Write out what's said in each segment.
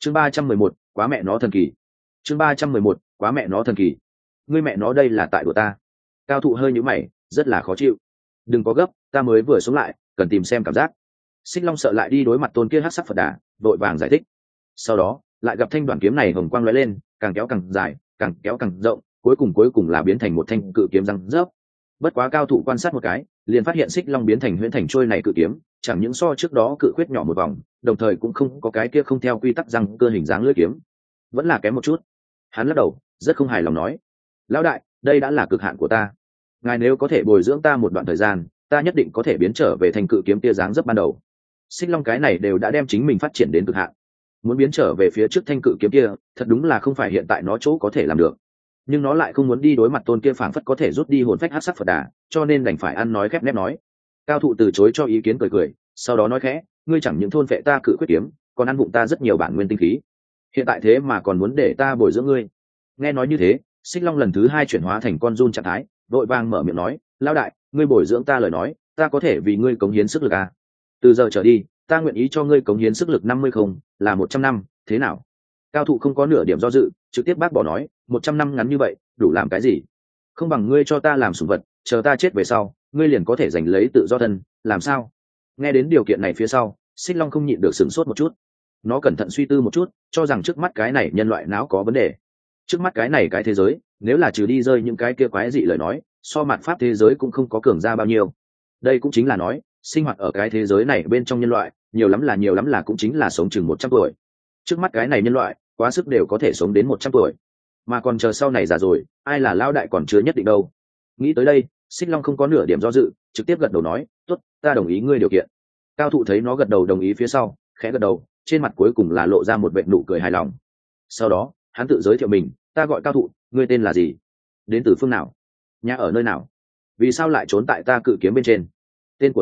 chương 311, quá mẹ nó thần kỳ. chương 311, quá mẹ nó thần kỳ. Ngươi mẹ nó đây là tại của ta. Cao thụ hơi nhíu mày, rất là khó chịu. Đừng có gấp, ta mới vừa sống lại, cần tìm xem cảm giác. Xích Long sợ lại đi đối mặt tôn kia hắc sắc Phật Đà, vội vàng giải thích. Sau đó lại gặp thanh đoàn kiếm này hồng quang lóe lên, càng kéo càng dài, càng kéo càng rộng, cuối cùng là biến thành một thanh cự kiếm răng rớp. Bất quá cao thủ quan sát một cái, liền phát hiện Xích Long biến thành huyễn thành trôi này cự kiếm, chẳng những so trước đó cự khuyết nhỏ một vòng, đồng thời cũng không có cái kia không theo quy tắc răng cơ hình dáng lưỡi kiếm, vẫn là kém một chút. Hắn lắc đầu, rất không hài lòng nói: "Lão đại, đây đã là cực hạn của ta. Ngài nếu có thể bồi dưỡng ta một đoạn thời gian, ta nhất định có thể biến trở về thành cự kiếm tia dáng dấp ban đầu." Xích Long cái này đều đã đem chính mình phát triển đến cực hạn, muốn biến trở về phía trước thanh cự kiếm kia, thật đúng là không phải hiện tại nó chỗ có thể làm được. Nhưng nó lại không muốn đi đối mặt tôn kia phảng phất có thể rút đi hồn phách hắc sắc Phật Đà, cho nên đành phải ăn nói khép nép nói. Cao thụ từ chối cho ý kiến cười cười, sau đó nói khẽ: "Ngươi chẳng những thôn phệ ta cự quyết kiếm, còn ăn vụng ta rất nhiều bản nguyên tinh khí. Hiện tại thế mà còn muốn để ta bồi dưỡng ngươi?" Nghe nói như thế, Xích Long lần thứ hai chuyển hóa thành con giun trạng thái, vội vàng mở miệng nói: "Lão đại, ngươi bồi dưỡng ta lời nói, ta có thể vì ngươi cống hiến sức lực à? Từ giờ trở đi, ta nguyện ý cho ngươi cống hiến sức lực 50 không, là 100 năm, thế nào?" Cao thụ không có nửa điểm do dự, trực tiếp bác bỏ nói: 100 năm ngắn như vậy, đủ làm cái gì? Không bằng ngươi cho ta làm sủng vật, chờ ta chết về sau, ngươi liền có thể giành lấy tự do thân, làm sao? Nghe đến điều kiện này phía sau, Xích Long không nhịn được sửng sốt một chút. Nó cẩn thận suy tư một chút, cho rằng trước mắt cái này nhân loại não có vấn đề. Trước mắt cái này cái thế giới, nếu là trừ đi rơi những cái kia quái dị lời nói, so mạt pháp thế giới cũng không có cường ra bao nhiêu. Đây cũng chính là nói, sinh hoạt ở cái thế giới này bên trong nhân loại, nhiều lắm là cũng chính là sống chừng 100 tuổi. Trước mắt cái này nhân loại, quá sức đều có thể sống đến 100 tuổi, mà còn chờ sau này già rồi, ai là lão đại còn chưa nhất định đâu. Nghĩ tới đây, Xích Long không có nửa điểm do dự, trực tiếp gật đầu nói: "Tốt, ta đồng ý ngươi điều kiện." Cao thụ thấy nó gật đầu đồng ý phía sau, khẽ gật đầu, trên mặt cuối cùng là lộ ra một vệt nụ cười hài lòng. Sau đó, hắn tự giới thiệu mình: "Ta gọi Cao thụ, ngươi tên là gì? Đến từ phương nào? Nhà ở nơi nào? Vì sao lại trốn tại ta cự kiếm bên trên?" Tên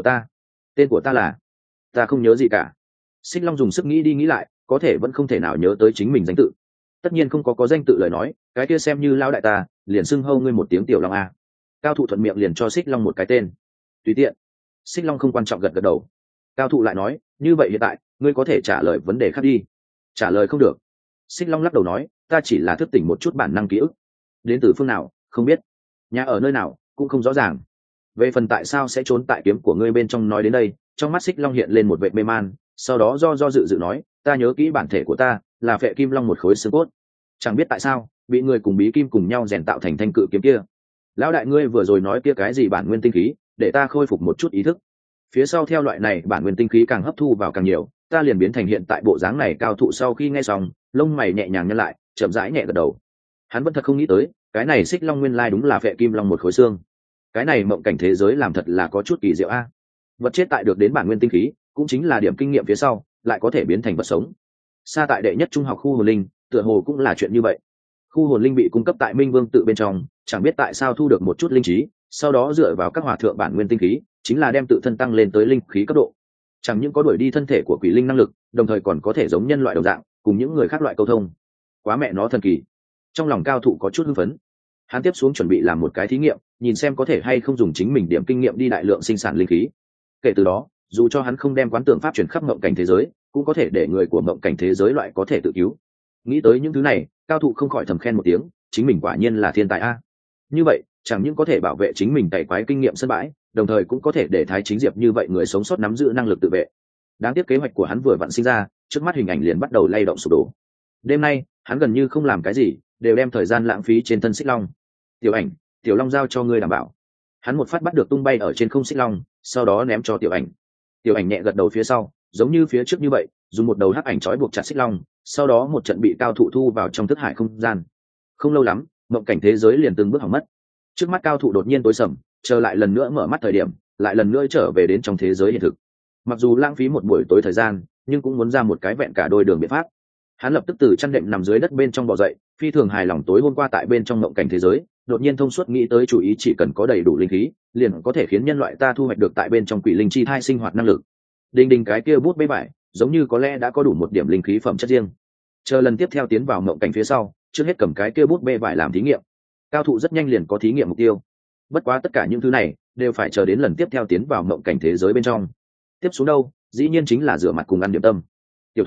của ta là... Ta không nhớ gì cả. Xích Long dùng sức nghĩ đi nghĩ lại, có thể vẫn không thể nào nhớ tới chính mình danh tự. Tất nhiên không có danh tự lời nói, cái kia xem như lão đại ta, liền xưng hâu ngươi một tiếng tiểu Long a. Cao thụ thuận miệng liền cho Xích Long một cái tên. Tùy tiện. Xích Long không quan trọng gật gật đầu. Cao thụ lại nói: "Như vậy hiện tại, ngươi có thể trả lời vấn đề khác đi." Trả lời không được. Xích Long lắc đầu nói: "Ta chỉ là thức tỉnh một chút bản năng ký ức. Đến từ phương nào, không biết. Nhà ở nơi nào, cũng không rõ ràng. Về phần tại sao sẽ trốn tại kiếm của ngươi bên trong nói đến đây, trong mắt Xích Long hiện lên một vệt mê man, sau đó do dự nói: Ta nhớ kỹ bản thể của ta là Phệ Kim Long một khối xương cốt, chẳng biết tại sao bị người cùng bí kim cùng nhau rèn tạo thành thanh cự kiếm kia. Lão đại ngươi vừa rồi nói kia cái gì bản nguyên tinh khí, để ta khôi phục một chút ý thức. Phía sau theo loại này bản nguyên tinh khí càng hấp thu vào càng nhiều, ta liền biến thành hiện tại bộ dáng này." Cao thụ sau khi nghe xong, lông mày nhẹ nhàng nhăn lại, chậm rãi nhẹ gật đầu. Hắn vẫn thật không nghĩ tới, cái này Xích Long nguyên lai đúng là Phệ Kim Long một khối xương. Cái này mộng cảnh thế giới làm thật là có chút kỳ diệu a. Vật chết tại được đến bản nguyên tinh khí, cũng chính là điểm kinh nghiệm phía sau, lại có thể biến thành vật sống. Xa tại đệ nhất trung học khu hồn linh, tựa hồ cũng là chuyện như vậy. Khu hồn linh bị cung cấp tại Minh Vương tự bên trong, chẳng biết tại sao thu được một chút linh trí, sau đó dựa vào các hòa thượng bản nguyên tinh khí, chính là đem tự thân tăng lên tới linh khí cấp độ. Chẳng những có đuổi đi thân thể của quỷ linh năng lực, đồng thời còn có thể giống nhân loại đồng dạng, cùng những người khác loại câu thông. Quá mẹ nó thần kỳ. Trong lòng Cao thụ có chút hưng phấn. Hắn tiếp xuống chuẩn bị làm một cái thí nghiệm, nhìn xem có thể hay không dùng chính mình điểm kinh nghiệm đi đại lượng sinh sản linh khí. Kể từ đó, dù cho hắn không đem quán tưởng pháp chuyển khắp mộng cảnh thế giới, cũng có thể để người của mộng cảnh thế giới loại có thể tự cứu. Nghĩ tới những thứ này, Cao thụ không khỏi thầm khen một tiếng, chính mình quả nhiên là thiên tài a. Như vậy, chẳng những có thể bảo vệ chính mình tẩy quái kinh nghiệm sân bãi, đồng thời cũng có thể để Thái Chính Diệp như vậy người sống sót nắm giữ năng lực tự vệ. Đáng tiếc kế hoạch của hắn vừa vặn sinh ra, trước mắt hình ảnh liền bắt đầu lay động sụp đổ. Đêm nay, hắn gần như không làm cái gì, đều đem thời gian lãng phí trên thân Xích Long. Tiểu Ảnh, Tiểu Long giao cho ngươi đảm bảo. Hắn một phát bắt được tung bay ở trên không Xích Long, sau đó ném cho Tiểu Ảnh. Tiểu Ảnh nhẹ gật đầu phía sau, giống như phía trước như vậy, dùng một đầu hắc ảnh trói buộc chặt Xích Long, sau đó một trận bị Cao thụ thu vào trong thức hải không gian. Không lâu lắm, mộng cảnh thế giới liền từng bước hỏng mất. Trước mắt Cao thụ đột nhiên tối sầm, trở lại lần nữa mở mắt thời điểm, lại lần nữa trở về đến trong thế giới hiện thực. Mặc dù lãng phí một buổi tối thời gian, nhưng cũng muốn ra một cái vẹn cả đôi đường biện pháp. Hắn lập tức từ chăn đệm nằm dưới đất bên trong bò dậy, phi thường hài lòng tối hôm qua tại bên trong mộng cảnh thế giới, đột nhiên thông suốt nghĩ tới chủ ý chỉ cần có đầy đủ linh khí, liền có thể khiến nhân loại ta thu hoạch được tại bên trong quỷ linh chi thai sinh hoạt năng lực. Đinh đinh cái kia bút bê vải, giống như có lẽ đã có đủ một điểm linh khí phẩm chất riêng. Chờ lần tiếp theo tiến vào mộng cảnh phía sau, trước hết cầm cái kia bút bê vải làm thí nghiệm. Cao thụ rất nhanh liền có thí nghiệm mục tiêu. Bất quá tất cả những thứ này đều phải chờ đến lần tiếp theo tiến vào mộng cảnh thế giới bên trong. Tiếp xuống đâu, dĩ nhiên chính là rửa mặt cùng ăn điểm tâm. Tiểu thụ,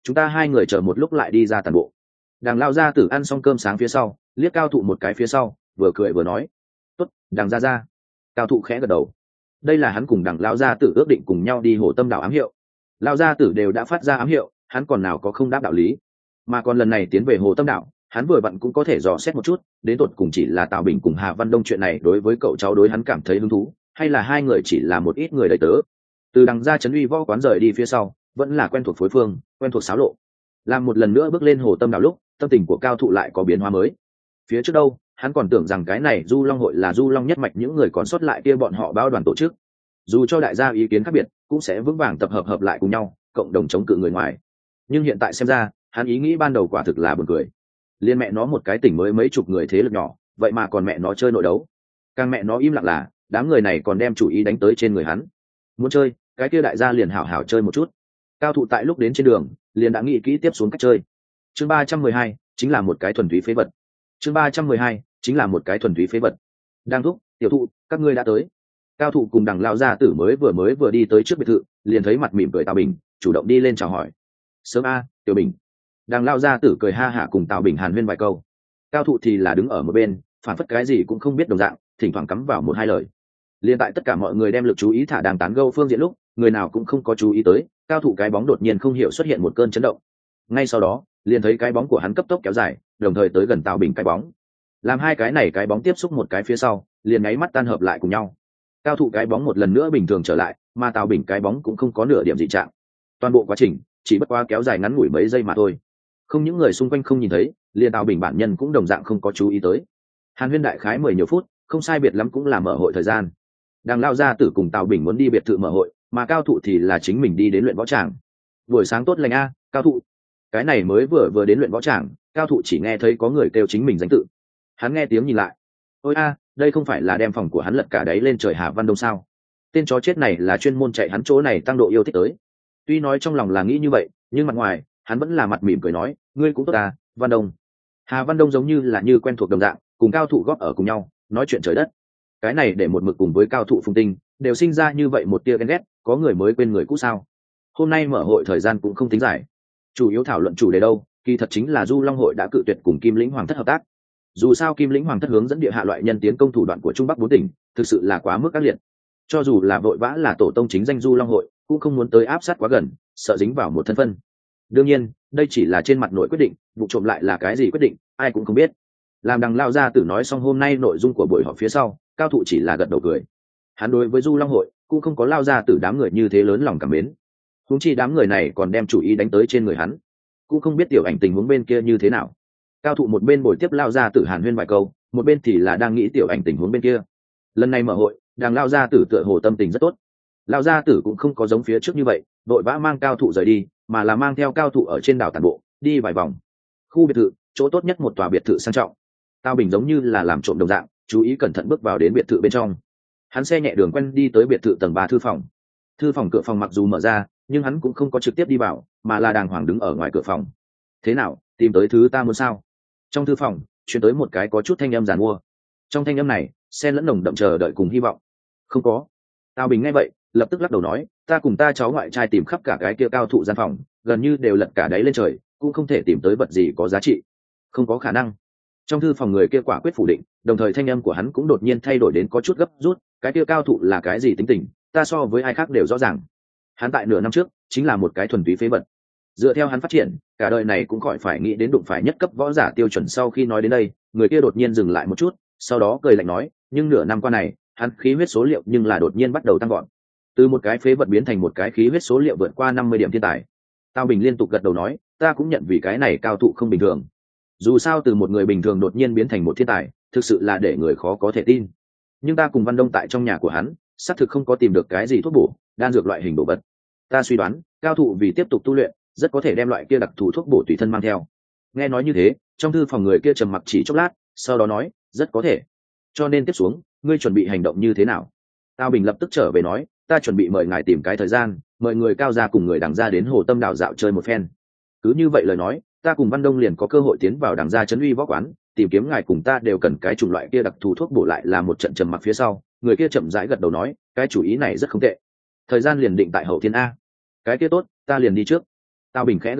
chúng ta hai người chờ một lúc lại đi ra tàn bộ. Đằng lao gia tử ăn xong cơm sáng phía sau, liếc cao thụ một cái phía sau, vừa cười vừa nói: tốt, đằng ra. Cao thụ khẽ gật đầu. Đây là hắn cùng đằng lao gia tử ước định cùng nhau đi hồ tâm đảo ám hiệu. Lao gia tử đều đã phát ra ám hiệu, hắn còn nào có không đáp đạo lý. Mà còn lần này tiến về hồ tâm đảo, hắn vừa vặn cũng có thể dò xét một chút, đến tột cùng chỉ là Tào Bình cùng Hà Văn Đông chuyện này đối với cậu cháu đối hắn cảm thấy hứng thú, hay là hai người chỉ là một ít người đầy tớ. Từ đằng ra trấn uy võ quán rời đi phía sau, vẫn là quen thuộc phối phương, quen thuộc xáo lộ. Làm một lần nữa bước lên hồ tâm đảo lúc, tâm tình của cao thụ lại có biến hóa mới. Phía trước đâu, hắn còn tưởng rằng cái này Du Long hội là Du Long nhất mạch những người còn sót lại kia bọn họ bao đoàn tổ chức. Dù cho đại gia ý kiến khác biệt, cũng sẽ vững vàng tập hợp lại cùng nhau, cộng đồng chống cự người ngoài. Nhưng hiện tại xem ra, hắn ý nghĩ ban đầu quả thực là buồn cười. Liên mẹ nó một cái tỉnh mới mấy chục người thế lực nhỏ, vậy mà còn mẹ nó chơi nội đấu. Càng mẹ nó im lặng là, đám người này còn đem chủ ý đánh tới trên người hắn. Muốn chơi, cái kia đại gia liền hảo hảo chơi một chút. Cao thụ tại lúc đến trên đường, liền đã nghĩ kỹ tiếp xuống cách chơi. Chương 312, chính là một cái thuần túy phế vật. Chương 312, chính là một cái thuần túy phế vật. Đang thúc, tiểu thụ, các ngươi đã tới. Cao thụ cùng đằng lao gia tử mới vừa đi tới trước biệt thự, liền thấy mặt mỉm cười Tào Bình, chủ động đi lên chào hỏi. Sớm a, tiểu Bình. Đằng lao gia tử cười ha hả cùng Tào Bình hàn huyên vài câu. Cao thụ thì là đứng ở một bên, phản phất cái gì cũng không biết đồng dạng, thỉnh thoảng cắm vào một hai lời. Liên tại tất cả mọi người đem lực chú ý thả đang tán gẫu phương diện lúc, người nào cũng không có chú ý tới, cao thụ cái bóng đột nhiên không hiểu xuất hiện một cơn chấn động. Ngay sau đó, liền thấy cái bóng của hắn cấp tốc kéo dài, đồng thời tới gần Tào Bình cái bóng. Làm hai cái này cái bóng tiếp xúc một cái phía sau, liền nháy mắt tan hợp lại cùng nhau. Cao thụ cái bóng một lần nữa bình thường trở lại, mà Tào Bình cái bóng cũng không có nửa điểm dị trạng. Toàn bộ quá trình chỉ bất quá kéo dài ngắn ngủi mấy giây mà thôi. Không những người xung quanh không nhìn thấy, liền Tào Bình bản nhân cũng đồng dạng không có chú ý tới. Hàn huyên đại khái 10 nhiều phút, không sai biệt lắm cũng là mở hội thời gian. Đằng lao gia tử cùng Tào Bình muốn đi biệt thự mở hội, mà cao thụ thì là chính mình đi đến luyện võ tràng. Buổi sáng tốt lành a, cao thụ. Cái này mới vừa đến luyện võ tràng, cao thụ chỉ nghe thấy có người kêu chính mình danh tự. Hắn nghe tiếng nhìn lại. Ôi a, đây không phải là đem phòng của hắn lật cả đáy lên trời Hà Văn Đông sao? Tên chó chết này là chuyên môn chạy hắn chỗ này tăng độ yêu thích tới. Tuy nói trong lòng là nghĩ như vậy, nhưng mặt ngoài, hắn vẫn là mặt mỉm cười nói, ngươi cũng tốt à, Văn Đông. Hà Văn Đông giống như là như quen thuộc đồng dạng, cùng cao thụ góp ở cùng nhau, nói chuyện trời đất. Cái này để một mực cùng với cao thụ Phùng Tinh, đều sinh ra như vậy một tia ghen ghét, có người mới quên người cũ sao? Hôm nay mở hội thời gian cũng không tính dài, chủ yếu thảo luận chủ đề đâu, kỳ thật chính là Du Long hội đã cự tuyệt cùng Kim Lĩnh Hoàng thất hợp tác. Dù sao Kim Lĩnh Hoàng thất hướng dẫn địa hạ loại nhân tiến công thủ đoạn của Trung Bắc 4 tỉnh, thực sự là quá mức ác liệt. Cho dù là vội vã là tổ tông chính danh Du Long hội, cũng không muốn tới áp sát quá gần, sợ dính vào một thân phân. Đương nhiên, đây chỉ là trên mặt nội quyết định, vụ trộm lại là cái gì quyết định, ai cũng không biết. Làm đằng lao ra tử nói xong hôm nay nội dung của buổi họp phía sau, cao thụ chỉ là gật đầu cười. Hắn đối với Du Long hội cũng không có lao ra tử đám người như thế lớn lòng cảm mến. Huống chi đám người này còn đem chủ ý đánh tới trên người hắn, cũng không biết tiểu ảnh tình huống bên kia như thế nào. Cao thụ một bên bồi tiếp lao ra tử hàn huyên vài câu, một bên thì là đang nghĩ tiểu ảnh tình huống bên kia. Lần này mở hội, đằng lao ra tử tựa hồ tâm tình rất tốt. Lao gia tử cũng không có giống phía trước như vậy đội vã mang cao thụ rời đi, mà là mang theo cao thụ ở trên đảo tản bộ đi vài vòng. Khu biệt thự, chỗ tốt nhất một tòa biệt thự sang trọng. Tào Bình giống như là làm trộm đồng dạng, chú ý cẩn thận bước vào đến biệt thự bên trong. Hắn xe nhẹ đường quen đi tới biệt thự tầng 3 thư phòng. Thư phòng cửa phòng mặc dù mở ra, nhưng hắn cũng không có trực tiếp đi vào, mà là đàng hoàng đứng ở ngoài cửa phòng. Thế nào, tìm tới thứ ta muốn sao? Trong thư phòng truyền tới một cái có chút thanh âm giàn mua. Trong thanh âm này xen lẫn nồng đậm chờ đợi cùng hy vọng. Không có. Tào Bình nghe vậy lập tức lắc đầu nói, ta cùng ta cháu ngoại trai tìm khắp cả cái kia cao thụ gian phòng, gần như đều lật cả đáy lên trời, cũng không thể tìm tới vật gì có giá trị. Không có khả năng. Trong thư phòng người kia quả quyết phủ định, đồng thời thanh âm của hắn cũng đột nhiên thay đổi đến có chút gấp rút, cái kia cao thụ là cái gì tính tình, ta so với ai khác đều rõ ràng. Hắn tại nửa năm trước chính là một cái thuần túy phế vật. Dựa theo hắn phát triển, cả đời này cũng khỏi phải nghĩ đến đụng phải nhất cấp võ giả tiêu chuẩn. Sau khi nói đến đây, người kia đột nhiên dừng lại một chút, sau đó cười lạnh nói, nhưng nửa năm qua này, hắn khí huyết số liệu nhưng là đột nhiên bắt đầu tăng gọn, từ một cái phế vật biến thành một cái khí huyết số liệu vượt qua 50 điểm thiên tài. Tào Bình liên tục gật đầu nói, ta cũng nhận vì cái này cao thụ không bình thường. Dù sao từ một người bình thường đột nhiên biến thành một thiên tài, thực sự là để người khó có thể tin. Nhưng ta cùng Văn Đông tại trong nhà của hắn, xác thực không có tìm được cái gì thuốc bổ, đan dược loại hình đồ vật. Ta suy đoán, cao thụ vì tiếp tục tu luyện, rất có thể đem loại kia đặc thù thuốc bổ tùy thân mang theo. Nghe nói như thế, trong thư phòng người kia trầm mặc chỉ chốc lát, sau đó nói, rất có thể. Cho nên tiếp xuống, ngươi chuẩn bị hành động như thế nào? Tào Bình lập tức trở về nói, ta chuẩn bị mời ngài tìm cái thời gian, mời người cao gia cùng người đằng gia đến hồ tâm đảo dạo chơi một phen. Cứ như vậy lời nói, ta cùng Văn Đông liền có cơ hội tiến vào đằng gia trấn uy võ quán, tìm kiếm ngài cùng ta đều cần cái chủng loại kia đặc thù thuốc bổ. Lại là một trận trầm mặc phía sau, người kia chậm rãi gật đầu nói, cái chủ ý này rất không tệ. Thời gian liền định tại hậu thiên a. Cái kia tốt, ta liền đi trước. Tào Bình khẽ gật đầu,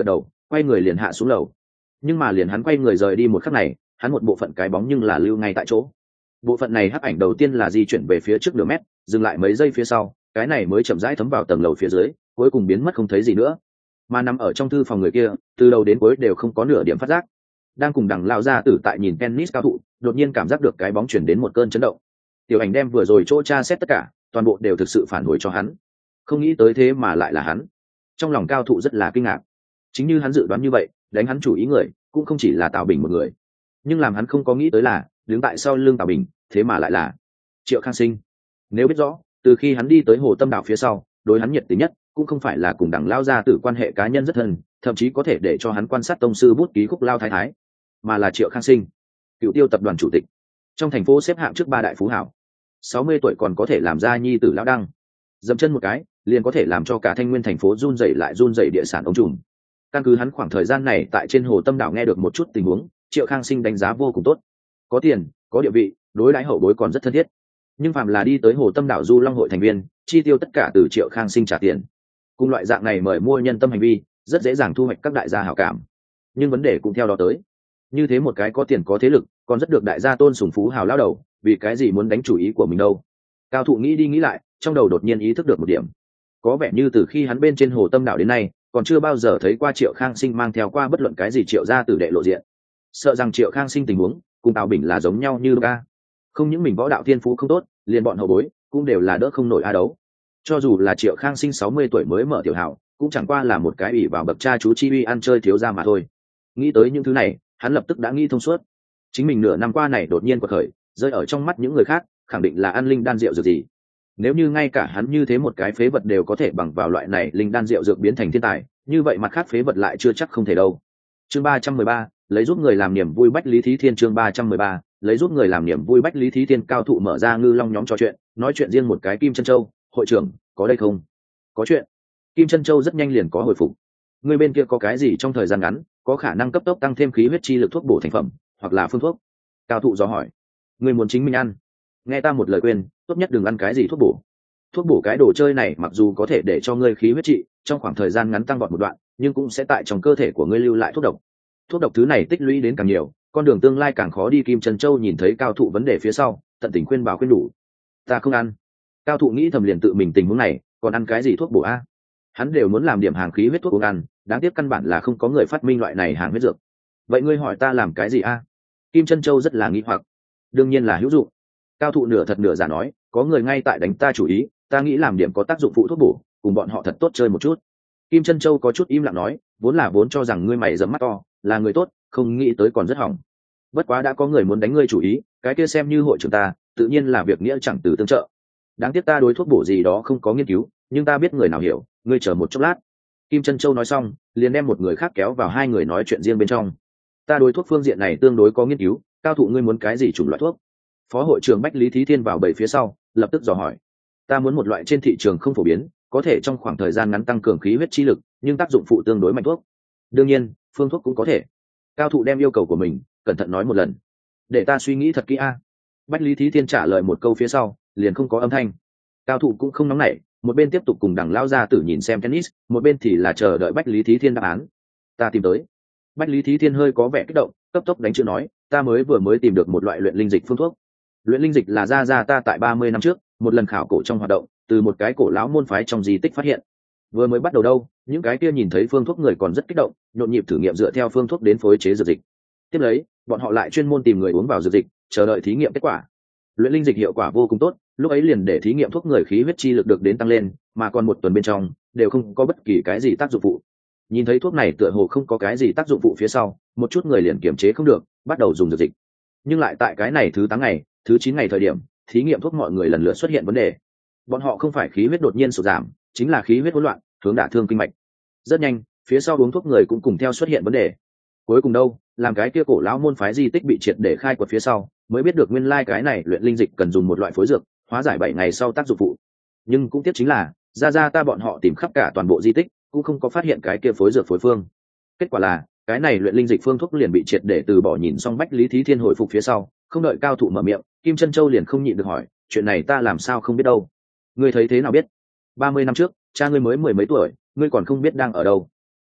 quay người liền hạ xuống lầu. Nhưng mà liền hắn quay người rời đi một khắc này, hắn một bộ phận cái bóng nhưng là lưu ngay tại chỗ. Bộ phận này hắc ảnh đầu tiên là di chuyển về phía trước nửa mét, dừng lại mấy giây phía sau, cái này mới chậm rãi thấm vào tầng lầu phía dưới, cuối cùng biến mất không thấy gì nữa. Mà nằm ở trong thư phòng người kia, từ đầu đến cuối đều không có nửa điểm phát giác. Đang cùng Đằng lão gia tử tại nhìn tennis cao thủ, đột nhiên cảm giác được cái bóng chuyển đến một cơn chấn động. Tiểu Ảnh đem vừa rồi chỗ tra xét tất cả, toàn bộ đều thực sự phản hồi cho hắn. Không nghĩ tới thế mà lại là hắn. Trong lòng cao thụ rất là kinh ngạc. Chính như hắn dự đoán như vậy, đánh hắn chủ ý người cũng không chỉ là Tào Bình một người. Nhưng làm hắn không có nghĩ tới là, đứng tại sau lưng Tào Bình, thế mà lại là Triệu Khang Sinh. Nếu biết rõ, từ khi hắn đi tới Hồ Tâm Đảo phía sau, đối hắn nhiệt tình nhất cũng không phải là cùng Đằng lão gia tử quan hệ cá nhân rất thân, thậm chí có thể để cho hắn quan sát tông sư bút ký Khúc Lao Thái Thái, mà là Triệu Khang Sinh, Cựu Tiêu tập đoàn chủ tịch, trong thành phố xếp hạng trước 3 đại phú hảo. 60 tuổi còn có thể làm ra nhi tử lão đăng, dậm chân một cái liền có thể làm cho cả Thanh Nguyên thành phố run rẩy lại run rẩy địa sản ông trùm. Căn cứ hắn khoảng thời gian này tại trên Hồ Tâm Đảo nghe được một chút tình huống, Triệu Khang Sinh đánh giá vô cùng tốt, có tiền, có địa vị, đối đãi hậu bối còn rất thân thiết. Nhưng phàm là đi tới Hồ Tâm Đảo du long hội thành viên, chi tiêu tất cả từ Triệu Khang Sinh trả tiền. Cùng loại dạng này mời mua nhân tâm hành vi, rất dễ dàng thu hoạch các đại gia hảo cảm. Nhưng vấn đề cũng theo đó tới. Như thế một cái có tiền có thế lực, còn rất được đại gia tôn sùng phú hào lao đầu, vì cái gì muốn đánh chủ ý của mình đâu? Cao thụ nghĩ đi nghĩ lại, trong đầu đột nhiên ý thức được một điểm. Có vẻ như từ khi hắn bên trên Hồ Tâm Đảo đến nay, còn chưa bao giờ thấy qua Triệu Khang Sinh mang theo qua bất luận cái gì Triệu gia tử đệ lộ diện. Sợ rằng Triệu Khang Sinh tình huống cùng Tào Bình là giống nhau như ca. Không những mình võ đạo thiên phú không tốt, liền bọn hậu bối cũng đều là đỡ không nổi a đấu. Cho dù là Triệu Khang Sinh 60 tuổi mới mở tiểu hảo, cũng chẳng qua là một cái ủy vào bậc cha chú chi uy ăn chơi thiếu gia mà thôi. Nghĩ tới những thứ này, hắn lập tức đã nghĩ thông suốt. Chính mình nửa năm qua này đột nhiên quật khởi, rơi ở trong mắt những người khác, khẳng định là ăn linh đan rượu dược gì. Nếu như ngay cả hắn như thế một cái phế vật đều có thể bằng vào loại này linh đan rượu dược biến thành thiên tài, như vậy mặt khác phế vật lại chưa chắc không thể đâu. Chương 313, lấy giúp người làm niềm vui Bách Lý Thí Thiên. Chương 313, lấy giúp người làm niềm vui Bách Lý Thí Thiên. Cao thụ mở ra Ngư Long nhóm trò chuyện, nói chuyện riêng một cái Kim Chân Châu, hội trưởng, có đây không? Có chuyện. Kim Chân Châu rất nhanh liền có hồi phục. Người bên kia có cái gì trong thời gian ngắn, có khả năng cấp tốc tăng thêm khí huyết chi lực thuốc bổ thành phẩm, hoặc là phương thuốc? Cao thụ dò hỏi. Người muốn chính mình ăn? Nghe ta một lời khuyên, tốt nhất đừng ăn cái gì thuốc bổ. Thuốc bổ cái đồ chơi này mặc dù có thể để cho ngươi khí huyết trị trong khoảng thời gian ngắn tăng vọt một đoạn, nhưng cũng sẽ tại trong cơ thể của ngươi lưu lại thuốc độc. Thuốc độc thứ này tích lũy đến càng nhiều, con đường tương lai càng khó đi. Kim Trân Châu nhìn thấy Cao thụ vấn đề phía sau, tận tình khuyên bảo khuyên đủ. Ta không ăn. Cao thụ nghĩ thầm liền tự mình tình huống này, còn ăn cái gì thuốc bổ a? Hắn đều muốn làm điểm hàng khí huyết thuốc uống ăn, đáng tiếc căn bản là không có người phát minh loại này hàng huyết dược. Vậy ngươi hỏi ta làm cái gì a? Kim Trân Châu rất là nghi hoặc. Đương nhiên là hữu dụng. Cao thụ nửa thật nửa giả nói, có người ngay tại đánh ta chủ ý, ta nghĩ làm điểm có tác dụng phụ thuốc bổ, cùng bọn họ thật tốt chơi một chút. Kim Trân Châu có chút im lặng nói, vốn cho rằng ngươi mày dẫm mắt to, là người tốt, không nghĩ tới còn rất hỏng. Bất quá đã có người muốn đánh ngươi chủ ý, cái kia xem như hội trưởng ta, tự nhiên là việc nghĩa chẳng từ tương trợ. Đáng tiếc ta đối thuốc bổ gì đó không có nghiên cứu, nhưng ta biết người nào hiểu, ngươi chờ một chốc lát. Kim Trân Châu nói xong, liền đem một người khác kéo vào hai người nói chuyện riêng bên trong. Ta đối thuốc phương diện này tương đối có nghiên cứu, Cao thụ ngươi muốn cái gì chủng loại thuốc? Phó hội trưởng Bách Lý Thí Thiên vào bầy phía sau, lập tức dò hỏi. Ta muốn một loại trên thị trường không phổ biến, có thể trong khoảng thời gian ngắn tăng cường khí huyết chi lực, nhưng tác dụng phụ tương đối mạnh thuốc. Đương nhiên, phương thuốc cũng có thể. Cao thụ đem yêu cầu của mình cẩn thận nói một lần. Để ta suy nghĩ thật kỹ a. Bách Lý Thí Thiên trả lời một câu phía sau, liền không có âm thanh. Cao thụ cũng không nóng nảy, một bên tiếp tục cùng Đằng lão gia tử nhìn xem tennis, một bên thì là chờ đợi Bách Lý Thí Thiên đáp án. Ta tìm tới. Bách Lý Thí Thiên hơi có vẻ kích động, cấp tốc đánh chữ nói, ta vừa mới tìm được một loại luyện linh dịch phương thuốc. Luyện linh dịch là gia ta tại 30 năm trước một lần khảo cổ trong hoạt động, từ một cái cổ lão môn phái trong di tích phát hiện. Vừa mới bắt đầu đâu, những cái kia nhìn thấy phương thuốc người còn rất kích động, nhộn nhịp thử nghiệm dựa theo phương thuốc đến phối chế dược dịch. Tiếp lấy, bọn họ lại chuyên môn tìm người uống vào dược dịch, chờ đợi thí nghiệm kết quả. Luyện linh dịch hiệu quả vô cùng tốt, lúc ấy liền để thí nghiệm thuốc người khí huyết chi lực được đến tăng lên, mà còn một tuần bên trong đều không có bất kỳ cái gì tác dụng phụ. Nhìn thấy thuốc này tựa hồ không có cái gì tác dụng phụ phía sau, một chút người liền kiềm chế không được, bắt đầu dùng dược dịch. Nhưng lại tại cái này thứ 8 ngày, thứ 9 ngày thời điểm, thí nghiệm thuốc mọi người lần lượt xuất hiện vấn đề. Bọn họ không phải khí huyết đột nhiên sụt giảm, chính là khí huyết hỗn loạn, hướng đả thương kinh mạch. Rất nhanh, phía sau uống thuốc người cũng cùng theo xuất hiện vấn đề. Cuối cùng đâu, làm cái kia cổ lão môn phái di tích bị triệt để khai quật phía sau, mới biết được nguyên lai cái này luyện linh dịch cần dùng một loại phối dược, hóa giải 7 ngày sau tác dụng phụ. Nhưng cũng tiếc chính là, ra ta bọn họ tìm khắp cả toàn bộ di tích, cũng không có phát hiện cái kia phối dược phối phương. Kết quả là, cái này luyện linh dịch phương thuốc liền bị triệt để từ bỏ. Nhìn xong Bách Lý Thí Thiên hồi phục phía sau, không đợi Cao thụ mở miệng, Kim Trân Châu liền không nhịn được hỏi, chuyện này ta làm sao không biết đâu? Ngươi thấy thế nào biết? 30 năm trước, cha ngươi mới 10 mấy tuổi, ngươi còn không biết đang ở đâu?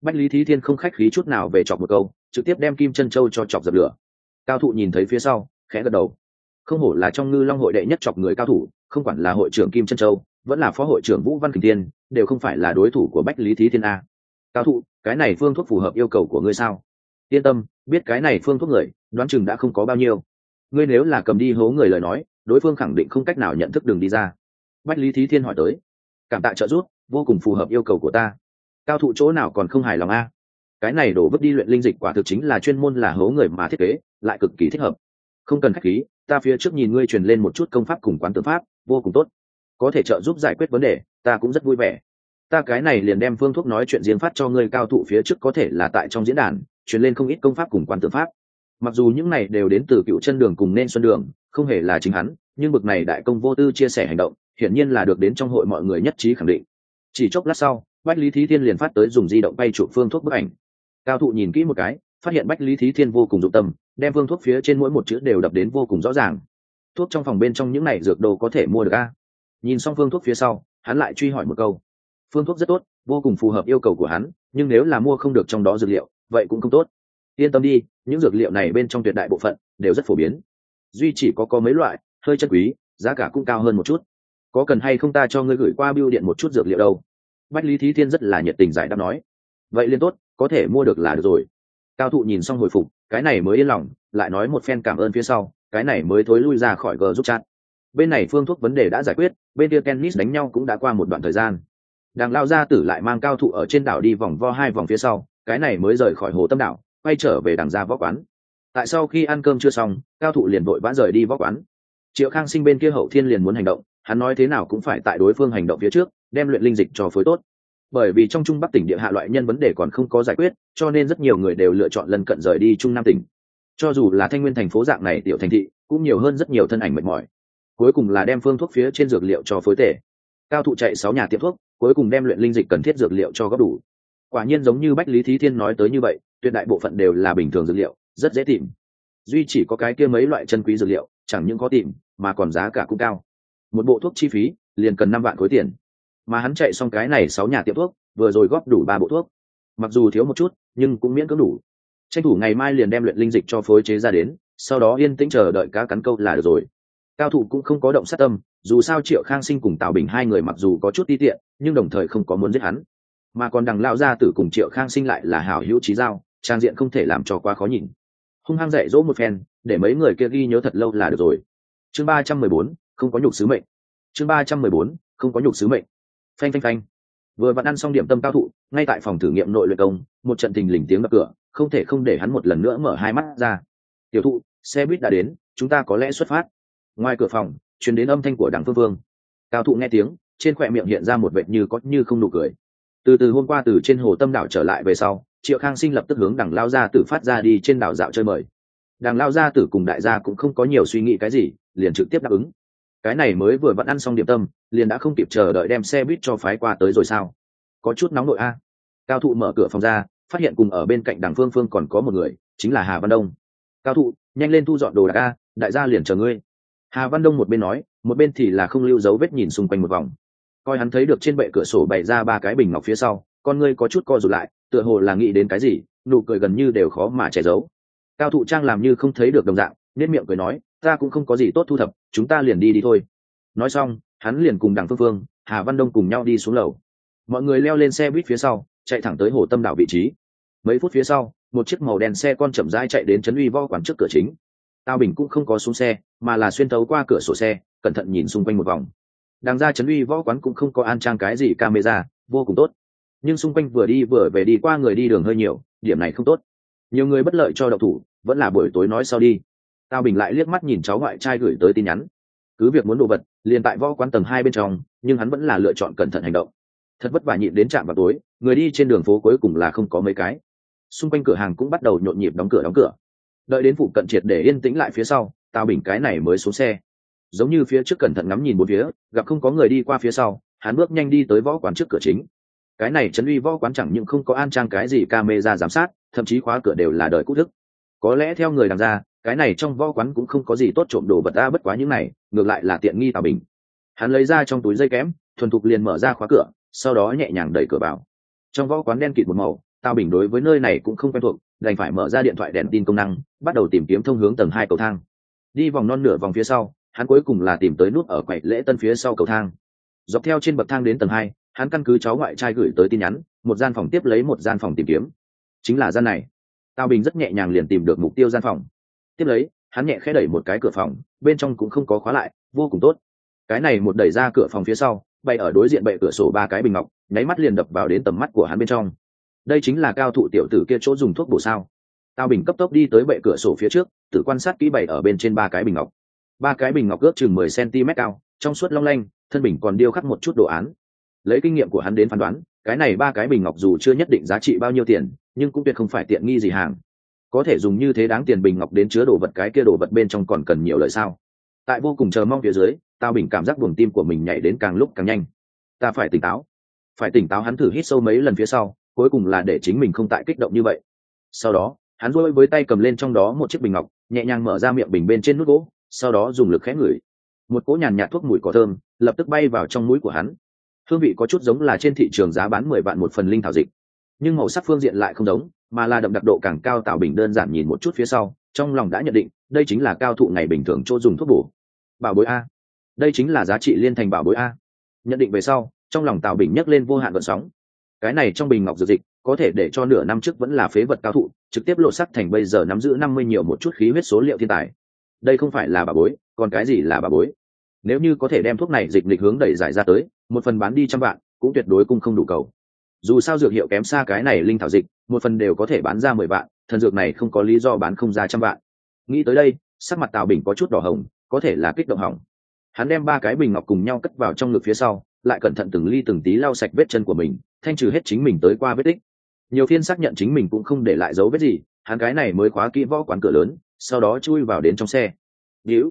Bách Lý Thí Thiên không khách khí chút nào về chọc một câu, trực tiếp đem Kim Chân Châu cho chọc dập lửa. Cao thụ nhìn thấy phía sau, khẽ gật đầu. Không hổ là trong Ngư Long hội đệ nhất chọc người cao thủ, không quản là hội trưởng Kim Chân Châu, vẫn là phó hội trưởng Vũ Văn Kình Thiên, đều không phải là đối thủ của Bách Lý Thí Thiên a. Cao thụ, cái này phương thuốc phù hợp yêu cầu của ngươi sao? Yên tâm, biết cái này phương thuốc người, đoán chừng đã không có bao nhiêu. Ngươi nếu là cầm đi hố người lời nói, đối phương khẳng định không cách nào nhận thức đường đi ra. Bách Lý Thí Thiên hỏi tới. Cảm tạ trợ giúp, vô cùng phù hợp yêu cầu của ta. Cao thụ chỗ nào còn không hài lòng a? Cái này đổ vứt đi luyện linh dịch quả thực chính là chuyên môn là hố người mà thiết kế, lại cực kỳ thích hợp. Không cần khách khí, ta phía trước nhìn ngươi truyền lên một chút công pháp cùng quán tướng pháp, vô cùng tốt, có thể trợ giúp giải quyết vấn đề, ta cũng rất vui vẻ. Ta cái này liền đem phương thuốc nói chuyện riêng phát cho ngươi. Cao thụ phía trước có thể là tại trong diễn đàn truyền lên không ít công pháp cùng quán tướng pháp, mặc dù những này đều đến từ Cựu Chân Đường cùng Nên Xuân Đường, không hề là chính hắn, nhưng bực này đại công vô tư chia sẻ hành động, hiển nhiên là được đến trong hội mọi người nhất trí khẳng định. Chỉ chốc lát sau, Bách Lý Thí Thiên liền phát tới dùng di động bay chụp phương thuốc bức ảnh. Cao thụ nhìn kỹ một cái, phát hiện Bách Lý Thí Thiên vô cùng dụng tâm, đem phương thuốc phía trên mỗi một chữ đều đập đến vô cùng rõ ràng. Thuốc trong phòng bên trong những này dược đồ có thể mua được a? Nhìn xong phương thuốc phía sau, hắn lại truy hỏi một câu. Phương thuốc rất tốt, vô cùng phù hợp yêu cầu của hắn, nhưng nếu là mua không được trong đó dược liệu, vậy cũng không tốt. Yên tâm đi, những dược liệu này bên trong tuyệt đại bộ phận đều rất phổ biến, duy chỉ có mấy loại hơi chân quý, giá cả cũng cao hơn một chút. Có cần hay không ta cho ngươi gửi qua bưu điện một chút dược liệu đâu? Bách Lý Thí Thiên rất là nhiệt tình giải đáp nói. Vậy liên tốt, có thể mua được là được rồi. Cao thụ nhìn xong hồi phục, cái này mới yên lòng, lại nói một phen cảm ơn phía sau, cái này mới thối lui ra khỏi group chat. Bên này phương thuốc vấn đề đã giải quyết, bên kia tennis đánh nhau cũng đã qua một đoạn thời gian. Đàng lao gia tử lại mang Cao thụ ở trên đảo đi vòng vo 2 vòng phía sau, cái này mới rời khỏi Hồ Tâm đảo, quay trở về đằng gia võ quán. Tại sau khi ăn cơm chưa xong, Cao thụ liền vội vã rời đi võ quán. Triệu Khang Sinh bên kia hậu thiên liền muốn hành động, hắn nói thế nào cũng phải tại đối phương hành động phía trước đem luyện linh dịch cho phối tốt, bởi vì trong Trung Bắc tỉnh địa hạ loại nhân vấn đề còn không có giải quyết, cho nên rất nhiều người đều lựa chọn lân cận rời đi Trung Nam tỉnh. Cho dù là Thanh Nguyên thành phố dạng này tiểu thành thị, cũng nhiều hơn rất nhiều thân ảnh mệt mỏi. Cuối cùng là đem phương thuốc phía trên dược liệu cho phối tể. Cao thụ chạy 6 nhà tiệm thuốc, cuối cùng đem luyện linh dịch cần thiết dược liệu cho góp đủ. Quả nhiên giống như Bách Lý Thí Thiên nói tới như vậy, tuyệt đại bộ phận đều là bình thường dược liệu, rất dễ tìm. Duy chỉ có cái kia mấy loại chân quý dược liệu, chẳng những có tìm, mà còn giá cả cũng cao. Một bộ thuốc chi phí liền cần 5 vạn khối tiền. Mà hắn chạy xong cái này 6 nhà tiệm thuốc, vừa rồi góp đủ 3 bộ thuốc. Mặc dù thiếu một chút, nhưng cũng miễn cưỡng đủ. Tranh thủ ngày mai liền đem luyện linh dịch cho phối chế ra đến, sau đó yên tĩnh chờ đợi cá cắn câu là được rồi. Cao thủ cũng không có động sát tâm, dù sao Triệu Khang Sinh cùng Tào Bình hai người mặc dù có chút ti tiện, nhưng đồng thời không có muốn giết hắn. Mà còn Đằng lão gia tử cùng Triệu Khang Sinh lại là hảo hữu chí giao, trang diện không thể làm cho quá khó nhìn. Hung hăng dạy dỗ một phen, để mấy người kia ghi nhớ thật lâu là được rồi. Chương 314, không có nhục sứ mệnh. Chương 314, không có nhục sứ mệnh. Phanh phanh phanh. Vừa vặn ăn xong điểm tâm Cao thụ, ngay tại phòng thử nghiệm nội luyện công, một trận thình lình tiếng đập cửa, không thể không để hắn một lần nữa mở hai mắt ra. Tiểu thụ, xe buýt đã đến, chúng ta có lẽ xuất phát. Ngoài cửa phòng truyền đến âm thanh của Đằng Phương Vương. Cao thụ nghe tiếng, trên khóe miệng hiện ra một vệt như có như không nụ cười. Từ hôm qua từ trên Hồ Tâm đảo trở lại về sau, Triệu Khang Sinh lập tức hướng Đằng lao gia tử phát ra đi trên đảo dạo chơi mời. Đằng lao gia tử cùng đại gia cũng không có nhiều suy nghĩ cái gì, liền trực tiếp đáp ứng. Cái này mới vừa vặn ăn xong điểm tâm, liền đã không kịp chờ đợi đem xe buýt cho phái qua tới rồi sao? Có chút nóng nội a. Cao thụ mở cửa phòng ra, phát hiện cùng ở bên cạnh Đằng Phương Phương còn có một người, chính là Hà Văn Đông. Cao thụ, nhanh lên thu dọn đồ đạc a, đại gia liền chờ ngươi. Hà Văn Đông một bên nói, một bên thì là không lưu dấu vết nhìn xung quanh một vòng. Coi hắn thấy được trên bệ cửa sổ bày ra 3 cái bình ngọc phía sau, con ngươi có chút co rụt lại, tựa hồ là nghĩ đến cái gì, nụ cười gần như đều khó mà che giấu. Cao thụ trang làm như không thấy được đồng dạng, nét miệng cười nói, ta cũng không có gì tốt thu thập, chúng ta liền đi thôi. Nói xong, hắn liền cùng Đằng Phương Phương, Hà Văn Đông cùng nhau đi xuống lầu. Mọi người leo lên xe buýt phía sau, chạy thẳng tới Hồ Tâm đảo vị trí. Mấy phút phía sau, một chiếc màu đen xe con chậm rãi chạy đến Trấn Uy Võ quán trước cửa chính. Tào Bình cũng không có xuống xe, mà là xuyên thấu qua cửa sổ xe, cẩn thận nhìn xung quanh một vòng. Đằng ra Trấn Uy Võ quán cũng không có an trang cái gì camera, vô cùng tốt. Nhưng xung quanh vừa đi vừa về đi qua người đi đường hơi nhiều, điểm này không tốt. Nhiều người bất lợi cho đậu thủ, vẫn là buổi tối nói sau đi. Tào Bình lại liếc mắt nhìn cháu ngoại trai gửi tới tin nhắn. Cứ việc muốn đồ vật, liền tại võ quán tầng 2 bên trong, nhưng hắn vẫn là lựa chọn cẩn thận hành động. Thật vất vả nhịn đến trạm vào tối, người đi trên đường phố cuối cùng là không có mấy cái. Xung quanh cửa hàng cũng bắt đầu nhộn nhịp đóng cửa. Đợi đến phụ cận triệt để yên tĩnh lại phía sau, Tào Bình cái này mới xuống xe. Giống như phía trước cẩn thận ngắm nhìn bốn phía, gặp không có người đi qua phía sau, hắn bước nhanh đi tới võ quán trước cửa chính. Cái này Trấn Uy Võ quán chẳng những không có an trang cái gì camera giám sát, thậm chí khóa cửa đều là đời cũ thức. Có lẽ theo người Đằng ra, cái này trong võ quán cũng không có gì tốt trộm đồ vật a, bất quá những này ngược lại là tiện nghi Tào Bình. Hắn lấy ra trong túi dây kẽm, thuần thục liền mở ra khóa cửa, sau đó nhẹ nhàng đẩy cửa vào. Trong võ quán đen kịt một màu, Tào Bình đối với nơi này cũng không quen thuộc, đành phải mở ra điện thoại đèn tin công năng, bắt đầu tìm kiếm thông hướng tầng 2 cầu thang. Đi vòng non nửa vòng phía sau, hắn cuối cùng là tìm tới nút ở quầy lễ tân phía sau cầu thang. Dọc theo trên bậc thang đến tầng 2, hắn căn cứ cháu ngoại trai gửi tới tin nhắn, một gian phòng tiếp lấy một gian phòng tìm kiếm. Chính là gian này. Tào Bình rất nhẹ nhàng liền tìm được mục tiêu gian phòng. Tiếp lấy, hắn nhẹ khẽ đẩy một cái cửa phòng, bên trong cũng không có khóa lại, vô cùng tốt. Cái này một đẩy ra cửa phòng phía sau, bay ở đối diện bệ cửa sổ ba cái bình ngọc, nháy mắt liền đập vào đến tầm mắt của hắn bên trong. Đây chính là cao thụ tiểu tử kia chỗ dùng thuốc bổ sao? Tào Bình cấp tốc đi tới bệ cửa sổ phía trước, tự quan sát kỹ bày ở bên trên ba cái bình ngọc. Ba cái bình ngọc ước chừng 10 cm cao, trong suốt long lanh, thân bình còn điêu khắc một chút đồ án. Lấy kinh nghiệm của hắn đến phán đoán, cái này ba cái bình ngọc dù chưa nhất định giá trị bao nhiêu tiền, nhưng cũng tuyệt không phải tiện nghi gì hàng. Có thể dùng như thế đáng tiền bình ngọc đến chứa đồ vật, cái kia đồ vật bên trong còn cần nhiều lời sao? Tại vô cùng chờ mong phía dưới, Tào Bình cảm giác buồng tim của mình nhảy đến càng lúc càng nhanh. Ta phải tỉnh táo, phải tỉnh táo. Hắn thử hít sâu mấy lần phía sau, cuối cùng là để chính mình không tại kích động như vậy. Sau đó, hắn duỗi với tay cầm lên trong đó một chiếc bình ngọc, nhẹ nhàng mở ra miệng bình bên trên nút gỗ, sau đó dùng lực khẽ ngửi. Một cỗ nhàn nhạt thuốc mùi cỏ thơm lập tức bay vào trong mũi của hắn. Hương vị có chút giống là trên thị trường giá bán 10 vạn một phần linh thảo dịch, nhưng màu sắc phương diện lại không giống, mà là đậm đặc độ càng cao. Tào Bình đơn giản nhìn một chút phía sau, trong lòng đã nhận định đây chính là cao thụ ngày bình thường chỗ dùng thuốc bổ. Bảo bối a, đây chính là giá trị liên thành bảo bối a. Nhận định về sau, trong lòng Tào Bình nhấc lên vô hạn gợn sóng. Cái này trong bình ngọc dược dịch có thể để cho nửa năm trước vẫn là phế vật cao thụ trực tiếp lộ sắc thành bây giờ nắm giữ 50 nhiều một chút khí huyết số liệu thiên tài. Đây không phải là bảo bối, còn cái gì là bảo bối? Nếu như có thể đem thuốc này dịch lịch hướng đẩy giải ra tới, một phần bán đi 100 vạn, cũng tuyệt đối cung không đủ cầu. Dù sao dược hiệu kém xa cái này linh thảo dịch, một phần đều có thể bán ra 10 vạn, thần dược này không có lý do bán không ra 100 vạn. Nghĩ tới đây, sắc mặt Tào Bình có chút đỏ hồng, có thể là kích động hỏng. Hắn đem ba cái bình ngọc cùng nhau cất vào trong ngực phía sau, lại cẩn thận từng ly từng tí lau sạch vết chân của mình, thanh trừ hết chính mình tới qua vết tích. Nhiều phiên xác nhận chính mình cũng không để lại dấu vết gì, hắn cái này mới khóa kỹ võ quán cửa lớn, sau đó chui vào đến trong xe. Điếu,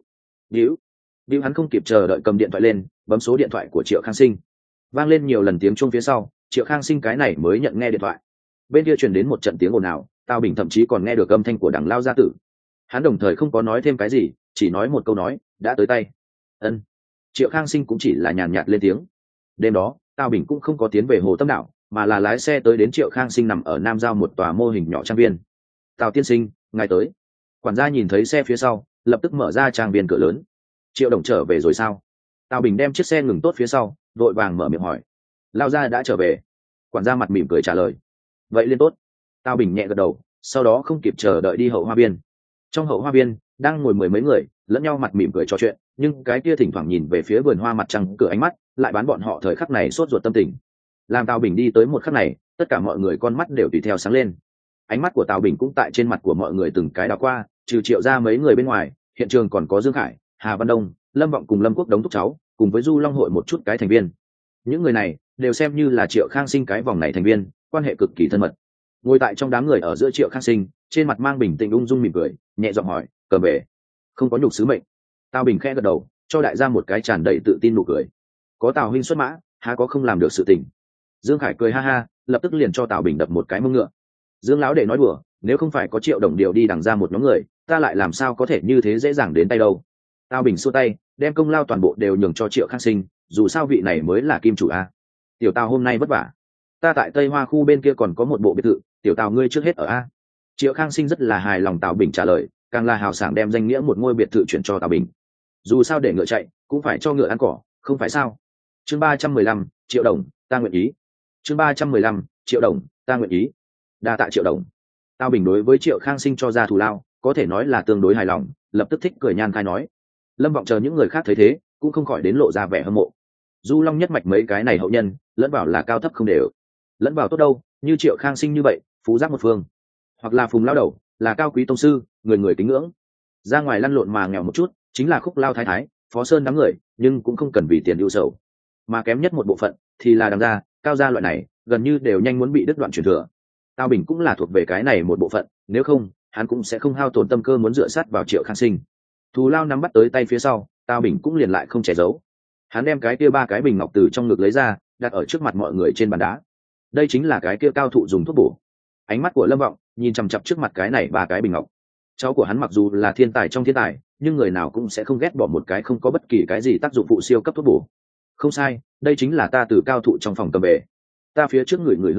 hắn không kịp chờ đợi cầm điện thoại lên, bấm số điện thoại của Triệu Khang Sinh. Vang lên nhiều lần tiếng chuông phía sau, Triệu Khang Sinh cái này mới nhận nghe điện thoại. Bên kia truyền đến một trận tiếng ồn ào, Tào Bình thậm chí còn nghe được âm thanh của Đằng Lao gia tử. Hắn đồng thời không có nói thêm cái gì, chỉ nói một câu nói, đã tới tay. Ân. Triệu Khang Sinh cũng chỉ là nhàn nhạt lên tiếng. Đêm đó, Tào Bình cũng không có tiến về Hồ Tâm Đảo, mà là lái xe tới đến Triệu Khang Sinh nằm ở Nam Giao một tòa mô hình nhỏ trang viên. Tào tiên sinh, ngài tới. Quản gia nhìn thấy xe phía sau, lập tức mở ra trang viên cửa lớn. Triệu đồng trở về rồi sao? Tào Bình đem chiếc xe ngừng tốt phía sau, vội vàng mở miệng hỏi. Lao gia đã trở về. Quản gia mặt mỉm cười trả lời. Vậy liên tốt. Tào Bình nhẹ gật đầu, sau đó không kịp chờ đợi đi hậu hoa viên. Trong hậu hoa viên đang ngồi mười mấy người, lẫn nhau mặt mỉm cười trò chuyện, nhưng cái kia thỉnh thoảng nhìn về phía vườn hoa mặt trăng cửa ánh mắt lại bán bọn họ thời khắc này sốt ruột tâm tình. Làm Tào Bình đi tới một khắc này, tất cả mọi người con mắt đều tùy theo sáng lên. Ánh mắt của Tào Bình cũng tại trên mặt của mọi người từng cái đảo qua, trừ Triệu ra mấy người bên ngoài, hiện trường còn có Dương Khải, Hà Văn Đông, Lâm Vọng cùng Lâm Quốc đống thúc cháu, cùng với Du Long hội một chút cái thành viên. Những người này đều xem như là Triệu Khang Sinh cái vòng này thành viên, quan hệ cực kỳ thân mật. Ngồi tại trong đám người ở giữa Triệu Khang Sinh, trên mặt mang bình tĩnh ung dung mỉm cười, nhẹ giọng hỏi, "Cầm về, không có nhục sứ mệnh." Tào Bình khẽ gật đầu, cho đại gia một cái tràn đầy tự tin nụ cười. Có Tào huynh xuất mã, há có không làm được sự tình. Dương Khải cười ha ha, lập tức liền cho Tào Bình đập một cái mông ngựa. Dương lão đệ nói đùa, nếu không phải có Triệu đồng điều đi đằng ra một nhóm người, ta lại làm sao có thể như thế dễ dàng đến tay đâu. Tào Bình xua tay, đem công lao toàn bộ đều nhường cho Triệu Khang Sinh, dù sao vị này mới là kim chủ a. Tiểu Tào hôm nay vất vả, ta tại Tây Hoa khu bên kia còn có một bộ biệt thự, tiểu Tào ngươi trước hết ở a. Triệu Khang Sinh rất là hài lòng Tào Bình trả lời, càng là hào sảng đem danh nghĩa một ngôi biệt thự chuyển cho Tào Bình. Dù sao để ngựa chạy cũng phải cho ngựa ăn cỏ, không phải sao? Chương 315, Triệu đồng, ta nguyện ý. Chương 315, Triệu đồng, ta nguyện ý. Đa tạ Triệu đồng. Tào Bình đối với Triệu Khang Sinh cho ra thù lao, có thể nói là tương đối hài lòng, lập tức thích cười nhan khai nói. Lâm Vọng chờ những người khác thấy thế, cũng không khỏi đến lộ ra vẻ hâm mộ. Du Long nhất mạch mấy cái này hậu nhân, lẫn vào là cao thấp không đều, lẫn vào tốt đâu, như Triệu Khang Sinh như vậy, phú giác một phương, hoặc là Phùng lao đầu, là cao quý tông sư, người người kính ngưỡng. Ra ngoài lăn lộn mà nghèo một chút, chính là Khúc Lao thái thái, Phó Sơn đám người, nhưng cũng không cần vì tiền ưu sầu. Mà kém nhất một bộ phận thì là Đằng gia, Cao gia loại này, gần như đều nhanh muốn bị đứt đoạn truyền thừa. Tào Bình cũng là thuộc về cái này một bộ phận, nếu không, hắn cũng sẽ không hao tổn tâm cơ muốn dựa sát vào Triệu Khang Sinh. Thù lao nắm bắt tới tay phía sau, Tào Bình cũng liền lại không che giấu. Hắn đem cái kia ba cái bình ngọc từ trong ngực lấy ra, đặt ở trước mặt mọi người trên bàn đá. Đây chính là cái kia cao thụ dùng thuốc bổ. Ánh mắt của Lâm Vọng nhìn chằm chằm trước mặt cái này ba cái bình ngọc. Cháu của hắn mặc dù là thiên tài trong thiên tài, nhưng người nào cũng sẽ không ghét bỏ một cái không có bất kỳ cái gì tác dụng phụ siêu cấp thuốc bổ. Không sai, đây chính là ta từ cao thụ trong phòng cầm về. Ta phía trước người hương vị,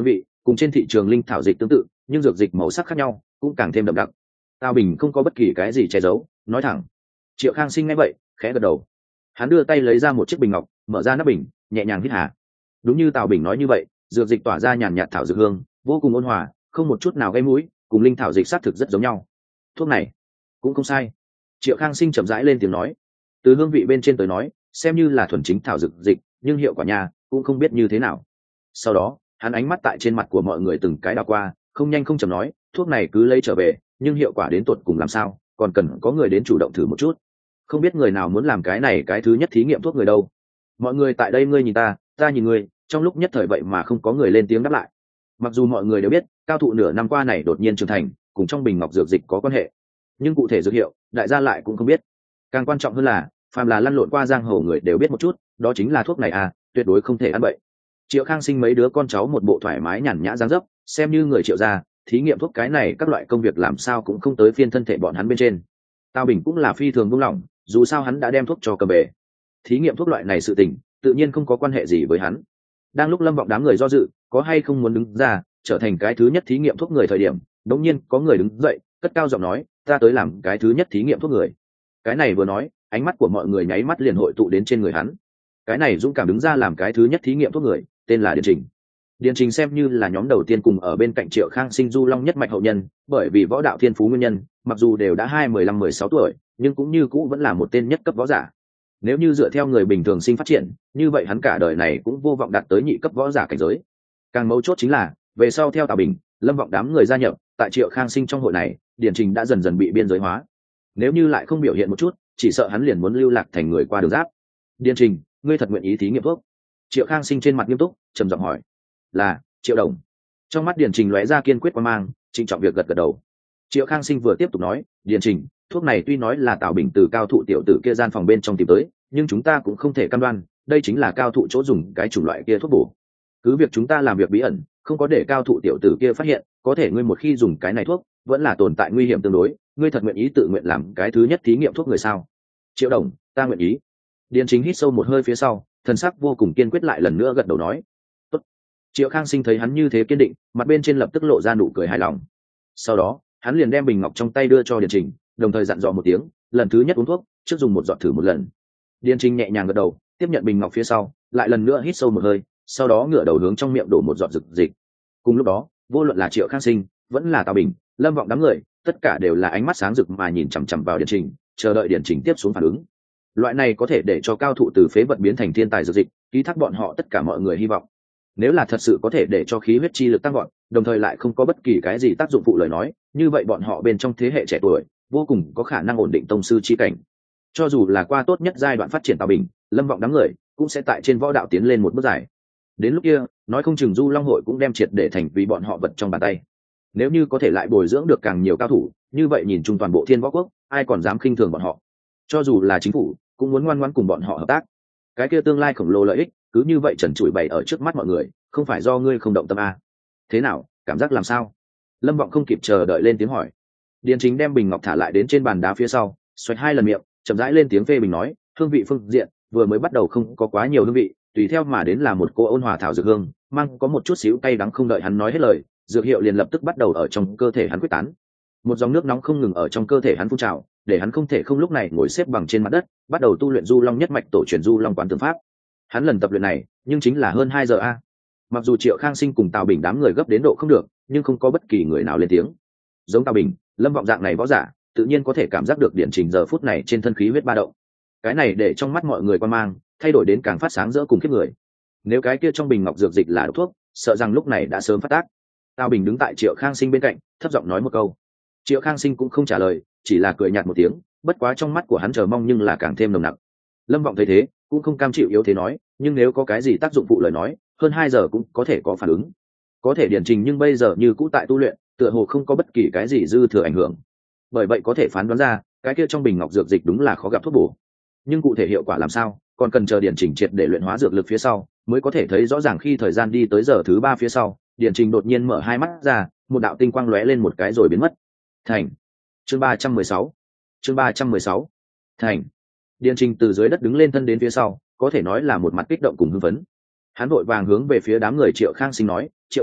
cùng trên thị trường linh thảo dịch tương tự, nhưng dược dịch màu sắc khác nhau, cũng càng thêm đậm đặc. Tào Bình không có bất kỳ cái gì che giấu, nói thẳng. Triệu Khang Sinh nghe vậy, khẽ gật đầu. Hắn đưa tay lấy ra một chiếc bình ngọc, mở ra nắp bình, nhẹ nhàng hít hà. Đúng như Tào Bình nói như vậy, dược dịch tỏa ra nhàn nhạt thảo dược hương, vô cùng ôn hòa, không một chút nào gây mũi, cùng linh thảo dịch xác thực rất giống nhau. Thuốc này cũng không sai. Triệu Khang Sinh chậm rãi lên tiếng nói. Từ hương vị bên trên tới nói, xem như là thuần chính thảo dược dịch, nhưng hiệu quả nhà cũng không biết như thế nào. Sau đó, hắn ánh mắt tại trên mặt của mọi người từng cái đảo qua, không nhanh không chậm nói, thuốc này cứ lấy trở về, nhưng hiệu quả đến tột cùng làm sao, còn cần có người đến chủ động thử một chút. Không biết người nào muốn làm cái này cái thứ nhất thí nghiệm thuốc người đâu. Mọi người tại đây ngươi nhìn ta nhìn ngươi, trong lúc nhất thời vậy mà không có người lên tiếng đáp lại. Mặc dù mọi người đều biết, cao thụ nửa năm qua này đột nhiên trưởng thành, cùng trong bình ngọc dược dịch có quan hệ, nhưng cụ thể dược hiệu, đại gia lại cũng không biết. Càng quan trọng hơn là, phàm là lăn lộn qua giang hồ người đều biết một chút, đó chính là thuốc này tuyệt đối không thể ăn bậy. Triệu Khang Sinh mấy đứa con cháu một bộ thoải mái nhàn nhã dáng dấp, xem như người Triệu gia, thí nghiệm thuốc cái này các loại công việc làm sao cũng không tới phiên thân thể bọn hắn bên trên. Tào Bình cũng là phi thường buông lỏng, dù sao hắn đã đem thuốc cho cầm về. Thí nghiệm thuốc loại này sự tình, tự nhiên không có quan hệ gì với hắn. Đang lúc Lâm Vọng đám người do dự, có hay không muốn đứng ra, trở thành cái thứ nhất thí nghiệm thuốc người thời điểm, đột nhiên có người đứng dậy, cất cao giọng nói, ta tới làm cái thứ nhất thí nghiệm thuốc người. Cái này vừa nói, ánh mắt của mọi người nháy mắt liền hội tụ đến trên người hắn. Cái này dũng cảm đứng ra làm cái thứ nhất thí nghiệm thuốc người, tên là Điền Trình. Điền Trình xem như là nhóm đầu tiên cùng ở bên cạnh Triệu Khang Sinh du long nhất mạch hậu nhân, bởi vì võ đạo thiên phú nguyên nhân, mặc dù đều đã 15-16 tuổi, nhưng cũng như cũ vẫn là một tên nhất cấp võ giả. Nếu như dựa theo người bình thường sinh phát triển, như vậy hắn cả đời này cũng vô vọng đạt tới nhị cấp võ giả cảnh giới. Càng mấu chốt chính là, về sau theo Tào Bình, Lâm Vọng đám người gia nhập, tại Triệu Khang Sinh trong hội này, Điền Trình đã dần dần bị biên giới hóa. Nếu như lại không biểu hiện một chút, chỉ sợ hắn liền muốn lưu lạc thành người qua đường giáp. Điền Trình, ngươi thật nguyện ý thí nghiệm thuốc? Triệu Khang Sinh trên mặt nghiêm túc, trầm giọng hỏi. Là, Triệu Đồng. Trong mắt Điền Trình lóe ra kiên quyết quan mang, trịnh trọng việc gật gật đầu. Triệu Khang Sinh vừa tiếp tục nói, Điền Trình, thuốc này tuy nói là Tào Bình từ cao thụ tiểu tử kia gian phòng bên trong tìm tới, nhưng chúng ta cũng không thể cam đoan đây chính là cao thụ chỗ dùng cái chủng loại kia thuốc bổ. Cứ việc chúng ta làm việc bí ẩn, không có để cao thụ tiểu tử kia phát hiện, có thể ngươi một khi dùng cái này thuốc, vẫn là tồn tại nguy hiểm tương đối, ngươi thật nguyện ý tự nguyện làm cái thứ nhất thí nghiệm thuốc người sao? Triệu Đồng, ta nguyện ý. Điền Chính hít sâu một hơi phía sau, thần sắc vô cùng kiên quyết lại lần nữa gật đầu nói. Tốt. Triệu Khang Sinh thấy hắn như thế kiên định, mặt bên trên lập tức lộ ra nụ cười hài lòng. Sau đó, hắn liền đem bình ngọc trong tay đưa cho Điền Trình, đồng thời dặn dò một tiếng, lần thứ nhất uống thuốc, trước dùng một giọt thử một lần. Điền Trình nhẹ nhàng gật đầu, tiếp nhận bình ngọc phía sau, lại lần nữa hít sâu một hơi, sau đó ngửa đầu hướng trong miệng đổ một giọt dược dịch. Cùng lúc đó, vô luận là Triệu Khang Sinh, vẫn là Tào Bình, Lâm Vọng đám người, tất cả đều là ánh mắt sáng rực mà nhìn chằm chằm vào Điền Trình, chờ đợi Điền Trình tiếp xuống phản ứng. Loại này có thể để cho cao thụ từ phế vật biến thành thiên tài dược dịch, ký thác bọn họ tất cả mọi người hy vọng. Nếu là thật sự có thể để cho khí huyết chi lực tăng gọn, đồng thời lại không có bất kỳ cái gì tác dụng phụ lời nói, như vậy bọn họ bên trong thế hệ trẻ tuổi, vô cùng có khả năng ổn định tông sư chi cảnh. Cho dù là qua tốt nhất giai đoạn phát triển Tào Bình, Lâm Vọng đám người, cũng sẽ tại trên võ đạo tiến lên một bước dài. Đến lúc kia, nói không chừng Du Long hội cũng đem triệt để thành vì bọn họ vật trong bàn tay. Nếu như có thể lại bồi dưỡng được càng nhiều cao thủ, như vậy nhìn chung toàn bộ Thiên Võ Quốc, ai còn dám khinh thường bọn họ? Cho dù là chính phủ, cũng muốn ngoan ngoãn cùng bọn họ hợp tác. Cái kia tương lai khổng lồ lợi ích, cứ như vậy trần trụi bày ở trước mắt mọi người, không phải do ngươi không động tâm a? Thế nào, cảm giác làm sao? Lâm Vọng không kịp chờ đợi lên tiếng hỏi. Điền Chính đem bình ngọc thả lại đến trên bàn đá phía sau, xoạch 2 lần miệng, chậm rãi lên tiếng phê bình nói, hương vị phương diện vừa mới bắt đầu không có quá nhiều hương vị, tùy theo mà đến là một cô ôn hòa thảo dược hương, mang có một chút xíu cay đắng. Không đợi hắn nói hết lời, dược hiệu liền lập tức bắt đầu ở trong cơ thể hắn quyết tán. Một dòng nước nóng không ngừng ở trong cơ thể hắn phun trào, để hắn không thể không lúc này ngồi xếp bằng trên mặt đất, bắt đầu tu luyện Du Long nhất mạch tổ truyền Du Long quán tương pháp. Hắn lần tập luyện này, nhưng chính là hơn 2 giờ a. Mặc dù Triệu Khang Sinh cùng Tào Bình đám người gấp đến độ không được, nhưng không có bất kỳ người nào lên tiếng. Giống Tào Bình, Lâm Vọng dạng này võ giả, tự nhiên có thể cảm giác được Điển Trình giờ phút này trên thân khí huyết ba động. Cái này để trong mắt mọi người quan mang thay đổi đến càng phát sáng rỡ cùng khiếp người. Nếu cái kia trong bình ngọc dược dịch là độc thuốc, sợ rằng lúc này đã sớm phát tác. Tào Bình đứng tại Triệu Khang Sinh bên cạnh, thấp giọng nói một câu. Triệu Khang Sinh cũng không trả lời, chỉ là cười nhạt một tiếng, bất quá trong mắt của hắn chờ mong nhưng là càng thêm nồng nặc. Lâm Vọng thấy thế, cũng không cam chịu yếu thế nói, nhưng nếu có cái gì tác dụng phụ lời nói, hơn 2 giờ cũng có thể có phản ứng. Có thể Điển Trình nhưng bây giờ như cũ tại tu luyện, tựa hồ không có bất kỳ cái gì dư thừa ảnh hưởng. Bởi vậy có thể phán đoán ra, cái kia trong bình ngọc dược dịch đúng là khó gặp thuốc bổ. Nhưng cụ thể hiệu quả làm sao, còn cần chờ Điển Trình triệt để luyện hóa dược lực phía sau, mới có thể thấy rõ ràng. Khi thời gian đi tới giờ thứ 3 phía sau, Điển Trình đột nhiên mở hai mắt ra, một đạo tinh quang lóe lên một cái rồi biến mất. Thành. Chương 316. Chương 316. Thành. Điển Trình từ dưới đất đứng lên thân đến phía sau, có thể nói là một mặt kích động cùng hưng phấn. Hắn vội vàng hướng về phía đám người Triệu Khang Sinh nói, Triệu Đồng,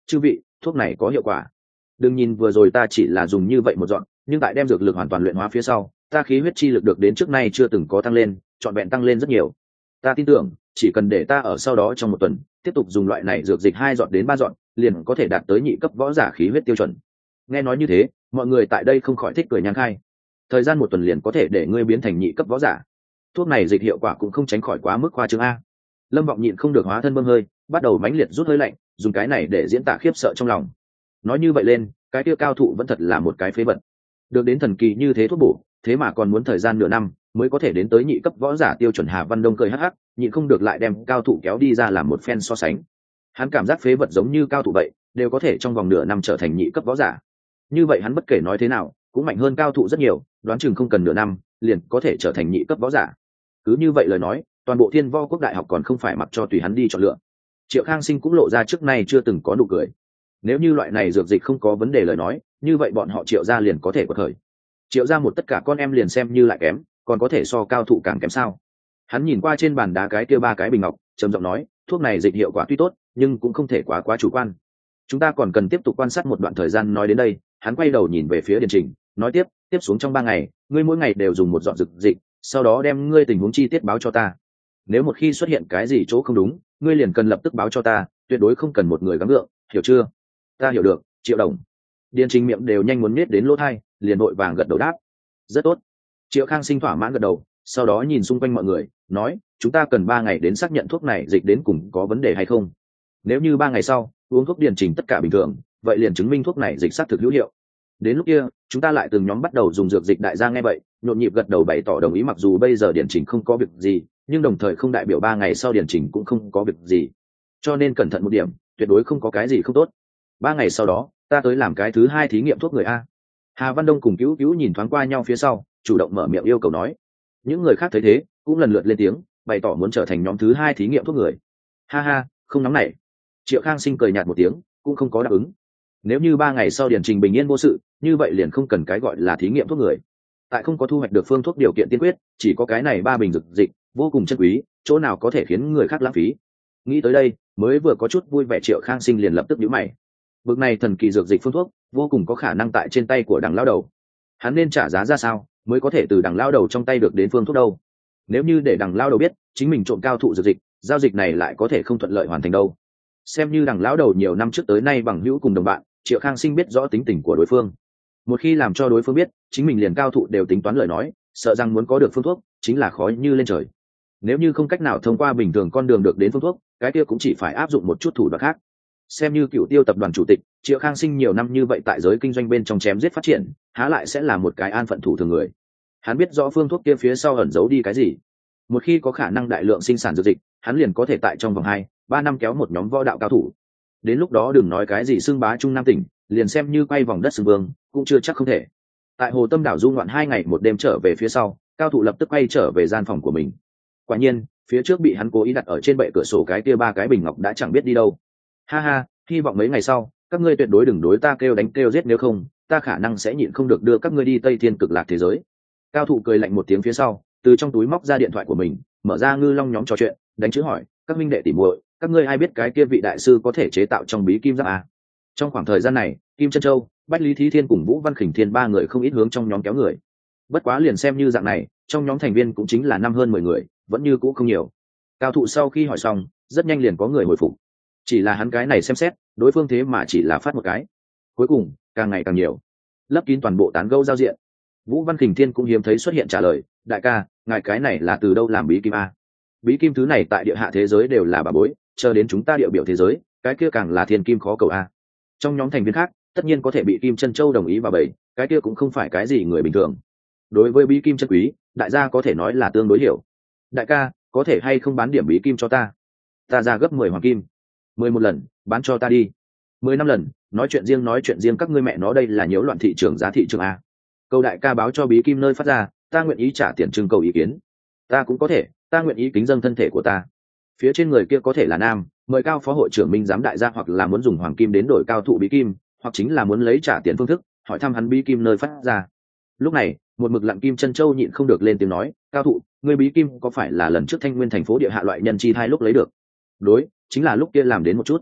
chư vị, thuốc này có hiệu quả. Đừng nhìn vừa rồi ta chỉ là dùng như vậy một dọn, nhưng tại đem dược lực hoàn toàn luyện hóa phía sau, ta khí huyết chi lực được đến trước nay chưa từng có tăng lên, trọn vẹn tăng lên rất nhiều. Ta tin tưởng chỉ cần để ta ở sau đó trong một tuần tiếp tục dùng loại này dược dịch 2 giọt đến 3 giọt, liền có thể đạt tới nhị cấp võ giả khí huyết tiêu chuẩn. Nghe nói như thế, mọi người tại đây không khỏi thích cười nhang khai. Thời gian một tuần liền có thể để ngươi biến thành nhị cấp võ giả. Thuốc này dịch hiệu quả cũng không tránh khỏi quá mức khoa trương a. Lâm Vọng nhịn không được hóa thân bơm hơi, bắt đầu mãnh liệt rút hơi lạnh, dùng cái này để diễn tả khiếp sợ trong lòng. Nói như vậy lên, cái kia cao thụ vẫn thật là một cái phế vật. Được đến thần kỳ như thế thuốc bổ, thế mà còn muốn thời gian nửa năm mới có thể đến tới nhị cấp võ giả tiêu chuẩn. Hà Văn Đông cười hắc hắc, nhịn không được lại đem cao thụ kéo đi ra làm một phen so sánh. Hắn cảm giác phế vật giống như cao thụ vậy, đều có thể trong vòng nửa năm trở thành nhị cấp võ giả. Như vậy hắn bất kể nói thế nào, cũng mạnh hơn cao thụ rất nhiều, đoán chừng không cần nửa năm, liền có thể trở thành nhị cấp võ giả. Cứ như vậy lời nói, toàn bộ Thiên Võ Quốc đại học còn không phải mặc cho tùy hắn đi chọn lựa. Triệu Khang Sinh cũng lộ ra trước nay chưa từng có nụ cười. Nếu như loại này dược dịch không có vấn đề lời nói, như vậy bọn họ Triệu gia liền có thể quật khởi. Triệu gia một tất cả con em liền xem như lại kém, còn có thể so cao thụ càng kém sao? Hắn nhìn qua trên bàn đá cái kia 3 cái bình ngọc, trầm giọng nói, thuốc này dịch hiệu quả tuy tốt, nhưng cũng không thể quá chủ quan. Chúng ta còn cần tiếp tục quan sát một đoạn thời gian. Nói đến đây, hắn quay đầu nhìn về phía Điền Trình, nói tiếp xuống trong 3 ngày, ngươi mỗi ngày đều dùng một giọt dược dịch, sau đó đem ngươi tình huống chi tiết báo cho ta. Nếu một khi xuất hiện cái gì chỗ không đúng, ngươi liền cần lập tức báo cho ta, tuyệt đối không cần một người gắng gượng, hiểu chưa? Ta hiểu được, Triệu đồng. Điền Trình miệng đều nhanh muốn nhếch đến lỗ tai, liền vội vàng gật đầu đáp. Rất tốt. Triệu Khang Sinh thỏa mãn gật đầu, sau đó nhìn xung quanh mọi người, nói, chúng ta cần 3 ngày đến xác nhận thuốc này dịch đến cùng có vấn đề hay không. Nếu như 3 ngày sau uống thuốc Điền Trình tất cả bình thường, vậy liền chứng minh thuốc này dịch xác thực hữu hiệu. Đến lúc kia, chúng ta lại từng nhóm bắt đầu dùng dược dịch. Đại gia nghe vậy, nhộn nhịp gật đầu bày tỏ đồng ý. Mặc dù bây giờ Điền Trình không có việc gì, nhưng đồng thời không đại biểu 3 ngày sau Điền Trình cũng không có việc gì. Cho nên cẩn thận một điểm, tuyệt đối không có cái gì không tốt. 3 ngày sau đó, ta tới làm cái thứ 2 thí nghiệm thuốc người a. Hà Văn Đông cùng Cứu Cứu nhìn thoáng qua nhau phía sau, chủ động mở miệng yêu cầu nói. Những người khác thấy thế, cũng lần lượt lên tiếng, bày tỏ muốn trở thành nhóm thứ 2 thí nghiệm thuốc người. Ha ha, không nóng nảy. Triệu Khang Sinh cười nhạt một tiếng, cũng không có đáp ứng. Nếu như 3 ngày sau Điền Trình bình yên vô sự, như vậy liền không cần cái gọi là thí nghiệm thuốc người. Tại không có thu hoạch được phương thuốc điều kiện tiên quyết, chỉ có cái này 3 bình dược dịch, vô cùng chân quý, chỗ nào có thể khiến người khác lãng phí. Nghĩ tới đây, mới vừa có chút vui vẻ Triệu Khang Sinh liền lập tức nhíu mày. Bực này thần kỳ dược dịch phương thuốc, vô cùng có khả năng tại trên tay của Đằng lão đầu. Hắn nên trả giá ra sao mới có thể từ Đằng lão đầu trong tay được đến phương thuốc đâu? Nếu như để Đằng lão đầu biết chính mình trộm cao thụ dược dịch, giao dịch này lại có thể không thuận lợi hoàn thành đâu. Xem như Đằng lão đầu nhiều năm trước tới nay bằng hữu cùng đồng bạn, Triệu Khang Sinh biết rõ tính tình của đối phương. Một khi làm cho đối phương biết chính mình liền cao thụ đều tính toán lời nói, sợ rằng muốn có được phương thuốc chính là khó như lên trời. Nếu như không cách nào thông qua bình thường con đường được đến phương thuốc, cái kia cũng chỉ phải áp dụng một chút thủ đoạn khác. Xem như Cửu Tiêu tập đoàn chủ tịch, Triệu Khang Sinh nhiều năm như vậy tại giới kinh doanh bên trong chém giết phát triển, há lại sẽ là một cái an phận thủ thường người. Hắn biết rõ phương thuốc kia phía sau ẩn giấu đi cái gì. Một khi có khả năng đại lượng sinh sản dược dịch, hắn liền có thể tại trong vòng 2-3 năm kéo một nhóm võ đạo cao thủ. Đến lúc đó đừng nói cái gì xưng bá Trung Nam tỉnh, liền xem như quay vòng đất xưng vương, cũng chưa chắc không thể. Tại Hồ Tâm đảo du ngoạn 2 ngày 1 đêm trở về phía sau, cao thủ lập tức quay trở về gian phòng của mình. Quả nhiên, phía trước bị hắn cố ý đặt ở trên bệ cửa sổ cái kia 3 cái bình ngọc đã chẳng biết đi đâu. Ha ha, hy vọng mấy ngày sau các ngươi tuyệt đối đừng đối ta kêu đánh kêu giết, nếu không ta khả năng sẽ nhịn không được đưa các ngươi đi Tây Thiên Cực Lạc thế giới. Cao thủ cười lạnh một tiếng phía sau, từ trong túi móc ra điện thoại của mình, mở ra Ngư Long nhóm trò chuyện, đánh chữ hỏi, các minh đệ tỉ muội, các ngươi ai biết cái kia vị đại sư có thể chế tạo trong bí kim giáp à? Trong khoảng thời gian này, Kim Chân Châu, Bách Lý Thí Thiên cùng Vũ Văn Khỉnh Thiên 3 người không ít hướng trong nhóm kéo người. Bất quá liền xem như dạng này, trong nhóm thành viên cũng chính là 5 hơn 10 người, vẫn như cũ không nhiều. Cao thủ sau khi hỏi xong, rất nhanh liền có người hồi phục. Chỉ là hắn cái này xem xét, đối phương thế mà chỉ là phát một cái. Cuối cùng, càng ngày càng nhiều, lấp kín toàn bộ tán gẫu giao diện. Vũ Văn Khỉnh Thiên cũng hiếm thấy xuất hiện trả lời, đại ca, ngài cái này là từ đâu làm bí kim a? Bí kim thứ này tại địa hạ thế giới đều là bà bối, chờ đến chúng ta địa biểu thế giới, cái kia càng là thiên kim khó cầu a. Trong nhóm thành viên khác, tất nhiên có thể bị Kim Chân Châu đồng ý vào bầy, cái kia cũng không phải cái gì người bình thường. Đối với bí kim chân quý, đại gia có thể nói là tương đối hiểu. Đại ca, có thể hay không bán điểm bí kim cho ta? Ta ra gấp 10 hoàng kim. 11 lần, bán cho ta đi. 15 lần, nói chuyện riêng các ngươi mẹ nó đây là nhiễu loạn thị trường giá thị trường a. Câu đại ca báo cho bí kim nơi phát ra, ta nguyện ý trả tiền trưng cầu ý kiến. Ta cũng có thể, ta nguyện ý kính dâng thân thể của ta. Phía trên người kia có thể là nam, mời cao phó hội trưởng minh giám đại gia, hoặc là muốn dùng hoàng kim đến đổi cao thụ bí kim, hoặc chính là muốn lấy trả tiền phương thức, hỏi thăm hắn bí kim nơi phát ra. Lúc này, một mực lặng Kim Chân Châu nhịn không được lên tiếng nói, cao thụ, ngươi bí kim có phải là lần trước Thanh Nguyên thành phố địa hạ loại nhân chi thai lúc lấy được? Đối, chính là lúc kia làm đến một chút.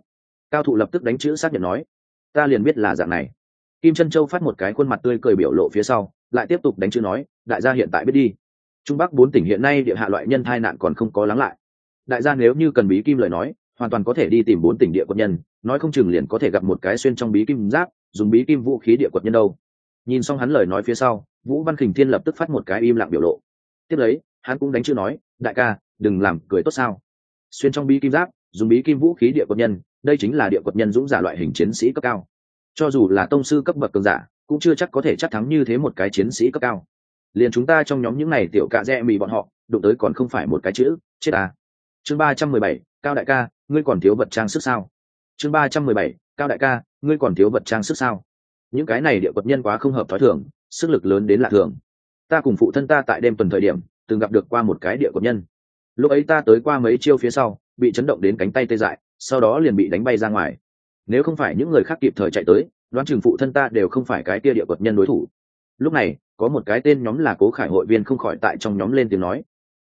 Cao thụ lập tức đánh chữ xác nhận nói, ta liền biết là dạng này. Kim Chân Châu phát một cái khuôn mặt tươi cười biểu lộ phía sau, lại tiếp tục đánh chữ nói, đại gia hiện tại biết đi, Trung Bắc 4 tỉnh hiện nay địa hạ loại nhân tai nạn còn không có lắng lại. Đại gia nếu như cần bí kim lời nói, hoàn toàn có thể đi tìm 4 tỉnh địa quật nhân, nói không chừng liền có thể gặp một cái xuyên trong bí kim giáp, dùng bí kim vũ khí địa quật nhân đâu. Nhìn xong hắn lời nói phía sau, Vũ Văn Khỉnh Thiên lập tức phát một cái im lặng biểu lộ. Tiếp lấy, hắn cũng đánh chữ nói, đại ca, đừng làm cười tốt sao? Xuyên trong bí kim giáp, dùng bí kim vũ khí địa quật nhân, đây chính là địa quật nhân dũng giả loại hình chiến sĩ cấp cao. Cho dù là tông sư cấp bậc cường giả, cũng chưa chắc có thể chắc thắng như thế một cái chiến sĩ cấp cao. Liền chúng ta trong nhóm những này tiểu cạ rẽ mì bọn họ, đụng tới còn không phải một cái chữ, chết à. Chương 317, Cao đại ca, ngươi còn thiếu vật trang sức sao? Chương 317, Cao đại ca, ngươi còn thiếu vật trang sức sao? Những cái này địa quật nhân quá không hợp thói thường, sức lực lớn đến lạ thường. Ta cùng phụ thân ta tại đêm tuần thời điểm, từng gặp được qua một cái địa quật nhân. Lúc ấy ta tới qua mấy chiêu phía sau, bị chấn động đến cánh tay tê dại, sau đó liền bị đánh bay ra ngoài. Nếu không phải những người khác kịp thời chạy tới, đoán chừng phụ thân ta đều không phải cái kia địa quật nhân đối thủ. Lúc này, có một cái tên nhóm là Cố Khải hội viên không khỏi tại trong nhóm lên tiếng nói,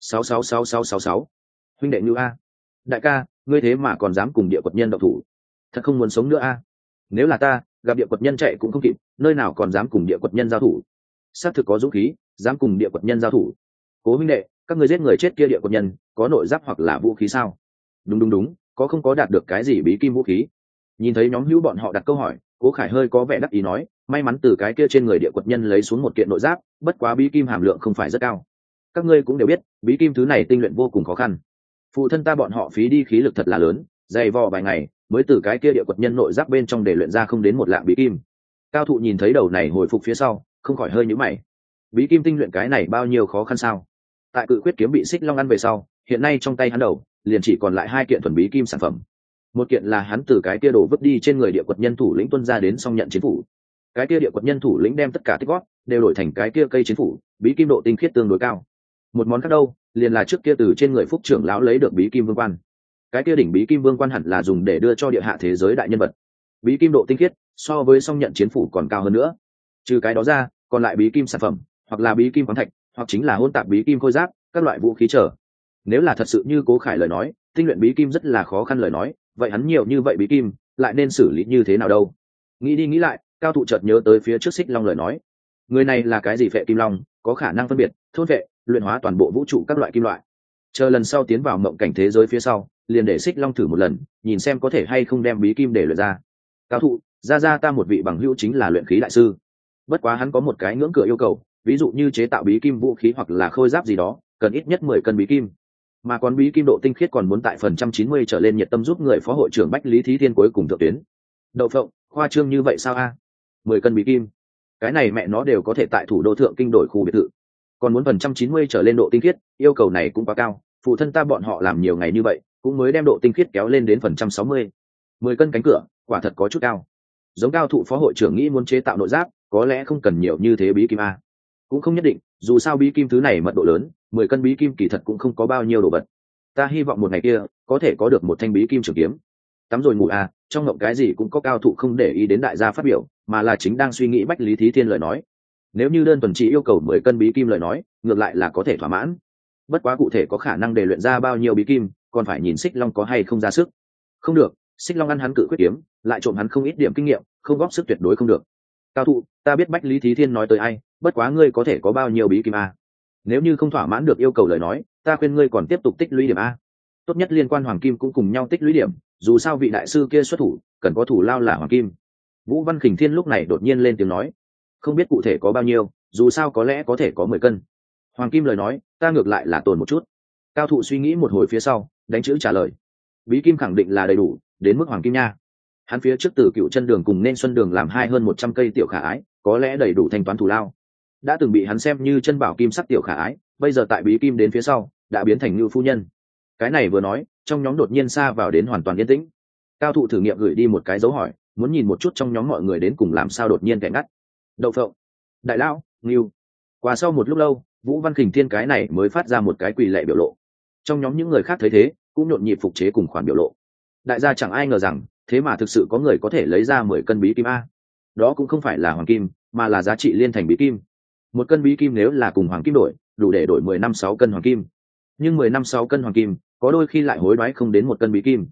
666666, huynh đệ như a, đại ca, ngươi thế mà còn dám cùng địa quật nhân động thủ, thật không muốn sống nữa a. Nếu là ta gặp địa quật nhân chạy cũng không kịp, nơi nào còn dám cùng địa quật nhân giao thủ. Xác thực có dũng khí, dám cùng địa quật nhân giao thủ. Cố huynh đệ, các ngươi giết người chết kia địa quật nhân có nội giáp hoặc là vũ khí sao? Đúng, có không có đạt được cái gì bí kim vũ khí? Nhìn thấy nhóm hữu bọn họ đặt câu hỏi, Cố Khải hơi có vẻ đắc ý nói, may mắn từ cái kia trên người địa quật nhân lấy xuống một kiện nội giáp, bất quá bí kim hàm lượng không phải rất cao. Các ngươi cũng đều biết, bí kim thứ này tinh luyện vô cùng khó khăn. Phụ thân ta bọn họ phí đi khí lực thật là lớn, dày vò vài ngày mới từ cái kia địa quật nhân nội giáp bên trong để luyện ra không đến một lạng bí kim. Cao thụ nhìn thấy đầu này hồi phục phía sau, không khỏi hơi nhíu mày. Bí kim tinh luyện cái này bao nhiêu khó khăn sao? Tại Cự Quyết kiếm bị Xích Long ăn về sau, hiện nay trong tay hắn đầu liền chỉ còn lại 2 kiện thuần bí kim sản phẩm. Một kiện là hắn từ cái kia đổ vứt đi trên người địa quật nhân thủ lĩnh tuân ra đến xong nhận chiến phủ. Cái kia địa quật nhân thủ lĩnh đem tất cả tích gót đều đổi thành cái kia cây chiến phủ, bí kim độ tinh khiết tương đối cao. Một món khác đâu, liền là trước kia từ trên người Phúc trưởng lão lấy được bí kim vương quan. Cái kia đỉnh bí kim vương quan hẳn là dùng để đưa cho địa hạ thế giới đại nhân vật. Bí kim độ tinh khiết so với xong nhận chiến phủ còn cao hơn nữa. Trừ cái đó ra, còn lại bí kim sản phẩm, hoặc là bí kim khoáng thạch, hoặc chính là hôn tạp bí kim khôi giáp, các loại vũ khí trở. Nếu là thật sự như Cố Khải lời nói, tinh luyện bí kim rất là khó khăn lời nói, vậy hắn nhiều như vậy bí kim, lại nên xử lý như thế nào đâu? Nghĩ đi nghĩ lại, Cao thụ chợt nhớ tới phía trước Xích Long lời nói. Người này là cái gì phệ kim long, có khả năng phân biệt, thôn vệ, luyện hóa toàn bộ vũ trụ các loại kim loại. Chờ lần sau tiến vào mộng cảnh thế giới phía sau, liền để Xích Long thử một lần, nhìn xem có thể hay không đem bí kim để luyện ra. Cao thụ, ra ta một vị bằng hữu chính là luyện khí đại sư. Bất quá hắn có một cái ngưỡng cửa yêu cầu, ví dụ như chế tạo bí kim vũ khí hoặc là khôi giáp gì đó, cần ít nhất 10 cân bí kim. Mà còn bí kim độ tinh khiết còn muốn tại phần 190 trở lên, nhiệt tâm giúp người phó hội trưởng Bách Lý Thí Thiên cuối cùng thượng tuyến. Đậu phộng, khoa trương như vậy sao a? 10 cân bí kim, cái này mẹ nó đều có thể tại thủ đô thượng kinh đổi khu biệt thự. Còn muốn phần 190 trở lên độ tinh khiết, yêu cầu này cũng quá cao. Phụ thân ta bọn họ làm nhiều ngày như vậy, cũng mới đem độ tinh khiết kéo lên đến phần 160. 10 cân cánh cửa, quả thật có chút cao. Giống Cao thụ phó hội trưởng nghĩ muốn chế tạo nội giáp, có lẽ không cần nhiều như thế bí kim a. Cũng không nhất định, dù sao bí kim thứ này mật độ lớn, 10 cân bí kim kỳ thật cũng không có bao nhiêu đồ vật. Ta hy vọng một ngày kia có thể có được một thanh bí kim trường kiếm. Tắm rồi ngủ à, trong ngộng cái gì cũng có. Cao thụ không để ý đến đại gia phát biểu, mà là chính đang suy nghĩ Bách Lý Thí Thiên lời nói. Nếu như đơn thuần chỉ yêu cầu 10 cân bí kim lời nói, ngược lại là có thể thỏa mãn. Bất quá cụ thể có khả năng để luyện ra bao nhiêu bí kim, còn phải nhìn Xích Long có hay không ra sức. Không được, Xích Long ăn hắn Cự Quyết kiếm, lại trộm hắn không ít điểm kinh nghiệm, không góp sức tuyệt đối không được. Cao thụ, ta biết Bách Lý Thí Thiên nói tới ai, bất quá ngươi có thể có bao nhiêu bí kim a? Nếu như không thỏa mãn được yêu cầu lời nói, ta khuyên ngươi còn tiếp tục tích lũy điểm a. Tốt nhất liên quan hoàng kim cũng cùng nhau tích lũy điểm, dù sao vị đại sư kia xuất thủ, cần có thủ lao là hoàng kim. Vũ Văn Khỉnh Thiên lúc này đột nhiên lên tiếng nói, không biết cụ thể có bao nhiêu, dù sao có lẽ có thể có 10 cân. Hoàng kim lời nói, ta ngược lại là tồn một chút. Cao thụ suy nghĩ một hồi phía sau, đánh chữ trả lời, bí kim khẳng định là đầy đủ, đến mức hoàng kim nha. Hắn phía trước từ Cựu Chân Đường cùng Nên Xuân Đường làm hơn 100 cây tiểu khả ái, có lẽ đầy đủ thanh toán thù lao. Đã từng bị hắn xem như chân bảo kim sắc tiểu khả ái, bây giờ tại bí kim đến phía sau, đã biến thành Ngưu phu nhân. Cái này vừa nói, trong nhóm đột nhiên xa vào đến hoàn toàn yên tĩnh. Cao thụ thử nghiệm gửi đi một cái dấu hỏi, muốn nhìn một chút trong nhóm mọi người đến cùng làm sao đột nhiên kẻ ngắt. Đậu phộng, đại lão, Ngưu. Qua sau một lúc lâu, Vũ Văn Khỉnh Thiên cái này mới phát ra một cái quỳ lệ biểu lộ. Trong nhóm những người khác thấy thế, cũng nhộn nhịp phục chế cùng khoản biểu lộ. Đại gia chẳng ai ngờ rằng, thế mà thực sự có người có thể lấy ra 10 cân bí kim a. Đó cũng không phải là hoàng kim, mà là giá trị liên thành bí kim. 1 cân bí kim nếu là cùng hoàng kim đổi, đủ để đổi 10 năm 6 cân hoàng kim. Nhưng 10 năm 6 cân hoàng kim, có đôi khi lại hối đoái không đến 1 cân bí kim.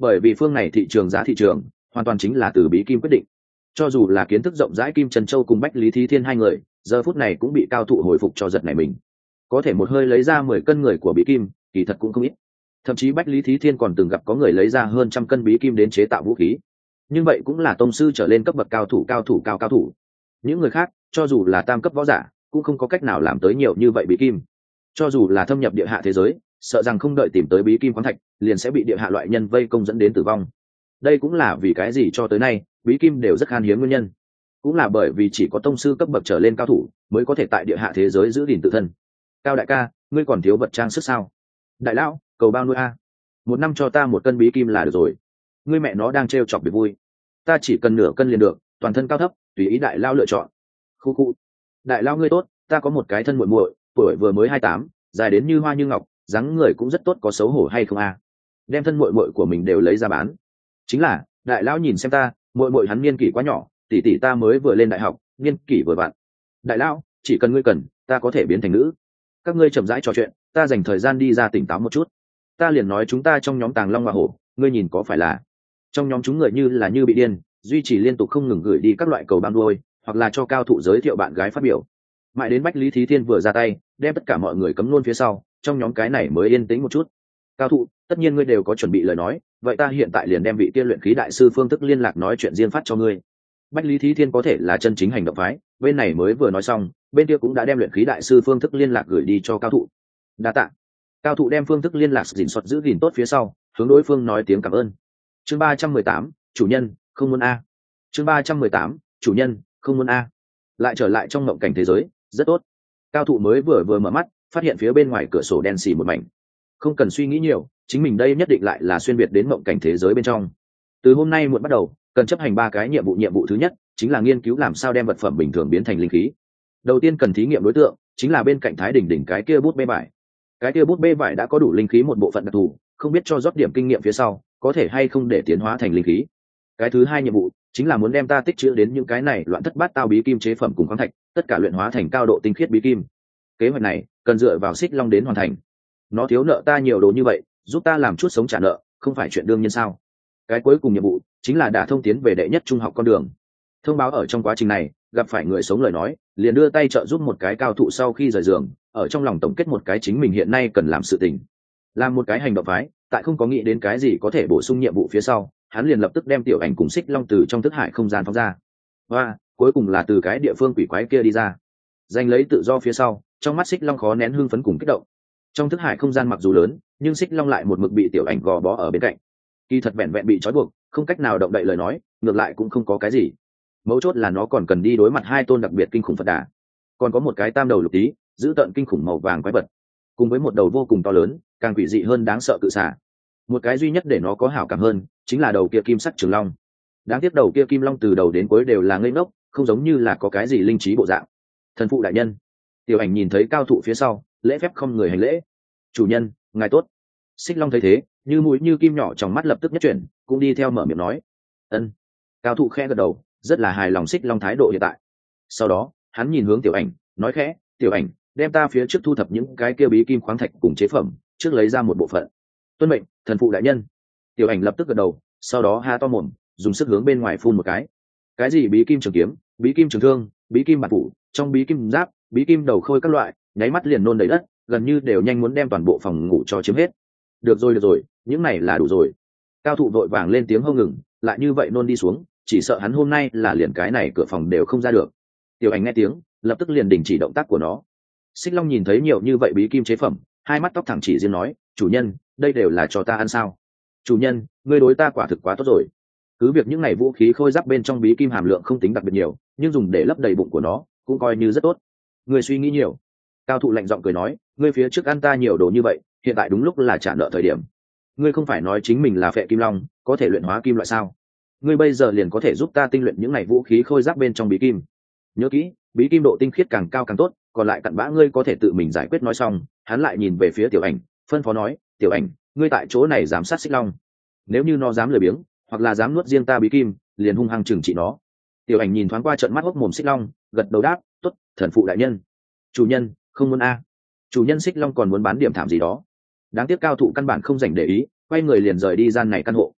bởi vì phương này thị trường giá thị trường hoàn toàn chính là từ bí kim quyết định. Cho dù là kiến thức rộng rãi Kim Trần Châu cùng Bách Lý Thí Thiên hai người giờ phút này cũng bị cao thụ hồi phục cho giật này mình. Có thể một hơi lấy ra 10 cân người của bí kim kỳ thật cũng không ít, thậm chí Bách Lý Thí Thiên còn từng gặp có người lấy ra hơn 100 cân bí kim đến chế tạo vũ khí. Nhưng vậy cũng là tông sư trở lên cấp bậc cao thủ. Những người khác cho dù là tam cấp võ giả cũng không có cách nào làm tới nhiều như vậy bí kim. Cho dù là thâm nhập địa hạ thế giới, sợ rằng không đợi tìm tới bí kim khoáng thạch liền sẽ bị địa hạ loại nhân vây công dẫn đến tử vong. Đây cũng là vì cái gì cho tới nay bí kim đều rất khan hiếm nguyên nhân, cũng là bởi vì chỉ có tông sư cấp bậc trở lên cao thủ mới có thể tại địa hạ thế giới giữ gìn tự thân. Cao đại ca, ngươi còn thiếu vật trang sức sao? Đại lão, cầu bao nuôi a, một năm cho ta 1 cân bí kim là được rồi. Ngươi mẹ nó đang trêu chọc việc vui, ta chỉ cần nửa cân liền được, toàn thân cao thấp tùy ý đại lao lựa chọn. Khu khu, đại lao ngươi tốt, ta có một cái thân muội muội, tuổi vừa mới 28, dài đến như hoa như ngọc, dáng người cũng rất tốt, có xấu hổ hay không a? Đem thân muội muội của mình đều lấy ra bán. Chính là, đại lão nhìn xem ta, muội muội hắn niên kỷ quá nhỏ, tỷ tỷ ta mới vừa lên đại học, niên kỷ vừa vặn. Đại lão, chỉ cần ngươi cần, ta có thể biến thành nữ. Các ngươi chậm rãi trò chuyện, ta dành thời gian đi ra tỉnh táo một chút. Ta liền nói chúng ta trong nhóm Tàng Long và Hổ, ngươi nhìn có phải là? Trong nhóm chúng người như bị điên, duy trì liên tục không ngừng gửi đi các loại cầu ban đuôi, hoặc là cho cao thủ giới thiệu bạn gái phát biểu. Mãi đến Bách Lý Thí Thiên vừa ra tay, đem tất cả mọi người cấm luôn phía sau, trong nhóm cái này mới yên tĩnh một chút. Cao thủ, tất nhiên ngươi đều có chuẩn bị lời nói, vậy ta hiện tại liền đem vị tiên luyện khí đại sư phương thức liên lạc nói chuyện riêng phát cho ngươi. Bách Lý Thí Thiên có thể là chân chính hành động phái, bên này mới vừa nói xong, bên kia cũng đã đem luyện khí đại sư phương thức liên lạc gửi đi cho cao thủ. Đa tạ. Cao thủ đem phương thức liên lạc gìn xuất giữ gìn tốt phía sau, hướng đối phương nói tiếng cảm ơn. Chương 318, chủ nhân, không muốn a. Chương 318, chủ nhân, không muốn a. Lại trở lại trong mộng cảnh thế giới, rất tốt. Cao thủ mới vừa mở mắt, phát hiện phía bên ngoài cửa sổ đen xì một mảnh. Không cần suy nghĩ nhiều, chính mình đây nhất định lại là xuyên việt đến mộng cảnh thế giới bên trong. Từ hôm nay muộn bắt đầu, cần chấp hành 3 cái nhiệm vụ thứ nhất chính là nghiên cứu làm sao đem vật phẩm bình thường biến thành linh khí. Đầu tiên cần thí nghiệm đối tượng chính là bên cạnh Thái Đỉnh Đỉnh cái kia bút bê vải. Cái kia bút bê vải đã có đủ linh khí một bộ phận đặc thù, không biết cho rót điểm kinh nghiệm phía sau có thể hay không để tiến hóa thành linh khí. Cái thứ hai nhiệm vụ chính là muốn đem ta tích trữ đến những cái này loạn thất bát tao bí kim chế phẩm cùng khoáng thạch, tất cả luyện hóa thành cao độ tinh khiết bí kim. Kế hoạch này cần dựa vào Xích Long đến hoàn thành. Nó thiếu nợ ta nhiều đồ như vậy, giúp ta làm chút sống trả nợ, không phải chuyện đương nhiên sao? Cái cuối cùng nhiệm vụ chính là đả thông tiến về đệ nhất trung học con đường. Thông báo ở trong quá trình này gặp phải người sống lời nói, liền đưa tay trợ giúp một cái cao thủ sau khi rời giường, ở trong lòng tổng kết một cái chính mình hiện nay cần làm sự tình. Làm một cái hành động phái, tại không có nghĩ đến cái gì có thể bổ sung nhiệm vụ phía sau, hắn liền lập tức đem Tiểu Ảnh cùng Xích Long từ trong thức hải không gian phóng ra. Và cuối cùng là từ cái địa phương quỷ quái kia đi ra. Giành lấy tự do phía sau, trong mắt Xích Long khó nén hưng phấn cùng kích động. Trong thức hải không gian mặc dù lớn, nhưng Xích Long lại một mực bị Tiểu Ảnh gò bó ở bên cạnh. Kỳ thật vẹn vẹn bị trói buộc, không cách nào động đậy lời nói, ngược lại cũng không có cái gì. Mấu chốt là nó còn cần đi đối mặt 2 tôn đặc biệt kinh khủng Phật Đà, còn có một cái tam đầu lục tí giữ tợn kinh khủng màu vàng quái vật, cùng với một đầu vô cùng to lớn càng quỷ dị hơn đáng sợ cự xà. Một cái duy nhất để nó có hảo cảm hơn chính là đầu kia kim sắc trường long. Đáng tiếc đầu kia kim long từ đầu đến cuối đều là ngây ngốc, không giống như là có cái gì linh trí bộ dạng. Thần phụ đại nhân. Tiểu Ảnh nhìn thấy cao thủ phía sau, lễ phép không người hành lễ. Chủ nhân, ngài tốt. Xích Long thấy thế, như mũi như kim nhỏ trong mắt lập tức nhất chuyển, cũng đi theo mở miệng nói. Ân. Cao thủ khẽ gật đầu, rất là hài lòng Xích Long thái độ hiện tại. Sau đó hắn nhìn hướng Tiểu Ảnh, nói khẽ, Tiểu Ảnh, đem ta phía trước thu thập những cái kia bí kim khoáng thạch cùng chế phẩm, trước lấy ra một bộ phận. Tuân mệnh, thần phụ đại nhân. Tiểu Ảnh lập tức gật đầu, sau đó há to mồm, dùng sức hướng bên ngoài phun một cái gì bí kim trường kiếm, bí kim trường thương, bí kim bạt phủ, trong bí kim giáp, bí kim đầu khôi các loại, nháy mắt liền nôn đầy đất, gần như đều nhanh muốn đem toàn bộ phòng ngủ cho chiếm hết. Được rồi, những này là đủ rồi. Cao thủ vội vàng lên tiếng hô ngừng, lại như vậy nôn đi xuống, chỉ sợ hắn hôm nay là liền cái này cửa phòng đều không ra được. Tiểu Ảnh nghe tiếng, lập tức liền đình chỉ động tác của nó. Xích Long nhìn thấy nhiều như vậy bí kim chế phẩm, hai mắt tóc thẳng chỉ riêng nói, chủ nhân, đây đều là cho ta ăn sao? Chủ nhân, ngươi đối ta quả thực quá tốt rồi. Cứ việc những này vũ khí khôi giáp bên trong bí kim hàm lượng không tính đặc biệt nhiều, nhưng dùng để lấp đầy bụng của nó cũng coi như rất tốt. Ngươi suy nghĩ nhiều. Cao thủ lạnh giọng cười nói, ngươi phía trước ăn ta nhiều đồ như vậy, hiện tại đúng lúc là trả nợ thời điểm. Ngươi không phải nói chính mình là Phệ Kim Long, có thể luyện hóa kim loại sao? Ngươi bây giờ liền có thể giúp ta tinh luyện những này vũ khí khôi giáp bên trong bí kim. Nhớ kỹ, bí kim độ tinh khiết càng cao càng tốt, còn lại cặn bã ngươi có thể tự mình giải quyết. Nói xong, hắn lại nhìn về phía Tiểu Ảnh, phân phó nói, Tiểu Ảnh, ngươi tại chỗ này giám sát Xích Long, nếu như nó dám lười biếng hoặc là dám nuốt riêng ta bí kim, liền hung hăng trừng trị nó. Tiểu Ảnh nhìn thoáng qua trận mắt hốc mồm Xích Long, gật đầu đáp, tốt, thần phụ đại nhân. Chủ nhân, không muốn a. Chủ nhân, Xích Long còn muốn bán điểm thảm gì đó. Đáng tiếc cao thủ căn bản không dành để ý, quay người liền rời đi gian này căn hộ.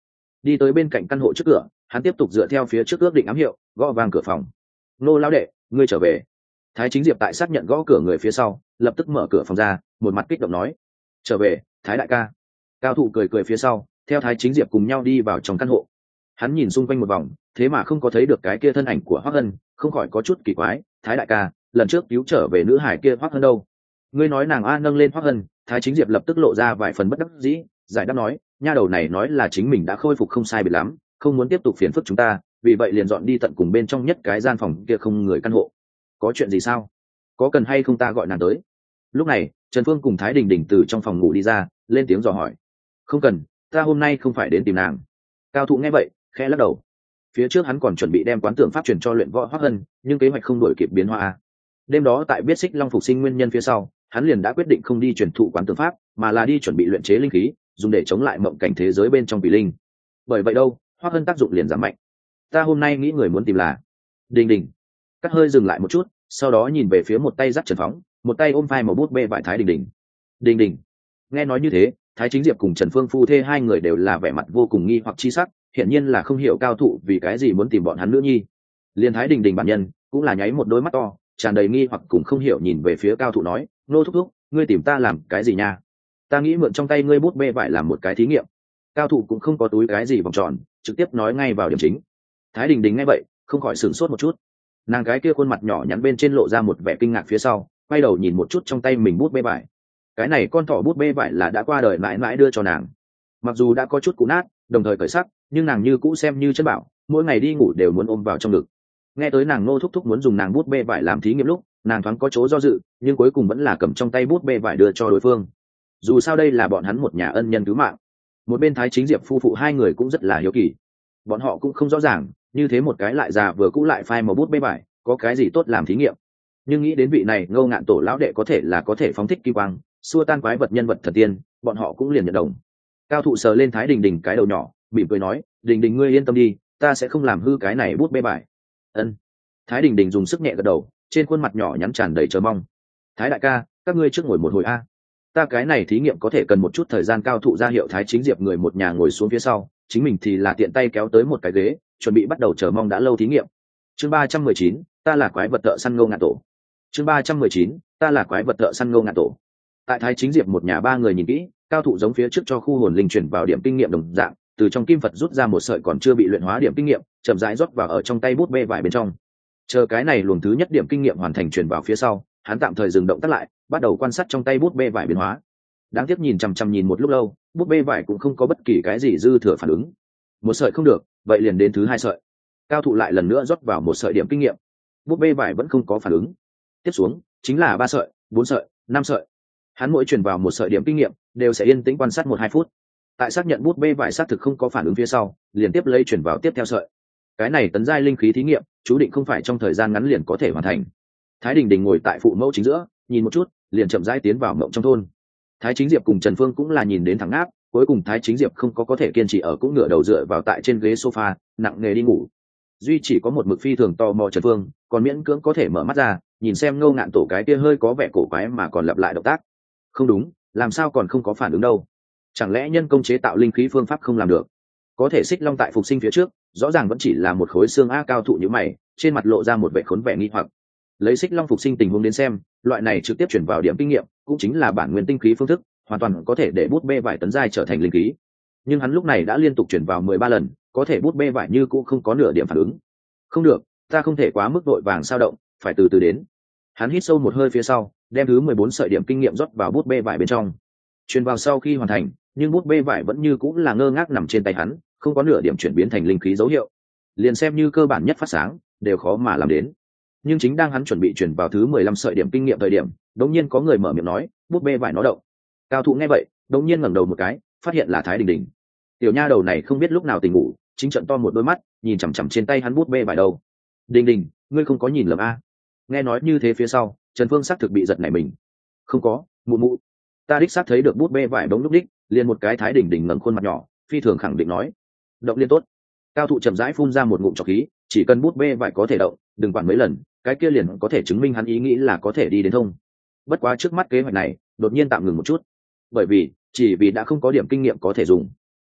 đi tới bên cạnh căn hộ trước cửa, hắn tiếp tục dựa theo phía trước ước định ám hiệu gõ vang cửa phòng. Nô lão đệ, ngươi trở về. Thái Chính Diệp tại xác nhận gõ cửa người phía sau, lập tức mở cửa phòng ra, một mặt kích động nói: trở về, Thái đại ca. Cao Thụ cười cười phía sau, theo Thái Chính Diệp cùng nhau đi vào trong căn hộ. Hắn nhìn xung quanh một vòng, thế mà không có thấy được cái kia thân ảnh của Hoắc Hân, không khỏi có chút kỳ quái. Thái đại ca, lần trước cứu trở về nữ hải kia Hoắc Hân đâu? Ngươi nói nàng a nâng lên Hoắc Hân. Thái Chính Diệp lập tức lộ ra vài phần bất đắc dĩ, giải đáp nói: nha đầu này nói là chính mình đã khôi phục không sai biệt lắm, không muốn tiếp tục phiền phức chúng ta, vì vậy liền dọn đi tận cùng bên trong nhất cái gian phòng kia không người căn hộ. Có chuyện gì sao? Có cần hay không ta gọi nàng tới? Lúc này Trần Phương cùng Thái Đình Đình từ trong phòng ngủ đi ra, lên tiếng dò hỏi. Không cần, ta hôm nay không phải đến tìm nàng. Cao Thụ nghe vậy khẽ lắc đầu. Phía trước hắn còn chuẩn bị đem quán tưởng pháp truyền cho luyện võ Hoắc Hân, nhưng kế hoạch không đổi kịp biến hóa. Đêm đó tại biết Xích Long phục sinh nguyên nhân phía sau, hắn liền đã quyết định không đi truyền thụ quán tưởng pháp, mà là đi chuẩn bị luyện chế linh khí, dùng để chống lại mộng cảnh thế giới bên trong quỷ linh. Bởi vậy đâu, Hoắc Hân tác dụng liền giảm mạnh. Ta hôm nay nghĩ người muốn tìm là Đình Đình. Cắt hơi dừng lại một chút, sau đó nhìn về phía một tay dắt Trần Phóng, một tay ôm phai màu bút bê vải Thái Đình Đình. Đình Đình. Nghe nói như thế, Thái Chính Diệp cùng Trần Phương phu thê hai người đều là vẻ mặt vô cùng nghi hoặc chi sắc, hiển nhiên là không hiểu Cao Thụ vì cái gì muốn tìm bọn hắn nữ nhi. Liên Thái Đình Đình bản nhân cũng là nháy một đôi mắt to, tràn đầy nghi hoặc cùng không hiểu nhìn về phía Cao Thụ nói: nô thúc thúc, ngươi tìm ta làm cái gì nha? Ta nghĩ mượn trong tay ngươi bút bê vải làm một cái thí nghiệm. Cao Thụ cũng không có túi cái gì vòng tròn, trực tiếp nói ngay vào điểm chính. Thái Đình Đình nghe vậy không khỏi sửng sốt một chút, nàng cái kia khuôn mặt nhỏ nhắn bên trên lộ ra một vẻ kinh ngạc phía sau, quay đầu nhìn một chút trong tay mình bút bê vải. Cái này con thỏ bút bê vải là đã qua đời mãi mãi đưa cho nàng, mặc dù đã có chút cũ nát, đồng thời cởi sắc, nhưng nàng như cũ xem như chân bảo, mỗi ngày đi ngủ đều muốn ôm vào trong ngực. Nghe tới nàng nô thúc thúc muốn dùng nàng bút bê vải làm thí nghiệm lúc, nàng thoáng có chỗ do dự, nhưng cuối cùng vẫn là cầm trong tay bút bê vải đưa cho đối phương. Dù sao đây là bọn hắn một nhà ân nhân cứu mạng. Một bên Thái Chính Diệp phu phụ hai người cũng rất là hiếu kỳ, bọn họ cũng không rõ ràng như thế một cái lại già vừa cũ lại phai màu bút bê vải có cái gì tốt làm thí nghiệm, nhưng nghĩ đến vị này Ngô Ngạn Tổ lão đệ có thể là có thể phóng thích kim quang, xua tan quái vật nhân vật thần tiên, bọn họ cũng liền nhận đồng. Cao Thụ sờ lên Thái Đình Đình cái đầu nhỏ, mỉm cười nói: Đình Đình ngươi yên tâm đi, ta sẽ không làm hư cái này bút bê vải. Ân. Thái Đình Đình dùng sức nhẹ gật đầu, trên khuôn mặt nhỏ nhắn tràn đầy chờ mong. Thái đại ca, các ngươi trước ngồi một hồi a. Ta cái này thí nghiệm có thể cần một chút thời gian. Cao Thụ ra hiệu Thái Chính Diệp người một nhà ngồi xuống phía sau, chính mình thì là tiện tay kéo tới một cái ghế, chuẩn bị bắt đầu chờ mong đã lâu thí nghiệm. Chương 319, ta là quái vật thợ săn Ngô Ngạn Tổ. Chương 319, ta là quái vật thợ săn Ngô Ngạn Tổ. Tại Thái Chính Diệp một nhà ba người nhìn kỹ, Cao Thụ giống phía trước cho khu hồn linh chuyển vào điểm kinh nghiệm đồng dạng, từ trong kim Phật rút ra một sợi còn chưa bị luyện hóa điểm kinh nghiệm, chậm rãi rót vào ở trong tay bút bê vải bên trong. Chờ cái này luồng thứ nhất điểm kinh nghiệm hoàn thành truyền vào phía sau, hắn tạm thời dừng động tác lại, bắt đầu quan sát trong tay bút bê vải biến hóa. Đáng tiếc nhìn chằm chằm nhìn một lúc lâu, bút bê vải cũng không có bất kỳ cái gì dư thừa phản ứng. Một sợi không được, vậy liền đến thứ hai sợi. Cao Thụ lại lần nữa rót vào một sợi điểm kinh nghiệm, bút bê vải vẫn không có phản ứng. Tiếp xuống chính là 3 sợi, 4 sợi, 5 sợi. Hắn mỗi truyền vào một sợi điểm kinh nghiệm đều sẽ yên tĩnh quan sát 1-2 phút. Tại xác nhận bút bê vải xác thực không có phản ứng phía sau, liền tiếp lấy truyền vào tiếp theo sợi. Cái này tấn giai linh khí thí nghiệm chú định không phải trong thời gian ngắn liền có thể hoàn thành. Thái Đình Đình ngồi tại phụ mẫu chính giữa, nhìn một chút liền chậm rãi tiến vào mộng trong thôn. Thái Chính Diệp cùng Trần Phương cũng là nhìn đến thẳng áp, cuối cùng Thái Chính Diệp không có thể kiên trì ở, cũng ngửa đầu dựa vào tại trên ghế sofa nặng nề đi ngủ. Duy chỉ có một mực phi thường tò mò Trần Phương còn miễn cưỡng có thể mở mắt ra, nhìn xem Ngô Ngạn Tổ cái kia hơi có vẻ cổ quái mà còn lặp lại động tác. Không đúng, làm sao còn không có phản ứng đâu? Chẳng lẽ nhân công chế tạo linh khí phương pháp không làm được? Có thể Xích Long tại phục sinh phía trước rõ ràng vẫn chỉ là một khối xương a. Cao Thụ như mày, trên mặt lộ ra một vẻ khốn vẻ nghi hoặc. Lấy Xích Long phục sinh tình huống đến xem, loại này trực tiếp chuyển vào điểm kinh nghiệm cũng chính là bản nguyên tinh khí phương thức, hoàn toàn có thể để bút bê vải tấn giai trở thành linh khí. Nhưng hắn lúc này đã liên tục chuyển vào 13 lần, có thể bút bê vải như cũng không có nửa điểm phản ứng. Không được, ta không thể quá mức vội vàng sao động, phải từ từ đến. Hắn hít sâu một hơi phía sau, đem thứ 14 sợi điểm kinh nghiệm rót vào bút bê vải bên trong. Truyền vào sau khi hoàn thành, nhưng bút bê vải vẫn như cũng là ngơ ngác nằm trên tay hắn, không có nửa điểm chuyển biến thành linh khí dấu hiệu. Liền xem như cơ bản nhất phát sáng, đều khó mà làm đến. Nhưng chính đang hắn chuẩn bị chuyển vào thứ 15 sợi điểm kinh nghiệm thời điểm, đột nhiên có người mở miệng nói, bút bê vải nó động. Cao Thụ nghe vậy, đột nhiên ngẩng đầu một cái, phát hiện là Thái Đình Đình. Tiểu nha đầu này không biết lúc nào tỉnh ngủ, chính trợn to một đôi mắt, nhìn chằm chằm trên tay hắn bút bê vải đâu. Đình Đình, ngươi không có nhìn lầm a? Nghe nói như thế phía sau, Trần Phương xác thực bị giật nảy mình. Không có, mụ mụ, ta đích xác thấy được bút bê vải bóng lúc đích, liền một cái. Thái Đình Đình ngẩng khuôn mặt nhỏ, phi thường khẳng định nói, động liên tốt. Cao Thụ chậm rãi phun ra một ngụm trọc khí, chỉ cần bút bê vải có thể động, đừng quản mấy lần, cái kia liền có thể chứng minh hắn ý nghĩ là có thể đi đến thông. Bất quá trước mắt kế hoạch này đột nhiên tạm ngừng một chút, bởi vì chỉ vì đã không có điểm kinh nghiệm có thể dùng.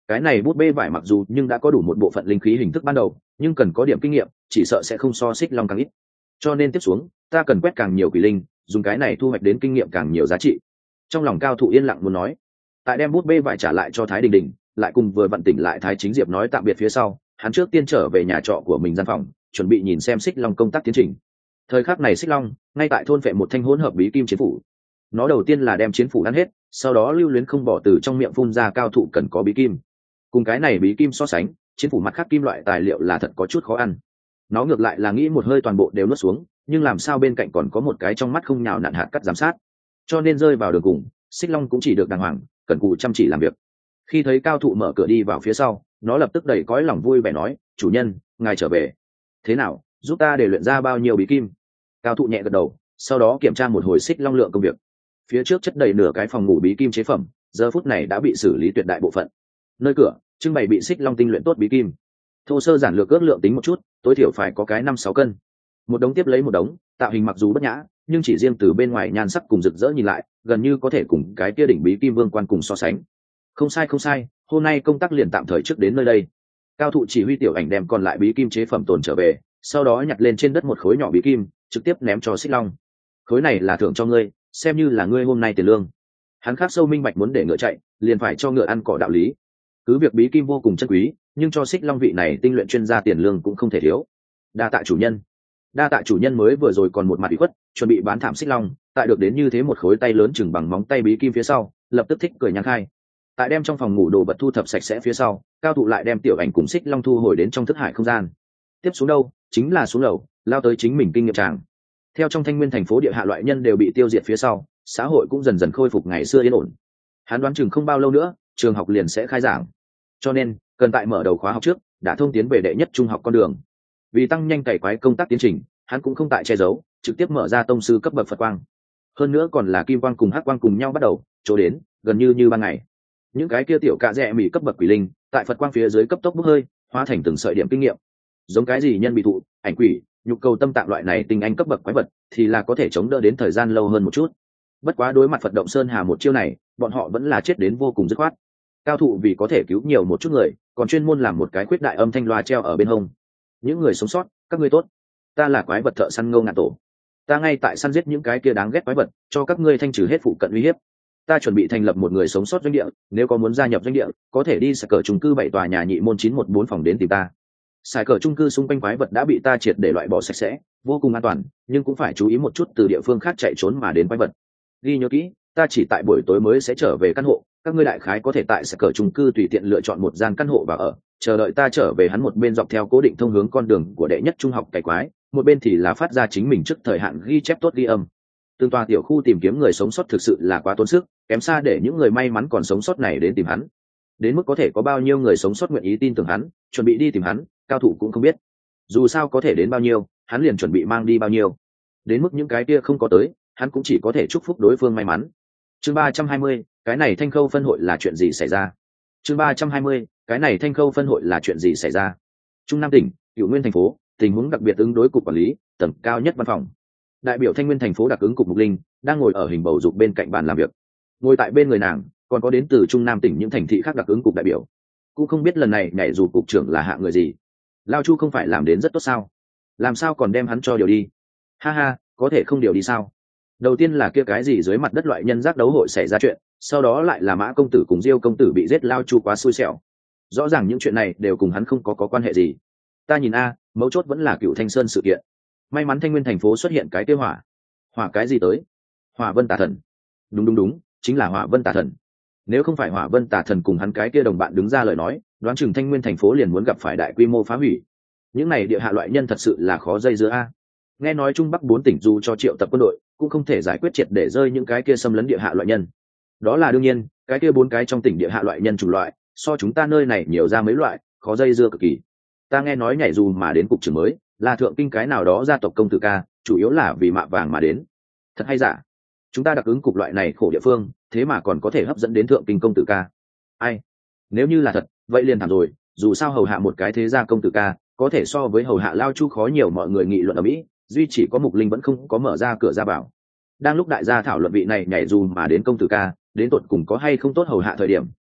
Cái này bút bê vải mặc dù nhưng đã có đủ một bộ phận linh khí hình thức ban đầu, nhưng cần có điểm kinh nghiệm, chỉ sợ sẽ không so xích long càng ít. Cho nên tiếp xuống ta cần quét càng nhiều quỷ linh, dùng cái này thu hoạch đến kinh nghiệm càng nhiều giá trị. Trong lòng Cao Thụ yên lặng muốn nói. Tại đem bút bê vải trả lại cho Thái Đình Đình, lại cùng vừa vận tỉnh lại Thái Chính Diệp nói tạm biệt phía sau, hắn trước tiên trở về nhà trọ của mình gian phòng, chuẩn bị nhìn xem xích long công tác tiến trình. Thời khắc này xích long ngay tại thôn phệ một thanh hỗn hợp bí kim chiến phủ. Nó đầu tiên là đem chiến phủ ăn hết, sau đó lưu luyến không bỏ từ trong miệng phun ra Cao Thụ cần có bí kim. Cùng cái này bí kim so sánh, chiến phủ mặt khác kim loại tài liệu là thật có chút khó ăn. Nó ngược lại là nghĩ một hơi toàn bộ đều nuốt xuống, nhưng làm sao bên cạnh còn có một cái trong mắt không nhào nặn hạt cắt giám sát, cho nên rơi vào đường cùng, xích long cũng chỉ được đàng hoàng cần cù chăm chỉ làm việc. Khi thấy Cao Thụ mở cửa đi vào phía sau, nó lập tức đầy cõi lòng vui vẻ nói, chủ nhân ngài trở về, thế nào, giúp ta để luyện ra bao nhiêu bí kim? Cao Thụ nhẹ gật đầu, sau đó kiểm tra một hồi xích long lượng công việc. Phía trước chất đầy nửa cái phòng ngủ bí kim chế phẩm, giờ phút này đã bị xử lý tuyệt đại bộ phận. Nơi cửa trưng bày bị xích long tinh luyện tốt bí kim, thô sơ giản lược ước lượng tính một chút, tối thiểu phải có cái 5-6 cân. Một đống tiếp lấy một đống, tạo hình mặc dù bất nhã, nhưng chỉ riêng từ bên ngoài nhan sắc cùng rực rỡ nhìn lại, gần như có thể cùng cái kia đỉnh bí kim vương quan cùng so sánh. Không sai, hôm nay công tác liền tạm thời trước đến nơi đây. Cao Thụ chỉ huy tiểu ảnh đem còn lại bí kim chế phẩm tồn trở về, sau đó nhặt lên trên đất một khối nhỏ bí kim, trực tiếp ném cho xích long. Khối này là thưởng cho ngươi, xem như là ngươi hôm nay tiền lương. Hắn khắc sâu minh bạch muốn để ngựa chạy, liền phải cho ngựa ăn cỏ đạo lý. Cứ việc bí kim vô cùng chân quý, nhưng cho xích long vị này tinh luyện chuyên gia tiền lương cũng không thể thiếu. Đa tạ chủ nhân. Đa tạ chủ nhân. Mới vừa rồi còn một mặt ủy khuất, chuẩn bị bán thảm xích long, tại được đến như thế một khối tay lớn chừng bằng móng tay bí kim phía sau, lập tức thích cười nhang khai. Tại đem trong phòng ngủ đồ vật thu thập sạch sẽ phía sau, Cao Thụ lại đem tiểu ảnh cùng xích long thu hồi đến trong thức hải không gian. Tiếp xuống đâu chính là xuống lầu lao tới chính mình kinh nghiệm tràng. Theo trong Thanh Nguyên thành phố địa hạ loại nhân đều bị tiêu diệt phía sau, xã hội cũng dần dần khôi phục ngày xưa yên ổn. Hắn đoán chừng không bao lâu nữa trường học liền sẽ khai giảng, cho nên cần tại mở đầu khóa học trước đã thông tiến về đệ nhất trung học con đường. Vì tăng nhanh cày quái công tác tiến trình, hắn cũng không tại che giấu, trực tiếp mở ra tông sư cấp bậc Phật quang. Hơn nữa còn là kim quang cùng hắc quang cùng nhau bắt đầu chỗ đến, gần như ban ngày. Những cái kia tiểu cạ rẽ mỉ cấp bậc quỷ linh tại Phật quang phía dưới cấp tốc bốc hơi, hóa thành từng sợi điểm kinh nghiệm. Giống cái gì nhân bị thụ, ảnh quỷ, nhục cầu tâm tạng loại này tinh anh cấp bậc quái vật thì là có thể chống đỡ đến thời gian lâu hơn một chút. Bất quá đối mặt Phật động sơn hà một chiêu này, bọn họ vẫn là chết đến vô cùng dứt khoát. Cao Thụ vì có thể cứu nhiều một chút người, còn chuyên môn làm một cái khuyết đại âm thanh loa treo ở bên hông. Những người sống sót, các ngươi tốt, ta là quái vật thợ săn Ngô Ngạn Tổ, ta ngay tại săn giết những cái kia đáng ghét quái vật, cho các ngươi thanh trừ hết phụ cận uy hiếp. Ta chuẩn bị thành lập một người sống sót doanh địa, nếu có muốn gia nhập doanh địa, có thể đi sải cờ chung cư 7 tòa nhà nhị môn 914 phòng đến tìm ta. Sải cờ chung cư xung quanh quái vật đã bị ta triệt để loại bỏ sạch sẽ, vô cùng an toàn, nhưng cũng phải chú ý một chút từ địa phương khác chạy trốn mà đến quái vật. Ghi nhớ kỹ, ta chỉ tại buổi tối mới sẽ trở về căn hộ, các ngươi đại khái có thể tại sải cờ chung cư tùy tiện lựa chọn một gian căn hộ và ở, chờ đợi ta trở về. Hắn một bên dọc theo cố định thông hướng con đường của đệ nhất trung học cày quái, một bên thì là phát ra chính mình trước thời hạn ghi chép tốt ghi âm. Từng tòa tiểu khu tìm kiếm người sống sót thực sự là quá tốn sức, kém xa để những người may mắn còn sống sót này đến tìm hắn. Đến mức có thể có bao nhiêu người sống sót nguyện ý tin tưởng hắn, chuẩn bị đi tìm hắn, Cao Thụ cũng không biết. Dù sao có thể đến bao nhiêu, hắn liền chuẩn bị mang đi bao nhiêu. Đến mức những cái kia không có tới, hắn cũng chỉ có thể chúc phúc đối phương may mắn. Chương 320, cái này Thanh Khâu phân hội là chuyện gì xảy ra? Chương 320, cái này Thanh Khâu phân hội là chuyện gì xảy ra? Trung Nam tỉnh, Cửu Nguyên thành phố, tình huống đặc biệt ứng đối cục quản lý, tầng cao nhất văn phòng. Đại biểu Thanh Nguyên thành phố đặc ứng cục Mục Linh đang ngồi ở hình bầu dục bên cạnh bàn làm việc. Ngồi tại bên người nàng còn có đến từ Trung Nam tỉnh những thành thị khác đặc ứng cục đại biểu. Cũng không biết lần này nhảy dù cục trưởng là hạ người gì. Lao Chu không phải làm đến rất tốt sao? Làm sao còn đem hắn cho điều đi? Ha ha, có thể không điều đi sao? Đầu tiên là kia cái gì dưới mặt đất loại nhân giác đấu hội xảy ra chuyện, sau đó lại là Mã công tử cùng Diêu công tử bị giết, Lao Chu quá xui xẻo. Rõ ràng những chuyện này đều cùng hắn không có quan hệ gì. Ta nhìn mấu chốt vẫn là Cựu Thanh Sơn sự kiện. May mắn Thanh Nguyên thành phố xuất hiện cái kế hỏa cái gì tới? Hỏa Vân Tà Thần. Đúng, chính là Hỏa Vân Tà Thần. Nếu không phải Hỏa Vân Tà Thần cùng hắn cái kia đồng bạn đứng ra lời nói, đoán chừng Thanh Nguyên thành phố liền muốn gặp phải đại quy mô phá hủy. Những này địa hạ loại nhân thật sự là khó dây dưa a. Nghe nói Trung Bắc 4 tỉnh dù cho triệu tập quân đội, cũng không thể giải quyết triệt để rơi những cái kia xâm lấn địa hạ loại nhân. Đó là đương nhiên, cái kia 4 cái trong tỉnh địa hạ loại nhân chủng loại, so chúng ta nơi này nhiều ra mấy loại, khó dây dưa cực kỳ. Ta nghe nói nhảy dù mà đến cục trưởng mới, là thượng kinh cái nào đó gia tộc công tử ca, chủ yếu là vì mạ vàng mà đến. Thật hay giả? Chúng ta đặc ứng cục loại này khổ địa phương, thế mà còn có thể hấp dẫn đến thượng kinh công tử ca. Ai? Nếu như là thật, vậy liền thảm rồi, dù sao hầu hạ một cái thế gia công tử ca, có thể so với hầu hạ Lao Chu khó nhiều. Mọi người nghị luận ở mỹ, duy chỉ có Mục Linh vẫn không có mở ra cửa ra bảo. Đang lúc đại gia thảo luận vị này nhảy dù mà đến công tử ca, đến tột cùng có hay không tốt hầu hạ thời điểm,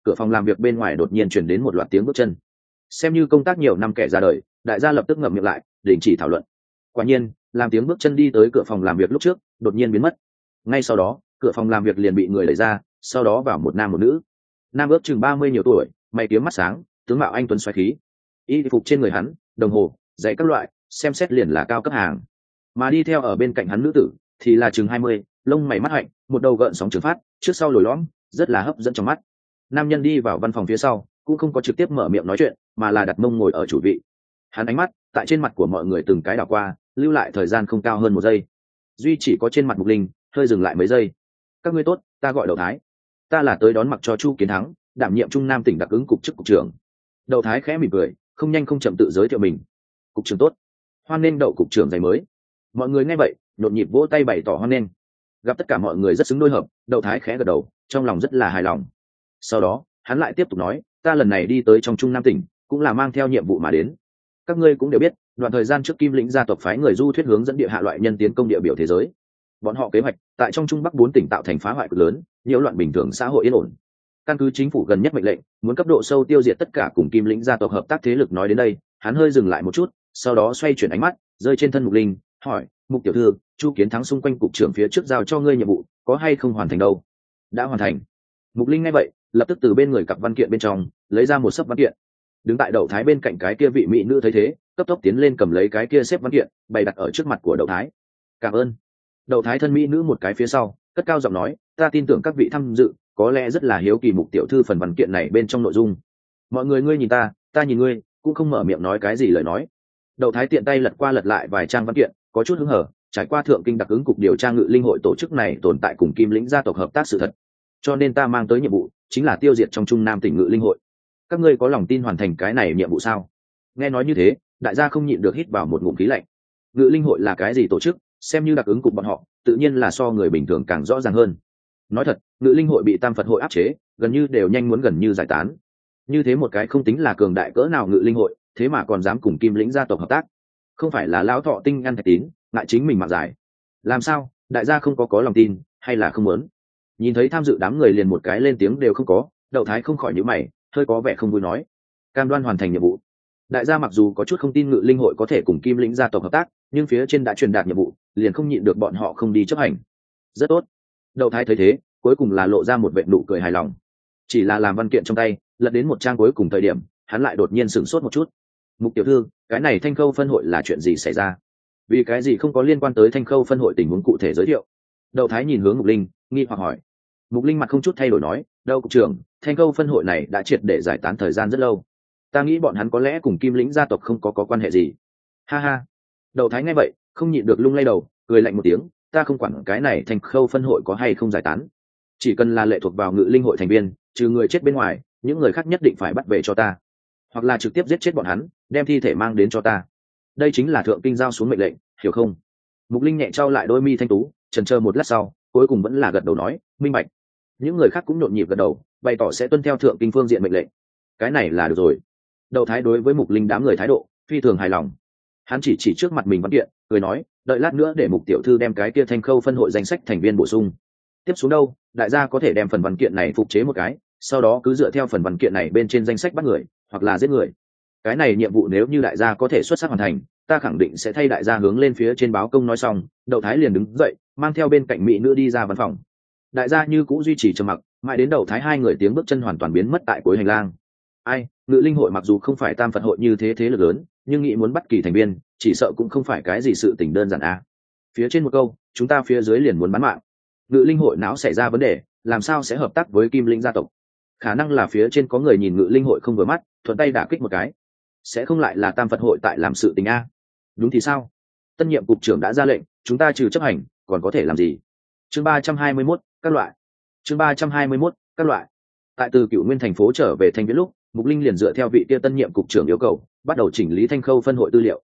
cửa phòng làm việc bên ngoài đột nhiên chuyển đến một loạt tiếng bước chân. Xem như công tác nhiều năm kẻ ra đời, đại gia lập tức ngậm miệng lại, đình chỉ thảo luận. Quả nhiên, làm tiếng bước chân đi tới cửa phòng làm việc lúc trước đột nhiên biến mất. Ngay sau đó, cửa phòng làm việc liền bị người đẩy ra, sau đó vào một nam một nữ. Nam ước chừng 30 nhiều tuổi, mày kiếm mắt sáng, tướng mạo anh tuấn xoáy khí. Y phục trên người hắn, đồng hồ, giày các loại, xem xét liền là cao cấp hàng. Mà đi theo ở bên cạnh hắn nữ tử thì là chừng 20, lông mày mắt hạnh, một đầu gợn sóng trường phát, trước sau lồi lõm, rất là hấp dẫn trong mắt. Nam nhân đi vào văn phòng phía sau, cũng không có trực tiếp mở miệng nói chuyện, mà là đặt mông ngồi ở chủ vị. Hắn ánh mắt tại trên mặt của mọi người từng cái đảo qua, lưu lại thời gian không cao hơn 1 giây. Duy chỉ có trên mặt Mục Linh hơi dừng lại mấy giây. Các ngươi tốt, ta gọi Đậu Thái, ta là tới đón mặc cho Chu Kiến Thắng, đảm nhiệm Trung Nam tỉnh đặc ứng cục chức cục trưởng. Đậu Thái khẽ mỉm cười, không nhanh không chậm tự giới thiệu mình. Cục trưởng tốt, hoan nghênh Đậu cục trưởng giày mới. Mọi người nghe vậy nhộn nhịp vỗ tay bày tỏ hoan nghênh. Gặp tất cả mọi người rất xứng đôi hợp, Đậu Thái khẽ gật đầu, trong lòng rất là hài lòng. Sau đó hắn lại tiếp tục nói, ta lần này đi tới trong Trung Nam tỉnh cũng là mang theo nhiệm vụ mà đến. Các ngươi cũng đều biết, đoạn thời gian trước Kim Lĩnh gia tộc phái người du thuyết hướng dẫn địa hạ loại nhân tiến công địa biểu thế giới. Bọn họ kế hoạch tại trong Trung Bắc 4 tỉnh tạo thành phá hoại cực lớn, nhiễu loạn bình thường xã hội yên ổn. Căn cứ chính phủ gần nhất mệnh lệnh, muốn cấp độ sâu tiêu diệt tất cả cùng Kim Lĩnh gia tộc hợp tác thế lực. Nói đến đây, hắn hơi dừng lại một chút, sau đó xoay chuyển ánh mắt rơi trên thân Mục Linh, hỏi, Mục tiểu thư, Chu Kiến Thắng xung quanh cục trưởng phía trước giao cho ngươi nhiệm vụ có hay không hoàn thành đâu? Đã hoàn thành. Mục Linh nghe vậy lập tức từ bên người cặp văn kiện bên trong lấy ra một xấp văn kiện. Đứng tại Đậu Thái bên cạnh cái kia vị mỹ nữ thấy thế, cấp tốc tiến lên cầm lấy cái kia xếp văn kiện bày đặt ở trước mặt của Đậu Thái. Cảm ơn. Đậu Thái thân mỹ nữ một cái phía sau, cất cao giọng nói, ta tin tưởng các vị tham dự có lẽ rất là hiếu kỳ Mục tiểu thư phần văn kiện này bên trong nội dung. Mọi người ngươi nhìn ta nhìn ngươi, cũng không mở miệng nói cái gì lời nói. Đậu Thái tiện tay lật qua lật lại vài trang văn kiện, có chút hứng hở, trải qua thượng kinh đặc ứng cục điều tra Ngự Linh hội tổ chức này tồn tại cùng Kim Lĩnh gia tộc hợp tác sự thật, cho nên ta mang tới nhiệm vụ chính là tiêu diệt trong Trung Nam tỉnh Ngự Linh hội. Các ngươi có lòng tin hoàn thành cái này nhiệm vụ sao? Nghe nói như thế, đại gia không nhịn được hít vào một ngụm khí lạnh. Ngự Linh hội là cái gì tổ chức, xem như đặc ứng cục bọn họ tự nhiên là so người bình thường càng rõ ràng hơn. Nói thật, Ngự Linh hội bị Tam Phật hội áp chế, gần như đều nhanh muốn gần như giải tán. Như thế một cái không tính là cường đại cỡ nào Ngự Linh hội, thế mà còn dám cùng Kim Lĩnh gia tộc hợp tác, không phải là lão thọ tinh ăn thạch tín, ngại chính mình mà giải. Làm sao, đại gia không có lòng tin, hay là không muốn? Nhìn thấy tham dự đám người liền một cái lên tiếng đều không có, Đậu Thái không khỏi nhíu mày, hơi có vẻ không vui nói, cam đoan hoàn thành nhiệm vụ. Đại gia mặc dù có chút không tin Ngự Linh hội có thể cùng Kim Lĩnh gia tộc hợp tác, nhưng phía trên đã truyền đạt nhiệm vụ, liền không nhịn được bọn họ không đi chấp hành. Rất tốt. Đậu Thái thấy thế, cuối cùng là lộ ra một vệt nụ cười hài lòng. Chỉ là làm văn kiện trong tay lật đến một trang cuối cùng thời điểm, hắn lại đột nhiên sửng sốt một chút. Mục tiểu thư, cái này Thanh Khâu phân hội là chuyện gì xảy ra? Vì cái gì không có liên quan tới Thanh Khâu phân hội tình huống cụ thể giới thiệu? Đậu Thái nhìn hướng Mục Linh, nghi hoặc hỏi. Mục Linh mặt không chút thay đổi nói, đâu cục trưởng, Thanh Khâu phân hội này đã triệt để giải tán thời gian rất lâu. Ta nghĩ bọn hắn có lẽ cùng Kim Lĩnh gia tộc không có quan hệ gì. Ha ha. Đậu Thái nghe vậy không nhịn được lung lay đầu, cười lạnh một tiếng, ta không quản cái này Thanh Khâu phân hội có hay không giải tán, chỉ cần là lệ thuộc vào Ngự Linh hội thành viên, trừ người chết bên ngoài, những người khác nhất định phải bắt về cho ta, hoặc là trực tiếp giết chết bọn hắn, đem thi thể mang đến cho ta. Đây chính là thượng kinh giao xuống mệnh lệnh, hiểu không? Mục Linh nhẹ trao lại đôi mi thanh tú, chần chờ một lát sau, cuối cùng vẫn là gật đầu nói, minh bạch. Những người khác cũng nhộn nhịp gật đầu, bày tỏ sẽ tuân theo thượng kinh phương diện mệnh lệnh. Cái này là được rồi. Đậu Thái đối với Mục Linh đám người thái độ phi thường hài lòng. Hắn chỉ trước mặt mình văn kiện, cười nói, đợi lát nữa để Mục tiểu thư đem cái kia Thanh Khâu phân hội danh sách thành viên bổ sung. Tiếp xuống đâu, đại gia có thể đem phần văn kiện này phục chế một cái, sau đó cứ dựa theo phần văn kiện này bên trên danh sách bắt người, hoặc là giết người. Cái này nhiệm vụ nếu như đại gia có thể xuất sắc hoàn thành, ta khẳng định sẽ thay đại gia hướng lên phía trên báo công. Nói xong, Đậu Thái liền đứng dậy, mang theo bên cạnh mỹ nữ đi ra văn phòng. Đại gia như cũ duy trì trầm mặc, mãi đến Đậu Thái hai người tiếng bước chân hoàn toàn biến mất tại cuối hành lang. Ai, Ngự Linh hội mặc dù không phải Tam Phật hội như thế lực lớn, nhưng nghĩ muốn bắt kỳ thành viên, chỉ sợ cũng không phải cái gì sự tình đơn giản à. Phía trên một câu, chúng ta phía dưới liền muốn bán mạng. Ngự Linh hội não xảy ra vấn đề, làm sao sẽ hợp tác với Kim Lĩnh gia tộc? Khả năng là phía trên có người nhìn Ngự Linh hội không vừa mắt, thuận tay đả kích một cái. Sẽ không lại là Tam Phật hội tại làm sự tình a? Đúng thì sao? Tân nhiệm cục trưởng đã ra lệnh, chúng ta trừ chấp hành, còn có thể làm gì? Chương 321, các loại. Chương 321, các loại. Tại từ Cửu Nguyên thành phố trở về Thanh Viễn lúc, Mục Linh liền dựa theo vị kia tân nhiệm cục trưởng yêu cầu, bắt đầu chỉnh lý Thanh Khâu phân hội tư liệu.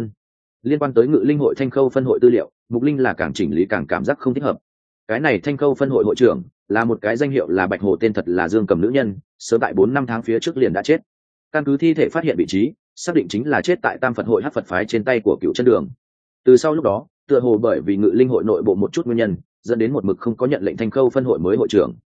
Liên quan tới Ngự Linh hội Thanh Khâu phân hội tư liệu, Mục Linh là càng chỉnh lý càng cảm giác không thích hợp. Cái này Thanh Khâu phân hội hội trưởng là một cái danh hiệu là Bạch Hồ, tên thật là Dương Cầm nữ nhân, sớm tại 4 năm tháng phía trước liền đã chết. Căn cứ thi thể phát hiện vị trí, xác định chính là chết tại Tam Phật hội Hắc Phật phái trên tay của Cựu Chân Đường. Từ sau lúc đó, tựa hồ bởi vì Ngự Linh hội nội bộ một chút nguyên nhân, dẫn đến một mực không có nhận lệnh Thanh Khâu phân hội mới hội trưởng.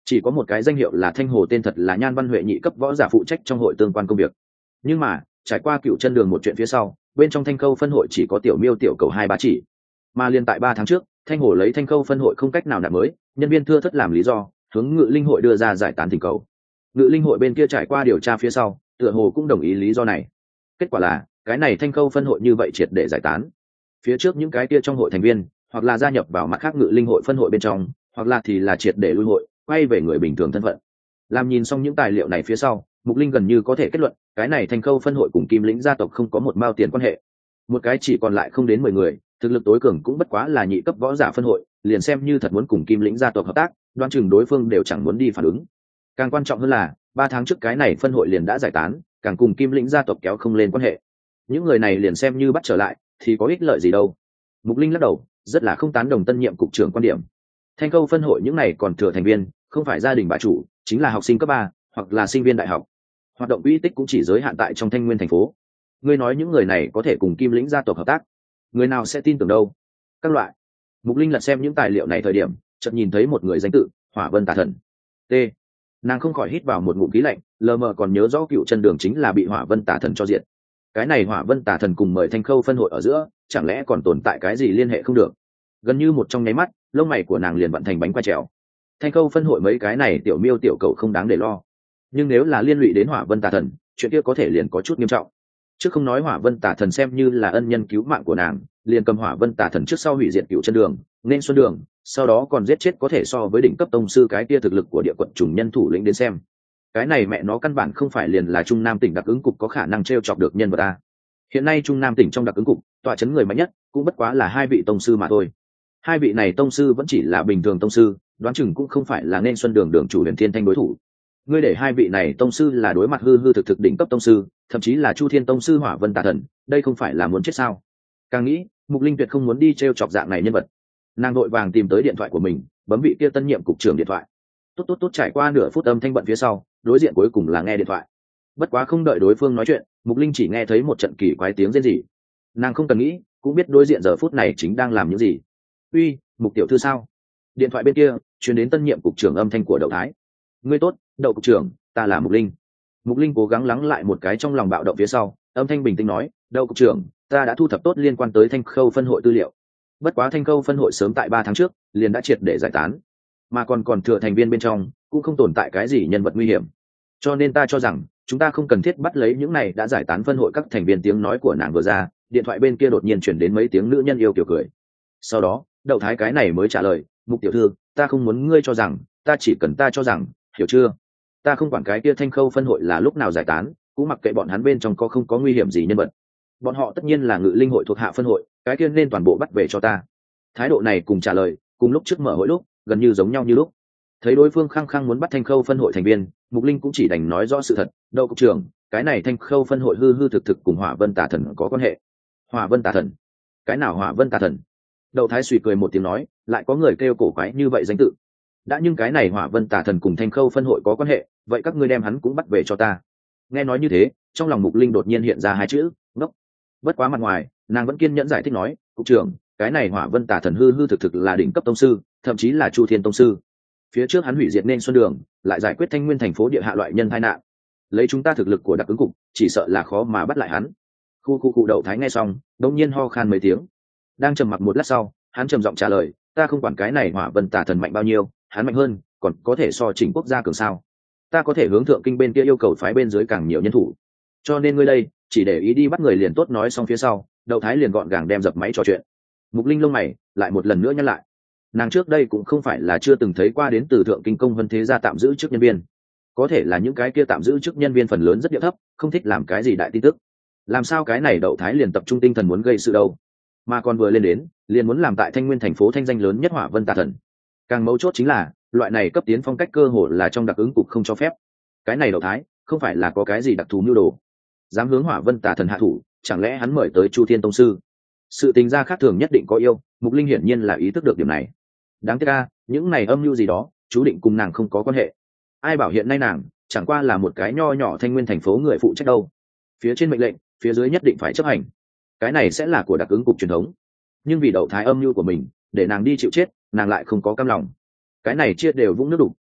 chỉ có một cái danh hiệu là Thanh Hồ, tên thật là Nhan Văn Huệ, nhị cấp võ giả phụ trách trong hội tương quan công việc. Nhưng mà trải qua Cựu Chân Đường một chuyện phía sau, bên trong Thanh Khâu phân hội chỉ có tiểu miêu tiểu cầu 2-3 chỉ, mà liền tại 3 tháng trước, Thanh Hồ lấy Thanh Khâu phân hội không cách nào nạp mới nhân viên thưa thất làm lý do, hướng Ngự Linh hội đưa ra giải tán thỉnh cầu. Ngự Linh hội bên kia trải qua điều tra phía sau, tựa hồ cũng đồng ý lý do này. Kết quả là cái này Thanh Khâu phân hội như vậy triệt để giải tán. Phía trước những cái kia trong hội thành viên, hoặc là gia nhập vào mặt khác Ngự Linh hội phân hội bên trong, hoặc là thì là triệt để lui hội, quay về người bình thường thân phận. Làm nhìn xong những tài liệu này phía sau, Mục Linh gần như có thể kết luận, cái này Thanh Khâu phân hội cùng Kim Lĩnh gia tộc không có một mao tiền quan hệ. Một cái chỉ còn lại không đến 10 người, thực lực tối cường cũng bất quá là nhị cấp võ giả phân hội, liền xem như thật muốn cùng Kim Lĩnh gia tộc hợp tác, đoán chừng đối phương đều chẳng muốn đi phản ứng. Càng quan trọng hơn là 3 tháng trước cái này phân hội liền đã giải tán, càng cùng Kim Lĩnh gia tộc kéo không lên quan hệ. Những người này liền xem như bắt trở lại thì có ích lợi gì đâu. Mục Linh lắc đầu, rất là không tán đồng tân nhiệm cục trưởng quan điểm. Thanh Khâu phân hội những này còn thừa thành viên, không phải gia đình bà chủ, chính là học sinh cấp 3 hoặc là sinh viên đại học. Hoạt động uy tích cũng chỉ giới hạn tại trong Thanh Nguyên thành phố. Ngươi nói những người này có thể cùng Kim Lĩnh gia tộc hợp tác, người nào sẽ tin tưởng đâu? Các loại. Mục Linh lật xem những tài liệu này thời điểm, chợt nhìn thấy một người danh tự, Hỏa Vân Tà Thần. T. Nàng không khỏi hít vào một ngụm khí lạnh, lờ mờ còn nhớ rõ Cựu Chân Đường chính là bị Hỏa Vân Tà Thần cho diệt. Cái này Hỏa Vân Tà Thần cùng mời Thanh Khâu phân hội ở giữa, chẳng lẽ còn tồn tại cái gì liên hệ không được? Gần như một trong nháy mắt, lông mày của nàng liền vận thành bánh quay trèo. Thanh Khâu phân hội mấy cái này tiểu miêu tiểu cầu không đáng để lo, nhưng nếu là liên lụy đến Hỏa Vân Tà Thần, chuyện kia có thể liền có chút nghiêm trọng. Trước không nói Hỏa Vân Tà Thần xem như là ân nhân cứu mạng của nàng, liền cầm Hỏa Vân Tà Thần trước sau hủy diệt Cựu Chân Đường, nên Xuân Đường, sau đó còn giết chết có thể so với đỉnh cấp tông sư cái kia thực lực của địa quận trùng nhân thủ lĩnh đến xem. Cái này mẹ nó căn bản không phải liền là Trung Nam tỉnh đặc ứng cục có khả năng trêu chọc được nhân vật ta. Hiện nay Trung Nam tỉnh trong đặc ứng cục, tọa chấn người mạnh nhất cũng bất quá là 2 vị tông sư mà thôi. 2 vị này tông sư vẫn chỉ là bình thường tông sư, đoán chừng cũng không phải là nên Xuân Đường đường chủ Huyền Thiên Thanh đối thủ. Ngươi để 2 vị này tông sư là đối mặt hư hư thực thực đỉnh cấp tông sư, thậm chí là Chu Thiên tông sư Hỏa Vân Tà Thần, đây không phải là muốn chết sao? Càng nghĩ, Mục Linh tuyệt không muốn đi trêu chọc dạng này nhân vật. Nàng vội vàng tìm tới điện thoại của mình, bấm vị kia tân nhiệm cục trưởng điện thoại. Tốt trải qua nửa phút âm thanh bận phía sau, đối diện cuối cùng là nghe điện thoại. Bất quá không đợi đối phương nói chuyện, Mục Linh chỉ nghe thấy một trận kỳ quái tiếng rên rỉ. Nàng không cần nghĩ, cũng biết đối diện giờ phút này chính đang làm những gì. "Uy, Mục tiểu thư sao?" Điện thoại bên kia truyền đến tân nhiệm cục trưởng âm thanh của Đậu Thái. "Ngươi tốt, Đậu cục trưởng, ta là Mục Linh." Mục Linh cố gắng lắng lại một cái trong lòng bạo động phía sau, âm thanh bình tĩnh nói, "Đậu cục trưởng, ta đã thu thập tốt liên quan tới Thanh Khâu phân hội tư liệu. Bất quá Thanh Khâu phân hội sớm tại 3 tháng trước liền đã triệt để giải tán, mà còn thừa thành viên bên trong cũng không tồn tại cái gì nhân vật nguy hiểm. Cho nên ta cho rằng chúng ta không cần thiết bắt lấy những này đã giải tán phân hội các thành viên." Tiếng nói của nàng vừa ra, điện thoại bên kia đột nhiên chuyển đến mấy tiếng nữ nhân yêu kiểu cười. Sau đó, Đậu Thái cái này mới trả lời, "Mục tiểu thư, ta không muốn ngươi cho rằng, ta chỉ cần ta cho rằng, hiểu chưa? Ta không quản cái kia Thanh Khâu phân hội là lúc nào giải tán, cũng mặc kệ bọn hắn bên trong có không có nguy hiểm gì nhân vật. Bọn họ tất nhiên là Ngự Linh hội thuộc hạ phân hội, cái kia nên toàn bộ bắt về cho ta." Thái độ này cùng trả lời, cùng lúc trước mở hội lúc, gần như giống nhau như lúc. Thấy đối phương khăng khăng muốn bắt Thanh Khâu phân hội thành viên, Mục Linh cũng chỉ đành nói rõ sự thật, "Đậu cục trưởng, cái này Thanh Khâu phân hội hư hư thực thực cùng Hỏa Vân Tà Thần có quan hệ." "Hỏa Vân Tà Thần? Cái nào Hỏa Vân Tà Thần?" Đậu Thái suy cười một tiếng nói, "Lại có người kêu cổ quái như vậy danh tự. Đã nhưng cái này Hỏa Vân Tà Thần cùng Thanh Khâu phân hội có quan hệ, vậy các ngươi đem hắn cũng bắt về cho ta." Nghe nói như thế, trong lòng Mục Linh đột nhiên hiện ra 2 chữ, ngốc. Bất quá mặt ngoài, nàng vẫn kiên nhẫn giải thích nói, "Cục trưởng, cái này Hỏa Vân Tà Thần hư hư thực thực là đỉnh cấp tông sư, thậm chí là Chu Thiên tông sư. Phía trước hắn hủy diệt nên Xuân Đường, lại giải quyết Thanh Nguyên thành phố địa hạ loại nhân tai nạn. Lấy chúng ta thực lực của đặc ứng cục, chỉ sợ là khó mà bắt lại hắn." Khu Đậu Thái nghe xong, đột nhiên ho khan mấy tiếng. Đang trầm mặc một lát sau, hắn trầm giọng trả lời, "Ta không quản cái này Hỏa Vân Tà Thần mạnh bao nhiêu, hắn mạnh hơn, còn có thể so chỉnh quốc gia cường sao? Ta có thể hướng thượng kinh bên kia yêu cầu phái bên dưới càng nhiều nhân thủ. Cho nên ngươi đây, chỉ để ý đi bắt người liền tốt." Nói xong phía sau, Đậu Thái liền gọn gàng đem dập máy trò chuyện. Mục Linh lông mày lại một lần nữa nhăn lại. Nàng trước đây cũng không phải là chưa từng thấy qua đến từ thượng kinh công vân thế gia tạm giữ chức nhân viên, có thể là những cái kia tạm giữ chức nhân viên phần lớn rất địa thấp, không thích làm cái gì đại tin tức. Làm sao cái này Đậu Thái liền tập trung tinh thần muốn gây sự đâu, mà còn vừa lên đến liền muốn làm tại Thanh Nguyên thành phố thanh danh lớn nhất Hỏa Vân Tà Thần. Càng mấu chốt chính là loại này cấp tiến phong cách cơ hồ là trong đặc ứng cục không cho phép. Cái này Đậu Thái không phải là có cái gì đặc thù mưu đồ, dám hướng Hỏa Vân Tà Thần hạ thủ, chẳng lẽ hắn mời tới Chu Thiên tông sư? Sự tình gia khác thường nhất định có yêu, Mục Linh hiển nhiên là ý thức được điểm này. Đáng tiếc những này âm mưu gì đó, chú định cùng nàng không có quan hệ. Ai bảo hiện nay nàng chẳng qua là một cái nho nhỏ Thanh Nguyên thành phố người phụ trách đâu. Phía trên mệnh lệnh, phía dưới nhất định phải chấp hành. Cái này sẽ là của đặc ứng cục truyền thống. Nhưng vì Đậu Thái âm mưu của mình, để nàng đi chịu chết, nàng lại không có cam lòng. Cái này chia đều vũng nước đục,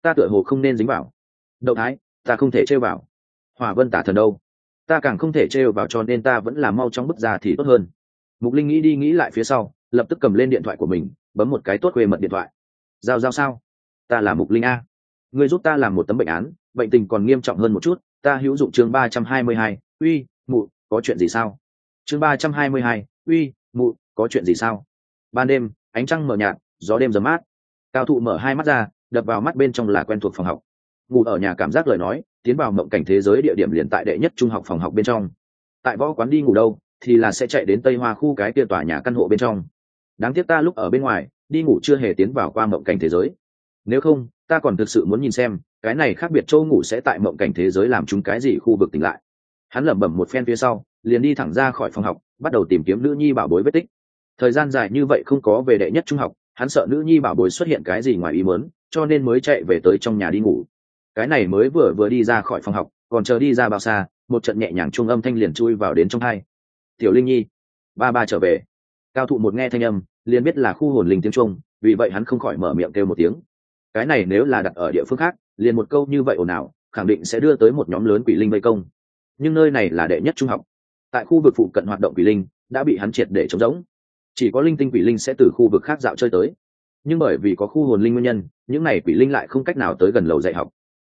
ta tựa hồ không nên dính vào. Đậu thái, ta không thể trêu vào. Hỏa vân tả thần đâu, ta càng không thể trêu vào, cho nên ta vẫn là mau chóng bước ra thì tốt hơn. Mục Linh nghĩ đi nghĩ lại phía sau, lập tức cầm lên điện thoại của mình, bấm một cái tốt khuê mật điện thoại. Giao sao? Ta là Mục Linh a. Ngươi giúp ta làm một tấm bệnh án, bệnh tình còn nghiêm trọng hơn một chút, ta hữu dụng chương 322. Uy, mụ, có chuyện gì sao? Chương 322. Uy, mụ, có chuyện gì sao? Ban đêm, ánh trăng mờ nhạt, gió đêm dầm mát. Cao thụ mở hai mắt ra, đập vào mắt bên trong là quen thuộc phòng học. Ngủ ở nhà cảm giác lời nói, tiến vào mộng cảnh thế giới địa điểm liền tại đệ nhất trung học phòng học bên trong. Tại võ quán đi ngủ đâu, thì là sẽ chạy đến Tây Hoa khu cái kia tòa nhà căn hộ bên trong. Đáng tiếc ta lúc ở bên ngoài, đi ngủ chưa hề tiến vào qua mộng cảnh thế giới. Nếu không, ta còn thực sự muốn nhìn xem, cái này khác biệt châu ngủ sẽ tại mộng cảnh thế giới làm chúng cái gì khu vực tỉnh lại. Hắn lẩm bẩm một phen phía sau, liền đi thẳng ra khỏi phòng học, bắt đầu tìm kiếm nữ nhi bảo bối vết tích. Thời gian dài như vậy không có về đệ nhất trung học, hắn sợ nữ nhi bảo bối xuất hiện cái gì ngoài ý muốn, cho nên mới chạy về tới trong nhà đi ngủ. Cái này mới vừa đi ra khỏi phòng học, còn chờ đi ra bao xa, một trận nhẹ nhàng trung âm thanh liền chui vào đến trong tai. Tiểu Linh Nhi, ba trở về. Cao thụ một nghe thanh âm, liền biết là khu hồn linh tiếng Trung, vì vậy hắn không khỏi mở miệng kêu một tiếng. Cái này nếu là đặt ở địa phương khác, liền một câu như vậy ồn ào, khẳng định sẽ đưa tới một nhóm lớn quỷ linh vây công. Nhưng nơi này là đệ nhất trung học, tại khu vực phụ cận hoạt động quỷ linh đã bị hắn triệt để trống rỗng, chỉ có linh tinh quỷ linh sẽ từ khu vực khác dạo chơi tới. Nhưng bởi vì có khu hồn linh nguyên nhân, những này quỷ linh lại không cách nào tới gần lầu dạy học.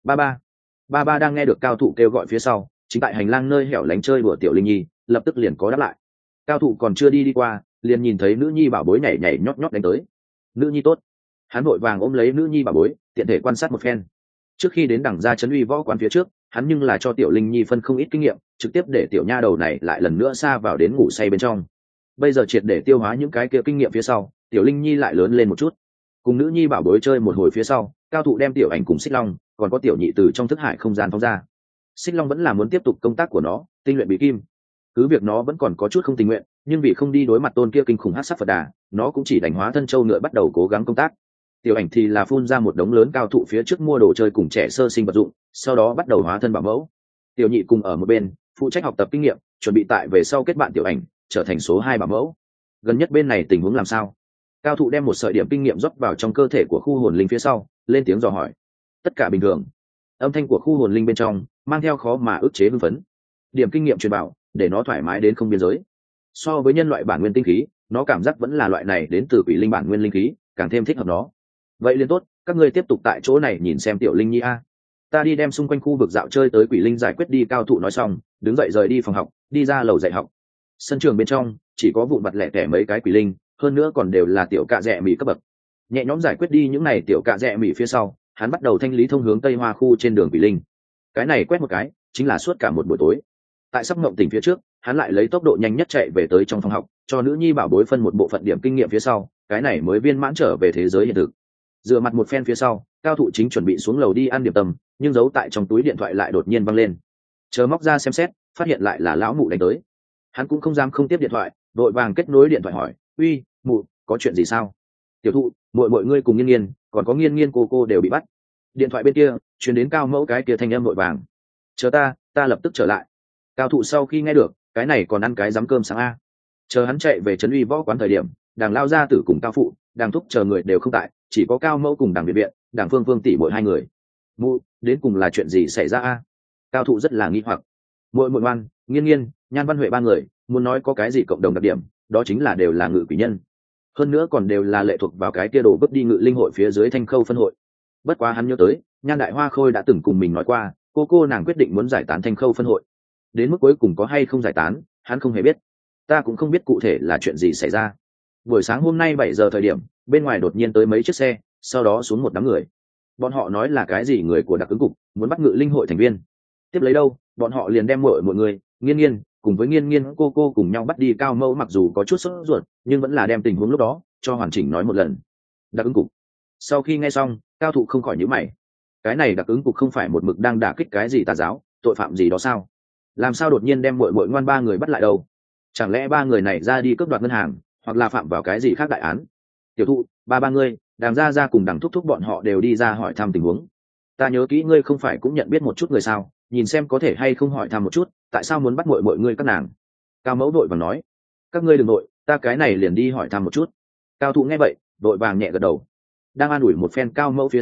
Ba đang nghe được cao thụ kêu gọi phía sau, chính tại hành lang nơi hẻo lánh chơi đùa Tiểu Linh Nhi, lập tức liền có đáp lại. Cao thụ còn chưa đi qua, liền nhìn thấy nữ nhi bảo bối nhảy nhảy nhót nhót đánh tới. Nữ nhi tốt. Hắn vội vàng ôm lấy nữ nhi bảo bối, tiện thể quan sát một phen. Trước khi đến đẳng gia trấn uy võ quán phía trước, hắn nhưng là cho Tiểu Linh Nhi phân không ít kinh nghiệm, trực tiếp để tiểu nha đầu này lại lần nữa sa vào đến ngủ say bên trong. Bây giờ triệt để tiêu hóa những cái kia kinh nghiệm phía sau, Tiểu Linh Nhi lại lớn lên một chút. Cùng nữ nhi bảo bối chơi một hồi phía sau, cao thụ đem Tiểu Ảnh cùng Xích Long, còn có Tiểu Nhị từ trong thức hải không gian phóng ra. Xích Long vẫn là muốn tiếp tục công tác của nó, tinh luyện bí kim. Cứ việc nó vẫn còn có chút không tình nguyện, nhưng vì không đi đối mặt tôn kia kinh khủng hắc sắc Phật Đà, nó cũng chỉ đành hóa thân châu ngựa bắt đầu cố gắng công tác. Tiểu Ảnh thì là phun ra một đống lớn cao thụ phía trước mua đồ chơi cùng trẻ sơ sinh vật dụng, sau đó bắt đầu hóa thân bảo mẫu. Tiểu Nhị cùng ở một bên, phụ trách học tập kinh nghiệm, chuẩn bị tại về sau kết bạn Tiểu Ảnh, trở thành số 2 bảo mẫu. Gần nhất bên này tình huống làm sao? Cao thụ đem một sợi điểm kinh nghiệm rót vào trong cơ thể của khu hồn linh phía sau, lên tiếng dò hỏi. Tất cả bình thường. Âm thanh của khu hồn linh bên trong mang theo khó mà ức chế hưng phấn. Điểm kinh nghiệm truyền bảo, để nó thoải mái đến không biên giới. So với nhân loại bản nguyên tinh khí, nó cảm giác vẫn là loại này đến từ quỷ linh bản nguyên linh khí, càng thêm thích hợp nó. Vậy liền tốt, các ngươi tiếp tục tại chỗ này nhìn xem Tiểu Linh Nhi a. Ta đi đem xung quanh khu vực dạo chơi tới quỷ linh giải quyết đi. Cao thụ nói xong, đứng dậy rời đi phòng học, đi ra lầu dạy học. Sân trường bên trong chỉ có vụn vặt lẻ tẻ mấy cái quỷ linh, hơn nữa còn đều là tiểu cạ rẻ mì cấp bậc. Nhẹ nhõm giải quyết đi những này tiểu cạ rẻ mì phía sau, hắn bắt đầu thanh lý thông hướng Tây Hoa khu trên đường quỷ linh. Cái này quét một cái, chính là suốt cả một buổi tối. Tại sắp ngộng tỉnh phía trước, hắn lại lấy tốc độ nhanh nhất chạy về tới trong phòng học, cho nữ nhi bảo bối phân một bộ phận điểm kinh nghiệm phía sau, cái này mới viên mãn trở về thế giới hiện thực. Dựa mặt một phen phía sau, cao thụ chính chuẩn bị xuống lầu đi ăn điểm tâm, nhưng giấu tại trong túi điện thoại lại đột nhiên văng lên. Chờ móc ra xem xét, phát hiện lại là lão mụ đánh tới. Hắn cũng không dám không tiếp điện thoại, vội vàng kết nối điện thoại hỏi: "Uy, mụ, có chuyện gì sao?" "Tiểu thụ, muội ngươi cùng Nghiên Nghiên, còn có Nghiên cô đều bị bắt." Điện thoại bên kia truyền đến cao mẫu cái kia thanh âm vội vàng. "Chờ ta lập tức trở lại." Cao thụ sau khi nghe được, cái này còn ăn cái dám cơm sáng a. Chờ hắn chạy về trấn uy võ quán thời điểm, Đàng lao ra tử cùng cao phụ, Đàng thúc chờ người đều không tại, chỉ có cao mẫu cùng Đàng viện viện, Đàng phương tỷ muội hai người. "Mụ, đến cùng là chuyện gì xảy ra a?" Cao thụ rất là nghi hoặc. Muội ngoan, Nghiên, Nhan Văn Huệ ba người, muốn nói có cái gì cộng đồng đặc điểm, đó chính là đều là ngự quỷ nhân. Hơn nữa còn đều là lệ thuộc vào cái kia đồ bước đi ngự linh hội phía dưới Thanh Khâu phân hội. Bất quá hắn nhớ tới, Nhan Đại Hoa Khôi đã từng cùng mình nói qua, cô nàng quyết định muốn giải tán Thanh Khâu phân hội. Đến mức cuối cùng có hay không giải tán, hắn không hề biết. Ta cũng không biết cụ thể là chuyện gì xảy ra. Buổi sáng hôm nay 7 giờ thời điểm, bên ngoài đột nhiên tới mấy chiếc xe, sau đó xuống một đám người. Bọn họ nói là cái gì người của đặc ứng cục, muốn bắt ngự linh hội thành viên. Tiếp lấy đâu, bọn họ liền đem mọi người, Nghiên cùng với Nghiên cô cùng nhau bắt đi. Cao mẫu mặc dù có chút sốt ruột, nhưng vẫn là đem tình huống lúc đó cho hoàn chỉnh nói một lần. Đặc ứng cục. Sau khi nghe xong, cao thụ không khỏi nhíu mày. Cái này đặc ứng cục không phải một mực đang đả kích cái gì tà giáo, tội phạm gì đó sao? Làm sao đột nhiên đem muội ngoan ba người bắt lại đâu? Chẳng lẽ ba người này ra đi cướp đoạt ngân hàng, hoặc là phạm vào cái gì khác đại án? Tiểu thụ, ba ngươi, Đàng ra cùng Đàng thúc bọn họ đều đi ra hỏi thăm tình huống. Ta nhớ kỹ ngươi không phải cũng nhận biết một chút người sao, nhìn xem có thể hay không hỏi thăm một chút, tại sao muốn bắt muội ngươi các nàng? Cao mẫu đội vàng nói. Các ngươi đừng nội, ta cái này liền đi hỏi thăm một chút. Cao thụ nghe vậy, đội vàng nhẹ gật đầu. Đang an ủi một phen cao mẫu phía sau,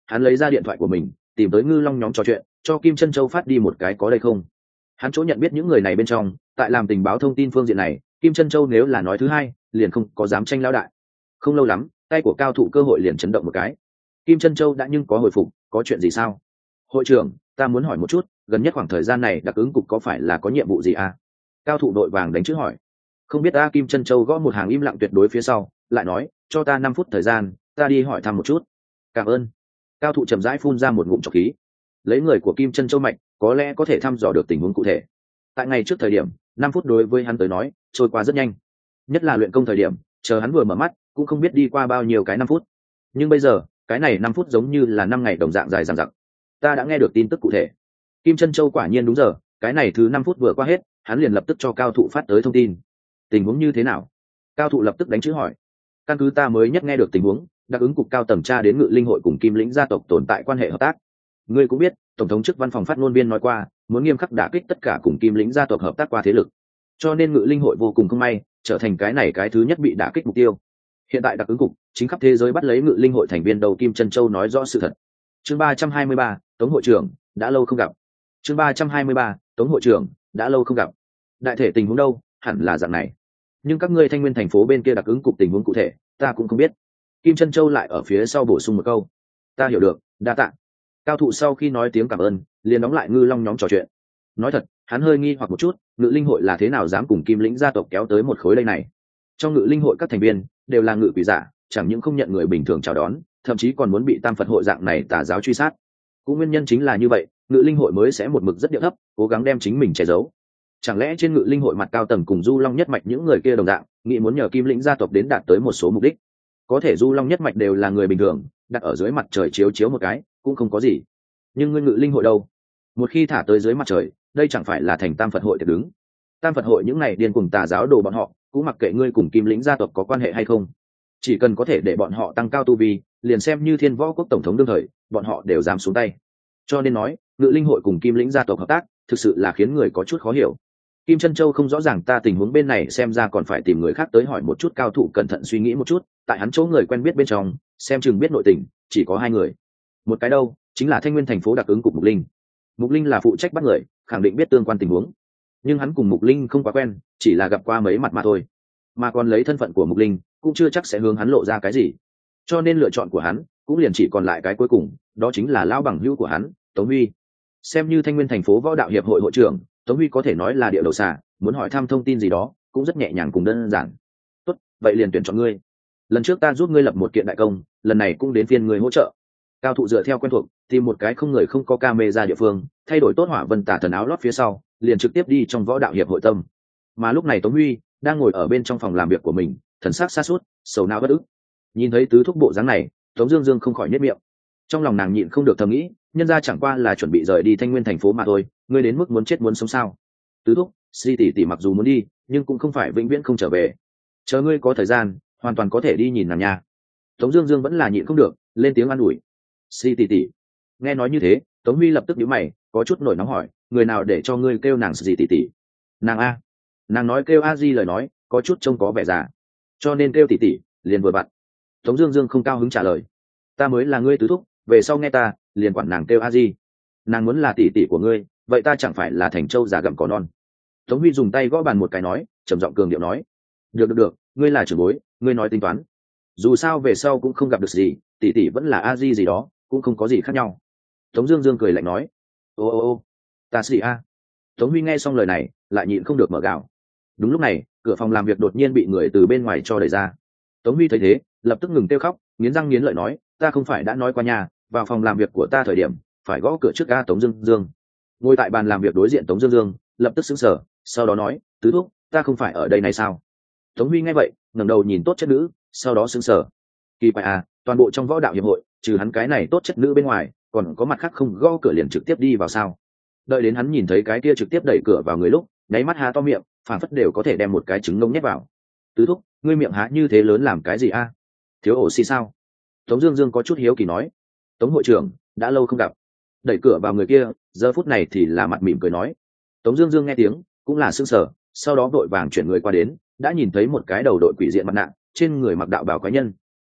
hắn lấy ra điện thoại của mình tìm tới ngư long nhóm trò chuyện, cho Kim Chân Châu phát đi một cái có đây không. Hắn chỗ nhận biết những người này bên trong, tại làm tình báo thông tin phương diện này, Kim Chân Châu nếu là nói thứ hai liền không có dám tranh lão đại. Không lâu lắm, tay của cao thụ cơ hội liền chấn động một cái. Kim Chân Châu đã nhưng có hồi phục, có chuyện gì sao? Hội trưởng, ta muốn hỏi một chút, gần nhất khoảng thời gian này đặc ứng cục có phải là có nhiệm vụ gì à? Cao thụ đội vàng đánh chữ hỏi. Không biết ta. Kim Chân Châu gõ một hàng im lặng tuyệt đối phía sau, lại nói, cho ta 5 phút thời gian, ta đi hỏi thăm một chút. Cảm ơn. Cao thụ chậm rãi phun ra một ngụm trọc khí. Lấy người của Kim Chân Châu mạnh, có lẽ có thể thăm dò được tình huống cụ thể. Tại ngày trước thời điểm, 5 phút đối với hắn tới nói trôi qua rất nhanh, nhất là luyện công thời điểm, chờ hắn vừa mở mắt cũng không biết đi qua bao nhiêu cái 5 phút. Nhưng bây giờ cái này 5 phút giống như là 5 ngày đồng dạng dài dằng dặc. Ta đã nghe được tin tức cụ thể. Kim Chân Châu quả nhiên đúng giờ, cái này thứ 5 phút vừa qua hết, hắn liền lập tức cho cao thụ phát tới thông tin. Tình huống như thế nào? Cao thụ lập tức đánh chữ hỏi. Căn cứ ta mới nhất nghe được tình huống, đặc ứng cục cao tầng tra đến Ngự Linh hội cùng Kim Lĩnh gia tộc tồn tại quan hệ hợp tác. Ngươi cũng biết, tổng thống chức văn phòng phát ngôn viên nói qua, muốn nghiêm khắc đả kích tất cả cùng Kim Lĩnh gia tộc hợp tác qua thế lực. Cho nên Ngự Linh hội vô cùng không may, trở thành cái này cái thứ nhất bị đả kích mục tiêu. Hiện tại đặc ứng cục chính khắp thế giới bắt lấy Ngự Linh hội thành viên đầu. Kim Chân Châu nói rõ sự thật. Chương 323, Tống hội trưởng, đã lâu không gặp. Chương 323, Tống hội trưởng, đã lâu không gặp. Đại thể tình huống đâu, hẳn là dạng này. Nhưng các ngươi Thanh Nguyên thành phố bên kia đặc ứng cục tình huống cụ thể, ta cũng không biết. Kim Chân Châu lại ở phía sau bổ sung một câu. Ta hiểu được, đa tạ. Cao thụ sau khi nói tiếng cảm ơn, liền đóng lại ngư long nhóm trò chuyện. Nói thật, hắn hơi nghi hoặc một chút, Ngự Linh hội là thế nào dám cùng Kim Lĩnh gia tộc kéo tới một khối đây này. Trong Ngự Linh hội các thành viên đều là ngự quỷ giả, chẳng những không nhận người bình thường chào đón, thậm chí còn muốn bị Tam Phật hội dạng này tà giáo truy sát. Cũng nguyên nhân chính là như vậy, Ngự Linh hội mới sẽ một mực rất điệu thấp, cố gắng đem chính mình che giấu. Chẳng lẽ trên Ngự Linh hội mặt cao tầng cùng Du Long nhất mạch những người kia đồng dạng, nghĩ muốn nhờ Kim Lĩnh gia tộc đến đạt tới một số mục đích? Có thể Du Long nhất mạch đều là người bình thường, đặt ở dưới mặt trời chiếu chiếu một cái cũng không có gì. Nhưng ngươi Ngự Linh hội đâu? Một khi thả tới dưới mặt trời, đây chẳng phải là thành Tam Phật hội tuyệt đứng. Tam Phật hội những này điên cuồng tà giáo đồ bọn họ, cũng mặc kệ ngươi cùng Kim Lĩnh gia tộc có quan hệ hay không, chỉ cần có thể để bọn họ tăng cao tu vi, liền xem như Thiên Võ quốc tổng thống đương thời, bọn họ đều dám xuống tay. Cho nên nói, Ngự Linh hội cùng Kim Lĩnh gia tộc hợp tác, thực sự là khiến người có chút khó hiểu. Kim Chân Châu không rõ ràng ta tình huống bên này, xem ra còn phải tìm người khác tới hỏi một chút. Cao thủ cẩn thận suy nghĩ một chút, tại hắn chỗ người quen biết bên trong, xem chừng biết nội tình chỉ có 2 người. Một cái đâu, chính là Thanh Nguyên thành phố đặc ứng cục Mục Linh. Mục Linh là phụ trách bắt người, khẳng định biết tương quan tình huống. Nhưng hắn cùng Mục Linh không quá quen, chỉ là gặp qua mấy mặt mà thôi. Mà còn lấy thân phận của Mục Linh, cũng chưa chắc sẽ hướng hắn lộ ra cái gì. Cho nên lựa chọn của hắn cũng liền chỉ còn lại cái cuối cùng, đó chính là lão bằng hữu của hắn, Tống Huy. Xem như Thanh Nguyên thành phố võ đạo hiệp hội hội trưởng, Tống Huy có thể nói là địa đầu xà, muốn hỏi thăm thông tin gì đó cũng rất nhẹ nhàng cùng đơn giản. Tốt, vậy liền tuyển chọn ngươi. Lần trước ta giúp ngươi lập một kiện đại công, lần này cũng đến phiên ngươi hỗ trợ. Cao thụ dựa theo quen thuộc, tìm một cái không người không có camera địa phương, thay đổi tốt Hỏa Vân Tả thần áo lót phía sau, liền trực tiếp đi trong võ đạo hiệp hội tâm. Mà lúc này Tống Huy đang ngồi ở bên trong phòng làm việc của mình, thần sắc sa sút, sầu não bất ức. Nhìn thấy tứ thúc bộ dáng này, Tống Dương Dương không khỏi nhếch miệng. Trong lòng nàng nhịn không được thầm nghĩ, nhân gia chẳng qua là chuẩn bị rời đi Thanh Nguyên thành phố mà thôi, ngươi đến mức muốn chết muốn sống sao? Tứ thúc, Si tỷ tỷ mặc dù muốn đi, nhưng cũng không phải vĩnh viễn không trở về. Chờ ngươi có thời gian, hoàn toàn có thể đi nhìn nàng nha. Tống Dương Dương vẫn là nhịn không được, lên tiếng an ủi. Si tỷ tỷ. Nghe nói như thế, Tống Huy lập tức nhíu mày, có chút nổi nóng hỏi, người nào để cho ngươi kêu nàng Si tỷ tỷ? Nàng a? Nàng nói kêu A Di lời nói, có chút trông có vẻ già, cho nên kêu tỷ tỷ liền vừa vặn. Tống Dương Dương không cao hứng trả lời, ta mới là ngươi tứ thúc, về sau nghe ta, liền quản nàng kêu A Di. Nàng muốn là tỷ tỷ của ngươi, vậy ta chẳng phải là thành trâu già gặm cỏ non? Tống Huy dùng tay gõ bàn một cái nói, trầm giọng cường điệu nói, được, ngươi là trưởng bối, ngươi nói tính toán. Dù sao về sau cũng không gặp được gì, tỷ tỷ vẫn là A Di gì đó, cũng không có gì khác nhau. Tống Dương Dương cười lạnh nói, ô, ta xì a. Tống Huy nghe xong lời này, lại nhịn không được mở gào. Đúng lúc này, cửa phòng làm việc đột nhiên bị người từ bên ngoài cho đẩy ra. Tống Huy thấy thế, lập tức ngừng kêu khóc, nghiến răng nghiến lợi nói, ta không phải đã nói qua nhà, vào phòng làm việc của ta thời điểm phải gõ cửa trước. A Tống Dương Dương ngồi tại bàn làm việc đối diện Tống Dương Dương lập tức sững sờ, sau đó nói, tứ thúc, ta không phải ở đây này sao? Tống Huy nghe vậy, ngẩng đầu nhìn tốt chất nữ, sau đó sững sờ. Kỳ quái à, toàn bộ trong võ đạo hiệp hội, trừ hắn cái này tốt chất nữ bên ngoài, còn có mặt khác không gõ cửa liền trực tiếp đi vào sao? Đợi đến hắn nhìn thấy cái kia trực tiếp đẩy cửa vào người lúc, nháy mắt há to miệng, phản phất đều có thể đem một cái trứng ngông nhét vào. Tứ thúc, ngươi miệng há như thế lớn làm cái gì a? Thiếu oxy sao? Tống Dương Dương có chút hiếu kỳ nói. Tống hội trưởng, đã lâu không gặp. Đẩy cửa vào người kia, giờ phút này thì là mặt mỉm cười nói. Tống Dương Dương nghe tiếng, cũng là sững sờ, sau đó vội vàng chuyển người qua đến, đã nhìn thấy một cái đầu đội quỷ diện mặt nạ, trên người mặc đạo bào quái nhân.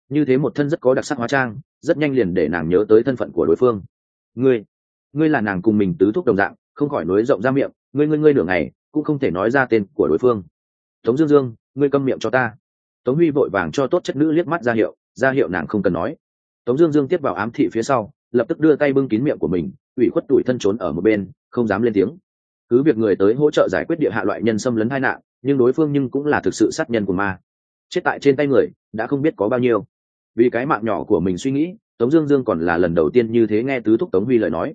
như thế một thân rất có đặc sắc hóa trang rất nhanh liền để nàng nhớ tới thân phận của đối phương. Ngươi là nàng cùng mình tứ thúc đồng dạng, không khỏi nối rộng ra miệng, ngươi nửa ngày cũng không thể nói ra tên của đối phương. Tống Dương Dương, ngươi câm miệng cho ta. Tống Huy vội vàng cho tốt chất nữ liếc mắt ra hiệu nàng không cần nói. Tống Dương Dương tiếp vào ám thị phía sau, lập tức đưa tay bưng kín miệng của mình, ủy khuất tủi thân trốn ở một bên, không dám lên tiếng. Cứ việc người tới hỗ trợ giải quyết địa hạ loại nhân xâm lấn tai nạn, nhưng đối phương cũng là thực sự sát nhân của ma, chết tại trên tay người đã không biết có bao nhiêu. Vì cái mạng nhỏ của mình suy nghĩ, Tống Dương Dương còn là lần đầu tiên như thế nghe tứ thúc Tống Huy lời nói.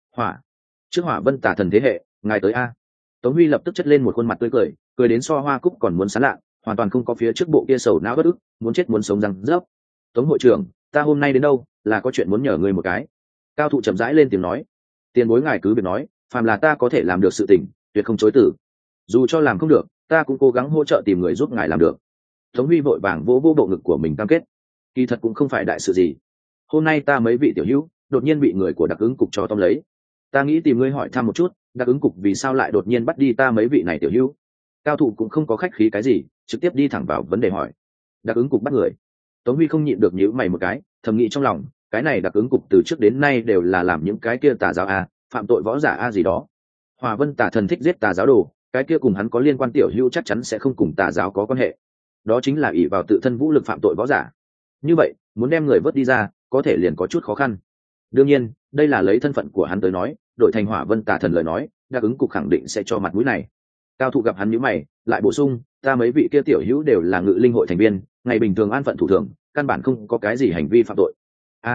Trước Hỏa Vân Tà Thần thế hệ, ngài tới a. Tống Huy lập tức chất lên một khuôn mặt tươi cười đến so hoa cúc còn muốn sán lạ, hoàn toàn không có phía trước bộ kia sầu não bất ức, muốn chết muốn sống răng rớp. Tống hội trưởng, ta hôm nay đến đâu là có chuyện muốn nhờ ngươi một cái. Cao thụ chậm rãi lên tiếng nói. Tiền bối ngài cứ việc nói, phàm là ta có thể làm được sự tình, tuyệt không chối từ. Dù cho làm không được, ta cũng cố gắng hỗ trợ tìm người giúp ngài làm được. Tống Huy vội vàng vỗ bộ ngực của mình cam kết. Kỳ thật cũng không phải đại sự gì. Hôm nay ta mấy vị tiểu hữu đột nhiên bị người của đặc ứng cục cho tóm lấy. Ta nghĩ tìm ngươi hỏi thăm một chút, đặc ứng cục vì sao lại đột nhiên bắt đi ta mấy vị này tiểu hữu. Cao thụ cũng không có khách khí cái gì, trực tiếp đi thẳng vào vấn đề hỏi. Đặc ứng cục bắt người. Tống Huy không nhịn được nhíu mày một cái, thầm nghĩ trong lòng, cái này đặc ứng cục từ trước đến nay đều là làm những cái kia tà giáo a, phạm tội võ giả a gì đó. Hỏa Vân Tà Thần thích giết tà giáo đồ, cái kia cùng hắn có liên quan tiểu hữu chắc chắn sẽ không cùng tà giáo có quan hệ. Đó chính là ỷ vào tự thân vũ lực phạm tội võ giả. Như vậy, muốn đem người vớt đi ra, có thể liền có chút khó khăn. Đương nhiên, đây là lấy thân phận của hắn tới nói, đổi thành Hỏa Vân Tà Thần lời nói, đặc ứng cục khẳng định sẽ cho mặt mũi này. Cao thụ gặp hắn nhíu mày, lại bổ sung, ta mấy vị kia tiểu hữu đều là ngự linh hội thành viên, ngày bình thường an phận thủ thường, căn bản không có cái gì hành vi phạm tội.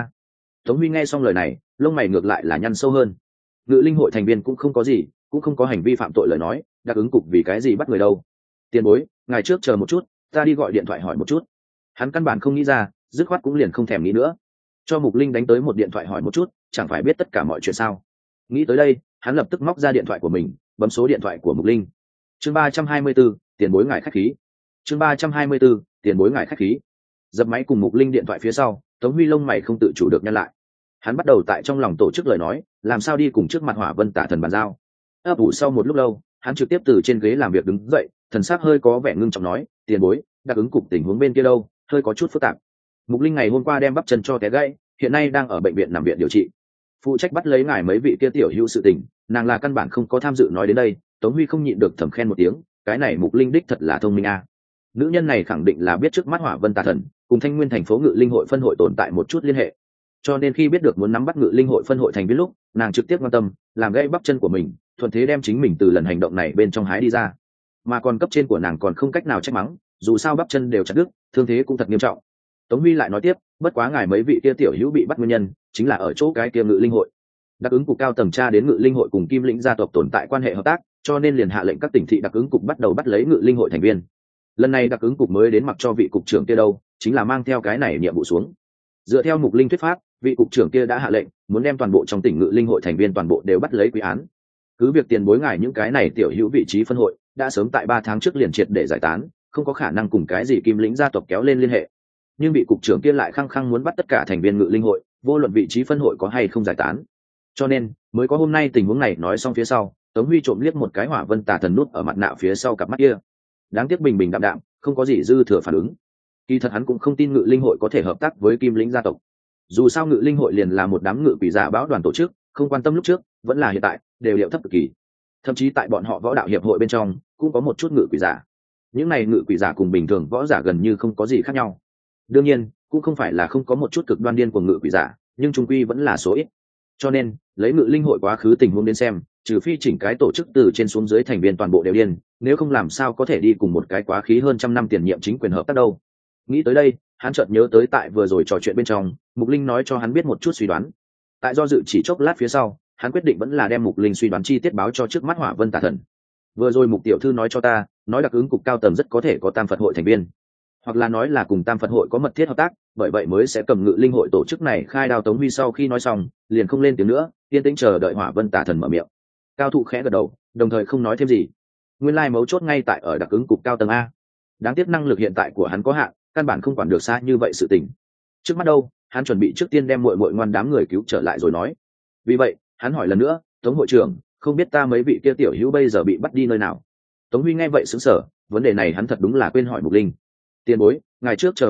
Tống Huy nghe xong lời này, lông mày ngược lại là nhăn sâu hơn. Ngự linh hội thành viên cũng không có gì, cũng không có hành vi phạm tội lời nói, đặc ứng cục vì cái gì bắt người đâu? Tiền bối, ngài trước chờ một chút, ta đi gọi điện thoại hỏi một chút. Hắn căn bản không nghĩ ra, dứt khoát cũng liền không thèm nghĩ nữa. Cho Mục Linh đánh tới một điện thoại hỏi một chút, chẳng phải biết tất cả mọi chuyện sao? Nghĩ tới đây, hắn lập tức móc ra điện thoại của mình, bấm số điện thoại của Mục Linh. Chương 324, tiền bối ngài khách khí. Chương 324, tiền bối ngài khách khí. Dập máy cùng Mục Linh điện thoại phía sau, Tống Huy lông mày không tự chủ được nhăn lại. Hắn bắt đầu tại trong lòng tổ chức lời nói, làm sao đi cùng trước mặt Hỏa Vân Tà Thần bàn giao. Ấp ủ sau một lúc lâu, hắn trực tiếp từ trên ghế làm việc đứng dậy, thần sắc hơi có vẻ ngưng trọng nói, tiền bối, đặc ứng cục tình huống bên kia đâu, hơi có chút phức tạp. Mục Linh ngày hôm qua đem bắp chân cho té gãy, hiện nay đang ở bệnh viện nằm viện điều trị. Phụ trách bắt lấy ngài mấy vị kia tiểu hữu sự tình, nàng là căn bản không có tham dự nói đến đây. Tống Huy không nhịn được thầm khen một tiếng, cái này Mục Linh đích thật là thông minh a. Nữ nhân này khẳng định là biết trước mắt Hỏa Vân Tà Thần cùng Thanh Nguyên thành phố ngự linh hội phân hội tồn tại một chút liên hệ, cho nên khi biết được muốn nắm bắt ngự linh hội phân hội thành viên lúc, nàng trực tiếp quan tâm, làm gãy bắp chân của mình, thuận thế đem chính mình từ lần hành động này bên trong hái đi ra. Mà còn cấp trên của nàng còn không cách nào trách mắng, dù sao bắp chân đều chặt đứt, thương thế cũng thật nghiêm trọng. Tống Huy lại nói tiếp, bất quá ngài mấy vị kia tiểu hữu bị bắt nguyên nhân chính là ở chỗ cái kia ngự linh hội. Đặc ứng cục cao tầng tra đến ngự linh hội cùng Kim Lĩnh gia tộc tồn tại quan hệ hợp tác, cho nên liền hạ lệnh các tỉnh thị đặc ứng cục bắt đầu bắt lấy ngự linh hội thành viên. Lần này đặc ứng cục mới đến mặc cho vị cục trưởng kia đâu, chính là mang theo cái này nhiệm vụ xuống. Dựa theo Mục Linh thuyết pháp, vị cục trưởng kia đã hạ lệnh muốn đem toàn bộ trong tỉnh ngự linh hội thành viên toàn bộ đều bắt lấy quy án. Cứ việc tiền bối ngài những cái này tiểu hữu vị trí phân hội đã sớm tại 3 tháng trước liền triệt để giải tán, không có khả năng cùng cái gì Kim Lĩnh gia tộc kéo lên liên hệ, nhưng vị cục trưởng kia lại khăng khăng muốn bắt tất cả thành viên ngự linh hội, vô luận vị trí phân hội có hay không giải tán. Cho nên mới có hôm nay tình huống này. Nói xong phía sau, Tống Huy trộm liếc một cái Hỏa Vân Tà Thần nút ở mặt nạ phía sau cặp mắt kia, đáng tiếc bình bình đạm đạm, không có gì dư thừa phản ứng. Kỳ thật hắn cũng không tin ngự linh hội có thể hợp tác với Kim Lĩnh gia tộc. Dù sao ngự linh hội liền là một đám ngự quỷ giả bão đoàn tổ chức, không quan tâm lúc trước vẫn là hiện tại đều liệu thấp cực kỳ. Thậm chí tại bọn họ võ đạo hiệp hội bên trong cũng có một chút ngự quỷ giả. Những này ngự quỷ giả cùng bình thường võ giả gần như không có gì khác nhau. Đương nhiên cũng không phải là không có một chút cực đoan điên của ngự quỷ giả, nhưng trung quy vẫn là số ít. Cho nên lấy ngự linh hội quá khứ tình huống đến xem, trừ phi chỉnh cái tổ chức từ trên xuống dưới thành viên toàn bộ đều điên, nếu không làm sao có thể đi cùng một cái quá khí hơn 100 năm tiền nhiệm chính quyền hợp tác đâu. Nghĩ tới đây, hắn chợt nhớ tới tại vừa rồi trò chuyện bên trong, Mục Linh nói cho hắn biết một chút suy đoán. Tại do dự chỉ chốc lát phía sau, hắn quyết định vẫn là đem Mục Linh suy đoán chi tiết báo cho trước mắt Hỏa Vân Tà Thần. Vừa rồi Mục tiểu thư nói cho ta, nói đặc ứng cục cao tầng rất có thể có Tam Phật hội thành viên, hoặc là nói là cùng Tam Phật hội có mật thiết hợp tác, bởi vậy mới sẽ cầm ngự linh hội tổ chức này khai đao. Tống Huy sau khi nói xong, liền không lên tiếng nữa, yên tĩnh chờ đợi Hỏa Vân Tà Thần mở miệng. Cao thụ khẽ gật đầu, đồng thời không nói thêm gì. Nguyên lai mấu chốt ngay tại ở đặc ứng cục cao tầng a. Đáng tiếc năng lực hiện tại của hắn có hạn, căn bản không quản được xa như vậy sự tình. Trước mắt đâu, hắn chuẩn bị trước tiên đem muội muội ngoan đám người cứu trở lại rồi nói. Vì vậy hắn hỏi lần nữa, Tống hội trưởng, không biết ta mấy vị kia tiểu hữu bây giờ bị bắt đi nơi nào? Tống Huy nghe vậy sững sờ, vấn đề này hắn thật đúng là quên hỏi Mục Linh. Tiền bối, ngài trước chờ một chút,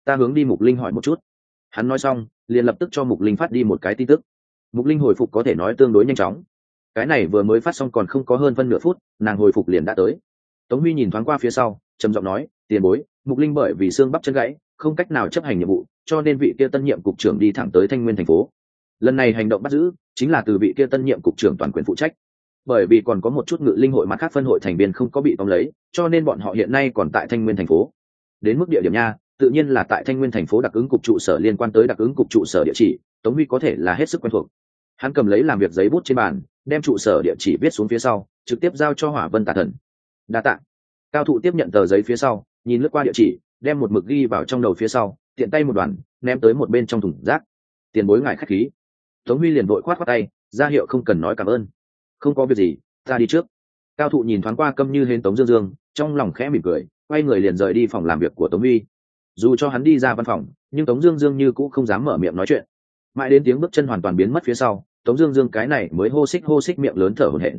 ta hướng đi Mục Linh hỏi một chút. Hắn nói xong liền lập tức cho Mục Linh phát đi một cái tin tức. Mục Linh hồi phục có thể nói tương đối nhanh chóng, cái này vừa mới phát xong còn không có hơn phân nửa phút, nàng hồi phục liền đã tới. Tống Huy nhìn thoáng qua phía sau, trầm giọng nói, tiền bối, Mục Linh bởi vì xương bắp chân gãy không cách nào chấp hành nhiệm vụ, cho nên vị kia tân nhiệm cục trưởng đi thẳng tới Thanh Nguyên thành phố. Lần này hành động bắt giữ chính là từ vị kia tân nhiệm cục trưởng toàn quyền phụ trách, bởi vì còn có một chút ngự linh hội mặt khác phân hội thành viên không có bị tóm lấy, cho nên bọn họ hiện nay còn tại Thanh Nguyên thành phố. Đến mức địa điểm nha, tự nhiên là tại Thanh Nguyên thành phố đặc ứng cục trụ sở. Liên quan tới đặc ứng cục trụ sở địa chỉ, Tống Huy có thể là hết sức quen thuộc. Hắn cầm lấy làm việc giấy bút trên bàn, đem trụ sở địa chỉ viết xuống phía sau, trực tiếp giao cho Hỏa Vân Tà Thần. Đa tạ. Cao Thụ tiếp nhận tờ giấy phía sau, nhìn lướt qua địa chỉ, đem một mực ghi vào trong đầu phía sau, tiện tay một đoàn ném tới một bên trong thùng rác. Tiền bối ngài khách khí. Tống Huy liền vội khoát khoát tay, ra hiệu không cần nói cảm ơn. Không có việc gì, ta đi trước. Cao Thụ nhìn thoáng qua câm như hến Tống Dương Dương, trong lòng khẽ mỉm cười, quay người liền rời đi phòng làm việc của Tống Huy. Dù cho hắn đi ra văn phòng, nhưng Tống Dương Dương như cũng không dám mở miệng nói chuyện. Mãi đến tiếng bước chân hoàn toàn biến mất phía sau, Tống Dương Dương cái này mới hô xích miệng lớn thở hổn hển.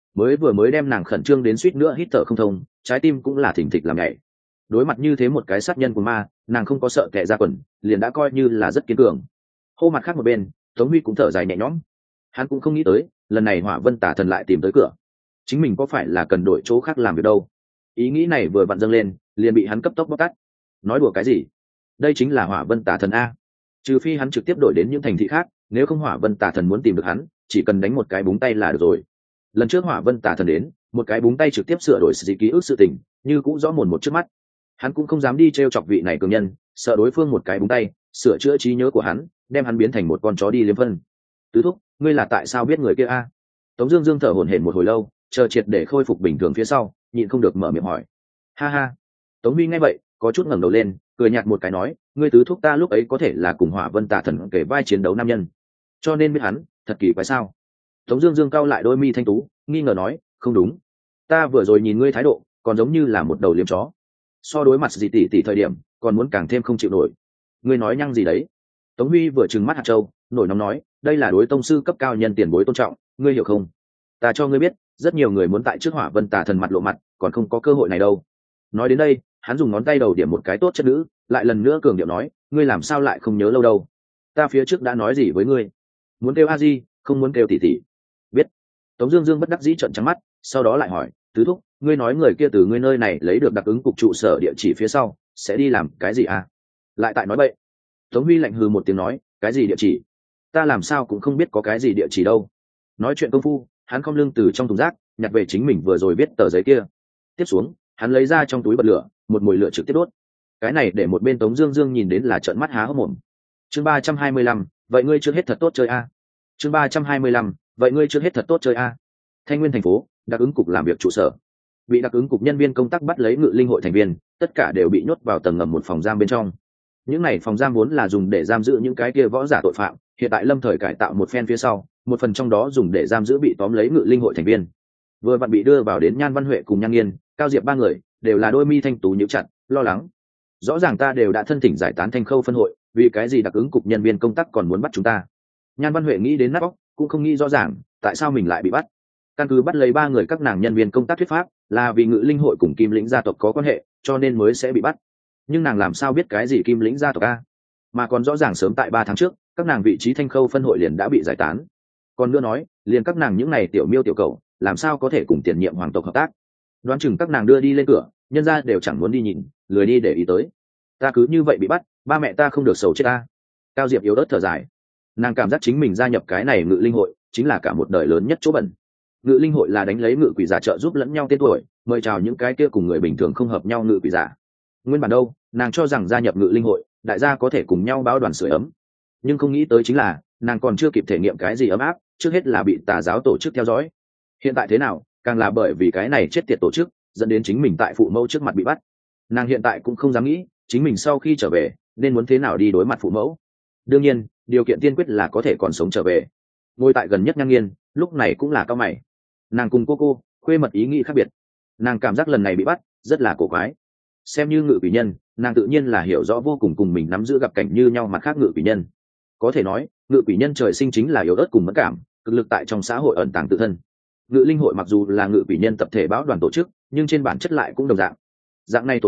Mới đem nàng khẩn trương đến suýt nữa hít thở không thông, trái tim cũng là thình thịch làm nhảy. Đối mặt như thế một cái sát nhân của ma, nàng không có sợ kẻ ra quần, liền đã coi như là rất kiên cường. Hô mặt khác một bên, Tống Huy cũng thở dài nhẹ nhõm. Hắn cũng không nghĩ tới, lần này Hỏa Vân Tà Thần lại tìm tới cửa. Chính mình có phải là cần đổi chỗ khác làm việc đâu? Ý nghĩ này vừa vặn dâng lên, liền bị hắn cấp tốc bóc tát. Nói đùa cái gì? Đây chính là Hỏa Vân Tà Thần a. Trừ phi hắn trực tiếp đổi đến những thành thị khác, nếu không Hỏa Vân Tà Thần muốn tìm được hắn, chỉ cần đánh một cái búng tay là được rồi. Lần trước Hỏa Vân Tà Thần đến, một cái búng tay trực tiếp sửa đổi sự ký ức sự tình, như cũng rõ mồn một trước mắt. Hắn cũng không dám đi trêu chọc vị này cường nhân, sợ đối phương một cái búng tay sửa chữa trí nhớ của hắn, đem hắn biến thành một con chó đi liếm phân. Tứ thúc, ngươi là tại sao biết người kia a? Tống Dương Dương thở hổn hển một hồi lâu, chờ triệt để khôi phục bình thường phía sau, nhịn không được mở miệng hỏi. Ha ha. Tống Huy nghe vậy, có chút ngẩng đầu lên, cười nhạt một cái nói, ngươi tứ thúc ta lúc ấy có thể là cùng Hỏa Vân Tà Thần kể vai chiến đấu nam nhân, cho nên biết hắn, thật kỳ quái sao? Tống Dương Dương cau lại đôi mi thanh tú, nghi ngờ nói, không đúng, ta vừa rồi nhìn ngươi thái độ, còn giống như là một đầu liếm chó. So đối mặt gì tỷ thời điểm, còn muốn càng thêm không chịu nổi. Ngươi nói nhăng gì đấy? Tống Huy vừa trừng mắt hạt châu, nổi nóng nói, đây là đối tông sư cấp cao nhân tiền bối tôn trọng, ngươi hiểu không? Ta cho ngươi biết, rất nhiều người muốn tại trước Hỏa Vân Tà Thần mặt lộ mặt, còn không có cơ hội này đâu. Nói đến đây, hắn dùng ngón tay đầu điểm một cái tốt chất nữ, lại lần nữa cường điệu nói, ngươi làm sao lại không nhớ lâu đâu? Ta phía trước đã nói gì với ngươi? Muốn kêu a di, không muốn kêu tỷ tỷ. Biết. Tống Dương Dương bất đắc dĩ trợn trắng mắt, sau đó lại hỏi, tứ thúc, ngươi nói người kia từ ngươi nơi này lấy được đặc ứng cục trụ sở địa chỉ phía sau, sẽ đi làm cái gì à? Lại tại nói bậy. Tống Huy lạnh hừ một tiếng nói, cái gì địa chỉ? Ta làm sao cũng không biết có cái gì địa chỉ đâu. Nói chuyện công phu, hắn khom lưng từ trong thùng rác nhặt về chính mình vừa rồi viết tờ giấy kia. Tiếp xuống, hắn lấy ra trong túi bật lửa, một mồi lửa trực tiếp đốt. Cái này để một bên Tống Dương Dương nhìn đến là trợn mắt há hốc mồm. Chương 325, vậy ngươi chưa hết thật tốt chơi a. Chương 325, vậy ngươi chưa hết thật tốt chơi a. Thanh Nguyên thành phố, đặc ứng cục làm việc trụ sở. Bị đặc ứng cục nhân viên công tác bắt lấy ngự linh hội thành viên, tất cả đều bị nhốt vào tầng ngầm một phòng giam bên trong. Những này phòng giam vốn là dùng để giam giữ những cái kia võ giả tội phạm, hiện tại lâm thời cải tạo một phen phía sau, một phần trong đó dùng để giam giữ bị tóm lấy ngự linh hội thành viên. Vừa vặn bị đưa vào đến Nhan Văn Huệ cùng Nhan Nghiên, Cao Diệp ba người, đều là đôi mi thanh tú nhíu chặt, lo lắng. Rõ ràng ta đều đã thân thỉnh giải tán Thanh Khâu phân hội, vì cái gì đặc ứng cục nhân viên công tác còn muốn bắt chúng ta? Nhan Văn Huệ nghĩ đến nát óc, cũng không nghĩ rõ ràng, tại sao mình lại bị bắt. Căn cứ bắt lấy ba người các nàng nhân viên công tác thuyết pháp, là vì ngự linh hội cùng Kim Lĩnh gia tộc có quan hệ, cho nên mới sẽ bị bắt. Nhưng nàng làm sao biết cái gì Kim Lĩnh gia tộc a? Mà còn rõ ràng sớm tại 3 tháng trước, các nàng vị trí Thanh Khâu phân hội liền đã bị giải tán. Còn nữa nói, liền các nàng những này tiểu miêu tiểu cầu, làm sao có thể cùng tiền nhiệm hoàng tộc hợp tác? Đoán chừng các nàng đưa đi lên cửa, nhân gia đều chẳng muốn đi nhìn, lười đi để ý tới. Ta cứ như vậy bị bắt, ba mẹ ta không được sầu chết ta. Cao Diệp yếu ớt thở dài, nàng cảm giác chính mình gia nhập cái này ngự linh hội chính là cả một đời lớn nhất chỗ bẩn. Ngự linh hội là đánh lấy ngự quỷ giả trợ giúp lẫn nhau tên tuổi, mời chào những cái kia cùng người bình thường không hợp nhau ngự quỷ giả. Nguyên bản đâu, nàng cho rằng gia nhập ngự linh hội, đại gia có thể cùng nhau báo đoàn sưởi ấm. Nhưng không nghĩ tới chính là, nàng còn chưa kịp thể nghiệm cái gì ấm áp, trước hết là bị tà giáo tổ chức theo dõi. Hiện tại thế nào, càng là bởi vì cái này chết tiệt tổ chức, dẫn đến chính mình tại phụ mẫu trước mặt bị bắt. Nàng hiện tại cũng không dám nghĩ, chính mình sau khi trở về, nên muốn thế nào đi đối mặt phụ mẫu. Đương nhiên, điều kiện tiên quyết là có thể còn sống trở về. Ngồi tại gần nhất Nhan Nghiên, lúc này cũng là cao mày. Nàng cùng cô khuê mật ý nghĩ khác biệt. Nàng cảm giác lần này bị bắt, rất là cổ quái. Xem như ngự quỷ nhân, nàng tự nhiên là hiểu rõ vô cùng cùng mình nắm giữ gặp cảnh như nhau mặt khác ngự quỷ nhân. Có thể nói, ngự quỷ nhân trời sinh chính là yếu ớt cùng mẫn cảm, cực lực tại trong xã hội ẩn tàng tự thân. Ngự linh hội mặc dù là ngự quỷ nhân tập thể báo đoàn tổ chức, nhưng trên bản chất lại cũng đồng dạng. Dạng này tổ chức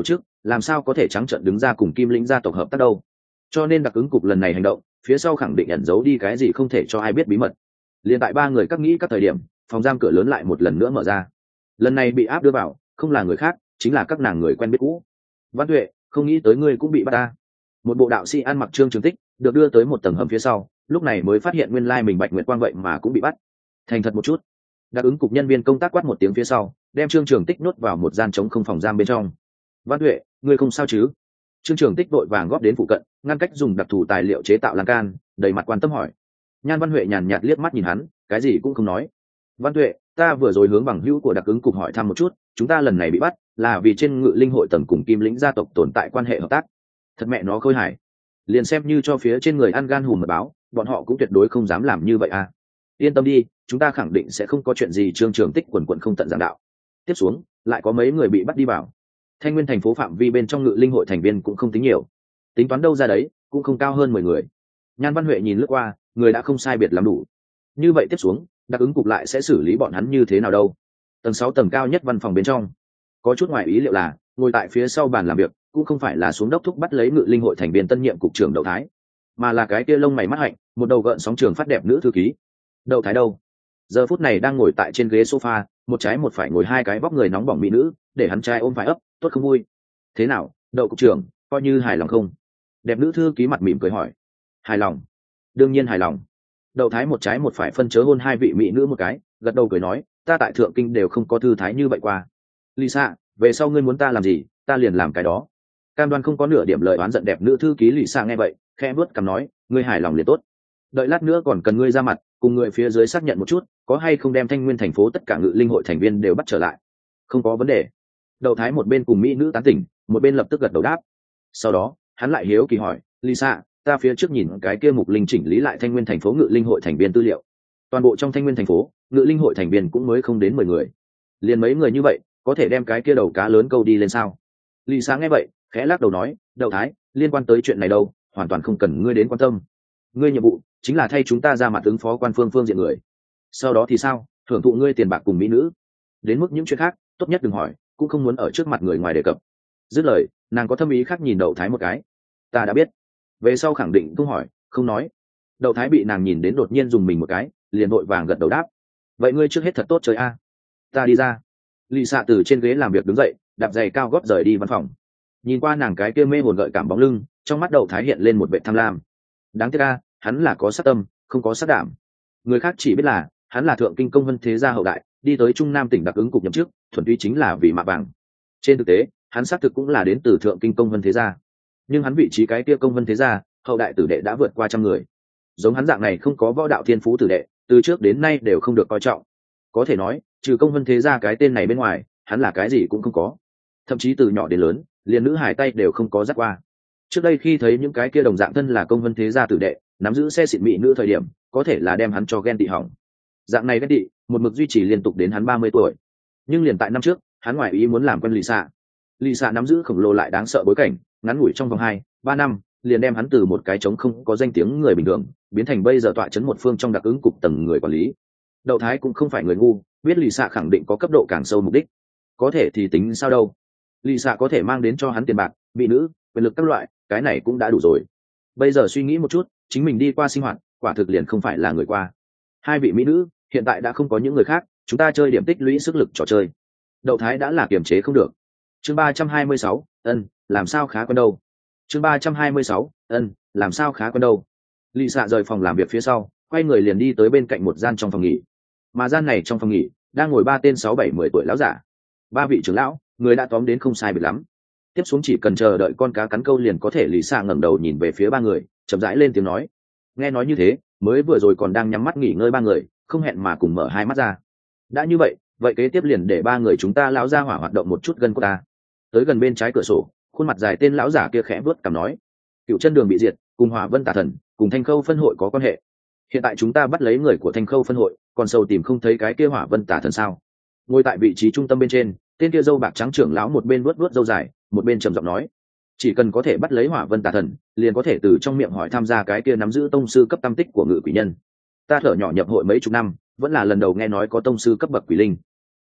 làm sao có thể trắng trợn đứng ra cùng Kim Lĩnh gia tộc hợp tác đâu. Cho nên đặc ứng cục lần này hành động phía sau khẳng định ẩn giấu đi cái gì không thể cho ai biết bí mật. Liên tại ba người các nghĩ các thời điểm, phòng giam cửa lớn lại một lần nữa mở ra. Lần này bị áp đưa vào không là người khác, chính là các nàng người quen biết cũ. Văn Tuệ, không nghĩ tới ngươi cũng bị bắt ta. Một bộ đạo sĩ ăn mặc Trương Trường Tích được đưa tới một tầng hầm phía sau, lúc này mới phát hiện nguyên lai mình Bạch Nguyệt Quang vậy mà cũng bị bắt. Thành thật một chút. Đặc ứng cục nhân viên công tác quát một tiếng phía sau, đem Trương Trường Tích nuốt vào một gian trống không phòng giam bên trong. Văn Tuệ, ngươi không sao chứ? Trương Trường Tích vội vàng góp đến phụ cận, ngăn cách dùng đặc thù tài liệu chế tạo lan can, đầy mặt quan tâm hỏi. Nhan Văn Huệ nhàn nhạt liếc mắt nhìn hắn, cái gì cũng không nói. Văn Tuệ, ta vừa rồi hướng bằng hữu của đặc ứng cục hỏi thăm một chút, chúng ta lần này bị bắt là vì trên Ngự Linh hội tầng cùng Kim Lĩnh gia tộc tồn tại quan hệ hợp tác. Thật mẹ nó khôi hài. Liền xem như cho phía trên người ăn gan hùm mật báo, bọn họ cũng tuyệt đối không dám làm như vậy à. Yên tâm đi, chúng ta khẳng định sẽ không có chuyện gì. Trương Trường Tích quần quần không tận giảng đạo. Tiếp xuống, lại có mấy người bị bắt đi vào. Thanh Nguyên thành phố phạm vi bên trong Ngự Linh hội thành viên cũng không tính nhiều, tính toán đâu ra đấy cũng không cao hơn 10 người. Nhan Văn Huệ nhìn lướt qua, người đã không sai biệt lắm đủ. Như vậy tiếp xuống, đặc ứng cục lại sẽ xử lý bọn hắn như thế nào đâu? Tầng 6 tầng cao nhất văn phòng bên trong, có chút ngoài ý liệu là ngồi tại phía sau bàn làm việc cũng không phải là xuống đốc thúc bắt lấy Ngự Linh hội thành viên tân nhiệm cục trưởng Đậu Thái, mà là cái kia lông mày mắt hạnh, một đầu gợn sóng trường phát đẹp nữ thư ký. Đậu Thái đâu? Giờ phút này đang ngồi tại trên ghế sofa, một trái một phải ngồi hai cái vóc người nóng bỏng mỹ nữ, để hắn trai ôm phải ấp, tốt không vui. Thế nào, Đậu cục trưởng, coi như hài lòng không? Đẹp nữ thư ký mặt mỉm cười hỏi. Hài lòng, đương nhiên hài lòng. Đậu Thái một trái một phải phân chớ hôn hai vị mỹ nữ một cái, gật đầu cười nói, ta tại Thượng Kinh đều không có thư thái như vậy qua. Lisa, về sau ngươi muốn ta làm gì, ta liền làm cái đó. Cam đoan không có nửa điểm lời oán giận. Đẹp nữ thư ký Lisa nghe vậy, khẽ bước cằm nói, ngươi hài lòng liền tốt. Đợi lát nữa còn cần ngươi ra mặt, cùng người phía dưới xác nhận một chút, có hay không đem Thanh Nguyên thành phố tất cả Ngự Linh hội thành viên đều bắt trở lại. Không có vấn đề. Đậu Thái một bên cùng mỹ nữ tán tỉnh, một bên lập tức gật đầu đáp. Sau đó, hắn lại hiếu kỳ hỏi, Lisa, ta phía trước nhìn cái kia mục linh chỉnh lý lại Thanh Nguyên thành phố Ngự Linh hội thành viên tư liệu. Toàn bộ trong Thanh Nguyên thành phố, Ngự Linh hội thành viên cũng mới không đến 10 người. Liền mấy người như vậy, có thể đem cái kia đầu cá lớn câu đi lên sao? Lisa nghe vậy, khẽ lắc đầu nói, Đậu Thái, liên quan tới chuyện này đâu, hoàn toàn không cần ngươi đến quan tâm. Ngươi nhiệm vụ chính là thay chúng ta ra mặt ứng phó quan phương diện người. Sau đó thì sao, thưởng thụ ngươi tiền bạc cùng mỹ nữ. Đến mức những chuyện khác, tốt nhất đừng hỏi, cũng không muốn ở trước mặt người ngoài đề cập. Dứt lời, nàng có thâm ý khác nhìn Đậu Thái một cái. Ta đã biết. Về sau khẳng định không hỏi, không nói. Đậu Thái bị nàng nhìn đến đột nhiên dùng mình một cái, liền vội vàng gật đầu đáp. Vậy ngươi trước hết thật tốt chơi a. Ta đi ra. Lisa từ trên ghế làm việc đứng dậy, đạp giày cao gót rời đi văn phòng. Nhìn qua nàng cái kia mê hồn gợi cảm bóng lưng, trong mắt Đậu Thái hiện lên một vẻ tham lam. Đáng tiếc a, hắn là có sát tâm, không có sát đảm. Người khác chỉ biết là hắn là Thượng Kinh công vân thế gia hậu đại, đi tới Trung Nam tỉnh đặc ứng cục nhậm chức, thuần túy chính là vì mạ vàng. Trên thực tế, hắn xác thực cũng là đến từ Thượng Kinh công vân thế gia, nhưng hắn vị trí cái kia công vân thế gia hậu đại tử đệ đã vượt qua 100 người. Giống hắn dạng này không có võ đạo thiên phú tử đệ, từ trước đến nay đều không được coi trọng. Có thể nói, trừ công vân thế gia cái tên này bên ngoài, hắn là cái gì cũng không có. Thậm chí từ nhỏ đến lớn, liền nữ hải tay đều không có dắt qua. Trước đây khi thấy những cái kia đồng dạng thân là công vân thế gia tử đệ, nắm giữ xe xịn mỹ nữ thời điểm, có thể là đem hắn cho ghen tị hỏng. Dạng này ghen tị, một mực duy trì liên tục đến hắn 30 tuổi. Nhưng liền tại năm trước, hắn ngoại ý muốn làm quen Lisa. Lisa nắm giữ khổng lồ lại đáng sợ bối cảnh, ngắn ngủi trong vòng 2-3 năm, liền đem hắn từ một cái trống không có danh tiếng người bình thường, biến thành bây giờ tọa chấn một phương trong đặc ứng cục tầng người quản lý. Đậu Thái cũng không phải người ngu, biết Lisa khẳng định có cấp độ càng sâu mục đích. Có thể thì tính sao đâu? Lisa có thể mang đến cho hắn tiền bạc, mỹ nữ, quyền lực các loại, cái này cũng đã đủ rồi. Bây giờ suy nghĩ một chút, chính mình đi qua sinh hoạt, quả thực liền không phải là người qua. Hai vị mỹ nữ, hiện tại đã không có những người khác, chúng ta chơi điểm tích lũy sức lực trò chơi. Đậu Thái đã là kiềm chế không được. Chương 326, làm sao khá quen đâu. Chương 326, làm sao khá quen đâu. Lisa rời phòng làm việc phía sau, quay người liền đi tới bên cạnh một gian trong phòng nghỉ. Mà gian này trong phòng nghỉ, đang ngồi 3 tên 6-7-10 tuổi lão giả. 3 vị trưởng lão, người đã tóm đến không sai biệt lắm. Tiếp xuống chỉ cần chờ đợi con cá cắn câu liền có thể. Lisa ngẩng đầu nhìn về phía 3 người, chậm rãi lên tiếng nói. Nghe nói như thế, mới vừa rồi còn đang nhắm mắt nghỉ ngơi 3 người, không hẹn mà cùng mở hai mắt ra. Đã như vậy, vậy kế tiếp liền để 3 người chúng ta lão gia hỏa hoạt động một chút gân của ta. Tới gần bên trái cửa sổ, khuôn mặt dài tên lão giả kia khẽ bước cằm nói, Cựu Chân Đường bị diệt, cùng Hỏa Vân Tà Thần, cùng Thanh Khâu phân hội có quan hệ. Hiện tại chúng ta bắt lấy người của Thanh Khâu phân hội, còn sâu tìm không thấy cái kia Hỏa Vân Tà Thần sao? Ngồi tại vị trí trung tâm bên trên, tên kia râu bạc trắng trưởng lão một bên vuốt vuốt râu dài, một bên trầm giọng nói, chỉ cần có thể bắt lấy Hỏa Vân Tà Thần, liền có thể từ trong miệng hỏi tham gia cái kia nắm giữ tông sư cấp tam tích của Ngự Quỷ Nhân. Ta thở nhỏ nhập hội mấy chục năm, vẫn là lần đầu nghe nói có tông sư cấp bậc quỷ linh.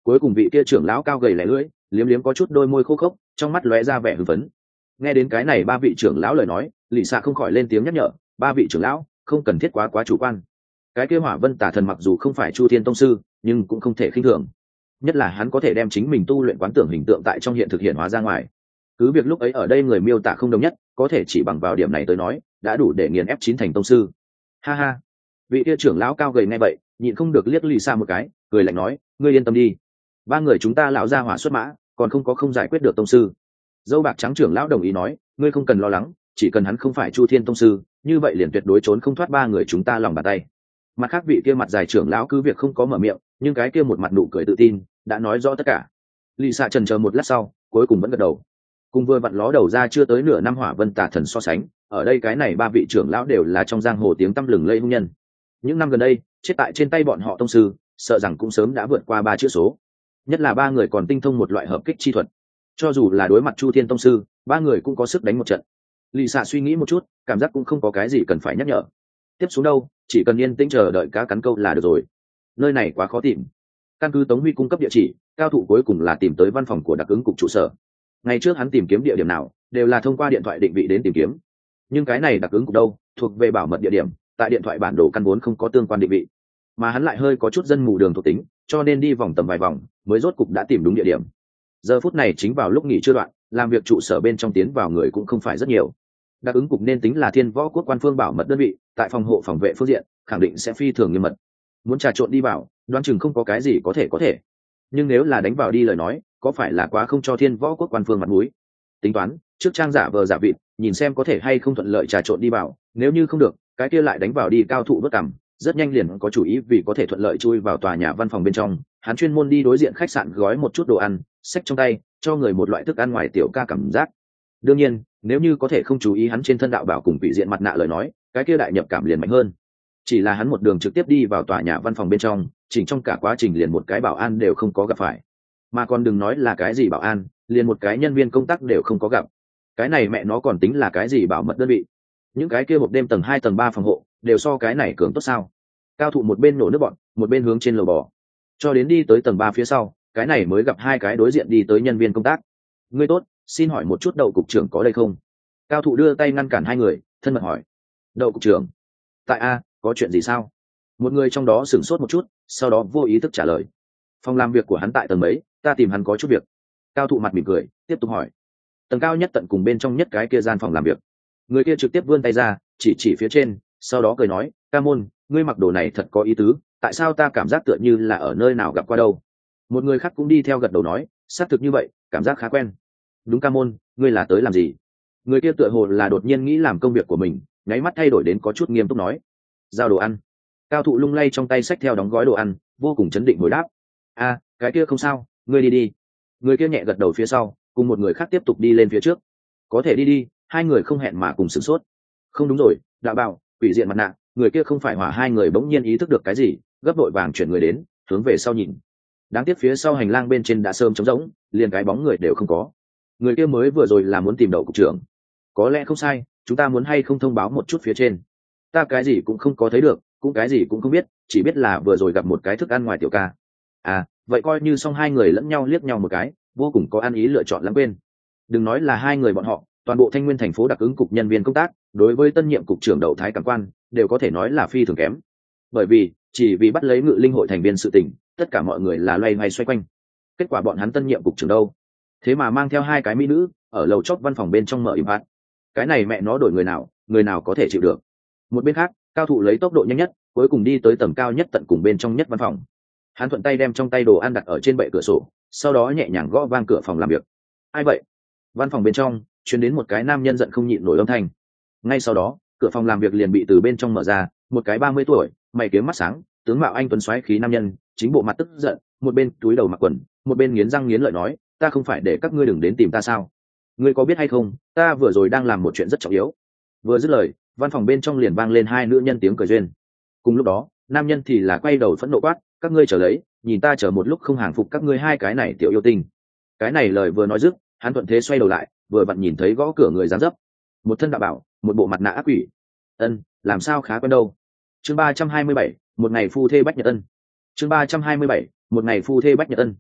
Cuối cùng vị kia trưởng lão cao gầy lẻ lưỡi, liếm liếm có chút đôi môi khô khốc, trong mắt lóe ra vẻ hưng phấn. Nghe đến cái này ba vị trưởng lão lời nói, lì xạ không khỏi lên tiếng nhắc nhở, ba vị trưởng lão không cần thiết quá chủ quan. Cái kia Hỏa Vân Tà Thần mặc dù không phải Chu Thiên tông sư, nhưng cũng không thể khinh thường, nhất là hắn có thể đem chính mình tu luyện quán tưởng hình tượng tại trong hiện thực hiện hóa ra ngoài. Cứ việc lúc ấy ở đây người miêu tả không đồng nhất, có thể chỉ bằng vào điểm này tới nói đã đủ để nghiền ép chín thành tông sư. Ha ha, vị kia trưởng lão cao gầy nghe vậy nhịn không được liếc lì xa một cái, cười lạnh nói, ngươi yên tâm đi, ba người chúng ta lão gia hỏa xuất mã, còn không giải quyết được tông sư. Dâu bạc trắng trưởng lão đồng ý nói, ngươi không cần lo lắng, chỉ cần hắn không phải Chu Thiên tông sư, như vậy liền tuyệt đối trốn không thoát ba người chúng ta lòng bàn tay. Mặt khác vị kia mặt dài trưởng lão cứ việc không có mở miệng, nhưng cái kia một mặt nụ cười tự tin đã nói rõ tất cả. Lì xạ chần chờ một lát sau cuối cùng vẫn gật đầu. Cùng vừa vặn ló đầu ra chưa tới nửa năm Hỏa Vân Tà Thần so sánh, ở đây cái này ba vị trưởng lão đều là trong giang hồ tiếng tăm lừng lẫy hung nhân. Những năm gần đây chết tại trên tay bọn họ tông sư sợ rằng cũng sớm đã vượt qua 3 chữ số, nhất là ba người còn tinh thông một loại hợp kích chi thuật, cho dù là đối mặt Chu Thiên tông sư, ba người cũng có sức đánh một trận. Lì xạ suy nghĩ một chút, cảm giác cũng không có cái gì cần phải nhắc nhở. Tiếp xuống đâu, chỉ cần yên tĩnh chờ đợi cá cắn câu là được rồi. Nơi này quá khó tìm. Căn cứ Tống Huy cung cấp địa chỉ, cao thủ cuối cùng là tìm tới văn phòng của đặc ứng cục trụ sở. Ngày trước hắn tìm kiếm địa điểm nào đều là thông qua điện thoại định vị đến tìm kiếm, nhưng cái này đặc ứng cục đâu thuộc về bảo mật địa điểm, tại điện thoại bản đồ căn vốn không có tương quan định vị, mà hắn lại hơi có chút dân mù đường thuộc tính, cho nên đi vòng tầm vài vòng mới rốt cục đã tìm đúng địa điểm. Giờ phút này chính vào lúc nghỉ trưa đoạn, làm việc trụ sở bên trong tiến vào người cũng không phải rất nhiều. Đặc ứng cục nên tính là Thiên Võ Quốc quan phương bảo mật đơn vị, tại phòng hộ phòng vệ phương diện khẳng định sẽ phi thường nghiêm mật. Muốn trà trộn đi vào, đoán chừng không có cái gì có thể. Nhưng nếu là đánh vào đi lời nói, có phải là quá không cho Thiên Võ Quốc quan phương mặt mũi? Tính toán trước trang giả vờ giả vịt, nhìn xem có thể hay không thuận lợi trà trộn đi vào, nếu như không được, cái kia lại đánh vào đi cao thụ vất cằm, rất nhanh liền có chủ ý vì có thể thuận lợi chui vào tòa nhà văn phòng bên trong. Hắn chuyên môn đi đối diện khách sạn gói một chút đồ ăn, xách trong tay, cho người một loại thức ăn ngoài tiểu ca cảm giác. Đương nhiên, nếu như có thể không chú ý hắn trên thân đạo bảo cùng vị diện mặt nạ lời nói, cái kia đại nhập cảm liền mạnh hơn. Chỉ là hắn một đường trực tiếp đi vào tòa nhà văn phòng bên trong, chỉnh trong cả quá trình liền một cái bảo an đều không có gặp phải, mà còn đừng nói là cái gì bảo an, liền một cái nhân viên công tác đều không có gặp. Cái này mẹ nó còn tính là cái gì bảo mật đơn vị? Những cái kia hộp đêm tầng 2 tầng 3 phòng hộ đều so cái này cường tốt sao? Cao thụ một bên nổ nước bọn, một bên hướng trên lầu bò, cho đến đi tới tầng 3 phía sau, cái này mới gặp hai cái đối diện đi tới nhân viên công tác. Ngươi tốt, xin hỏi một chút Đậu cục trưởng có đây không? Cao thụ đưa tay ngăn cản hai người, thân mật hỏi. Đậu cục trưởng? Tại a, có chuyện gì sao? Một người trong đó sửng sốt một chút, sau đó vô ý thức trả lời. Phòng làm việc của hắn tại tầng mấy, ta tìm hắn có chút việc. Cao thụ mặt mỉm cười, tiếp tục hỏi. Tầng cao nhất tận cùng bên trong nhất cái kia gian phòng làm việc. Người kia trực tiếp vươn tay ra, chỉ phía trên, sau đó cười nói, Ca Môn, ngươi mặc đồ này thật có ý tứ, tại sao ta cảm giác tựa như là ở nơi nào gặp qua đâu? Một người khác cũng đi theo gật đầu nói, xác thực như vậy, cảm giác khá quen. Đúng Ca Môn, ngươi là tới làm gì? Người kia tựa hồ là đột nhiên nghĩ làm công việc của mình, nháy mắt thay đổi đến có chút nghiêm túc nói, giao đồ ăn. Cao thụ lung lay trong tay xách theo đóng gói đồ ăn, vô cùng chấn định hồi đáp, a, cái kia không sao, ngươi đi. Người kia nhẹ gật đầu phía sau, cùng một người khác tiếp tục đi lên phía trước. Có thể đi, hai người không hẹn mà cùng sửng sốt. Không đúng rồi, đạo bảo, quỷ diện mặt nạ, người kia không phải hỏa. Hai người bỗng nhiên ý thức được cái gì, gấp đội vàng chuyển người đến, hướng về sau nhìn. Đáng tiếc phía sau hành lang bên trên đã sớm trống rỗng, liền cái bóng người đều không có. Người kia mới vừa rồi là muốn tìm Đậu cục trưởng. Có lẽ không sai, chúng ta muốn hay không thông báo một chút phía trên. Ta cái gì cũng không có thấy được, cũng cái gì cũng không biết, chỉ biết là vừa rồi gặp một cái thức ăn ngoài tiểu ca. À, vậy coi như xong. Hai người lẫn nhau liếc nhau một cái, vô cùng có ăn ý lựa chọn lãng quên. Đừng nói là hai người bọn họ, toàn bộ Thanh Nguyên thành phố đặc ứng cục nhân viên công tác, đối với tân nhiệm cục trưởng Đậu Thái Cảm quan đều có thể nói là phi thường kém. Bởi vì chỉ vì bắt lấy Ngự Linh hội thành viên sự tình, tất cả mọi người là loay hoay xoay quanh. Kết quả bọn hắn tân nhiệm cục trưởng đâu, thế mà mang theo hai cái mỹ nữ ở lầu chót văn phòng bên trong mở im hát. Cái này mẹ nó đổi người nào có thể chịu được. Một bên khác, Cao thụ lấy tốc độ nhanh nhất, cuối cùng đi tới tầng cao nhất tận cùng bên trong nhất văn phòng. Hắn thuận tay đem trong tay đồ ăn đặt ở trên bệ cửa sổ, sau đó nhẹ nhàng gõ vang cửa phòng làm việc. Ai vậy? Văn phòng bên trong truyền đến một cái nam nhân giận không nhịn nổi âm thanh. Ngay sau đó, cửa phòng làm việc liền bị từ bên trong mở ra, một cái 30 tuổi, mày kiếm mắt sáng, tướng mạo anh tuấn xoáy khí nam nhân, chính bộ mặt tức giận, một bên túi đầu mặc quần, một bên nghiến răng nghiến lợi nói, ta không phải để các ngươi đừng đến tìm ta sao? Ngươi có biết hay không, ta vừa rồi đang làm một chuyện rất trọng yếu. Vừa dứt lời, văn phòng bên trong liền vang lên hai nữ nhân tiếng cười duyên. Cùng lúc đó, nam nhân thì là quay đầu phẫn nộ quát, các ngươi chờ lấy, nhìn ta chờ một lúc không hàng phục các ngươi hai cái này tiểu yêu tinh. Cái này lời vừa nói dứt, hắn thuận thế xoay đầu lại, vừa vặn nhìn thấy gõ cửa người dáng dấp, một thân đạo bảo, một bộ mặt nạ ác quỷ. Ân, làm sao khá quen đâu. Chương 327, một ngày phu thê bách nhật ân. Chương 327, một ngày phu thê bách nhật ân.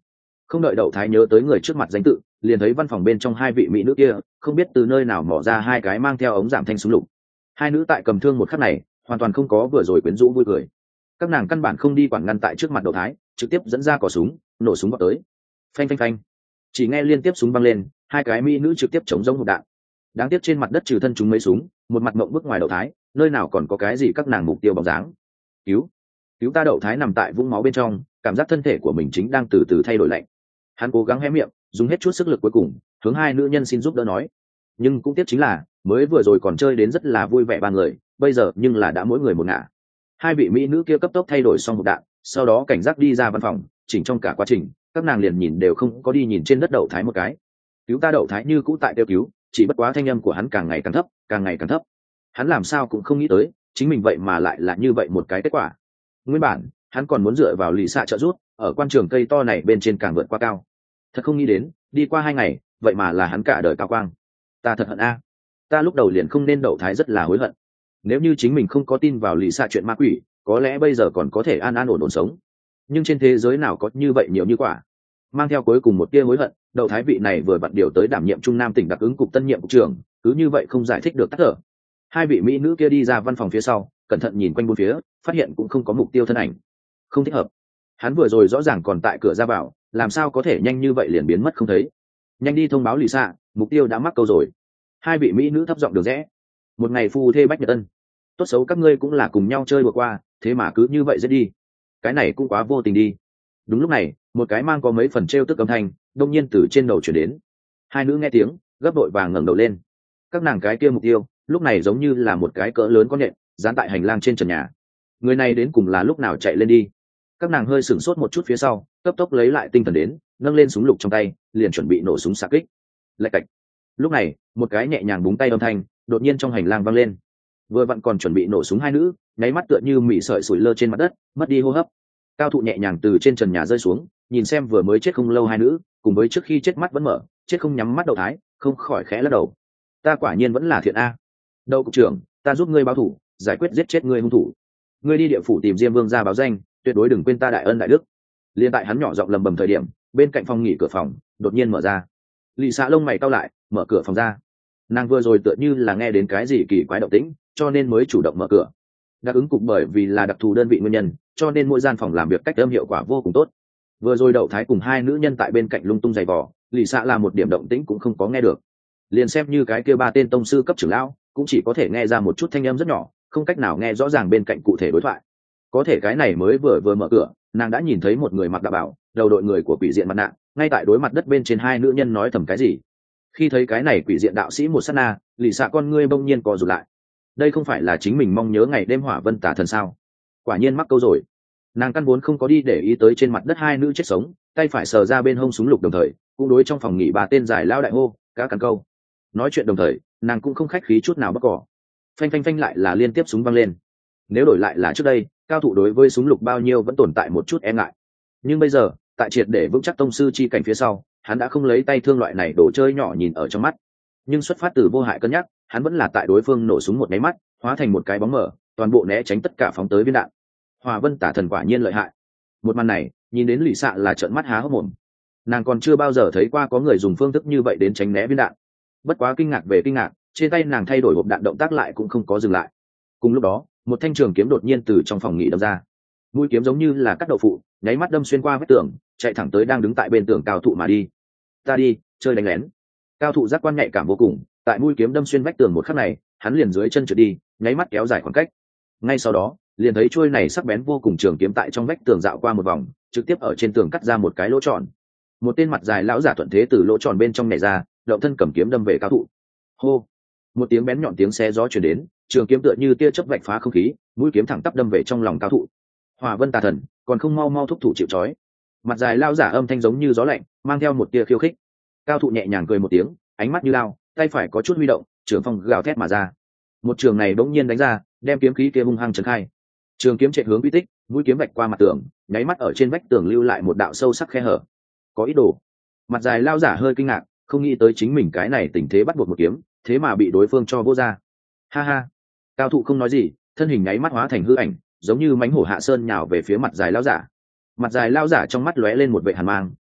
Không đợi Đậu Thái nhớ tới người trước mặt danh tự, liền thấy văn phòng bên trong hai vị mỹ nữ kia không biết từ nơi nào mỏ ra hai cái mang theo ống giảm thanh súng lục. Hai nữ tại cầm thương một khắc này hoàn toàn không có vừa rồi quyến rũ vui cười. Các nàng căn bản không đi quản ngăn tại trước mặt Đậu Thái, trực tiếp dẫn ra cò súng, nổ súng vào tới. Phanh phanh phanh, chỉ nghe liên tiếp súng văng lên, hai cái mỹ nữ trực tiếp chống giống một đạn. Đáng tiếc trên mặt đất trừ thân chúng mấy súng, một mặt mộng bước ngoài Đậu Thái, nơi nào còn có cái gì các nàng mục tiêu bóng dáng. Cứu, cứu ta! Đậu Thái nằm tại vũng máu bên trong, cảm giác thân thể của mình chính đang từ từ thay đổi lạnh. Hắn cố gắng hé miệng, dùng hết chút sức lực cuối cùng hướng hai nữ nhân xin giúp đỡ nói, nhưng cũng tiếc chính là mới vừa rồi còn chơi đến rất là vui vẻ ba người, bây giờ nhưng là đã mỗi người một ngả. Hai vị mỹ nữ kia cấp tốc thay đổi xong hộp đạn, sau đó cảnh giác đi ra văn phòng. Chỉnh trong cả quá trình các nàng liền nhìn đều không có đi nhìn trên đất Đậu Thái một cái. Cứu ta! Đậu Thái như cũ tại kêu cứu, chỉ bất quá thanh âm của hắn càng ngày càng thấp, càng ngày càng thấp. Hắn làm sao cũng không nghĩ tới chính mình vậy mà lại là như vậy một cái kết quả. Nguyên bản hắn còn muốn dựa vào lì xạ trợ giúp ở quan trường cây to này bên trên càng vượt qua cao, thật không nghĩ đến đi qua 2 ngày vậy mà là hắn cả đời cao quang. Ta thật hận a, ta lúc đầu liền không nên Đậu Thái rất là hối hận. Nếu như chính mình không có tin vào lì xạ chuyện ma quỷ, có lẽ bây giờ còn có thể an an ổn ổn sống. Nhưng trên thế giới nào có như vậy nhiều như quả. Mang theo cuối cùng một tia hối hận, Đậu Thái vị này vừa vặn điều tới đảm nhiệm Trung Nam tỉnh đặc ứng cục tân nhiệm cục trưởng, cứ như vậy không giải thích được tắt thở. Hai vị mỹ nữ kia đi ra văn phòng phía sau, cẩn thận nhìn quanh bốn phía, phát hiện cũng không có mục tiêu thân ảnh. Không thích hợp. Hắn vừa rồi rõ ràng còn tại cửa ra vào, làm sao có thể nhanh như vậy liền biến mất không thấy. Nhanh đi thông báo lì xạ, mục tiêu đã mắc câu rồi. Hai vị mỹ nữ thấp giọng đường rẽ. Một ngày phu thê bách nhật ân, tốt xấu các ngươi cũng là cùng nhau chơi vừa qua, thế mà cứ như vậy dễ đi, cái này cũng quá vô tình đi. Đúng lúc này một cái mang có mấy phần trêu tức âm thanh đông nhiên từ trên đầu chuyển đến. Hai nữ nghe tiếng gấp đội vàng ngẩng đầu lên. Các nàng cái kia mục tiêu lúc này giống như là một cái cỡ lớn có nhện dán tại hành lang trên trần nhà. Người này đến cùng là lúc nào chạy lên đi? Các nàng hơi sửng sốt một chút phía sau, cấp tốc lấy lại tinh thần đến, nâng lên súng lục trong tay, liền chuẩn bị nổ súng xạ kích. Lạch cạch. Lúc này một cái nhẹ nhàng búng tay âm thanh đột nhiên trong hành lang vang lên. Vừa vặn còn chuẩn bị nổ súng hai nữ nháy mắt tựa như mị sợi sủi lơ trên mặt đất, mất đi hô hấp. Cao Thụ nhẹ nhàng từ trên trần nhà rơi xuống, nhìn xem vừa mới chết không lâu hai nữ cùng với trước khi chết mắt vẫn mở, chết không nhắm mắt Đậu Thái, không khỏi khẽ lắc đầu. Ta quả nhiên vẫn là thiện a. Đậu cục trưởng, ta giúp ngươi báo thủ, giải quyết giết chết ngươi hung thủ. Ngươi đi địa phủ tìm Diêm Vương ra báo danh, tuyệt đối đừng quên ta đại ân đại đức. Liên tại hắn nhỏ giọng lầm bầm thời điểm, bên cạnh phòng nghỉ cửa phòng đột nhiên mở ra. Lì Xạ lông mày cau lại, mở cửa phòng ra. Nàng vừa rồi tựa như là nghe đến cái gì kỳ quái động tĩnh, cho nên mới chủ động mở cửa. Đặc ứng cục bởi vì là đặc thù đơn vị nguyên nhân, cho nên mỗi gian phòng làm việc cách âm hiệu quả vô cùng tốt. Vừa rồi Đậu Thái cùng hai nữ nhân tại bên cạnh lung tung giày vò, Lì Xạ là một điểm động tĩnh cũng không có nghe được. Liền xem như cái kia ba tên tông sư cấp trưởng lão cũng chỉ có thể nghe ra một chút thanh âm rất nhỏ, không cách nào nghe rõ ràng bên cạnh cụ thể đối thoại. Có thể cái này mới vừa mở cửa, nàng đã nhìn thấy một người mặc đạo bào, đầu đội người của quỷ diện mặt nạ, ngay tại đối mặt đất bên trên hai nữ nhân nói thầm cái gì. Khi thấy cái này quỷ diện đạo sĩ một sát na, Lì Xạ con ngươi bỗng nhiên co rụt lại. Đây không phải là chính mình mong nhớ ngày đêm hỏa vân tả thần sao? Quả nhiên mắc câu rồi. Nàng căn vốn không có đi để ý tới trên mặt đất hai nữ chết sống, tay phải sờ ra bên hông súng lục, đồng thời cũng đối trong phòng nghỉ ba tên giải lao đại hô cá cắn câu. Nói chuyện đồng thời nàng cũng không khách khí chút nào bắt cỏ. Phanh phanh phanh lại là liên tiếp súng văng lên. Nếu đổi lại là trước đây, Cao Thụ đối với súng lục bao nhiêu vẫn tồn tại một chút e ngại, nhưng bây giờ tại triệt để vững chắc tông sư chi cảnh phía sau, hắn đã không lấy tay thương loại này đồ chơi nhỏ nhìn ở trong mắt. Nhưng xuất phát từ vô hại cân nhắc, hắn vẫn là tại đối phương nổ súng một máy mắt hóa thành một cái bóng mờ, toàn bộ né tránh tất cả phóng tới viên đạn. Hòa Vân tả thần quả nhiên lợi hại. Một màn này nhìn đến Lì Xạ là trợn mắt há hốc mồm. Nàng còn chưa bao giờ thấy qua có người dùng phương thức như vậy đến tránh né viên đạn. Bất quá kinh ngạc về kinh ngạc, trên tay nàng thay đổi hộp đạn động tác lại cũng không có dừng lại. Cùng lúc đó một thanh trường kiếm đột nhiên từ trong phòng nghỉ đâm ra. Mũi kiếm giống như là cắt đậu phụ, nháy mắt đâm xuyên qua vách tường, chạy thẳng tới đang đứng tại bên tường Cao Thụ mà đi. Ta đi chơi đánh lén. Cao Thụ giác quan nhạy cảm vô cùng, tại mũi kiếm đâm xuyên vách tường một khắc này, hắn liền dưới chân trượt đi, nháy mắt kéo dài khoảng cách. Ngay sau đó liền thấy chuôi này sắc bén vô cùng trường kiếm tại trong vách tường dạo qua một vòng, trực tiếp ở trên tường cắt ra một cái lỗ tròn. Một tên mặt dài lão giả thuận thế từ lỗ tròn bên trong nhảy ra, động thân cầm kiếm đâm về Cao Thụ. Hô! Một tiếng bén nhọn tiếng xé gió truyền đến, trường kiếm tựa như tia chớp vạch phá không khí, mũi kiếm thẳng tắp đâm về trong lòng Cao Thụ. Hỏa Vân tà thần, còn không mau mau thúc thủ chịu trói. Mặt dài lão giả âm thanh giống như gió lạnh, mang theo một tia khiêu khích. Cao Thụ nhẹ nhàng cười một tiếng, ánh mắt như lao, tay phải có chút huy động, trường phong gào thét mà ra. Một trường này bỗng nhiên đánh ra, đem kiếm khí kia hung hăng trấn khai. Trường kiếm chạy hướng uy tích, mũi kiếm vạch qua mặt tường, nháy mắt ở trên vách tường lưu lại một đạo sâu sắc khe hở. Có ý đồ. Mặt dài lao giả hơi kinh ngạc, không nghĩ tới chính mình cái này tình thế bắt buộc một kiếm, thế mà bị đối phương cho vô ra. Ha ha. Cao Thụ không nói gì, thân hình nháy mắt hóa thành hư ảnh, giống như mãnh hổ hạ sơn nhào về phía mặt dài lao giả. Mặt dài lao giả trong mắt lóe lên một vệ hàn mang,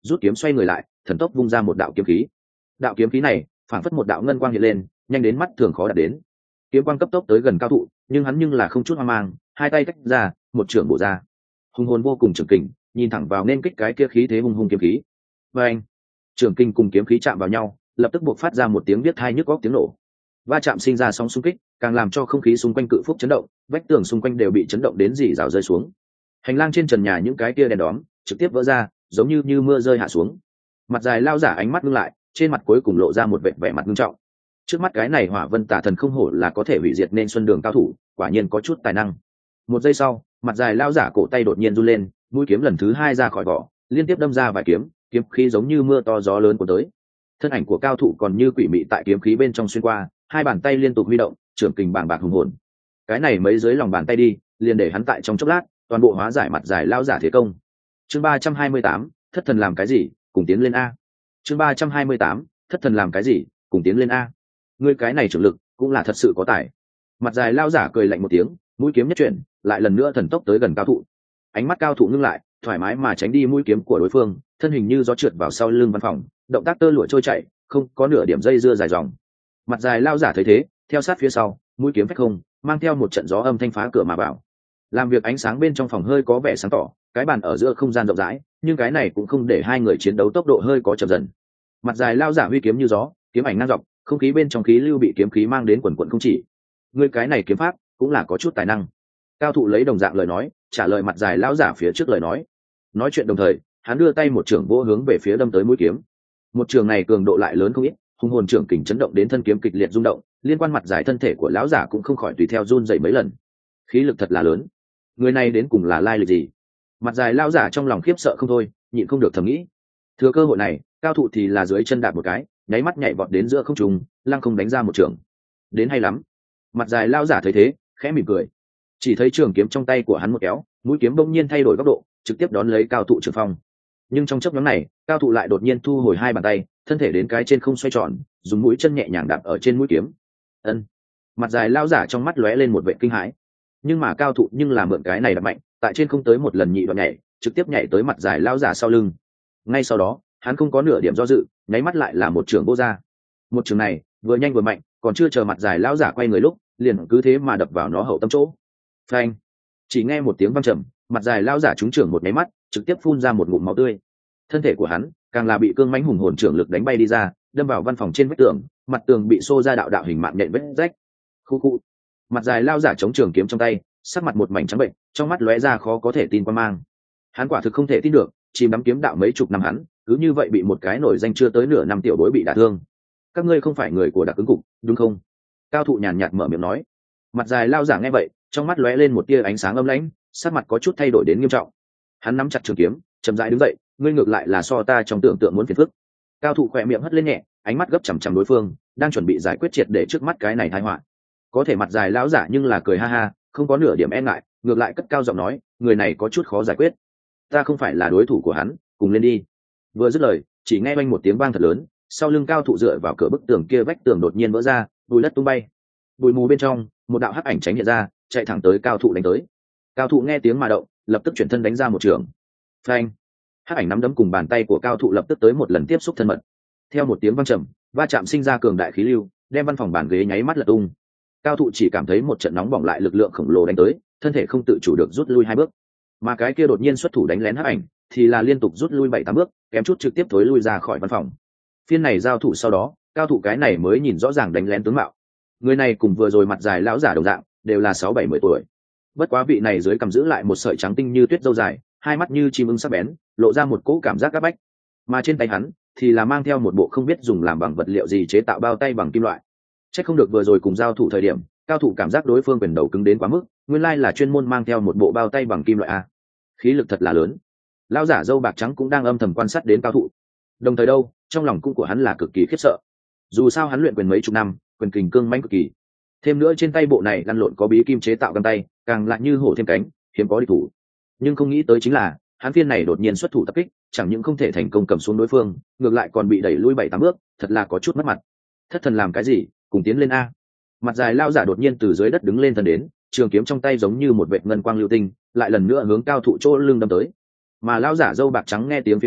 rút kiếm xoay người lại, thần tốc vung ra một đạo kiếm khí. Đạo kiếm khí này phảng phất một đạo ngân quang hiện lên, nhanh đến mắt thường khó đạt đến. Kiếm quang cấp tốc tới gần cao thụ, nhưng hắn là không chút hoang mang, hai tay tách ra, một trường bổ ra. Hùng hồn vô cùng trường kình, nhìn thẳng vào nên kích cái kia khí thế hung hung kiếm khí. Và anh, trường kình cùng kiếm khí chạm vào nhau, lập tức buộc phát ra một tiếng biết tai nhức óc tiếng nổ. Va chạm sinh ra sóng xung kích, càng làm cho không khí xung quanh cự phúc chấn động, vách tường xung quanh đều bị chấn động đến rỉ rào rơi xuống. Hành lang trên trần nhà những cái kia đèn đóm trực tiếp vỡ ra, giống như mưa rơi hạ xuống. Mặt dài lao giả ánh mắt ngưng lại, trên mặt cuối cùng lộ ra một vẻ mặt nghiêm trọng. Trước mắt cái này Hỏa Vân Tà Thần không hổ là có thể hủy diệt nên Xuân Đường cao thủ, quả nhiên có chút tài năng. Một giây sau, mặt dài lao giả cổ tay đột nhiên run lên, mũi kiếm lần thứ hai ra khỏi vỏ, liên tiếp đâm ra vài kiếm, kiếm khí giống như mưa to gió lớn của tới. Thân ảnh của cao thủ còn như quỷ mị tại kiếm khí bên trong xuyên qua, hai bàn tay liên tục huy động, trưởng kình bàng bạc hùng hồn. Cái này mấy dưới lòng bàn tay đi, liền để hắn tại trong chốc lát, toàn bộ hóa giải mặt dài lao giả thế công. Chương 328, thất thần làm cái gì, cùng tiến lên a. Chương 328, thất thần làm cái gì, cùng tiến lên a. Ngươi cái này trưởng lực, cũng là thật sự có tài. Mặt dài lao giả cười lạnh một tiếng, mũi kiếm nhất chuyển, lại lần nữa thần tốc tới gần cao thủ. Ánh mắt cao thủ ngưng lại, thoải mái mà tránh đi mũi kiếm của đối phương, thân hình như gió trượt vào sau lưng văn phòng, động tác tơ lụa trôi chảy, không có nửa điểm dây dưa dài dòng. Mặt dài lao giả thấy thế, theo sát phía sau, mũi kiếm phách không, mang theo một trận gió âm thanh phá cửa mà vào. Làm việc ánh sáng bên trong phòng hơi có vẻ sáng tỏ, cái bàn ở giữa không gian rộng rãi, nhưng cái này cũng không để hai người chiến đấu tốc độ hơi có chậm dần. Mặt dài lao giả huy kiếm như gió, kiếm ảnh ngang dọc, không khí bên trong khí lưu bị kiếm khí mang đến quần quần không chỉ. Ngươi cái này kiếm pháp cũng là có chút tài năng. Cao thủ lấy đồng dạng lời nói trả lời mặt dài lao giả phía trước lời nói chuyện đồng thời, hắn đưa tay một trường vô hướng về phía đâm tới mũi kiếm. Một trường này cường độ lại lớn không ít, hung hồn trưởng kình chấn động đến thân kiếm kịch liệt rung động, liên quan mặt dài thân thể của lão giả cũng không khỏi tùy theo run dậy mấy lần. Khí lực thật là lớn, người này đến cùng là lai lịch gì? Mặt dài lão giả trong lòng khiếp sợ không thôi, nhịn không được thầm nghĩ. Thừa cơ hội này, cao thủ thì là dưới chân đạp một cái, nháy mắt nhảy vọt đến giữa không trung, lăng không đánh ra một trường. Đến hay lắm. Mặt dài lão giả thấy thế, khẽ mỉm cười. Chỉ thấy trường kiếm trong tay của hắn một kéo, mũi kiếm bỗng nhiên thay đổi góc độ, trực tiếp đón lấy cao thủ trường phong. Nhưng trong chốc ngắn này, cao thủ lại đột nhiên thu hồi hai bàn tay, thân thể đến cái trên không xoay tròn, dùng mũi chân nhẹ nhàng đạp ở trên mũi kiếm. Ân. Mặt dài lão giả trong mắt lóe lên một vẻ kinh hãi. Nhưng mà cao thủ nhưng là mượn cái này đập mạnh, tại trên không tới một lần nhị đoạn nhảy, trực tiếp nhảy tới mặt dài lão giả sau lưng. Ngay sau đó, hắn không có nửa điểm do dự, nháy mắt lại là một trường vô ra. Một trường này vừa nhanh vừa mạnh, còn chưa chờ mặt dài lão giả quay người lúc, liền cứ thế mà đập vào nó hậu tâm chỗ. Phanh! Chỉ nghe một tiếng vang trầm, mặt dài lão giả trúng trường một nháy mắt, trực tiếp phun ra một ngụm máu tươi. Thân thể của hắn càng là bị cương mãnh hùng hồn trưởng lực đánh bay đi ra, đâm vào văn phòng trên vách tường, mặt tường bị xô ra đạo đạo hình mạng nhện vết rách. Khu khu. Mặt dài lão giả chống trường kiếm trong tay, sắc mặt một mảnh trắng bệnh, trong mắt lóe ra khó có thể tin quan mang. Hắn quả thực không thể tin được, chìm đắm kiếm đạo mấy chục năm hắn, cứ như vậy bị một cái nổi danh chưa tới nửa năm tiểu bối bị đả thương. Các ngươi không phải người của đặc ứng cục, đúng không? Cao thụ nhàn nhạt mở miệng nói. Mặt dài lão giả nghe vậy, trong mắt lóe lên một tia ánh sáng âm lãnh, sắc mặt có chút thay đổi đến nghiêm trọng. Hắn nắm chặt trường kiếm, chậm rãi đứng dậy, ngươi ngược lại là so ta trong tưởng tượng muốn phiền phức. Cao thụ khỏe miệng hất lên nhẹ, ánh mắt gấp chằm chằm đối phương, đang chuẩn bị giải quyết triệt để trước mắt cái này tai họa. Có thể mặt dài lão giả nhưng là cười ha ha, không có nửa điểm e ngại, ngược lại cất cao giọng nói, người này có chút khó giải quyết, ta không phải là đối thủ của hắn, cùng lên đi. Vừa dứt lời, chỉ nghe oanh một tiếng vang thật lớn, sau lưng cao thụ dựa vào cửa bức tường kia, vách tường đột nhiên vỡ ra, bùi đất tung bay. Bụi mù bên trong, một đạo hắc ảnh tránh hiện ra, chạy thẳng tới cao thụ đánh tới. Cao thụ nghe tiếng mà động, lập tức chuyển thân đánh ra một trường. Phanh! Hắc ảnh nắm đấm cùng bàn tay của cao thụ lập tức tới một lần tiếp xúc thân mật. Theo một tiếng vang trầm, va chạm sinh ra cường đại khí lưu, đem văn phòng bàn ghế nháy mắt lật tung. Cao thụ chỉ cảm thấy một trận nóng bỏng lại lực lượng khổng lồ đánh tới, thân thể không tự chủ được rút lui 2 bước. Mà cái kia đột nhiên xuất thủ đánh lén hắc ảnh, thì là liên tục rút lui 7-8 bước, kém chút trực tiếp thối lui ra khỏi văn phòng. Phiên này giao thủ sau đó, cao thụ cái này mới nhìn rõ ràng đánh lén tướng mạo. Người này cùng vừa rồi mặt dài lão giả đồng dạng, đều là 6-7-10 tuổi. Bất quá vị này dưới cằm giữ lại một sợi trắng tinh như tuyết râu dài, hai mắt như chim ưng sắc bén, lộ ra một cỗ cảm giác áp bách. Mà trên tay hắn thì là mang theo một bộ không biết dùng làm bằng vật liệu gì chế tạo bao tay bằng kim loại. Chắc không được vừa rồi cùng giao thủ thời điểm, cao thủ cảm giác đối phương quyền đầu cứng đến quá mức, nguyên lai là chuyên môn mang theo một bộ bao tay bằng kim loại a. Khí lực thật là lớn. Lão giả râu bạc trắng cũng đang âm thầm quan sát đến cao thủ. Đồng thời đâu, trong lòng cũng của hắn là cực kỳ khiếp sợ. Dù sao hắn luyện quyền mấy chục năm, quyền kình cương mãnh cực kỳ. Thêm nữa trên tay bộ này lăn lộn có bí kim chế tạo găng tay, càng lại như hổ thêm cánh, hiếm có địch thủ. Nhưng không nghĩ tới chính là, hắn phiên này đột nhiên xuất thủ tập kích, chẳng những không thể thành công cầm xuống đối phương, ngược lại còn bị đẩy lui 7-8 bước, thật là có chút mất mặt. Thất thần làm cái gì, cùng tiến lên a. Mặt dài lao giả đột nhiên từ dưới đất đứng lên thân đến, trường kiếm trong tay giống như một vệt ngân quang lưu tinh, lại lần nữa hướng cao thụ chỗ lưng đâm tới. Mà lao giả râu bạc trắng nghe tiếng phía sau,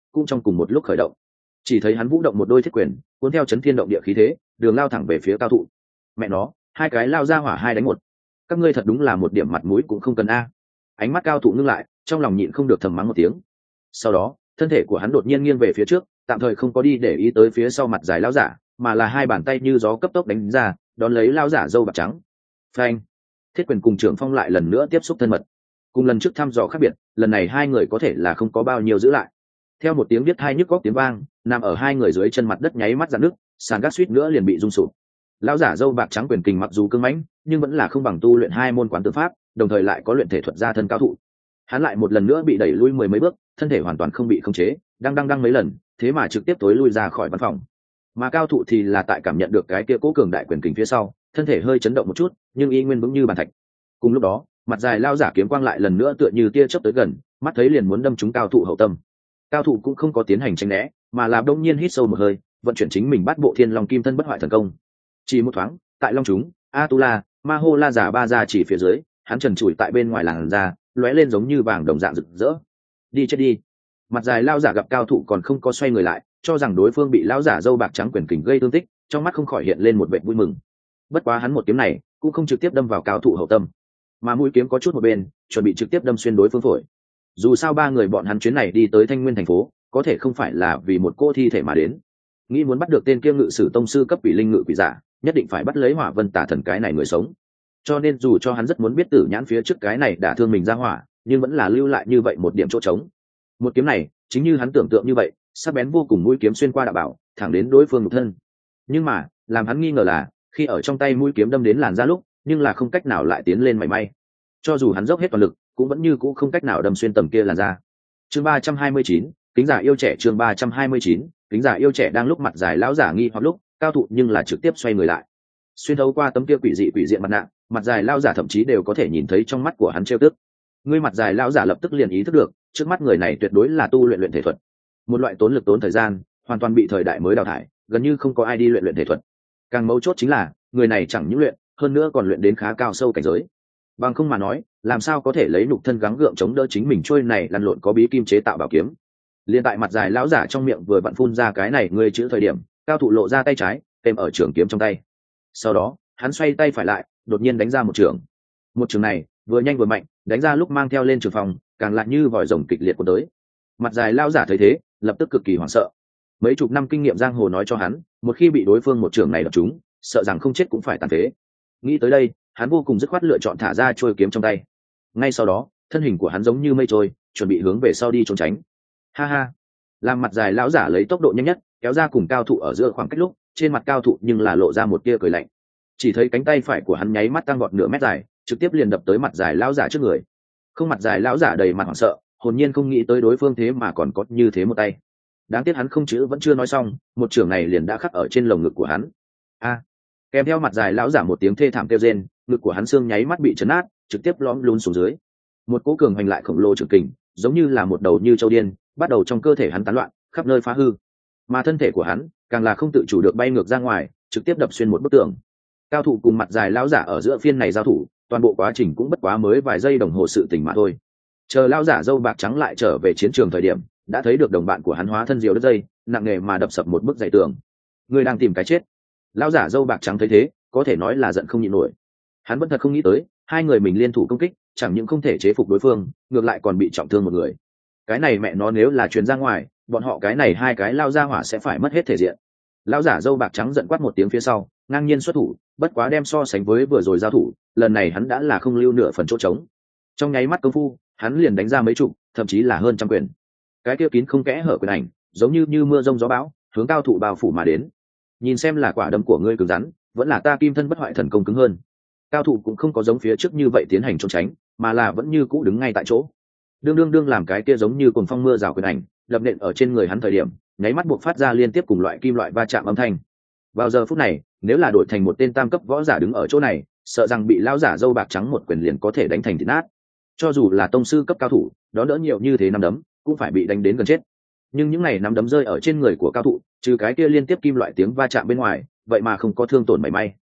cũng trong cùng một lúc khởi động. Chỉ thấy hắn vũ động một đôi thiết quyền, cuốn theo chấn thiên động địa khí thế, đường lao thẳng về phía cao thụ. Mẹ nó, hai cái lao ra hỏa hai đánh một, các ngươi thật đúng là một điểm mặt mũi cũng không cần a. Ánh mắt cao thụ ngưng lại, trong lòng nhịn không được thầm mắng một tiếng. Sau đó thân thể của hắn đột nhiên nghiêng về phía trước, tạm thời không có đi để ý tới phía sau mặt dài lao giả, mà là hai bàn tay như gió cấp tốc đánh ra, đón lấy lao giả râu bạc trắng. Phanh! Thiết quyền cùng trưởng phong lại lần nữa tiếp xúc thân mật. Cùng lần trước thăm dò khác biệt, lần này hai người có thể là không có bao nhiêu giữ lại. Theo một tiếng biết hai nhức góc tiếng vang, nằm ở hai người dưới chân mặt đất nháy mắt dạn nước, sàn gác suýt nữa liền bị rung sụp. Lão giả râu bạc trắng quyền kình mặc dù cứng mãnh, nhưng vẫn là không bằng tu luyện hai môn quán tư pháp, đồng thời lại có luyện thể thuật gia thân cao thủ. Hắn lại một lần nữa bị đẩy lui mười mấy bước, thân thể hoàn toàn không bị khống chế, đang mấy lần, thế mà trực tiếp tối lui ra khỏi văn phòng. Mà cao thủ thì là tại cảm nhận được cái kia cố cường đại quyền kình phía sau, thân thể hơi chấn động một chút, nhưng y nguyên vững như bàn thạch. Cùng lúc đó, mặt dài lao giả kiếm quang lại lần nữa tựa như tia chớp tới gần, mắt thấy liền muốn đâm trúng cao thủ hậu tâm. Cao thủ cũng không có tiến hành tránh né, mà là đông nhiên hít sâu một hơi, vận chuyển chính mình bắt bộ thiên long kim thân bất hoại thần công. Chỉ một thoáng, tại long chúng, Atula, Mahola giả ba ra chỉ phía dưới, hắn trần trụi tại bên ngoài làn da, lóe lên giống như vàng đồng dạng rực rỡ. Đi chết đi. Mặt dài lao giả gặp cao thủ còn không có xoay người lại, cho rằng đối phương bị lão giả râu bạc trắng quyền kình gây thương tích, trong mắt không khỏi hiện lên một vẻ vui mừng. Bất quá hắn một kiếm này cũng không trực tiếp đâm vào cao thủ hậu tâm, mà mũi kiếm có chút một bên, chuẩn bị trực tiếp đâm xuyên đối phương phổi. Dù sao ba người bọn hắn chuyến này đi tới Thanh Nguyên thành phố, có thể không phải là vì một cô thi thể mà đến. Nghĩ muốn bắt được tên kia ngự sử tông sư cấp quỷ linh ngự quỷ giả, nhất định phải bắt lấy Hỏa Vân Tà Thần cái này người sống. Cho nên dù cho hắn rất muốn biết Tử Nhãn phía trước cái này đả thương mình ra hỏa, nhưng vẫn là lưu lại như vậy một điểm chỗ trống. Một kiếm này, chính như hắn tưởng tượng như vậy, sắc bén vô cùng, mũi kiếm xuyên qua đạo bảo, thẳng đến đối phương nhục thân. Nhưng mà, làm hắn nghi ngờ là, khi ở trong tay mũi kiếm đâm đến làn da lúc, nhưng là không cách nào lại tiến lên mảy may. Cho dù hắn dốc hết toàn lực, cũng vẫn như cũ không cách nào đâm xuyên tầm kia làn da. Chương 329, kính giả yêu trẻ. Chương 329, kính giả yêu trẻ. Đang lúc mặt dài lão giả nghi hoặc lúc, cao thụ nhưng là trực tiếp xoay người lại, xuyên thấu qua tấm kia quỷ diện mặt nạ, mặt dài lão giả thậm chí đều có thể nhìn thấy trong mắt của hắn trêu tức. Người mặt dài lão giả lập tức liền ý thức được, trước mắt người này tuyệt đối là tu luyện thể thuật, một loại tốn lực tốn thời gian, hoàn toàn bị thời đại mới đào thải, gần như không có ai đi luyện thể thuật. Càng mấu chốt chính là người này chẳng những luyện, hơn nữa còn luyện đến khá cao sâu cảnh giới. Bằng không mà nói, làm sao có thể lấy nhục thân gắng gượng chống đỡ chính mình trôi này lăn lộn có bí kim chế tạo bảo kiếm. Liên tại mặt dài lão giả trong miệng vừa vặn phun ra cái này người chữ thời điểm, cao thủ lộ ra tay trái, kèm ở trường kiếm trong tay. Sau đó, hắn xoay tay phải lại, đột nhiên đánh ra một trường. Một trường này, vừa nhanh vừa mạnh, đánh ra lúc mang theo lên trường phòng, càng lại như vòi rồng kịch liệt của tới. Mặt dài lão giả thấy thế, lập tức cực kỳ hoảng sợ. Mấy chục năm kinh nghiệm giang hồ nói cho hắn, một khi bị đối phương một trường này đập trúng, sợ rằng không chết cũng phải tàn phế. Nghĩ tới đây, hắn vô cùng dứt khoát lựa chọn thả ra trôi kiếm trong tay. Ngay sau đó, thân hình của hắn giống như mây trôi, chuẩn bị hướng về sau đi trốn tránh. Ha ha! Làm mặt dài lão giả lấy tốc độ nhanh nhất kéo ra cùng cao thủ ở giữa khoảng cách lúc, trên mặt cao thủ nhưng là lộ ra một tia cười lạnh. Chỉ thấy cánh tay phải của hắn nháy mắt tăng vọt nửa mét dài, trực tiếp liền đập tới mặt dài lão giả trước người. Không, mặt dài lão giả đầy mặt hoảng sợ, hồn nhiên không nghĩ tới đối phương thế mà còn có như thế một tay. Đáng tiếc hắn không chữ vẫn chưa nói xong, một chưởng này liền đã khắc ở trên lồng ngực của hắn. A! Kèm theo mặt dài lão giả một tiếng thê thảm kêu rên, ngực của hắn xương nháy mắt bị chấn nát, trực tiếp lõm lún xuống dưới. Một cỗ cường hành lại khổng lồ trường kình, giống như là một đầu như châu điên, bắt đầu trong cơ thể hắn tán loạn, khắp nơi phá hư. Mà thân thể của hắn, càng là không tự chủ được bay ngược ra ngoài, trực tiếp đập xuyên một bức tường. Cao thủ cùng mặt dài lão giả ở giữa phiên này giao thủ, toàn bộ quá trình cũng bất quá mới vài giây đồng hồ sự tình mà thôi. Chờ lão giả râu bạc trắng lại trở về chiến trường thời điểm, đã thấy được đồng bạn của hắn hóa thân diều đất dây, nặng nề mà đập sập một bức dày tường. Người đang tìm cái chết. Lão giả râu bạc trắng thấy thế, có thể nói là giận không nhịn nổi. Hắn vẫn thật không nghĩ tới, hai người mình liên thủ công kích, chẳng những không thể chế phục đối phương, ngược lại còn bị trọng thương một người. Cái này mẹ nó nếu là truyền ra ngoài, bọn họ cái này hai cái lao ra hỏa sẽ phải mất hết thể diện. Lão giả râu bạc trắng giận quát một tiếng phía sau, ngang nhiên xuất thủ, bất quá đem so sánh với vừa rồi giao thủ, lần này hắn đã là không lưu nửa phần chỗ trống. Trong nháy mắt công phu, hắn liền đánh ra mấy chục, thậm chí là hơn trăm quyền. Cái kia kín không kẽ hở quyền ảnh, giống như mưa rông gió bão, hướng cao thủ bao phủ mà đến. Nhìn xem là quả đấm của ngươi cứng rắn, vẫn là ta kim thân bất hoại thần công cứng hơn. Cao thủ cũng không có giống phía trước như vậy tiến hành trốn tránh, mà là vẫn như cũ đứng ngay tại chỗ. Đương làm cái kia giống như cuồng phong mưa rào quyền ảnh lập nện ở trên người hắn thời điểm, nháy mắt buộc phát ra liên tiếp cùng loại kim loại va chạm âm thanh. Vào giờ phút này, nếu là đổi thành một tên tam cấp võ giả đứng ở chỗ này, sợ rằng bị lão giả râu bạc trắng một quyền liền có thể đánh thành thịt nát. Cho dù là tông sư cấp cao thủ, đó đỡ nhiều như thế năm đấm, cũng phải bị đánh đến gần chết. Nhưng những này năm đấm rơi ở trên người của cao thủ, trừ cái kia liên tiếp kim loại tiếng va chạm bên ngoài, vậy mà không có thương tổn mảy may.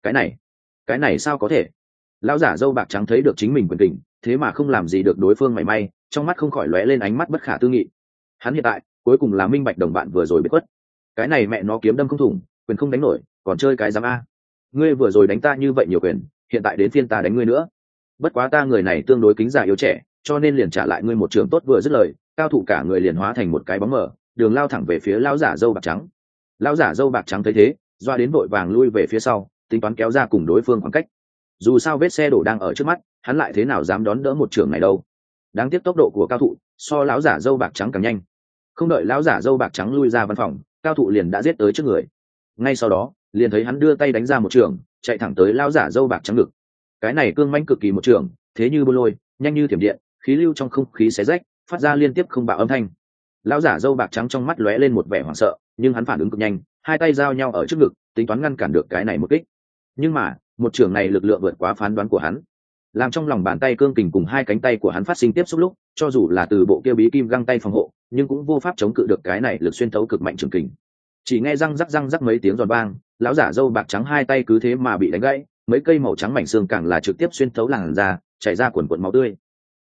Cái này sao có thể? Lão giả râu bạc trắng thấy được chính mình quyền kình, thế mà không làm gì được đối phương mảy may, trong mắt không khỏi lóe lên ánh mắt bất khả tư nghị. Hắn hiện tại cuối cùng là minh bạch đồng bạn vừa rồi biết quất. Cái này mẹ nó kiếm đâm không thủng, quyền không đánh nổi, còn chơi cái giám a. Ngươi vừa rồi đánh ta như vậy nhiều quyền, hiện tại đến phiên ta đánh ngươi nữa. Bất quá ta người này tương đối kính già yếu trẻ, cho nên liền trả lại ngươi một trường tốt. Vừa dứt lời, cao thủ cả người liền hóa thành một cái bóng mờ, đường lao thẳng về phía lão giả dâu bạc trắng. Lão giả dâu bạc trắng thấy thế, doa đến vội vàng lui về phía sau, tính toán kéo ra cùng đối phương khoảng cách. Dù sao vết xe đổ đang ở trước mắt, hắn lại thế nào dám đón đỡ một trường này đâu. Đáng tiếc tốc độ của cao thụ so lão giả dâu bạc trắng càng nhanh. Không đợi lão giả dâu bạc trắng lui ra văn phòng, cao thụ liền đã giết tới trước người. Ngay sau đó, liền thấy hắn đưa tay đánh ra một trường, chạy thẳng tới lão giả dâu bạc trắng ngực. Cái này cương mãnh cực kỳ một trường, thế như bô lôi, nhanh như thiểm điện, khí lưu trong không khí xé rách, phát ra liên tiếp không bạo âm thanh. Lão giả dâu bạc trắng trong mắt lóe lên một vẻ hoảng sợ, nhưng hắn phản ứng cực nhanh, hai tay giao nhau ở trước ngực, tính toán ngăn cản được cái này một kích. Nhưng mà, một trường này lực lượng vượt quá phán đoán của hắn, làm trong lòng bàn tay cương kình cùng hai cánh tay của hắn phát sinh tiếp xúc lúc, cho dù là từ bộ kia bí kim găng tay phòng hộ, nhưng cũng vô pháp chống cự được cái này lực xuyên thấu cực mạnh trường kình. Chỉ nghe răng rắc mấy tiếng giòn vang, lão giả dâu bạc trắng hai tay cứ thế mà bị đánh gãy, mấy cây màu trắng mảnh xương càng là trực tiếp xuyên thấu làn da, chảy ra cuồn cuộn máu tươi.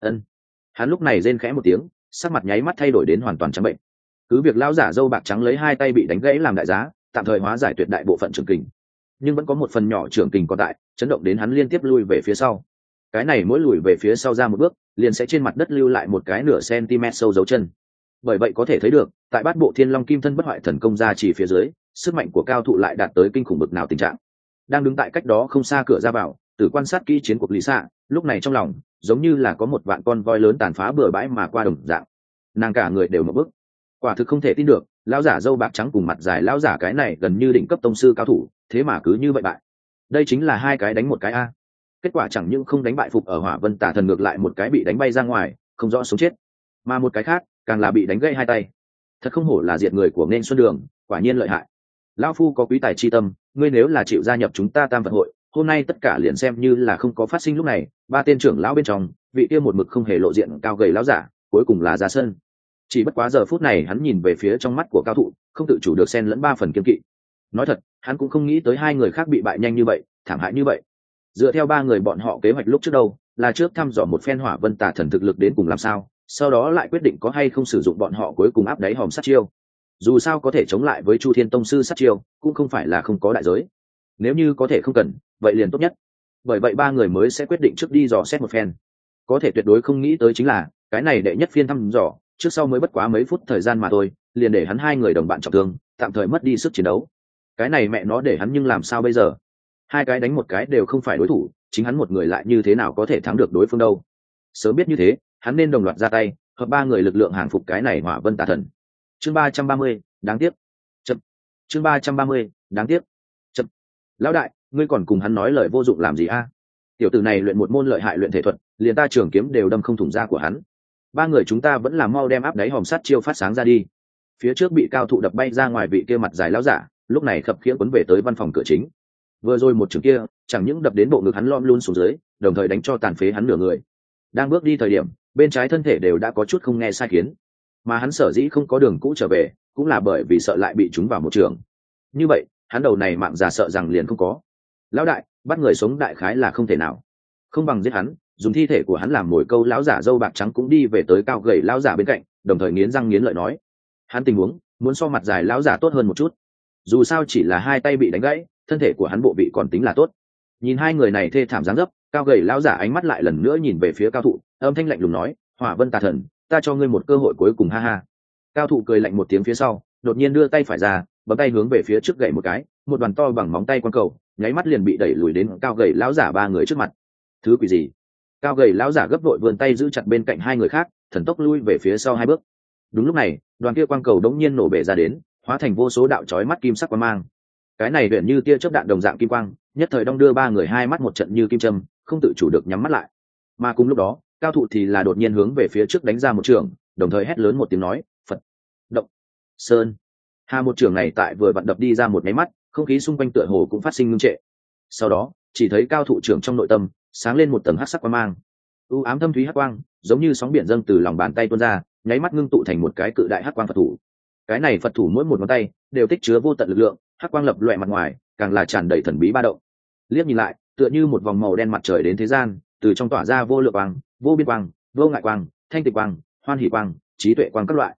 Hắn lúc này rên khẽ một tiếng, sắc mặt nháy mắt thay đổi đến hoàn toàn trắng bệnh. Cứ việc lão giả dâu bạc trắng lấy hai tay bị đánh gãy làm đại giá, tạm thời hóa giải tuyệt đại bộ phận trường kình, nhưng vẫn có một phần nhỏ trường kình còn tại, chấn động đến hắn liên tiếp lui về phía sau. Cái này mỗi lùi về phía sau ra một bước, liền sẽ trên mặt đất lưu lại một cái nửa cm sâu dấu chân. Bởi vậy có thể thấy được, tại bát bộ thiên long kim thân bất hoại thần công ra chỉ phía dưới, sức mạnh của cao thụ lại đạt tới kinh khủng bực nào tình trạng. Đang đứng tại cách đó không xa cửa ra vào, từ quan sát kỹ chiến cuộc Lý Xạ, lúc này trong lòng giống như là có một vạn con voi lớn tàn phá bừa bãi mà qua đồng dạng. Nàng cả người đều một bức, quả thực không thể tin được, lão giả dâu bạc trắng cùng mặt dài lão giả cái này gần như đỉnh cấp tông sư cao thủ, thế mà cứ như vậy bại. Đây chính là hai cái đánh một cái a. Kết quả chẳng những không đánh bại phục ở Hỏa Vân Tà Thần, ngược lại một cái bị đánh bay ra ngoài, không rõ sống chết, mà một cái khác càng là bị đánh gãy hai tay. Thật không hổ là diệt người của Nên Xuân Đường, quả nhiên lợi hại. Lão phu có quý tài chi tâm, ngươi nếu là chịu gia nhập chúng ta Tam Vận hội, hôm nay tất cả liền xem như là không có phát sinh. Lúc này, ba tên trưởng lão bên trong, vị kia một mực không hề lộ diện cao gầy lão giả, cuối cùng là ra sân. Chỉ bất quá giờ phút này hắn nhìn về phía trong mắt của cao thụ, không tự chủ được xen lẫn ba phần kiêng kỵ. Nói thật, hắn cũng không nghĩ tới hai người khác bị bại nhanh như vậy, thảm hại như vậy. Dựa theo ba người bọn họ kế hoạch lúc trước đâu, là trước thăm dò một phen Hỏa Vân Tà Thần thực lực đến cùng làm sao, sau đó lại quyết định có hay không sử dụng bọn họ cuối cùng áp đáy hòm sát chiêu. Dù sao có thể chống lại với Chu Thiên Tông sư sát chiêu, cũng không phải là không có đại giới. Nếu như có thể không cần, vậy liền tốt nhất. Bởi vậy ba người mới sẽ quyết định trước đi dò xét một phen. Có thể tuyệt đối không nghĩ tới chính là, cái này đệ nhất phiên thăm dò, trước sau mới bất quá mấy phút thời gian mà thôi, liền để hắn hai người đồng bạn trọng thương, tạm thời mất đi sức chiến đấu. Cái này mẹ nó để hắn nhưng làm sao bây giờ? Hai cái đánh một cái đều không phải đối thủ, chính hắn một người lại như thế nào có thể thắng được đối phương đâu? Sớm biết như thế, hắn nên đồng loạt ra tay, hợp ba người lực lượng hàng phục cái này Hỏa Vân Tà Thần. Chương 330, đáng tiếc. Chậm. Chương 330, đáng tiếc. Chậm. Lão đại, ngươi còn cùng hắn nói lời vô dụng làm gì a? Tiểu tử này luyện một môn lợi hại luyện thể thuật, liền ta trường kiếm đều đâm không thủng da của hắn. Ba người chúng ta vẫn là mau đem áp đáy hòm sát chiêu phát sáng ra đi. Phía trước bị cao thụ đập bay ra ngoài vị kia mặt dài lão giả, lúc này khập khiễng quấn về tới văn phòng cửa chính. Vừa rồi một trường kia, chẳng những đập đến bộ ngực hắn lom luôn xuống dưới, đồng thời đánh cho tàn phế hắn nửa người. Đang bước đi thời điểm, bên trái thân thể đều đã có chút không nghe sai khiến, mà hắn sở dĩ không có đường cũ trở về, cũng là bởi vì sợ lại bị trúng vào một trường. Như vậy, hắn đầu này mạng già sợ rằng liền không có. Lão đại, bắt người sống đại khái là không thể nào, không bằng giết hắn, dùng thi thể của hắn làm mồi câu. Lão giả dâu bạc trắng cũng đi về tới cao gầy lão giả bên cạnh, đồng thời nghiến răng nghiến lợi nói, hắn tình huống muốn so mặt dài lão giả tốt hơn một chút, dù sao chỉ là hai tay bị đánh gãy, thân thể của hắn bộ vị còn tính là tốt. Nhìn hai người này thê thảm dáng dấp, cao gầy lão giả ánh mắt lại lần nữa nhìn về phía cao thụ, âm thanh lạnh lùng nói, Hỏa Vân Tà Thần, ta cho ngươi một cơ hội cuối cùng, ha ha. Cao thụ cười lạnh một tiếng phía sau, đột nhiên đưa tay phải ra, bấm tay hướng về phía trước gậy một cái, một đoàn to bằng móng tay quan cầu, nháy mắt liền bị đẩy lùi đến cao gầy lão giả ba người trước mặt. Thứ quỷ gì? Cao gầy lão giả gấp vội vươn tay giữ chặt bên cạnh hai người khác, thần tốc lui về phía sau hai bước. Đúng lúc này, đoàn kia quang cầu đống nhiên nổ bể ra đến, hóa thành vô số đạo chói mắt kim sắc quang mang. Cái này huyền như tia chớp đạn đồng dạng kim quang, nhất thời đong đưa ba người hai mắt một trận như kim châm, không tự chủ được nhắm mắt lại. Mà cùng lúc đó, cao thụ thì là đột nhiên hướng về phía trước đánh ra một trường, đồng thời hét lớn một tiếng nói, Phật, động, sơn. Hà một trường này tại vừa vặn đập đi ra một máy mắt, không khí xung quanh tựa hồ cũng phát sinh ngưng trệ. Sau đó, chỉ thấy cao thụ trưởng trong nội tâm sáng lên một tầng hắc sắc quang mang, u ám thâm thúy hắc quang, giống như sóng biển dâng từ lòng bàn tay tuôn ra, nháy mắt ngưng tụ thành một cái cự đại hắc quang Phật thủ. Cái này Phật thủ mỗi một ngón tay đều tích chứa vô tận lực lượng, hắc quang lập loè mặt ngoài, càng là tràn đầy thần bí ba động. Liếc nhìn lại, tựa như một vòng màu đen mặt trời đến thế gian, từ trong tỏa ra vô lượng quang, vô biên quang, vô ngại quang, thanh tịnh quang, hoan hỷ quang, trí tuệ quang các loại.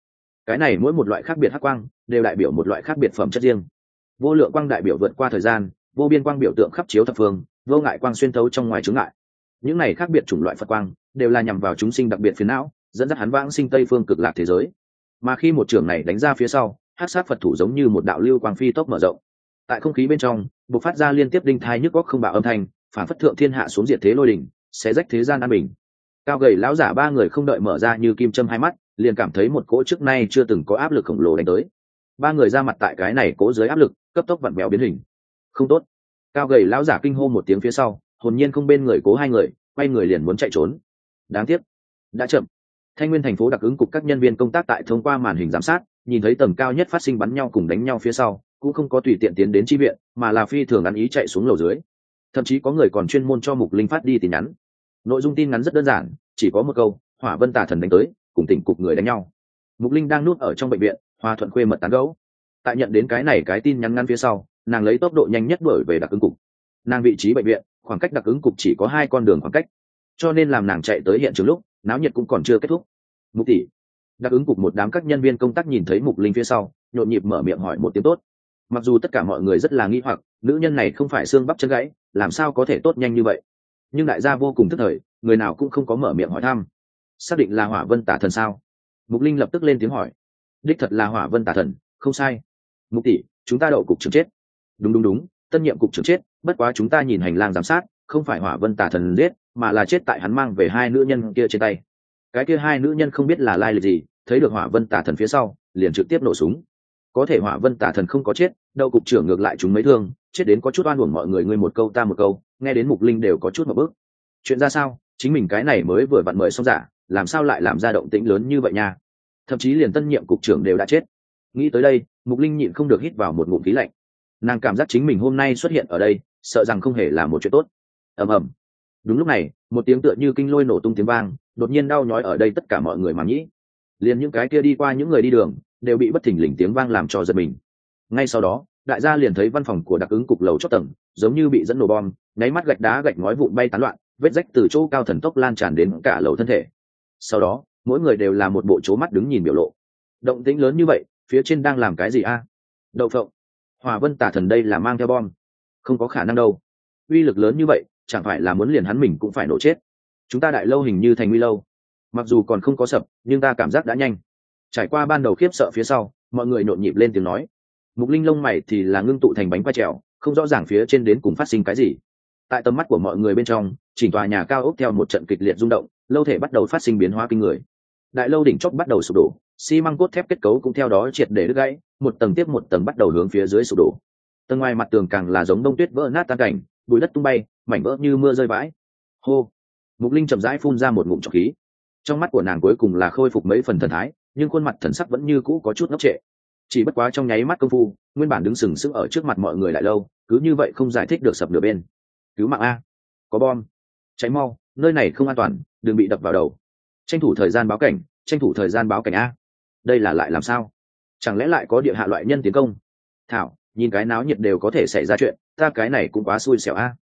cái này mỗi một loại khác biệt hắc quang đều đại biểu một loại khác biệt phẩm chất riêng. Vô lượng quang đại biểu vượt qua thời gian, vô biên quang biểu tượng khắp chiếu thập phương, vô ngại quang xuyên thấu trong ngoài chướng ngại. Những này khác biệt chủng loại Phật quang đều là nhằm vào chúng sinh đặc biệt phiền não, dẫn dắt hắn vãng sinh tây phương cực lạc thế giới. Mà khi một trường này đánh ra phía sau, hắc sát Phật thủ giống như một đạo lưu quang phi tốc mở rộng, tại không khí bên trong bộc phát ra liên tiếp đinh thai nhức góc không bạo âm thanh, phản phất thượng thiên hạ xuống diệt thế lôi đỉnh, sẽ rách thế gian an bình. Cao gầy lão giả ba người không đợi mở ra như kim châm hai mắt, liền cảm thấy một cỗ trước nay chưa từng có áp lực khổng lồ đánh tới. Ba người ra mặt tại cái này cỗ dưới áp lực cấp tốc vặn vẹo biến hình. Không tốt! Cao gầy lão giả kinh hô một tiếng phía sau, hồn nhiên không bên người cố hai người, quay người liền muốn chạy trốn. Đáng tiếc, đã chậm. Thanh Nguyên thành phố đặc ứng cục các nhân viên công tác tại thông qua màn hình giám sát, nhìn thấy tầng cao nhất phát sinh bắn nhau cùng đánh nhau phía sau, cũng không có tùy tiện tiến đến chi viện, mà là phi thường ăn ý chạy xuống lầu dưới. Thậm chí có người còn chuyên môn cho Mục Linh phát đi tin nhắn. Nội dung tin nhắn rất đơn giản, chỉ có một câu: Hỏa Vân Tà Thần đánh tới, cùng tỉnh cục người đánh nhau. Mục Linh đang nuốt ở trong bệnh viện, Hoa Thuận khuê mật tán gẫu. Tại nhận đến cái tin nhắn ngắn phía sau, nàng lấy tốc độ nhanh nhất đuổi về đặc ứng cục. Nàng vị trí bệnh viện, khoảng cách đặc ứng cục chỉ có 2 con đường khoảng cách, cho nên làm nàng chạy tới hiện trường lúc, náo nhiệt cũng còn chưa kết thúc. Mục tỷ. Đặc ứng cục một đám các nhân viên công tác nhìn thấy Mục Linh phía sau, nhộn nhịp mở miệng hỏi một tiếng tốt. Mặc dù tất cả mọi người rất là nghi hoặc, nữ nhân này không phải xương bắp chân gãy, làm sao có thể tốt nhanh như vậy? Nhưng đại gia vô cùng tức thời, người nào cũng không có mở miệng hỏi thăm. Xác định là Hỏa Vân Tà Thần sao? Mục Linh lập tức lên tiếng hỏi. Đích thật là Hỏa Vân Tà Thần, không sai. Mục tỷ, chúng ta đậu cục trưởng chết. Đúng, tân nhiệm cục trưởng chết, bất quá chúng ta nhìn hành lang giám sát, không phải Hỏa Vân Tà Thần giết, mà là chết tại hắn mang về 2 nữ nhân kia trên tay. Cái kia 2 nữ nhân không biết là lai lịch gì, thấy được Hỏa Vân Tà Thần phía sau, liền trực tiếp nổ súng. Có thể Hỏa Vân Tà Thần không có chết, đậu cục trưởng ngược lại chúng mấy thương, chết đến có chút oan uổng mọi người, ngươi một câu ta một câu, nghe đến Mục Linh đều có chút một bước. Chuyện ra sao? Chính mình cái này mới vừa vặn mời xong giả, làm sao lại làm ra động tĩnh lớn như vậy nha? Thậm chí liền tân nhiệm cục trưởng đều đã chết. Nghĩ tới đây, Mục Linh nhịn không được hít vào một ngụm khí lạnh. Nàng cảm giác chính mình hôm nay xuất hiện ở đây, sợ rằng không hề là một chuyện tốt. Ầm ầm. Đúng lúc này, một tiếng tựa như kinh lôi nổ tung tiếng vang, đột nhiên đau nhói ở đây tất cả mọi người mà nhĩ. Liền những cái kia đi qua những người đi đường, đều bị bất thình lình tiếng vang làm cho giật mình. Ngay sau đó, đại gia liền thấy văn phòng của đặc ứng cục lầu chót tầng, giống như bị dẫn nổ bom, nháy mắt gạch đá gạch ngói vụn bay tán loạn, vết rách từ chỗ cao thần tốc lan tràn đến cả lầu thân thể. Sau đó, mỗi người đều là một bộ chố mắt đứng nhìn biểu lộ. Động tĩnh lớn như vậy, phía trên đang làm cái gì a? Đậu phộng. Hỏa Vân Tà Thần đây là mang theo bom. Không có khả năng đâu. Uy lực lớn như vậy, chẳng phải là muốn liền hắn mình cũng phải nổ chết. Chúng ta đại lâu hình như thành nguy lâu. Mặc dù còn không có sập, nhưng ta cảm giác đã nhanh. Trải qua ban đầu khiếp sợ phía sau, mọi người nhộn nhịp lên tiếng nói. Mục Linh lông mày thì là ngưng tụ thành bánh quay trèo, không rõ ràng phía trên đến cùng phát sinh cái gì. Tại tầm mắt của mọi người bên trong, chỉnh tòa nhà cao ốc theo một trận kịch liệt rung động, lâu thể bắt đầu phát sinh biến hóa kinh người. Đại lâu đỉnh chóp bắt đầu sụp đổ, xi măng cốt thép kết cấu cũng theo đó triệt để đứt gãy, một tầng tiếp một tầng bắt đầu hướng phía dưới sụp đổ. Tầng ngoài mặt tường càng là giống bông tuyết vỡ nát tan cảnh, bụi đất tung bay, mảnh vỡ như mưa rơi vãi. Hô. Mục Linh chậm rãi phun ra một ngụm trọc khí. Trong mắt của nàng cuối cùng là khôi phục mấy phần thần thái, nhưng khuôn mặt thần sắc vẫn như cũ có chút ngốc trệ. Chỉ bất quá trong nháy mắt công phu, nguyên bản đứng sừng sững ở trước mặt mọi người lại lâu, cứ như vậy không giải thích được sập nửa bên. Cứu mạng a, có bom, cháy mau, nơi này không an toàn, đừng bị đập vào đầu. Tranh thủ thời gian báo cảnh, tranh thủ thời gian báo cảnh a. Đây là lại làm sao? Chẳng lẽ lại có địa hạ loại nhân tiến công? Thảo, nhìn cái náo nhiệt đều có thể xảy ra chuyện, ta cái này cũng quá xui xẻo a.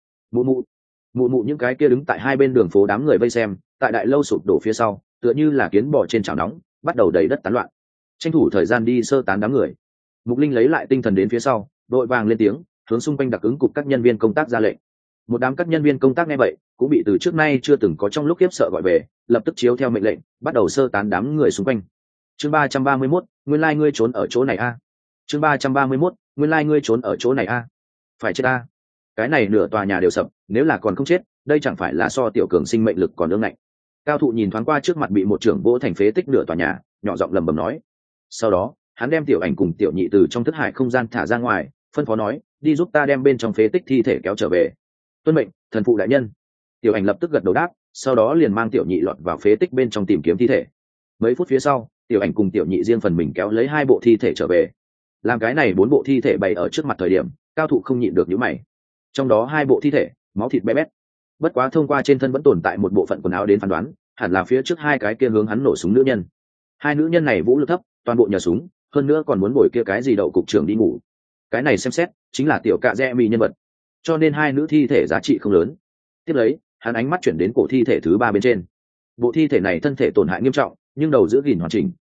Mụ những cái kia đứng tại hai bên đường phố đám người vây xem, tại đại lâu sụp đổ phía sau, tựa như là kiến bò trên chảo nóng, bắt đầu đầy đất tán loạn. Tranh thủ thời gian đi sơ tán đám người. Mục Linh lấy lại tinh thần đến phía sau, đội vàng lên tiếng, hướng xung quanh đặc ứng cục các nhân viên công tác ra lệnh. Một đám các nhân viên công tác nghe vậy, cũng bị từ trước nay chưa từng có trong lúc khiếp sợ gọi về, lập tức chiếu theo mệnh lệnh, bắt đầu sơ tán đám người xung quanh. Chương 331, nguyên lai ngươi trốn ở chỗ này a. Chương 331, nguyên lai ngươi trốn ở chỗ này a. Phải chết a. Cái này nửa tòa nhà đều sập, nếu là còn không chết, đây chẳng phải là so tiểu cường sinh mệnh lực còn ương ngạnh. Cao thụ nhìn thoáng qua trước mặt bị một trưởng vỗ thành phế tích nửa tòa nhà, nhỏ giọng lẩm bẩm nói. Sau đó, hắn đem tiểu ảnh cùng tiểu nhị từ trong thức hải không gian thả ra ngoài, phân phó nói, đi giúp ta đem bên trong phế tích thi thể kéo trở về. Tuân mệnh, thần phụ đại nhân. Tiểu ảnh lập tức gật đầu đáp, sau đó liền mang tiểu nhị lọt vào phế tích bên trong tìm kiếm thi thể. Mấy phút phía sau, tiểu ảnh cùng tiểu nhị riêng phần mình kéo lấy 2 bộ thi thể trở về. Làm cái này 4 bộ thi thể bày ở trước mặt thời điểm, Cao thụ không nhịn được nhíu mày. Trong đó 2 bộ thi thể, máu thịt bé bét. Bất quá thông qua trên thân vẫn tồn tại một bộ phận quần áo đến phán đoán, hẳn là phía trước 2 cái kia hướng hắn nổ súng nữ nhân. 2 nữ nhân này vũ lực thấp, toàn bộ nhờ súng, hơn nữa còn muốn bồi kia cái gì đậu cục trưởng đi ngủ. Cái này xem xét chính là tiểu cạ rẽ mì nhân vật, cho nên 2 nữ thi thể giá trị không lớn. Tiếp lấy, hắn ánh mắt chuyển đến cổ thi thể thứ 3 bên trên. Bộ thi thể này thân thể tổn hại nghiêm trọng, nhưng đầu giữ gìn hoàn chỉnh,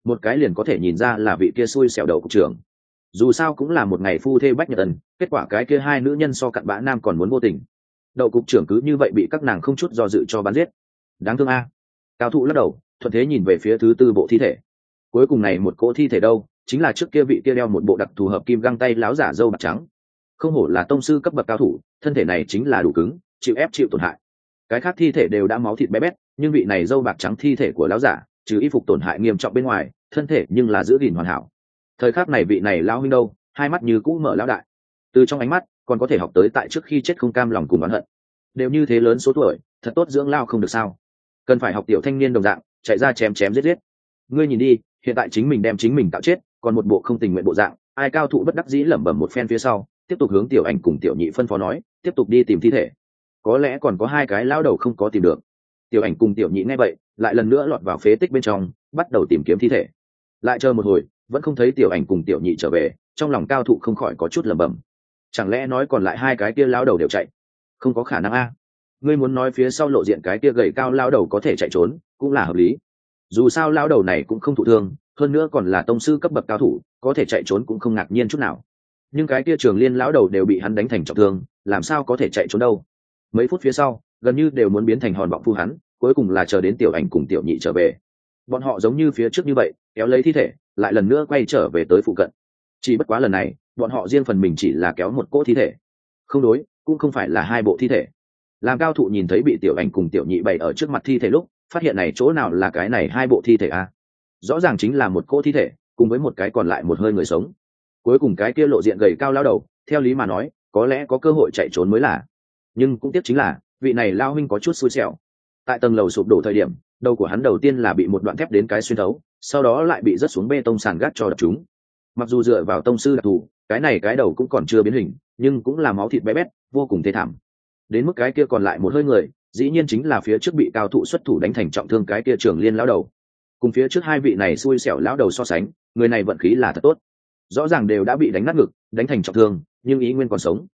một cái liền có thể nhìn ra là vị kia xui xẻo đầu cục trưởng. Dù sao cũng là một ngày phu thê bách nhật ân, kết quả cái kia hai nữ nhân so cặn bã nam còn muốn vô tình. Đậu cục trưởng cứ như vậy bị các nàng không chút do dự cho bắn giết. Đáng thương a. Cao thụ lắc đầu, thuận thế nhìn về phía thứ tư bộ thi thể. Cuối cùng này một cỗ thi thể đâu, chính là trước kia vị kia đeo một bộ đặc thù hợp kim găng tay láo giả râu bạc trắng. Không hổ là tông sư cấp bậc cao thủ, thân thể này chính là đủ cứng, chịu ép chịu tổn hại. Cái khác thi thể đều đã máu thịt bé bét, nhưng vị này râu bạc trắng thi thể của láo giả, trừ y phục tổn hại nghiêm trọng bên ngoài, thân thể nhưng là giữ gìn hoàn hảo. Thời khắc này vị này lão huynh đâu, hai mắt như cũ mở lão đại. Từ trong ánh mắt, còn có thể học tới tại trước khi chết không cam lòng cùng oán hận. Đều như thế lớn số tuổi, thật tốt dưỡng lao không được sao? Cần phải học tiểu thanh niên đồng dạng, chạy ra chém chém giết giết. Ngươi nhìn đi, hiện tại chính mình đem chính mình tạo chết, còn một bộ không tình nguyện bộ dạng, ai cao thụ bất đắc dĩ lẩm bẩm một phen phía sau, tiếp tục hướng tiểu ảnh cùng tiểu nhị phân phó nói, tiếp tục đi tìm thi thể. Có lẽ còn có hai cái lão đầu không có tìm được. Tiểu ảnh cùng tiểu nhị nghe vậy, lại lần nữa lọt vào phế tích bên trong, bắt đầu tìm kiếm thi thể. Lại chờ một hồi, vẫn không thấy tiểu ảnh cùng tiểu nhị trở về, trong lòng cao thụ không khỏi có chút lẩm bẩm. Chẳng lẽ nói còn lại hai cái kia lão đầu đều chạy? Không có khả năng a. Ngươi muốn nói phía sau lộ diện cái kia gầy cao lão đầu có thể chạy trốn, cũng là hợp lý. Dù sao lão đầu này cũng không thụ thương, hơn nữa còn là tông sư cấp bậc cao thủ, có thể chạy trốn cũng không ngạc nhiên chút nào. Nhưng cái kia Trường Liên lão đầu đều bị hắn đánh thành trọng thương, làm sao có thể chạy trốn đâu? Mấy phút phía sau, gần như đều muốn biến thành hòn bọng phu hắn, cuối cùng là chờ đến tiểu ảnh cùng tiểu nhị trở về. Bọn họ giống như phía trước như vậy, kéo lấy thi thể, lại lần nữa quay trở về tới phụ cận. Chỉ bất quá lần này, bọn họ riêng phần mình chỉ là kéo một cỗ thi thể. Không đối, cũng không phải là hai bộ thi thể. Làm cao thụ nhìn thấy bị tiểu ảnh cùng tiểu nhị bày ở trước mặt thi thể lúc, phát hiện này chỗ nào là cái này hai bộ thi thể a? Rõ ràng chính là một cỗ thi thể, cùng với một cái còn lại một hơi người sống. Cuối cùng cái kia lộ diện gầy cao lao đầu, theo lý mà nói, có lẽ có cơ hội chạy trốn mới là. Nhưng cũng tiếc chính là, vị này lao huynh có chút xui xẻo. Tại tầng lầu sụp đổ thời điểm, đầu của hắn đầu tiên là bị một đoạn thép đến cái xuyên thấu, sau đó lại bị rớt xuống bê tông sàn gác cho đập chúng. Mặc dù dựa vào tông sư đặc thù, cái này cái đầu cũng còn chưa biến hình, nhưng cũng là máu thịt bé bét, vô cùng thê thảm. Đến mức cái kia còn lại một hơi người, dĩ nhiên chính là phía trước bị cao thụ xuất thủ đánh thành trọng thương cái kia Trường Liên lão đầu. Cùng phía trước hai vị này xui xẻo lão đầu so sánh, người này vận khí là thật tốt. Rõ ràng đều đã bị đánh nát ngực, đánh thành trọng thương, nhưng ý nguyên còn sống.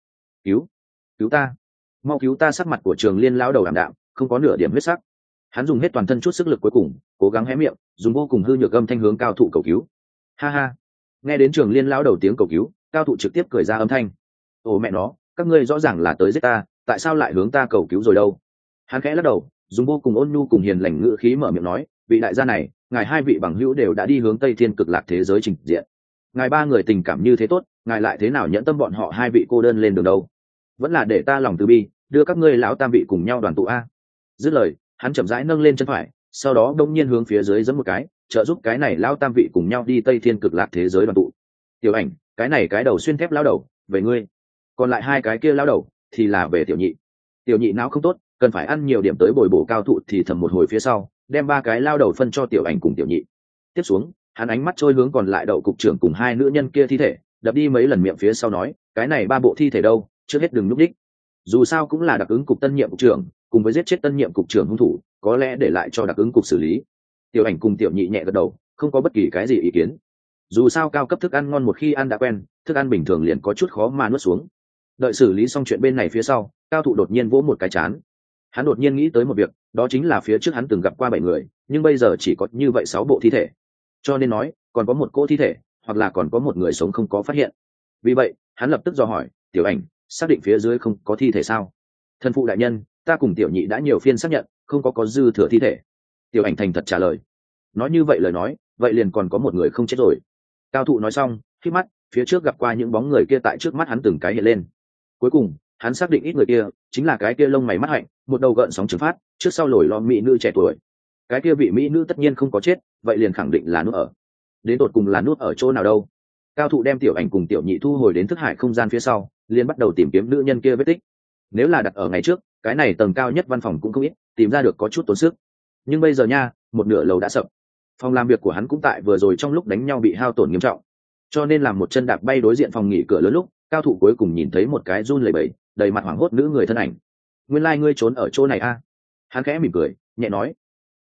Cứu ta, mau cứu ta! Sắc mặt của Trường Liên lão đầu ảm đạm, không có nửa điểm huyết sắc. Hắn dùng hết toàn thân chút sức lực cuối cùng, cố gắng hé miệng, dùng vô cùng hư nhược âm thanh hướng cao thụ cầu cứu. Ha ha! Nghe đến Trường Liên lão đầu tiếng cầu cứu, cao thụ trực tiếp cười ra âm thanh. Ồ mẹ nó, các ngươi rõ ràng là tới giết ta, tại sao lại hướng ta cầu cứu rồi đâu? Hắn khẽ lắc đầu, dùng vô cùng ôn nhu cùng hiền lành ngữ khí mở miệng nói, vị đại gia này, ngài hai vị bằng hữu đều đã đi hướng Tây Thiên Cực Lạc thế giới trình diện. Ngài ba người tình cảm như thế tốt, ngài lại thế nào nhẫn tâm bọn họ hai vị cô đơn lên đường đâu? Vẫn là để ta lòng từ bi, đưa các ngươi lão tam vị cùng nhau đoàn tụ a. Dứt lời, hắn chậm rãi nâng lên chân phải, sau đó đông nhiên hướng phía dưới giẫm một cái, trợ giúp cái này lão tam vị cùng nhau đi Tây Thiên Cực Lạc thế giới đoàn tụ. Tiểu ảnh, cái này cái đầu xuyên thép lão đầu, về ngươi. Còn lại hai cái kia lão đầu thì là về tiểu nhị. Tiểu nhị não không tốt, cần phải ăn nhiều điểm tới bồi bổ cao thụ thì thầm một hồi phía sau, đem ba cái lao đầu phân cho tiểu ảnh cùng tiểu nhị. Tiếp xuống, hắn ánh mắt trôi hướng còn lại đậu cục trưởng cùng hai nữ nhân kia thi thể, đập đi mấy lần miệng phía sau nói, cái này ba bộ thi thể đâu, trước hết đừng núp đích. Dù sao cũng là đặc ứng cục tân nhiệm cục trưởng, cùng với giết chết tân nhiệm cục trưởng hung thủ, có lẽ để lại cho đặc ứng cục xử lý. Tiểu ảnh cùng tiểu nhị nhẹ gật đầu, không có bất kỳ cái gì ý kiến. Dù sao cao cấp thức ăn ngon một khi ăn đã quen, thức ăn bình thường liền có chút khó mà nuốt xuống. Đợi xử lý xong chuyện bên này phía sau, cao thụ đột nhiên vỗ một cái chán. Hắn đột nhiên nghĩ tới một việc, đó chính là phía trước hắn từng gặp qua 7 người, nhưng bây giờ chỉ có như vậy 6 bộ thi thể. Cho nên nói, còn có một cô thi thể, hoặc là còn có một người sống không có phát hiện. Vì vậy, hắn lập tức dò hỏi, tiểu ảnh, xác định phía dưới không có thi thể sao? Thân phụ đại nhân, ta cùng tiểu nhị đã nhiều phiên xác nhận, không có dư thừa thi thể. Tiểu ảnh thành thật trả lời. Nói như vậy lời nói, vậy liền còn có một người không chết rồi. Cao thụ nói xong, khi mắt, phía trước gặp qua những bóng người kia tại trước mắt hắn từng cái hiện lên. Cuối cùng, hắn xác định ít người kia chính là cái kia lông mày mắt hạnh, một đầu gợn sóng trừng phát, trước sau lồi lo mỹ nữ trẻ tuổi. Cái kia vị mỹ nữ tất nhiên không có chết, vậy liền khẳng định là nuốt ở. Đến tột cùng là nuốt ở chỗ nào đâu? Cao thụ đem tiểu ảnh cùng tiểu nhị thu hồi đến thức hải không gian phía sau, liền bắt đầu tìm kiếm nữ nhân kia vết tích. Nếu là đặt ở ngày trước, cái này tầng cao nhất văn phòng cũng không ít, tìm ra được có chút tốn sức. Nhưng bây giờ nha, một nửa lầu đã sập. Phòng làm việc của hắn cũng tại vừa rồi trong lúc đánh nhau bị hao tổn nghiêm trọng, cho nên làm một chân đạp bay đối diện phòng nghỉ cửa lớn lúc, cao thụ cuối cùng nhìn thấy một cái run lẩy bẩy, đầy mặt hoảng hốt nữ người thân ảnh. Nguyên lai ngươi trốn ở chỗ này a? Hắn khẽ mỉm cười, nhẹ nói,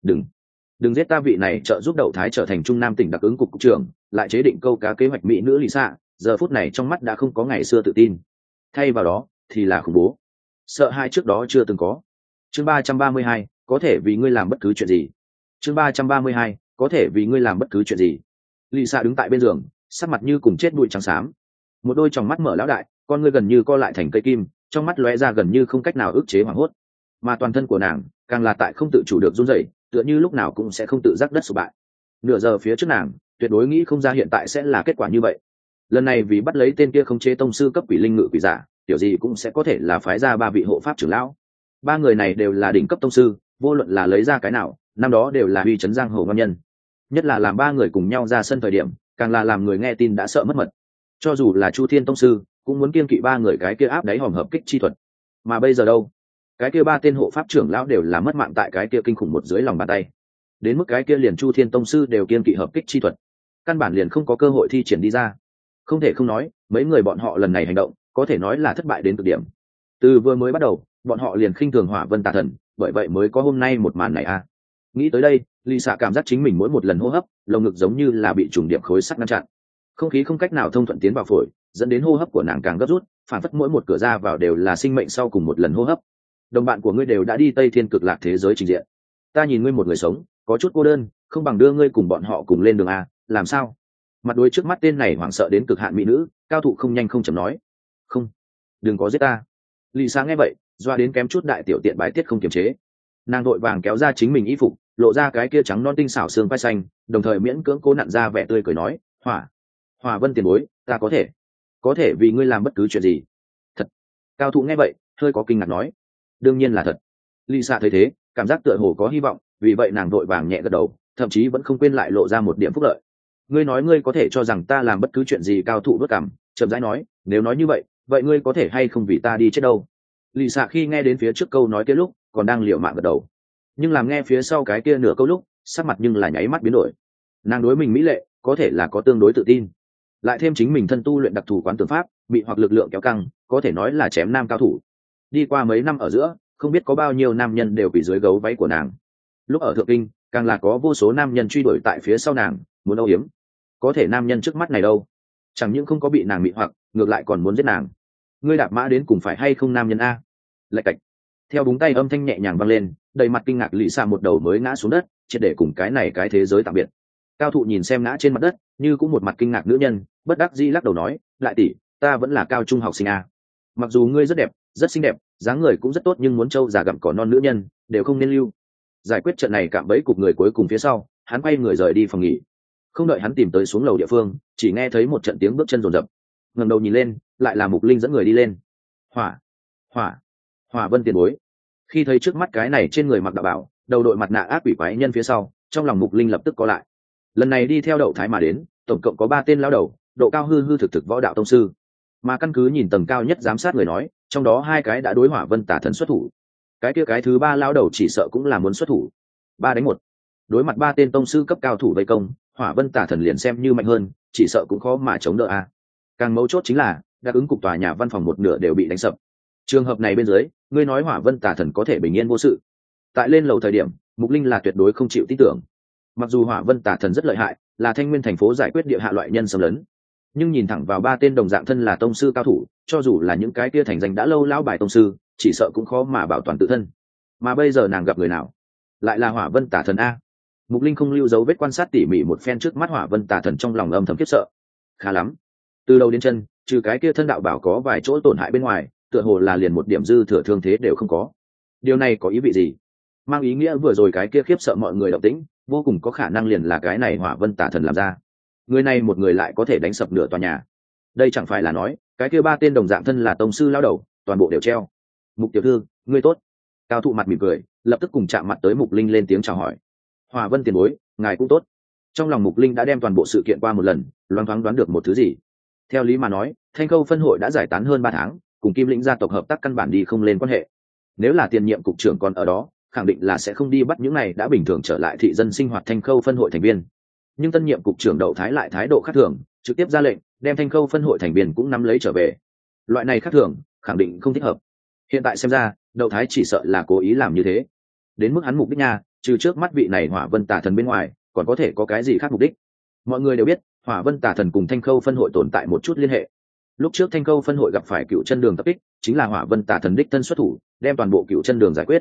đừng giết ta. Vị này trợ giúp Đậu Thái trở thành Trung Nam tỉnh đặc ứng cục trưởng, lại chế định câu cá kế hoạch mỹ nữ lì xạ, giờ phút này trong mắt đã không có ngày xưa tự tin, thay vào đó thì là khủng bố, sợ hãi trước đó chưa từng có. Chương 332, có thể vì ngươi làm bất cứ chuyện gì. Chương 332, có thể vì ngươi làm bất cứ chuyện gì. Lì xạ đứng tại bên giường, sắc mặt như cùng chết bụi trắng xám, một đôi tròng mắt mở lão đại, con ngươi gần như co lại thành cây kim, trong mắt lóe ra gần như không cách nào ức chế hoảng hốt, mà toàn thân của nàng càng là tại không tự chủ được run rẩy, tựa như lúc nào cũng sẽ không tự giác đất sụp bại. Nửa giờ phía trước nàng tuyệt đối nghĩ không ra hiện tại sẽ là kết quả như vậy. Lần này vì bắt lấy tên kia không chế tông sư cấp quỷ linh ngự quỷ giả, tiểu gì cũng sẽ có thể là phái ra 3 vị hộ pháp trưởng lão. 3 người này đều là đỉnh cấp tông sư, vô luận là lấy ra cái nào, năm đó đều là uy chấn giang hồ ngon nhân. Nhất là làm 3 người cùng nhau ra sân thời điểm, càng là làm người nghe tin đã sợ mất mật. Cho dù là Chu Thiên tông sư, cũng muốn kiêng kỵ 3 người cái kia áp đáy hòm hợp kích chi thuật. Mà bây giờ đâu? Cái kia 3 tên hộ pháp trưởng lão đều là mất mạng tại cái kia kinh khủng một dưới lòng bàn tay. Đến mức cái kia liền Chu Thiên tông sư đều kiêng kỵ hợp kích chi thuật, căn bản liền không có cơ hội thi triển đi ra. Không thể không nói, mấy người bọn họ lần này hành động, có thể nói là thất bại đến cực điểm. Từ vừa mới bắt đầu, bọn họ liền khinh thường Hỏa Vân Tà Thần, bởi vậy mới có hôm nay một màn này a. Nghĩ tới đây, Lì Xạ cảm giác chính mình mỗi một lần hô hấp, lồng ngực giống như là bị trùng điệp khối sắt ngăn chặn. Không khí không cách nào thông thuận tiến vào phổi, dẫn đến hô hấp của nàng càng gấp rút, phản phất mỗi một cửa ra vào đều là sinh mệnh sau cùng một lần hô hấp. Đồng bạn của ngươi đều đã đi Tây Thiên Cực Lạc thế giới trình diện. Ta nhìn ngươi một người sống, có chút cô đơn, không bằng đưa ngươi cùng bọn họ cùng lên đường a, làm sao? Mặt đối trước mắt tên này hoảng sợ đến cực hạn mỹ nữ, cao thủ không nhanh không chậm nói. Không, đừng có giết ta. Lì Xạ nghe vậy, doa đến kém chút đại tiểu tiện bài tiết không kiềm chế. Nàng đội vàng kéo ra chính mình y phục, lộ ra cái kia trắng non tinh xảo xương vai xanh, đồng thời miễn cưỡng cố nặn ra vẻ tươi cười nói, Hỏa Vân tiền bối, ta có thể vì ngươi làm bất cứ chuyện gì. Thật? Cao thủ nghe vậy, hơi có kinh ngạc nói. Đương nhiên là thật. Lì Xạ thấy thế, cảm giác tựa hồ có hy vọng, vì vậy nàng đội vàng nhẹ gật đầu, thậm chí vẫn không quên lại lộ ra một điểm phúc lợi. Ngươi nói ngươi có thể cho rằng ta làm bất cứ chuyện gì? Cao thủ vất cảm, chậm rãi nói, nếu nói như vậy, vậy ngươi có thể hay không vì ta đi chết đâu? Lì Xạ khi nghe đến phía trước câu nói kia lúc, còn đang liều mạng gật đầu, nhưng làm nghe phía sau cái kia nửa câu lúc, sắc mặt nhưng là nháy mắt biến đổi. Nàng đối mình mỹ lệ, có thể là có tương đối tự tin, lại thêm chính mình thân tu luyện đặc thù quán tưởng pháp, bị hoặc lực lượng kéo căng, có thể nói là chém nam cao thủ. Đi qua mấy năm ở giữa, không biết có bao nhiêu nam nhân đều bị dưới gấu váy của nàng. Lúc ở thượng kinh, càng là có vô số nam nhân truy đuổi tại phía sau nàng, muốn âu yếm. Có thể nam nhân trước mắt này đâu, chẳng những không có bị nàng mị hoặc, ngược lại còn muốn giết nàng. Ngươi đạp mã đến cùng phải hay không nam nhân a? Lạch cạch. Theo búng tay âm thanh nhẹ nhàng vang lên, đầy mặt kinh ngạc Lì Xạ một đầu mới ngã xuống đất, triệt để cùng cái thế giới tạm biệt. Cao thụ nhìn xem ngã trên mặt đất, như cũng một mặt kinh ngạc nữ nhân, bất đắc dĩ lắc đầu nói, lại tỷ, ta vẫn là cao trung học sinh a. Mặc dù ngươi rất đẹp, rất xinh đẹp, dáng người cũng rất tốt, nhưng muốn trâu già gặm cỏ non nữ nhân đều không nên lưu. Giải quyết trận này cạm bẫy cục người cuối cùng phía sau, hắn quay người rời đi phòng nghỉ. Không đợi hắn tìm tới xuống lầu địa phương, chỉ nghe thấy một trận tiếng bước chân rồn rập. Ngẩng đầu nhìn lên, lại là Mục Linh dẫn người đi lên. Hỏa Vân tiền bối. Khi thấy trước mắt cái này trên người mặc đạo bảo, đầu đội mặt nạ ác quỷ quái nhân phía sau, trong lòng Mục Linh lập tức có lại. Lần này đi theo Đậu Thái mà đến, tổng cộng có 3 tên lão đầu, độ cao hư thực võ đạo tông sư. Mà căn cứ nhìn tầng cao nhất giám sát người nói, trong đó 2 cái đã đối Hỏa Vân Tà Thần xuất thủ. Cái kia cái thứ 3 lão đầu chỉ sợ cũng là muốn xuất thủ. 3 đánh 1. Đối mặt 3 tên tông sư cấp cao thủ vây công, Hỏa Vân Tà Thần liền xem như mạnh hơn, chỉ sợ cũng khó mà chống đỡ a. Càng mấu chốt chính là, đáp ứng cục tòa nhà văn phòng một nửa đều bị đánh sập. Trường hợp này bên dưới, ngươi nói Hỏa Vân Tà Thần có thể bình yên vô sự? Tại lên lầu thời điểm, Mục Linh là tuyệt đối không chịu tin tưởng. Mặc dù Hỏa Vân Tà Thần rất lợi hại, là Thanh Nguyên thành phố giải quyết địa hạ loại nhân xâm lấn, nhưng nhìn thẳng vào 3 tên đồng dạng thân là tông sư cao thủ, cho dù là những cái kia thành danh đã lâu lão bài tông sư, chỉ sợ cũng khó mà bảo toàn tự thân. Mà bây giờ nàng gặp người nào? Lại là Hỏa Vân Tà Thần a. Mục Linh không lưu dấu vết quan sát tỉ mỉ một phen trước mắt Hỏa Vân Tà Thần, trong lòng âm thầm khiếp sợ. Khá lắm, từ đầu đến chân, trừ cái kia thân đạo bảo có vài chỗ tổn hại bên ngoài, tựa hồ là liền một điểm dư thừa thương thế đều không có. Điều này có ý vị gì? Mang ý nghĩa vừa rồi cái kia khiếp sợ mọi người động tĩnh, vô cùng có khả năng liền là cái này Hỏa Vân Tà Thần làm ra. Người này một người lại có thể đánh sập nửa tòa nhà. Đây chẳng phải là nói, cái kia 3 tên đồng dạng thân là tông sư lão đầu, toàn bộ đều treo. Mục tiểu thư, ngươi tốt. Cao thụ mặt mỉm cười, lập tức cùng chạm mặt tới Mục Linh lên tiếng chào hỏi. Hỏa Vân tiền bối, ngài cũng tốt. Trong lòng Mục Linh đã đem toàn bộ sự kiện qua một lần, loáng thoáng đoán được một thứ gì. Theo lý mà nói, Thanh Khâu phân hội đã giải tán hơn 3 tháng, cùng Kim Lĩnh gia tộc hợp tác căn bản đi không lên quan hệ. Nếu là tiền nhiệm cục trưởng còn ở đó, khẳng định là sẽ không đi bắt những này đã bình thường trở lại thị dân sinh hoạt Thanh Khâu phân hội thành viên. Nhưng tân nhiệm cục trưởng Đậu Thái lại thái độ khác thường, trực tiếp ra lệnh đem Thanh Khâu phân hội thành viên cũng nắm lấy trở về. Loại này khác thường, khẳng định không thích hợp. Hiện tại xem ra, Đậu Thái chỉ sợ là cố ý làm như thế. Đến mức hắn mục đích nha, trừ trước mắt vị này Hỏa Vân Tà Thần bên ngoài, còn có thể có cái gì khác mục đích? Mọi người đều biết, Hỏa Vân Tà Thần cùng Thanh Khâu phân hội tồn tại một chút liên hệ. Lúc trước Thanh Khâu phân hội gặp phải Cựu Chân Đường tập kích, chính là Hỏa Vân Tà Thần đích thân xuất thủ, đem toàn bộ Cựu Chân Đường giải quyết.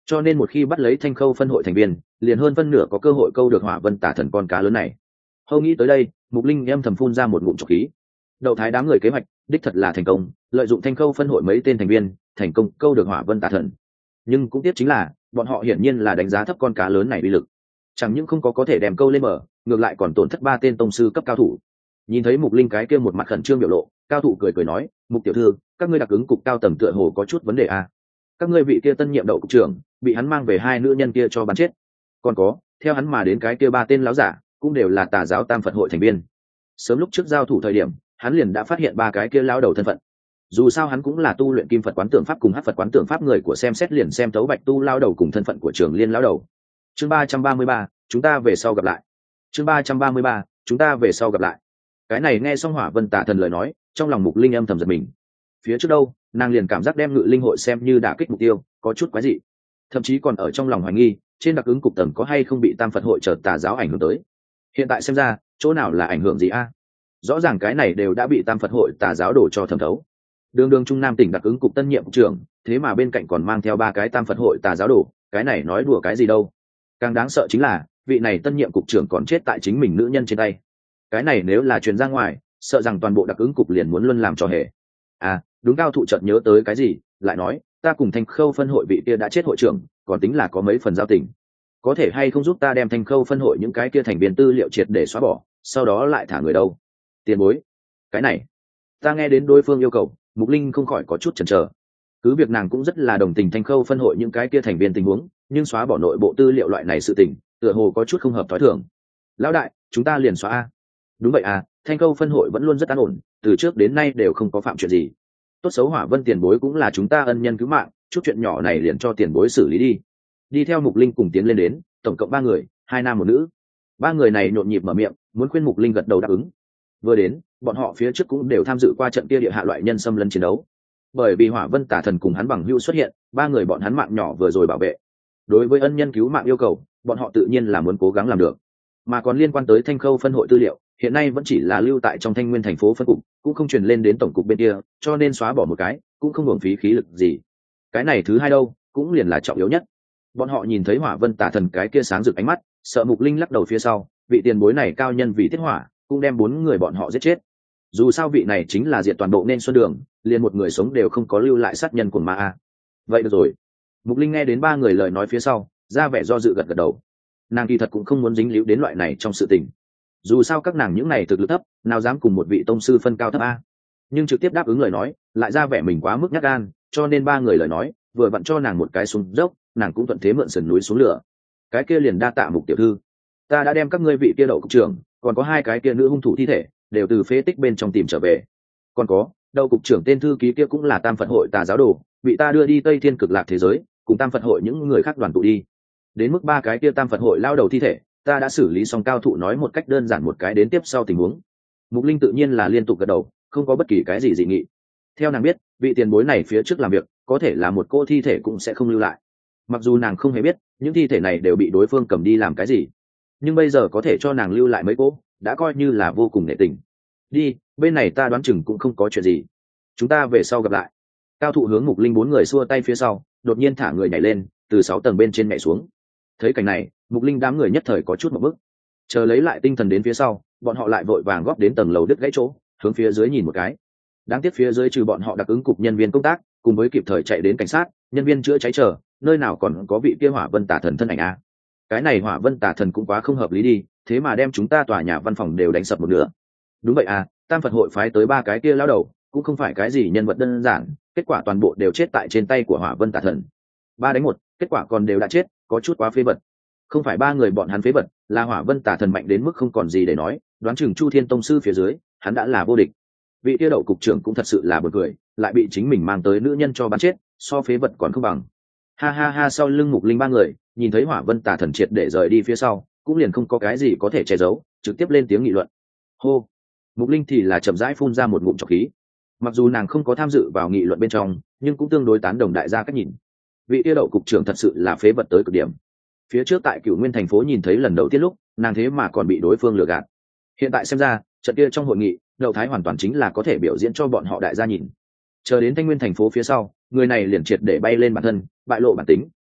cho nên một khi bắt lấy Thanh Khâu phân hội thành viên, liền hơn phân nửa có cơ hội câu được Hỏa Vân Tà Thần con cá lớn này. Hầu nghĩ tới đây, Mục Linh âm thầm phun ra một ngụm trọc khí. Đậu Thái đám người kế hoạch đích thật là thành công, lợi dụng Thanh Khâu phân hội mấy tên thành viên, thành công câu được Hỏa Vân Tà Thần. Nhưng cũng tiếc chính là, bọn họ hiển nhiên là đánh giá thấp con cá lớn này uy lực, chẳng những không có thể đem câu lên bờ, ngược lại còn tổn thất 3 tên tông sư cấp cao thủ. Nhìn thấy Mục Linh cái kia một mặt khẩn trương biểu lộ, cao thủ cười nói, Mục tiểu thư, các ngươi đặc ứng cục cao tầng tựa hồ có chút vấn đề à? Các ngươi vị kia tân nhiệm đậu cục trưởng bị hắn mang về 2 nữ nhân kia cho bắn chết, còn có theo hắn mà đến cái kia 3 tên láo giả cũng đều là Tà giáo Tam Phật hội thành viên. Sớm lúc trước giao thủ thời điểm, hắn liền đã phát hiện 3 cái kia lão đầu thân phận. Dù sao hắn cũng là tu luyện Kim Phật quán tượng pháp cùng Hắc Phật quán tượng pháp người của, xem xét liền xem thấu Bạch tu lão đầu cùng thân phận của Trường Liên lão đầu. Chương 333, chúng ta về sau gặp lại. Chương 333, chúng ta về sau gặp lại. Cái này nghe xong Hỏa Vân Tà Thần lời nói, trong lòng Mục Linh âm thầm giật mình. Phía trước đâu, nàng liền cảm giác đem Ngự Linh hội xem như đả kích mục tiêu, có chút quái dị. Thậm chí còn ở trong lòng hoài nghi, trên đặc ứng cục tầng có hay không bị Tam Phật hội chợt Tà giáo ảnh hưởng tới. Hiện tại xem ra, chỗ nào là ảnh hưởng gì a? Rõ ràng cái này đều đã bị Tam Phật hội Tà giáo đổ cho thẩm thấu. Đường Trung Nam tỉnh đặc ứng cục tân nhiệm cục trưởng, thế mà bên cạnh còn mang theo 3 cái Tam Phật hội Tà giáo đổ, cái này nói đùa cái gì đâu. Càng đáng sợ chính là, vị này tân nhiệm cục trưởng còn chết tại chính mình nữ nhân trên tay. Cái này nếu là truyền ra ngoài, sợ rằng toàn bộ đặc ứng cục liền muốn luân làm trò hề. À, đúng, cao thụ chợt nhớ tới cái gì, lại nói, ta cùng Thanh Khâu phân hội vị kia đã chết hội trưởng, còn tính là có mấy phần giao tình. Có thể hay không giúp ta đem Thanh Khâu phân hội những cái kia thành viên tư liệu triệt để xóa bỏ, sau đó lại thả người đâu? Tiền bối. Cái này, ta nghe đến đối phương yêu cầu, Mục Linh không khỏi có chút chần chờ. Cứ việc nàng cũng rất là đồng tình Thanh Khâu phân hội những cái kia thành viên tình huống, nhưng xóa bỏ nội bộ tư liệu loại này sự tình, tựa hồ có chút không hợp thói thường. Lão đại, chúng ta liền xóa a. Đúng vậy à, Thanh Khâu phân hội vẫn luôn rất an ổn, từ trước đến nay đều không có phạm chuyện gì. Tốt xấu Hỏa Vân tiền bối cũng là chúng ta ân nhân cứu mạng, chút chuyện nhỏ này liền cho tiền bối xử lý đi. Đi theo Mục Linh cùng tiến lên đến, tổng cộng 3 người, 2 nam 1 nữ. 3 người này nhộn nhịp mở miệng, muốn khuyên Mục Linh gật đầu đáp ứng. Vừa đến, bọn họ phía trước cũng đều tham dự qua trận kia địa hạ loại nhân xâm lấn chiến đấu. Bởi vì Hỏa Vân Tà Thần cùng hắn bằng hữu xuất hiện, 3 người bọn hắn mạng nhỏ vừa rồi bảo vệ. Đối với ân nhân cứu mạng yêu cầu, bọn họ tự nhiên là muốn cố gắng làm được. Mà còn liên quan tới Thanh Khâu phân hội tư liệu, hiện nay vẫn chỉ là lưu tại trong Thanh Nguyên thành phố phân cục, cũng không truyền lên đến tổng cục bên kia, cho nên xóa bỏ một cái cũng không uổng phí khí lực gì. Cái này thứ hai đâu, cũng liền là trọng yếu nhất. Bọn họ nhìn thấy Hỏa Vân Tà Thần cái kia sáng rực ánh mắt, sợ Mục Linh lắc đầu phía sau, vị tiền bối này cao nhân vì tiết hỏa, cũng đem 4 người bọn họ giết chết. Dù sao vị này chính là diệt toàn bộ nên xuân đường, liền một người sống đều không có lưu lại, sát nhân của ma a. Vậy được rồi. Mục Linh nghe đến 3 người lời nói phía sau, ra vẻ do dự gật gật đầu. Nàng kỳ thật cũng không muốn dính líu đến loại này trong sự tình. Dù sao các nàng những này thực lực thấp, nào dám cùng một vị tông sư phân cao thấp a. Nhưng trực tiếp đáp ứng lời nói, lại ra vẻ mình quá mức nhát gan, cho nên 3 người lời nói vừa vặn cho nàng một cái xuống dốc, nàng cũng thuận thế mượn sườn núi xuống lửa. Cái kia liền đa tạ Mục tiểu thư, ta đã đem các ngươi vị kia đậu cục trưởng, còn có 2 cái kia nữ hung thủ thi thể đều từ phế tích bên trong tìm trở về. Còn có đậu cục trưởng tên thư ký kia cũng là Tam Phật hội Tà giáo đồ, bị ta đưa đi Tây Thiên Cực Lạc thế giới, cùng Tam Phật hội những người khác đoàn tụ đi. Đến mức 3 cái kia Tam Phật hội lao đầu thi thể, ta đã xử lý xong. Cao thụ nói một cách đơn giản một cái đến tiếp sau tình huống. Mục Linh tự nhiên là liên tục gật đầu, không có bất kỳ cái gì dị nghị. Theo nàng biết, vị tiền bối này phía trước làm việc, có thể là một cô thi thể cũng sẽ không lưu lại. Mặc dù nàng không hề biết những thi thể này đều bị đối phương cầm đi làm cái gì, nhưng bây giờ có thể cho nàng lưu lại mấy cô, đã coi như là vô cùng nể tình. Đi, bên này ta đoán chừng cũng không có chuyện gì, chúng ta về sau gặp lại. Cao thụ hướng Mục Linh 4 người xua tay phía sau, đột nhiên thả người nhảy lên, từ 6 tầng bên trên nhảy xuống. Thấy cảnh này, Mục Linh đám người nhất thời có chút một bức. Chờ lấy lại tinh thần đến phía sau, bọn họ lại vội vàng góp đến tầng lầu đứt gãy chỗ, hướng phía dưới nhìn một cái. Đáng tiếc phía dưới trừ bọn họ đặc ứng cục nhân viên công tác, cùng với kịp thời chạy đến cảnh sát, nhân viên chữa cháy chờ, nơi nào còn có vị kia Hỏa Vân Tà Thần thân ảnh a. Cái này Hỏa Vân Tà Thần cũng quá không hợp lý đi, thế mà đem chúng ta tòa nhà văn phòng đều đánh sập một nửa. Đúng vậy à, Tam Phật hội phái tới 3 cái kia lão đầu, cũng không phải cái gì nhân vật đơn giản, kết quả toàn bộ đều chết tại trên tay của Hỏa Vân Tà Thần. 3 đánh 1, kết quả còn đều đã chết, có chút quá phế vật. Không phải 3 người bọn hắn phế vật, là Hỏa Vân Tà Thần mạnh đến mức không còn gì để nói, đoán chừng Chu Thiên tông sư phía dưới, hắn đã là vô địch. Vị tiêu đậu cục trưởng cũng thật sự là buồn cười, lại bị chính mình mang tới nữ nhân cho bắn chết, so phế vật còn không bằng. Ha ha ha, sau lưng Mục Linh 3 người, nhìn thấy Hỏa Vân Tà Thần triệt để rời đi phía sau, cũng liền không có cái gì có thể che giấu, trực tiếp lên tiếng nghị luận. Hô. Mục Linh thì là chậm rãi phun ra một ngụm trọc khí. Mặc dù nàng không có tham dự vào nghị luận bên trong, nhưng cũng tương đối tán đồng đại gia cách nhìn. Vị tiêu đậu cục trưởng thật sự là phế vật tới cực điểm. Phía trước tại Cửu Nguyên thành phố nhìn thấy lần đầu tiên lúc, nàng thế mà còn bị đối phương lừa gạt. Hiện tại xem ra, trận kia trong hội nghị, Đậu Thái hoàn toàn chính là có thể biểu diễn cho bọn họ đại gia nhìn. Chờ đến Thanh Nguyên thành phố phía sau, người này liền triệt để bay lên bản thân, bại lộ bản tính,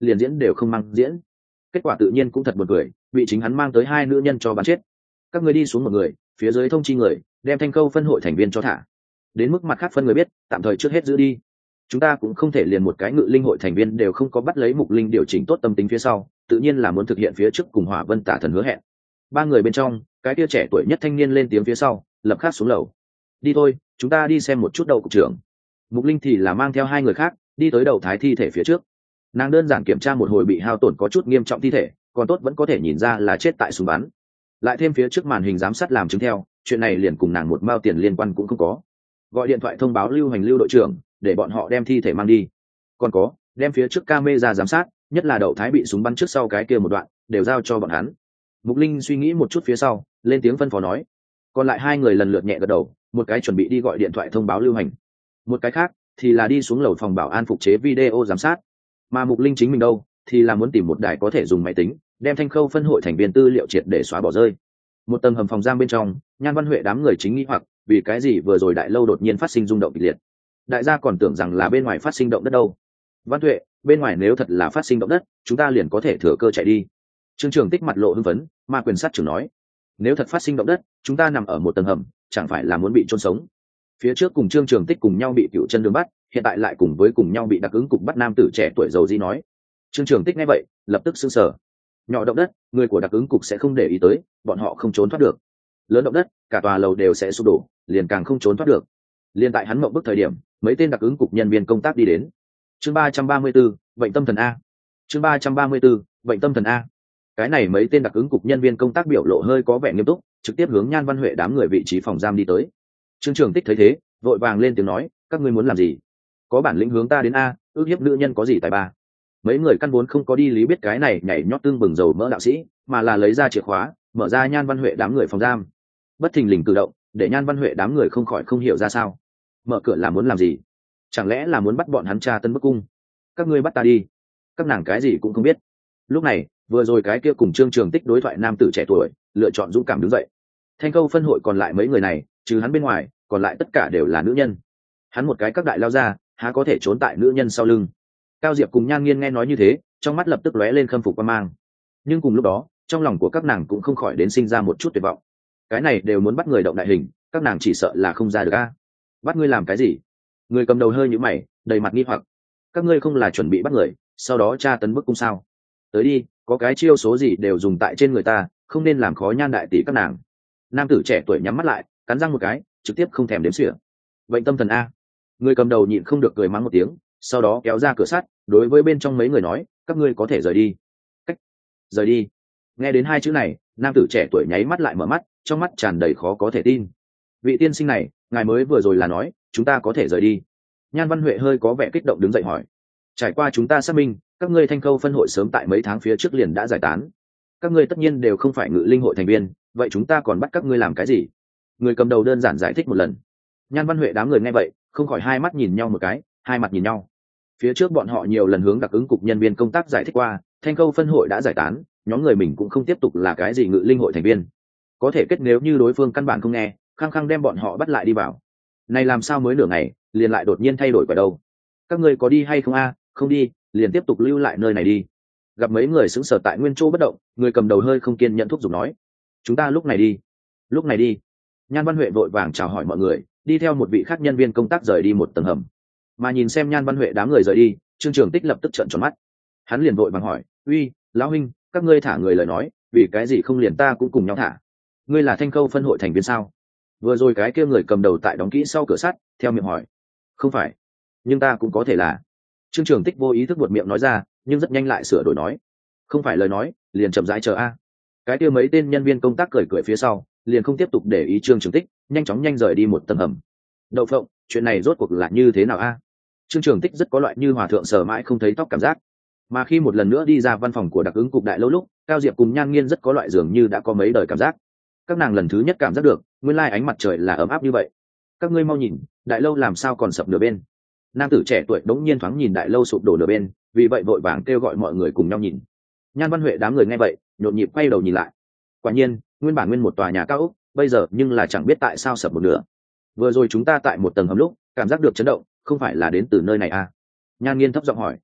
liền diễn đều không mang diễn. Kết quả tự nhiên cũng thật buồn cười, bị chính hắn mang tới hai nữ nhân cho bắn chết. Các ngươi đi xuống một người, phía dưới thông chi người, đem Thanh Khâu phân hội thành viên cho thả. Đến mức mặt khác phân người biết, tạm thời trước hết giữ đi. Chúng ta cũng không thể liền một cái ngự linh hội thành viên đều không có bắt lấy Mục Linh điều chỉnh tốt tâm tính phía sau, tự nhiên là muốn thực hiện phía trước cùng Hỏa Vân Tả Thần hứa hẹn. Ba người bên trong, cái kia trẻ tuổi nhất thanh niên lên tiếng phía sau, lập khắc xuống lầu. Đi thôi, chúng ta đi xem một chút đầu cục trưởng. Mục Linh thì là mang theo hai người khác đi tới đầu thái thi thể phía trước. Nàng đơn giản kiểm tra một hồi bị hao tổn có chút nghiêm trọng thi thể, còn tốt vẫn có thể nhìn ra là chết tại súng bắn. Lại thêm phía trước màn hình giám sát làm chứng theo, chuyện này liền cùng nàng một mao tiền liên quan cũng không có. Gọi điện thoại thông báo Lưu Hành Lưu đội trưởng, để bọn họ đem thi thể mang đi. Còn có, đem phía trước camera giám sát, nhất là Đậu Thái bị súng bắn trước sau cái kia một đoạn, đều giao cho bọn hắn. Mục Linh suy nghĩ một chút phía sau, lên tiếng phân phó nói. Còn lại hai người lần lượt nhẹ gật đầu, một cái chuẩn bị đi gọi điện thoại thông báo Lưu Hành, một cái khác thì là đi xuống lầu phòng bảo an phục chế video giám sát. Mà Mục Linh chính mình đâu, thì là muốn tìm một đài có thể dùng máy tính, đem Thanh Khâu phân hội thành viên tư liệu triệt để xóa bỏ rơi. Một tầng hầm phòng giam bên trong, Nhan Văn Huệ đám người chính nghĩ hoặc vì cái gì vừa rồi đại lâu đột nhiên phát sinh rung động kịch liệt. Đại gia còn tưởng rằng là bên ngoài phát sinh động đất đâu. Văn Huệ, bên ngoài nếu thật là phát sinh động đất, chúng ta liền có thể thừa cơ chạy đi. Trương Trường Tích mặt lộ hưng phấn, Ma Quyền sát trưởng nói, nếu thật phát sinh động đất, chúng ta nằm ở một tầng hầm, chẳng phải là muốn bị chôn sống. Phía trước cùng Trương Trường Tích cùng nhau bị Cựu Chân Đường bắt, hiện tại lại cùng với cùng nhau bị đặc ứng cục bắt nam tử trẻ tuổi giàu gì nói. Trương Trường Tích nghe vậy, lập tức sững sờ. Nhỏ động đất, người của đặc ứng cục sẽ không để ý tới, bọn họ không trốn thoát được. Lớn động đất, cả tòa lầu đều sẽ sụp đổ, liền càng không trốn thoát được. Liên tại hắn mộng bức thời điểm, mấy tên đặc ứng cục nhân viên công tác đi đến. Chương 334, bệnh tâm thần a. Chương 334, bệnh tâm thần a. Cái này mấy tên đặc ứng cục nhân viên công tác biểu lộ hơi có vẻ nghiêm túc, trực tiếp hướng Nhan Văn Huệ đám người vị trí phòng giam đi tới. Trương Trường Tích thấy thế, vội vàng lên tiếng nói, các ngươi muốn làm gì? Có bản lĩnh hướng ta đến a, ước hiếp nữ nhân có gì tài ba? Mấy người căn vốn không có đi lý biết cái này nhảy nhót tương bừng dầu mỡ đạo sĩ, mà là lấy ra chìa khóa, mở ra Nhan Văn Huệ đám người phòng giam. Bất thình lình cử động, để Nhan Văn Huệ đám người không khỏi không hiểu ra sao. Mở cửa là muốn làm gì? Chẳng lẽ là muốn bắt bọn hắn tra tân bức cung? Các ngươi bắt ta đi. Các nàng cái gì cũng không biết. Lúc này, vừa rồi cái kia cùng Trương Trường Tích đối thoại nam tử trẻ tuổi, lựa chọn dũng cảm đứng dậy. Thanh Khâu phân hội còn lại mấy người này, trừ hắn bên ngoài, còn lại tất cả đều là nữ nhân. Hắn một cái các đại lao ra, há có thể trốn tại nữ nhân sau lưng. Cao Diệp cùng Nhan Nghiên nghe nói như thế, trong mắt lập tức lóe lên khâm phục quan mang. Nhưng cùng lúc đó, trong lòng của các nàng cũng không khỏi đến sinh ra một chút tuyệt vọng. Cái này đều muốn bắt người động đại hình, các nàng chỉ sợ là không ra được a. Bắt ngươi làm cái gì? Người cầm đầu hơi nhíu mày, đầy mặt nghi hoặc. Các ngươi không là chuẩn bị bắt người, sau đó tra tấn bức cung sao? Tới đi, có cái chiêu số gì đều dùng tại trên người ta, không nên làm khó Nhan đại tỷ các nàng. Nam tử trẻ tuổi nhắm mắt lại, cắn răng một cái, trực tiếp không thèm đếm xỉa. Bệnh tâm thần a. Người cầm đầu nhịn không được cười mắng một tiếng, sau đó kéo ra cửa sắt, đối với bên trong mấy người nói, các ngươi có thể rời đi. Cách. Rời đi. Nghe đến hai chữ này, nam tử trẻ tuổi nháy mắt lại mở mắt, trong mắt tràn đầy khó có thể tin. Vị tiên sinh này, ngài mới vừa rồi là nói, chúng ta có thể rời đi. Nhan Văn Huệ hơi có vẻ kích động đứng dậy hỏi. Trải qua chúng ta xác minh, các ngươi Thanh Khâu phân hội sớm tại mấy tháng phía trước liền đã giải tán. Các ngươi tất nhiên đều không phải ngự linh hội thành viên, vậy chúng ta còn bắt các ngươi làm cái gì? Người cầm đầu đơn giản giải thích một lần. Nhan Văn Huệ đám người nghe vậy, không khỏi hai mắt nhìn nhau một cái, hai mặt nhìn nhau. Phía trước bọn họ nhiều lần hướng đặc ứng cục nhân viên công tác giải thích qua, Thanh Khâu phân hội đã giải tán, nhóm người mình cũng không tiếp tục là cái gì ngự linh hội thành viên. Có thể kết nếu như đối phương căn bản không nghe, khăng khăng đem bọn họ bắt lại đi vào. Này làm sao mới nửa ngày, liền lại đột nhiên thay đổi quả đâu? Các ngươi có đi hay không a? Không đi, liền tiếp tục lưu lại nơi này đi. Gặp mấy người sững sờ tại nguyên chỗ bất động, người cầm đầu hơi không kiên nhẫn thúc giục nói, chúng ta lúc này đi. Lúc này đi. Nhan Văn Huệ vội vàng chào hỏi mọi người, đi theo một vị khác nhân viên công tác rời đi một tầng hầm. Mà nhìn xem Nhan Văn Huệ đám người rời đi, Trương Trường Tích lập tức trợn tròn mắt. Hắn liền vội vàng hỏi, uy, lão huynh, các ngươi thả người lời nói, vì cái gì không liền ta cũng cùng nhau thả? Ngươi là Thanh Khâu phân hội thành viên sao? Vừa rồi cái kia người cầm đầu tại đóng kỹ sau cửa sắt, theo miệng hỏi. Không phải, nhưng ta cũng có thể là. Trương Trường Tích vô ý thức buột miệng nói ra, nhưng rất nhanh lại sửa đổi nói. Không phải lời nói, liền chậm rãi chờ a. Cái kia mấy tên nhân viên công tác cười cười phía sau, liền không tiếp tục để ý Trương Trường Tích, nhanh chóng rời đi một tầng hầm. Đậu phộng, chuyện này rốt cuộc là như thế nào a? Trương Trường Tích rất có loại như hòa thượng sờ mãi không thấy tóc cảm giác. Mà khi một lần nữa đi ra văn phòng của đặc ứng cục đại lâu lúc, Cao Diệp cùng Nhan Nghiên rất có loại dường như đã có mấy đời cảm giác. Các nàng lần thứ nhất cảm giác được, nguyên lai ánh mặt trời là ấm áp như vậy. Các ngươi mau nhìn, đại lâu làm sao còn sập nửa bên? Nam tử trẻ tuổi đống nhiên thoáng nhìn đại lâu sụp đổ nửa bên, vì vậy vội vàng kêu gọi mọi người cùng nhau nhìn. Nhan Văn Huệ đám người nghe vậy, nhộn nhịp quay đầu nhìn lại. Quả nhiên, nguyên một tòa nhà cao ốc, bây giờ nhưng là chẳng biết tại sao sập một nửa. Vừa rồi chúng ta tại một tầng hầm lúc, cảm giác được chấn động, không phải là đến từ nơi này à? Nhan Nghiên thấp giọng hỏi.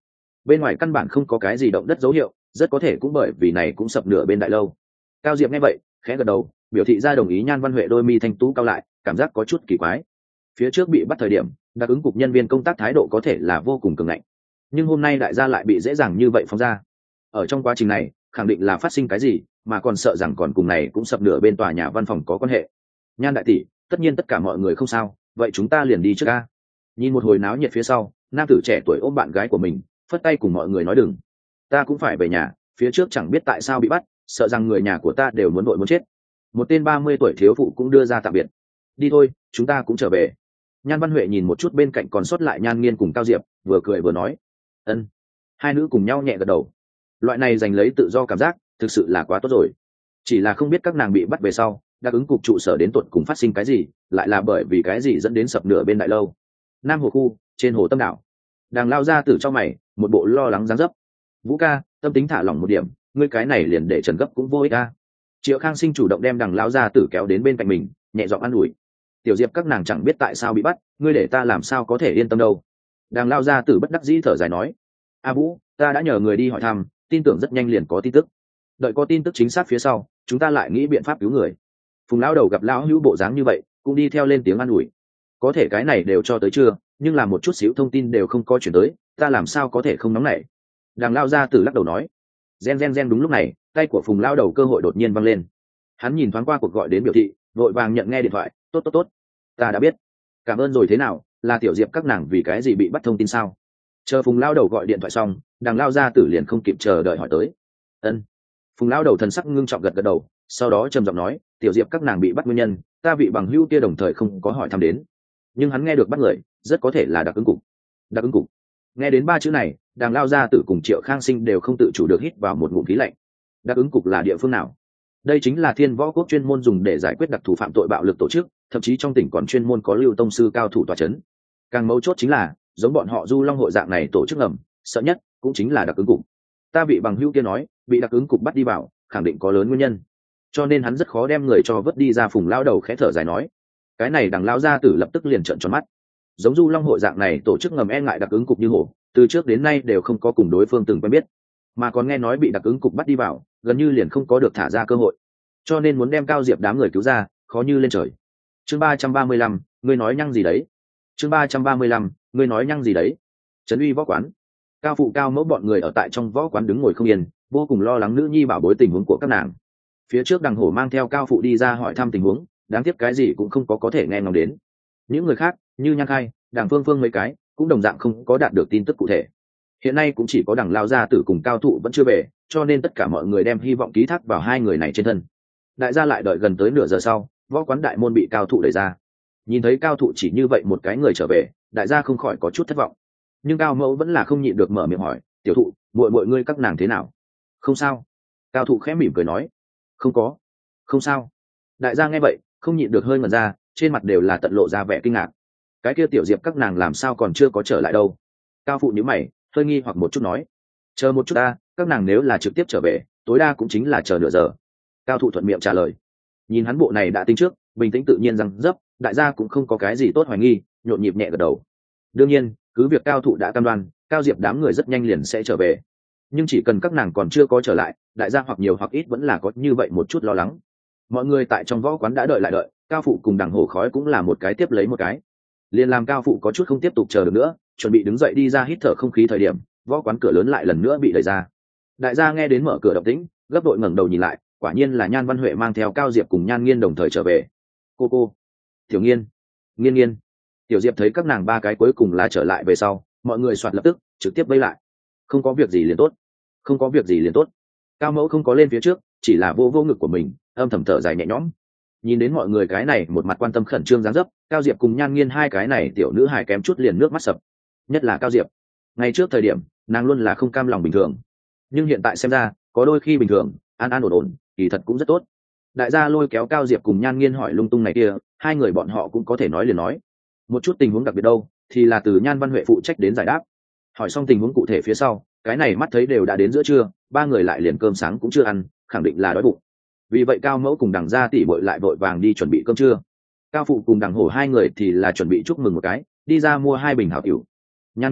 bên ngoài căn bản không có cái gì động đất dấu hiệu, rất có thể cũng bởi vì này cũng sập nửa bên đại lâu. Cao Diệp nghe vậy khẽ gật đầu, biểu thị ra đồng ý. Nhan Văn Huệ đôi mi thanh tú cao lại, cảm giác có chút kỳ quái. Phía trước bị bắt thời điểm, đặc ứng cục nhân viên công tác thái độ có thể là vô cùng cường ngạnh, nhưng hôm nay đại gia lại bị dễ dàng như vậy phóng ra. Ở trong quá trình này khẳng định là phát sinh cái gì, mà còn sợ rằng còn cùng này cũng sập nửa bên tòa nhà văn phòng có quan hệ. Nhan đại tỷ, tất nhiên tất cả mọi người không sao, vậy chúng ta liền đi trước a. Nhìn một hồi náo nhiệt phía sau, nam tử trẻ tuổi ôm bạn gái của mình, phất tay cùng mọi người nói đừng, ta cũng phải về nhà, phía trước chẳng biết tại sao bị bắt, sợ rằng người nhà của ta đều muốn đội muốn chết. Một tên 30 tuổi thiếu phụ cũng đưa ra tạm biệt. Đi thôi, chúng ta cũng trở về. Nhan Văn Huệ nhìn một chút bên cạnh còn sót lại Nhan Nghiên cùng Cao Diệp, vừa cười vừa nói ân. Hai nữ cùng nhau nhẹ gật đầu. Loại này giành lấy tự do cảm giác thực sự là quá tốt rồi. Chỉ là không biết các nàng bị bắt về sau, đặc ứng cục trụ sở đến tột cùng phát sinh cái gì, lại là bởi vì cái gì dẫn đến sập nửa bên đại lâu. Nam Hồ khu, trên hồ Tâm Đảo. Đàng lao ra từ trong mày, một bộ lo lắng dáng dấp. Vũ ca, tâm tính thả lỏng một điểm, ngươi cái này liền để trần gấp cũng vô ích a. Triệu Khang Sinh chủ động đem Đằng lao ra tử kéo đến bên cạnh mình, nhẹ giọng an ủi. Tiểu Diệp các nàng chẳng biết tại sao bị bắt, ngươi để ta làm sao có thể yên tâm đâu. Đằng lao ra tử bất đắc dĩ thở dài nói. A Vũ, ta đã nhờ người đi hỏi thăm, tin tưởng rất nhanh liền có tin tức. Đợi có tin tức chính xác phía sau, chúng ta lại nghĩ biện pháp cứu người. Phùng lão đầu gặp lão hữu bộ dáng như vậy, cũng đi theo lên tiếng an ủi. Có thể cái này đều cho tới chưa, nhưng là một chút xíu thông tin đều không có chuyển tới, ta làm sao có thể không nóng nảy. Đằng lao ra tử lắc đầu nói. Gen đúng lúc này, tay của Phùng lao đầu cơ hội đột nhiên văng lên. Hắn nhìn thoáng qua cuộc gọi đến biểu thị, vội vàng nhận nghe điện thoại. Tốt, ta đã biết. Cảm ơn rồi. Thế nào, là Tiểu Diệp các nàng vì cái gì bị bắt thông tin sao? Chờ Phùng lao đầu gọi điện thoại xong, Đằng lao ra tử liền không kịp chờ đợi hỏi tới. Ân. Phùng lao đầu thần sắc ngưng trọng gật gật đầu, sau đó trầm giọng nói, Tiểu Diệp các nàng bị bắt nguyên nhân, ta vị bằng hữu kia đồng thời không có hỏi thăm đến, nhưng hắn nghe được bắt người, rất có thể là đặc ứng cục. Đặc ứng cục. Nghe đến ba chữ này, Đằng lao ra tử cùng Triệu Khang Sinh đều không tự chủ được hít vào một ngụm khí lạnh. Đặc ứng cục là địa phương nào? Đây chính là Thiên Võ Quốc chuyên môn dùng để giải quyết đặc thù phạm tội bạo lực tổ chức, thậm chí trong tỉnh còn chuyên môn có lưu tông sư cao thủ tọa chấn. Càng mấu chốt chính là, giống bọn họ Du Long hội dạng này tổ chức ngầm, sợ nhất cũng chính là đặc ứng cục. Ta bị bằng hữu kia nói, bị đặc ứng cục bắt đi vào, khẳng định có lớn nguyên nhân, cho nên hắn rất khó đem người cho vớt đi ra. Phùng lao đầu khẽ thở dài nói. Cái này Đằng lao gia tử lập tức liền trợn tròn mắt. Giống Du Long hội dạng này tổ chức ngầm e ngại đặc ứng cục như hổ, từ trước đến nay đều không có cùng đối phương từng quen biết, mà còn nghe nói bị đặc ứng cục bắt đi vào, gần như liền không có được thả ra cơ hội, cho nên muốn đem Cao Diệp đám người cứu ra, khó như lên trời. Chương 335, ngươi nói nhăng gì đấy? Chương 335, ngươi nói nhăng gì đấy? Trấn Uy võ quán. Cao phụ Cao mẫu bọn người ở tại trong võ quán đứng ngồi không yên, vô cùng lo lắng nữ nhi bảo bối tình huống của các nàng. Phía trước Đằng hổ mang theo Cao phụ đi ra hỏi thăm tình huống, đáng tiếc cái gì cũng không có thể nghe ngóng đến. Những người khác như Nhan Khai, Đằng Phương mấy cái cũng đồng dạng không có đạt được tin tức cụ thể. Hiện nay cũng chỉ có Đằng lao gia tử cùng Cao thụ vẫn chưa về, cho nên tất cả mọi người đem hy vọng ký thác vào hai người này trên thân. Đại gia lại đợi gần tới nửa giờ sau, võ quán đại môn bị Cao thụ đẩy ra. Nhìn thấy Cao thụ chỉ như vậy một cái người trở về, đại gia không khỏi có chút thất vọng. Nhưng Cao mẫu vẫn là không nhịn được mở miệng hỏi, tiểu thụ, muội ngươi các nàng thế nào? Không sao. Cao thụ khẽ mỉm cười nói. Không sao. Đại gia nghe vậy không nhịn được hơi ngẩn ra, trên mặt đều là tận lộ ra vẻ kinh ngạc. Cái kia Tiểu Diệp các nàng làm sao còn chưa có trở lại đâu? Cao phụ nhíu mày, hơi nghi hoặc một chút nói. Chờ một chút ta, các nàng nếu là trực tiếp trở về, tối đa cũng chính là chờ nửa giờ. Cao thụ thuận miệng trả lời. Nhìn hắn bộ này đã tính trước, bình tĩnh tự nhiên rằng dấp, đại gia cũng không có cái gì tốt hoài nghi, nhộn nhịp nhẹ gật đầu. Đương nhiên, cứ việc Cao thụ đã cam đoan, Cao Diệp đám người rất nhanh liền sẽ trở về, nhưng chỉ cần các nàng còn chưa có trở lại, đại gia hoặc nhiều hoặc ít vẫn là có như vậy một chút lo lắng. Mọi người tại trong võ quán đã đợi lại đợi, Cao phụ cùng Đằng hổ khói cũng là một cái tiếp lấy một cái, liền làm Cao phụ có chút không tiếp tục chờ được nữa, chuẩn bị đứng dậy đi ra hít thở không khí thời điểm, võ quán cửa lớn lại lần nữa bị đẩy ra. Đại gia nghe đến mở cửa động tĩnh, gấp đội ngẩng đầu nhìn lại, quả nhiên là Nhan Văn Huệ mang theo Cao Diệp cùng Nhan Nghiên đồng thời trở về. Cô Tiểu Nghiên, Nghiên, Tiểu Diệp thấy các nàng ba cái cuối cùng là trở lại về sau, mọi người soạt lập tức trực tiếp vây lại. Không có việc gì liền tốt. Cao mẫu không có lên phía trước, chỉ là vô ngực của mình, âm thầm thở dài nhẹ nhõm. Nhìn đến mọi người cái này một mặt quan tâm khẩn trương dáng dấp, Cao Diệp cùng Nhan Nghiên hai cái này tiểu nữ hài kém chút liền nước mắt sập. Nhất là Cao Diệp, ngay trước thời điểm nàng luôn là không cam lòng bình thường, nhưng hiện tại xem ra có đôi khi bình thường an ổn kỳ thật cũng rất tốt. Đại gia lôi kéo Cao Diệp cùng Nhan Nghiên hỏi lung tung này kia, hai người bọn họ cũng có thể nói liền nói. Một chút tình huống đặc biệt đâu thì là từ Nhan Văn Huệ phụ trách đến giải đáp. Hỏi xong tình huống cụ thể phía sau, cái này mắt thấy đều đã đến giữa trưa, ba người lại liền cơm sáng cũng chưa ăn, khẳng định là đói bụng. Vì vậy Cao mẫu cùng Đằng gia tỷ muội lại vội vàng đi chuẩn bị cơm trưa. Cao phụ cùng Đằng hổ hai người thì là chuẩn bị chúc mừng một cái, đi ra mua 2 bình hảo tiểu. Nhan Nghiên,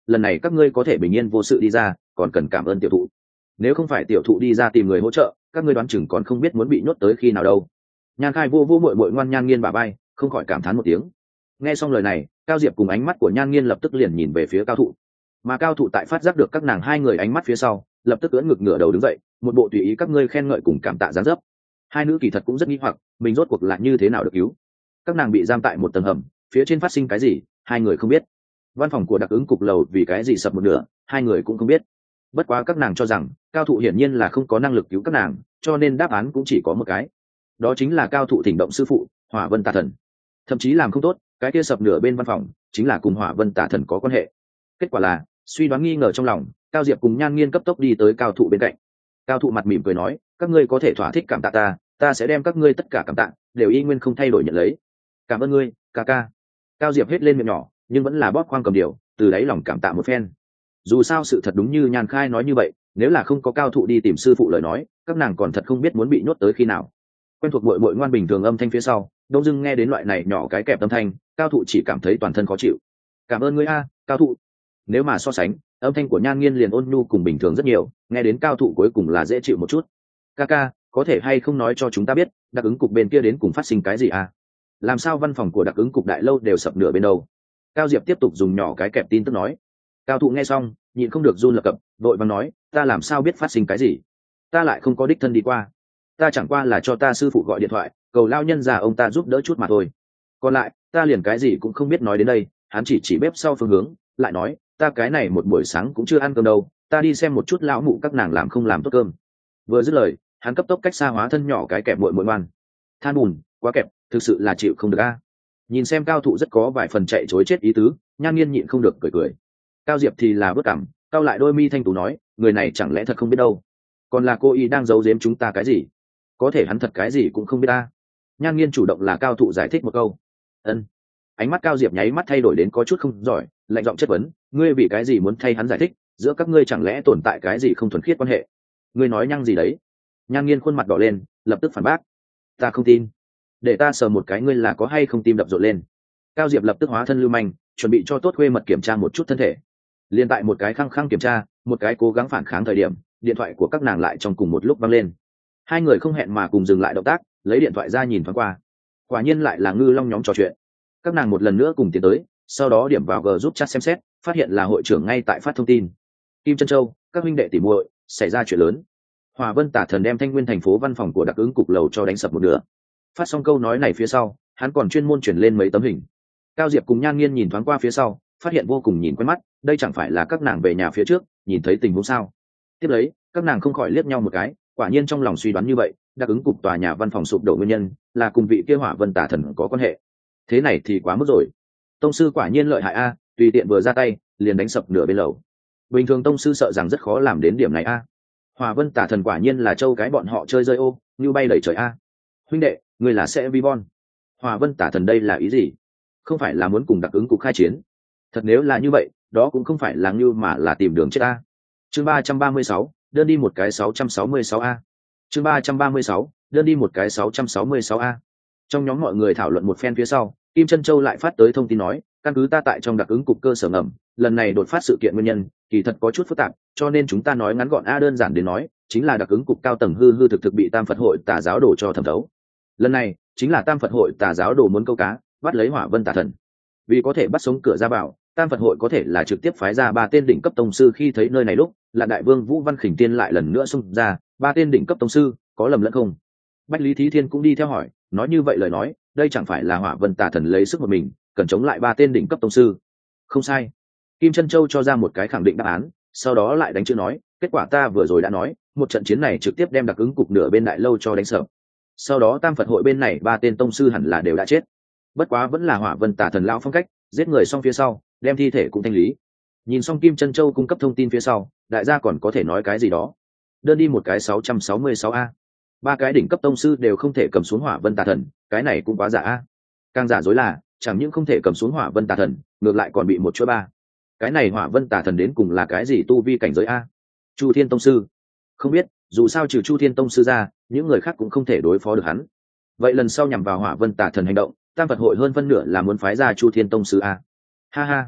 lần này các ngươi có thể bình yên vô sự đi ra, còn cần cảm ơn tiểu thụ. Nếu không phải tiểu thụ đi ra tìm người hỗ trợ, các ngươi đoán chừng còn không biết muốn bị nhốt tới khi nào đâu. Nhan Khai vô vô muội ngoan Nhan Nghiên bả vai, không khỏi cảm thán một tiếng. Nghe xong lời này, Cao Diệp cùng ánh mắt của Nhan Nghiên lập tức liền nhìn về phía Cao Thụ. Mà Cao Thụ tại phát giác được các nàng hai người ánh mắt phía sau, lập tức ưỡn ngực ngửa đầu đứng dậy, một bộ tùy ý các ngươi khen ngợi cùng cảm tạ dáng dấp. Hai nữ kỳ thật cũng rất nghi hoặc, mình rốt cuộc là như thế nào được cứu. Các nàng bị giam tại một tầng hầm, phía trên phát sinh cái gì, hai người không biết. Văn phòng của đặc ứng cục lầu vì cái gì sập một nửa, hai người cũng không biết. Bất quá các nàng cho rằng Cao Thụ hiển nhiên là không có năng lực cứu các nàng, cho nên đáp án cũng chỉ có một cái, đó chính là Cao Thụ thỉnh động sư phụ Hỏa Vân Tà Thần. Thậm chí làm không tốt, cái kia sập nửa bên văn phòng chính là cùng Hỏa Vân Tà Thần có quan hệ. Kết quả là suy đoán nghi ngờ trong lòng, Cao Diệp cùng Nhan Nghiên cấp tốc đi tới Cao Thụ bên cạnh. Cao Thụ mặt mỉm cười nói, các ngươi có thể thỏa thích cảm tạ ta, ta sẽ đem các ngươi tất cả cảm tạ đều y nguyên không thay đổi nhận lấy. Cảm ơn ngươi, ca ca. Cao Diệp hết lên miệng nhỏ, nhưng vẫn là bóp khoang cầm điều, từ đáy lòng cảm tạ một phen. Dù sao sự thật đúng như Nhan Khai nói như vậy, nếu là không có Cao Thụ đi tìm sư phụ lời nói, các nàng còn thật không biết muốn bị nhốt tới khi nào. Quen thuộc muội muội ngoan bình thường âm thanh phía sau, đông dưng nghe đến loại này nhỏ cái kẹp âm thanh, Cao Thụ chỉ cảm thấy toàn thân khó chịu. Cảm ơn ngươi a, Cao Thụ. Nếu mà so sánh, âm thanh của Nhan Nghiên liền ôn nhu cùng bình thường rất nhiều, nghe đến Cao Thụ cuối cùng là dễ chịu một chút. Ca ca, có thể hay không nói cho chúng ta biết, đặc ứng cục bên kia đến cùng phát sinh cái gì à? Làm sao văn phòng của đặc ứng cục đại lâu đều sập nửa bên đâu? Cao Diệp tiếp tục dùng nhỏ cái kẹp tin tức nói. Cao Thụ nghe xong, nhịn không được run lập cập, vội vàng nói, ta làm sao biết phát sinh cái gì? Ta lại không có đích thân đi qua, ta chẳng qua là cho ta sư phụ gọi điện thoại, cầu lao nhân già ông ta giúp đỡ chút mà thôi. Còn lại, ta liền cái gì cũng không biết. Nói đến đây, hắn chỉ bếp sau phương hướng, lại nói, ta cái này một buổi sáng cũng chưa ăn cơm đâu, ta đi xem một chút lão mụ các nàng làm không làm tốt cơm. Vừa dứt lời, hắn cấp tốc cách xa hóa thân nhỏ cái kẹp muội muội ngoan. Than bùn, quá kẹp, thực sự là chịu không được a. Nhìn xem Cao Thụ rất có vài phần chạy chối chết ý tứ, Nhan Nghiên nhịn không được cười cười. Cao Diệp thì là bước cảm, cao lại đôi mi thanh tú nói, người này chẳng lẽ thật không biết đâu, còn là cô y đang giấu giếm chúng ta cái gì? Có thể hắn thật cái gì cũng không biết ta. Nhan Nghiên chủ động là Cao Thụ giải thích một câu. Ân. Ánh mắt Cao Diệp nháy mắt thay đổi đến có chút không giỏi, lạnh giọng chất vấn, ngươi vì cái gì muốn thay hắn giải thích, giữa các ngươi chẳng lẽ tồn tại cái gì không thuần khiết quan hệ? Ngươi nói nhăng gì đấy? Nhan Nghiên khuôn mặt đỏ lên, lập tức phản bác, ta không tin, để ta sờ một cái ngươi là có hay không tim đập rộn lên. Cao Diệp lập tức hóa thân lưu manh, chuẩn bị cho tốt khuê mật kiểm tra một chút thân thể. Liên tại một cái khăng khăng kiểm tra, một cái cố gắng phản kháng thời điểm, điện thoại của các nàng lại trong cùng một lúc vang lên. Hai người không hẹn mà cùng dừng lại động tác, lấy điện thoại ra nhìn thoáng qua. Quả nhiên lại là Ngư Long nhóm trò chuyện. Các nàng một lần nữa cùng tiến tới, sau đó điểm vào G giúp chat xem xét, phát hiện là hội trưởng ngay tại phát thông tin. Kim Trân Châu, các huynh đệ tỉ muội, xảy ra chuyện lớn. Hỏa Vân Tả Thần đem Thanh Nguyên thành phố văn phòng của đặc ứng cục lầu cho đánh sập một nửa. Phát xong câu nói này phía sau, hắn còn chuyên môn chuyển lên mấy tấm hình. Cao Diệp cùng Nhan Nghiên nhìn thoáng qua phía sau, phát hiện vô cùng nhìn quen mắt, đây chẳng phải là các nàng về nhà phía trước nhìn thấy tình huống sao? Tiếp lấy, các nàng không khỏi liếc nhau một cái, quả nhiên trong lòng suy đoán như vậy, đặc ứng cục tòa nhà văn phòng sụp đổ nguyên nhân là cùng vị kia Hỏa Vân Tả Thần có quan hệ. Thế này thì quá mức rồi. Tông sư quả nhiên lợi hại a, tùy tiện vừa ra tay liền đánh sập nửa bên lầu. Bình thường tông sư sợ rằng rất khó làm đến điểm này a. Hỏa Vân Tả Thần quả nhiên là châu cái bọn họ chơi rơi ô, như bay đẩy trời a. Huynh đệ, người là sẽ vi von. Hỏa Vân Tả Thần đây là ý gì? Không phải là muốn cùng đặc ứng cục khai chiến? Thật nếu là như vậy, đó cũng không phải là như mà là tìm đường chết a. Chương 336, đơn đi một cái 666 a. Chương 336, đơn đi một cái 666 a. Trong nhóm mọi người thảo luận một phen phía sau, Kim Trân Châu lại phát tới thông tin nói, căn cứ ta tại trong đặc ứng cục cơ sở ngầm, lần này đột phát sự kiện nguyên nhân kỳ thật có chút phức tạp, cho nên chúng ta nói ngắn gọn a, đơn giản đến nói chính là đặc ứng cục cao tầng hư hư thực thực bị Tam Phật hội Tà giáo đồ cho thẩm thấu. Lần này chính là Tam Phật hội Tà giáo đồ muốn câu cá, bắt lấy Hỏa Vân Tả Thần. Vì có thể bắt sống cửa ra vào, Tam Phật hội có thể là trực tiếp phái ra 3 tên đỉnh cấp tông sư. Khi thấy nơi này lúc, là đại vương Vũ Văn Khỉnh Tiên lại lần nữa xông ra, 3 tên đỉnh cấp tông sư, có lầm lẫn không? Bách Lý Thí Thiên cũng đi theo hỏi, nói như vậy lời nói, đây chẳng phải là Hỏa Vân Tả Thần lấy sức một mình, cần chống lại 3 tên đỉnh cấp tông sư? Không sai. Kim Trân Châu cho ra một cái khẳng định đáp án, sau đó lại đánh chữ nói, kết quả ta vừa rồi đã nói, một trận chiến này trực tiếp đem đặc ứng cục nửa bên đại lâu cho đánh sập. Sau đó Tam Phật hội bên này 3 tên tông sư hẳn là đều đã chết. Bất quá vẫn là Hỏa Vân Tả Thần lão phong cách, giết người xong phía sau, đem thi thể cũng thanh lý. Nhìn xong Kim Trân Châu cung cấp thông tin phía sau, đại gia còn có thể nói cái gì đó. Đơn đi một cái 666 a. 3 cái đỉnh cấp tông sư đều không thể cầm xuống Hỏa Vân Tả Thần, cái này cũng quá giả a. Càng giả dối là, chẳng những không thể cầm xuống Hỏa Vân Tả Thần, ngược lại còn bị một chuỗi 3. Cái này Hỏa Vân Tả Thần đến cùng là cái gì tu vi cảnh giới a? Chu Thiên tông sư? Không biết, dù sao trừ Chu Thiên tông sư ra, những người khác cũng không thể đối phó được hắn. Vậy lần sau nhằm vào Hỏa Vân Tả Thần hành động, Tam Phật hội hơn phân nửa là muốn phái ra Chu Thiên tông sư a. Ha ha.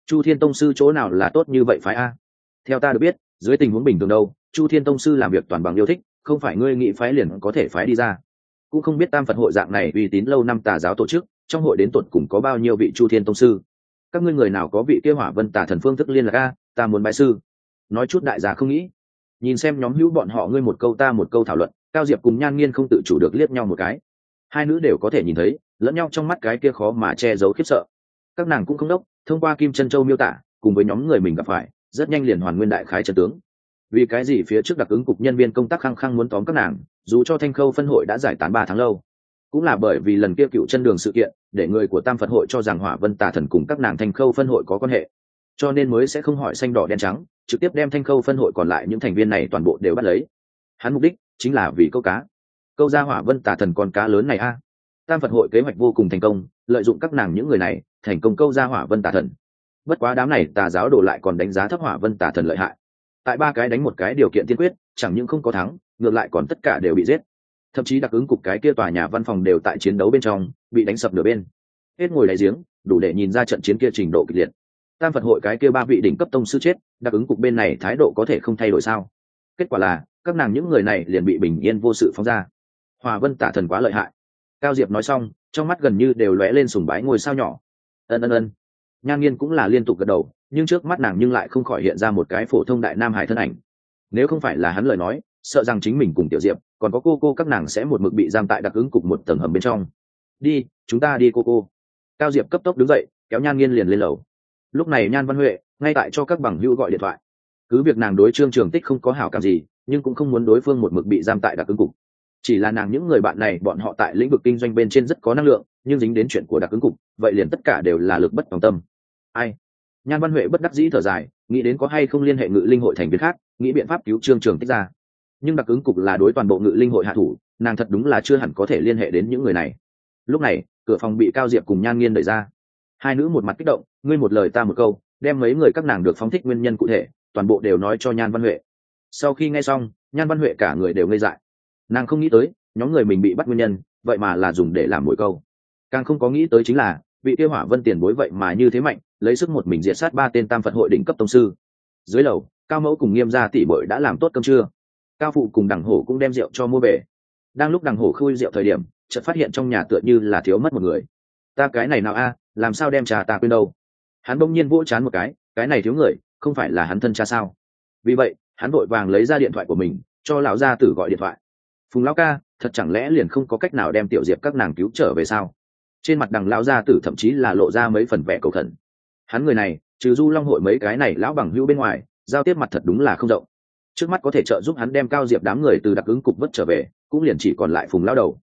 Chu Thiên Tông sư chỗ nào là tốt như vậy phái a? Theo ta được biết, dưới tình huống bình thường đâu, Chu Thiên Tông sư làm việc toàn bằng yêu thích, không phải ngươi nghĩ phái liền có thể phái đi ra. Cũng không biết Tam Phật hội dạng này uy tín lâu năm tà giáo tổ chức, trong hội đến tột cùng có bao nhiêu vị Chu Thiên Tông sư. Các ngươi người nào có vị kia Hỏa Vân Tà Thần phương thức liên lạc a, ta muốn bái sư. Nói chút đại gia không nghĩ. Nhìn xem nhóm hữu bọn họ ngươi một câu ta một câu thảo luận, Cao Diệp cùng Nhan Nghiên không tự chủ được liếc nhau một cái. Hai nữ đều có thể nhìn thấy, lẫn nhau trong mắt cái kia khó mà che giấu khiếp sợ. Các nàng cũng không đốc, thông qua Kim Chân Châu miêu tả, cùng với nhóm người mình gặp phải, rất nhanh liền hoàn nguyên đại khái trận tướng. Vì cái gì phía trước đặc ứng cục nhân viên công tác khăng khăng muốn tóm các nàng, dù cho Thanh Khâu phân hội đã giải tán 3 tháng lâu, cũng là bởi vì lần kia Cựu Chân Đường sự kiện, để người của Tam Phật hội cho rằng Hỏa Vân Tà Thần cùng các nàng Thanh Khâu phân hội có quan hệ, cho nên mới sẽ không hỏi xanh đỏ đen trắng, trực tiếp đem Thanh Khâu phân hội còn lại những thành viên này toàn bộ đều bắt lấy. Hắn mục đích chính là vì câu cá, câu ra Hỏa Vân Tà Thần con cá lớn này a. Tam Phật hội kế hoạch vô cùng thành công, lợi dụng các nàng những người này, thành công câu ra Hỏa Vân Tà Thần. Bất quá đám này tà giáo đổ lại còn đánh giá thấp Hỏa Vân Tà Thần lợi hại. Tại 3 cái đánh một cái điều kiện tiên quyết, chẳng những không có thắng, ngược lại còn tất cả đều bị giết. Thậm chí đặc ứng cục cái kia tòa nhà văn phòng đều tại chiến đấu bên trong, bị đánh sập nửa bên. Hết ngồi đáy giếng, đủ để nhìn ra trận chiến kia trình độ kịch liệt. Tam Phật hội cái kia 3 vị đỉnh cấp tông sư chết, đặc ứng cục bên này thái độ có thể không thay đổi sao? Kết quả là, các nàng những người này liền bị bình yên vô sự phóng ra. Hỏa Vân Tà Thần quá lợi hại. Cao Diệp nói xong, trong mắt gần như đều lóe lên sùng bái ngôi sao nhỏ. Ân. Nhan Nghiên cũng là liên tục gật đầu, nhưng trước mắt nàng nhưng lại không khỏi hiện ra một cái phổ thông đại nam hải thân ảnh. Nếu không phải là hắn lời nói, sợ rằng chính mình cùng Tiểu Diệp, còn có cô các nàng sẽ một mực bị giam tại đặc ứng cục một tầng hầm bên trong. Đi, chúng ta đi cô. Cao Diệp cấp tốc đứng dậy, kéo Nhan Nghiên liền lên lầu. Lúc này Nhan Văn Huệ ngay tại cho các bằng hữu gọi điện thoại. Cứ việc nàng đối Trương Trường Tích không có hảo cảm gì, nhưng cũng không muốn đối phương một mực bị giam tại đặc ứng cục. Chỉ là nàng những người bạn này bọn họ tại lĩnh vực kinh doanh bên trên rất có năng lượng, nhưng dính đến chuyện của đặc ứng cục, vậy liền tất cả đều là lực bất tòng tâm. Ai? Nhan Văn Huệ bất đắc dĩ thở dài, nghĩ đến có hay không liên hệ Ngự Linh hội thành viên khác, nghĩ biện pháp cứu Trương Trường Tích ra. Nhưng đặc ứng cục là đối toàn bộ Ngự Linh hội hạ thủ, nàng thật đúng là chưa hẳn có thể liên hệ đến những người này. Lúc này, cửa phòng bị Cao Diệp cùng Nhan Nghiên đẩy ra. Hai nữ một mặt kích động, ngươi một lời ta một câu, đem mấy người các nàng được phóng thích nguyên nhân cụ thể, toàn bộ đều nói cho Nhan Văn Huệ. Sau khi nghe xong, Nhan Văn Huệ cả người đều ngây dại. Nàng không nghĩ tới, nhóm người mình bị bắt nguyên nhân, vậy mà là dùng để làm mồi câu. Càng không có nghĩ tới chính là, vị tiêu Hỏa Vân tiền bối vậy mà như thế mạnh, lấy sức một mình diệt sát 3 tên Tam Phật hội đỉnh cấp tông sư. Dưới lầu, Cao Mẫu cùng Nghiêm gia tỷ muội đã làm tốt cơm trưa. Cao phụ cùng Đằng Hổ cũng đem rượu cho mua về. Đang lúc Đằng Hổ khui rượu thời điểm, chợt phát hiện trong nhà tựa như là thiếu mất một người. Ta cái này nào a, làm sao đem trà ta quên đâu? Hắn bỗng nhiên vỗ chán một cái này thiếu người, không phải là hắn thân cha sao? Vì vậy, hắn vội vàng lấy ra điện thoại của mình, cho lão gia tử gọi điện thoại. Phùng lão ca, thật chẳng lẽ liền không có cách nào đem Tiểu Diệp các nàng cứu trở về sao? Trên mặt Đằng lão gia tử thậm chí là lộ ra mấy phần vẻ cầu khẩn. Hắn người này, trừ Du Long hội mấy cái này lão bằng hữu bên ngoài, giao tiếp mặt thật đúng là không rộng. Trước mắt có thể trợ giúp hắn đem Cao Diệp đám người từ đặc ứng cục vớt trở về, cũng liền chỉ còn lại Phùng lão đầu.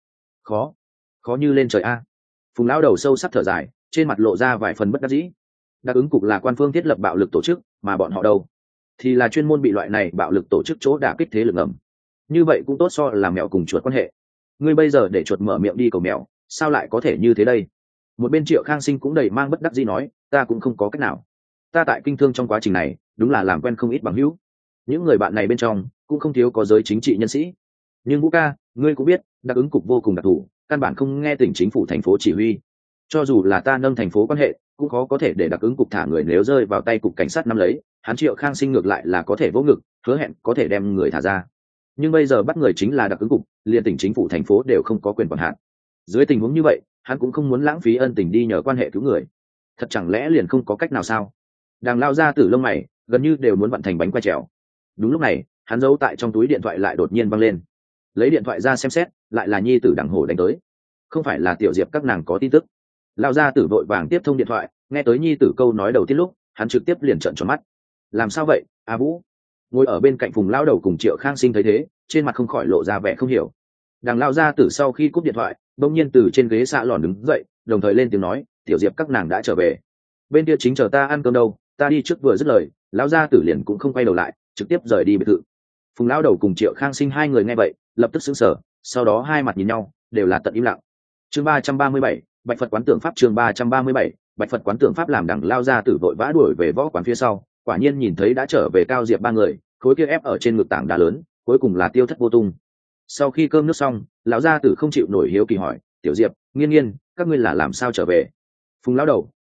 Khó như lên trời a. Phùng lão đầu sâu sắc thở dài, trên mặt lộ ra vài phần bất đắc dĩ. Đặc ứng cục là quan phương thiết lập bạo lực tổ chức, mà bọn họ đâu thì là chuyên môn bị loại này bạo lực tổ chức chỗ đả kích thế lực ngầm. Như vậy cũng tốt so là mèo cùng chuột quan hệ. Ngươi bây giờ để chuột mở miệng đi cầu mèo, sao lại có thể như thế đây? Một bên Triệu Khang Sinh cũng đầy mang bất đắc dĩ nói, ta cũng không có cách nào. Ta tại kinh thương trong quá trình này, đúng là làm quen không ít bằng hữu. Những người bạn này bên trong cũng không thiếu có giới chính trị nhân sĩ. Nhưng Vũ ca, ngươi cũng biết, đặc ứng cục vô cùng đặc thù, căn bản không nghe tỉnh chính phủ thành phố chỉ huy. Cho dù là ta nâng thành phố quan hệ, cũng khó có thể để đặc ứng cục thả người nếu rơi vào tay cục cảnh sát nắm lấy. Hắn Triệu Khang Sinh ngược lại là có thể vỗ ngực, hứa hẹn có thể đem người thả ra. Nhưng bây giờ bắt người chính là đặc ứng cục, liền tỉnh chính phủ thành phố đều không có quyền quản hạt. Dưới tình huống như vậy, hắn cũng không muốn lãng phí ân tình đi nhờ quan hệ cứu người. Thật chẳng lẽ liền không có cách nào sao? Đằng lao ra từ lông mày, gần như đều muốn vặn thành bánh quay trèo. Đúng lúc này, hắn giấu tại trong túi điện thoại lại đột nhiên văng lên. Lấy điện thoại ra xem xét, lại là nhi tử Đằng Hổ đánh tới. Không phải là Tiểu Diệp các nàng có tin tức. Lao ra tử vội vàng tiếp thông điện thoại, nghe tới nhi tử câu nói đầu tiên lúc, hắn trực tiếp liền trợn tròn mắt. Làm sao vậy, A Vũ? Ngồi ở bên cạnh Phùng lão đầu cùng Triệu Khang Sinh thấy thế, trên mặt không khỏi lộ ra vẻ không hiểu. Đằng lao ra tử sau khi cúp điện thoại, bỗng nhiên từ trên ghế xạ lòn đứng dậy, đồng thời lên tiếng nói, Tiểu Diệp các nàng đã trở về. Bên kia chính chờ ta ăn cơm đâu, ta đi trước vừa dứt lời, lão gia tử liền cũng không quay đầu lại, trực tiếp rời đi biệt thự. Phùng lão đầu cùng Triệu Khang Sinh hai người nghe vậy, lập tức sững sờ, sau đó hai mặt nhìn nhau, đều là tận im lặng. Chương 337, Bạch Phật quán tượng pháp. Chương 337, Bạch Phật quán tượng pháp. Làm Đằng lao gia tử vội vã đuổi về võ quán phía sau, quả nhiên nhìn thấy đã trở về Cao Diệp ba người, khối kia ép ở trên ngực tảng đá lớn, cuối cùng là tiêu thất vô tung. Sau khi cơm nước xong, lão gia tử không chịu nổi hiếu kỳ hỏi, Tiểu Diệp, Nghiên Nghiên, các ngươi là làm sao trở về? Phùng lão đầu,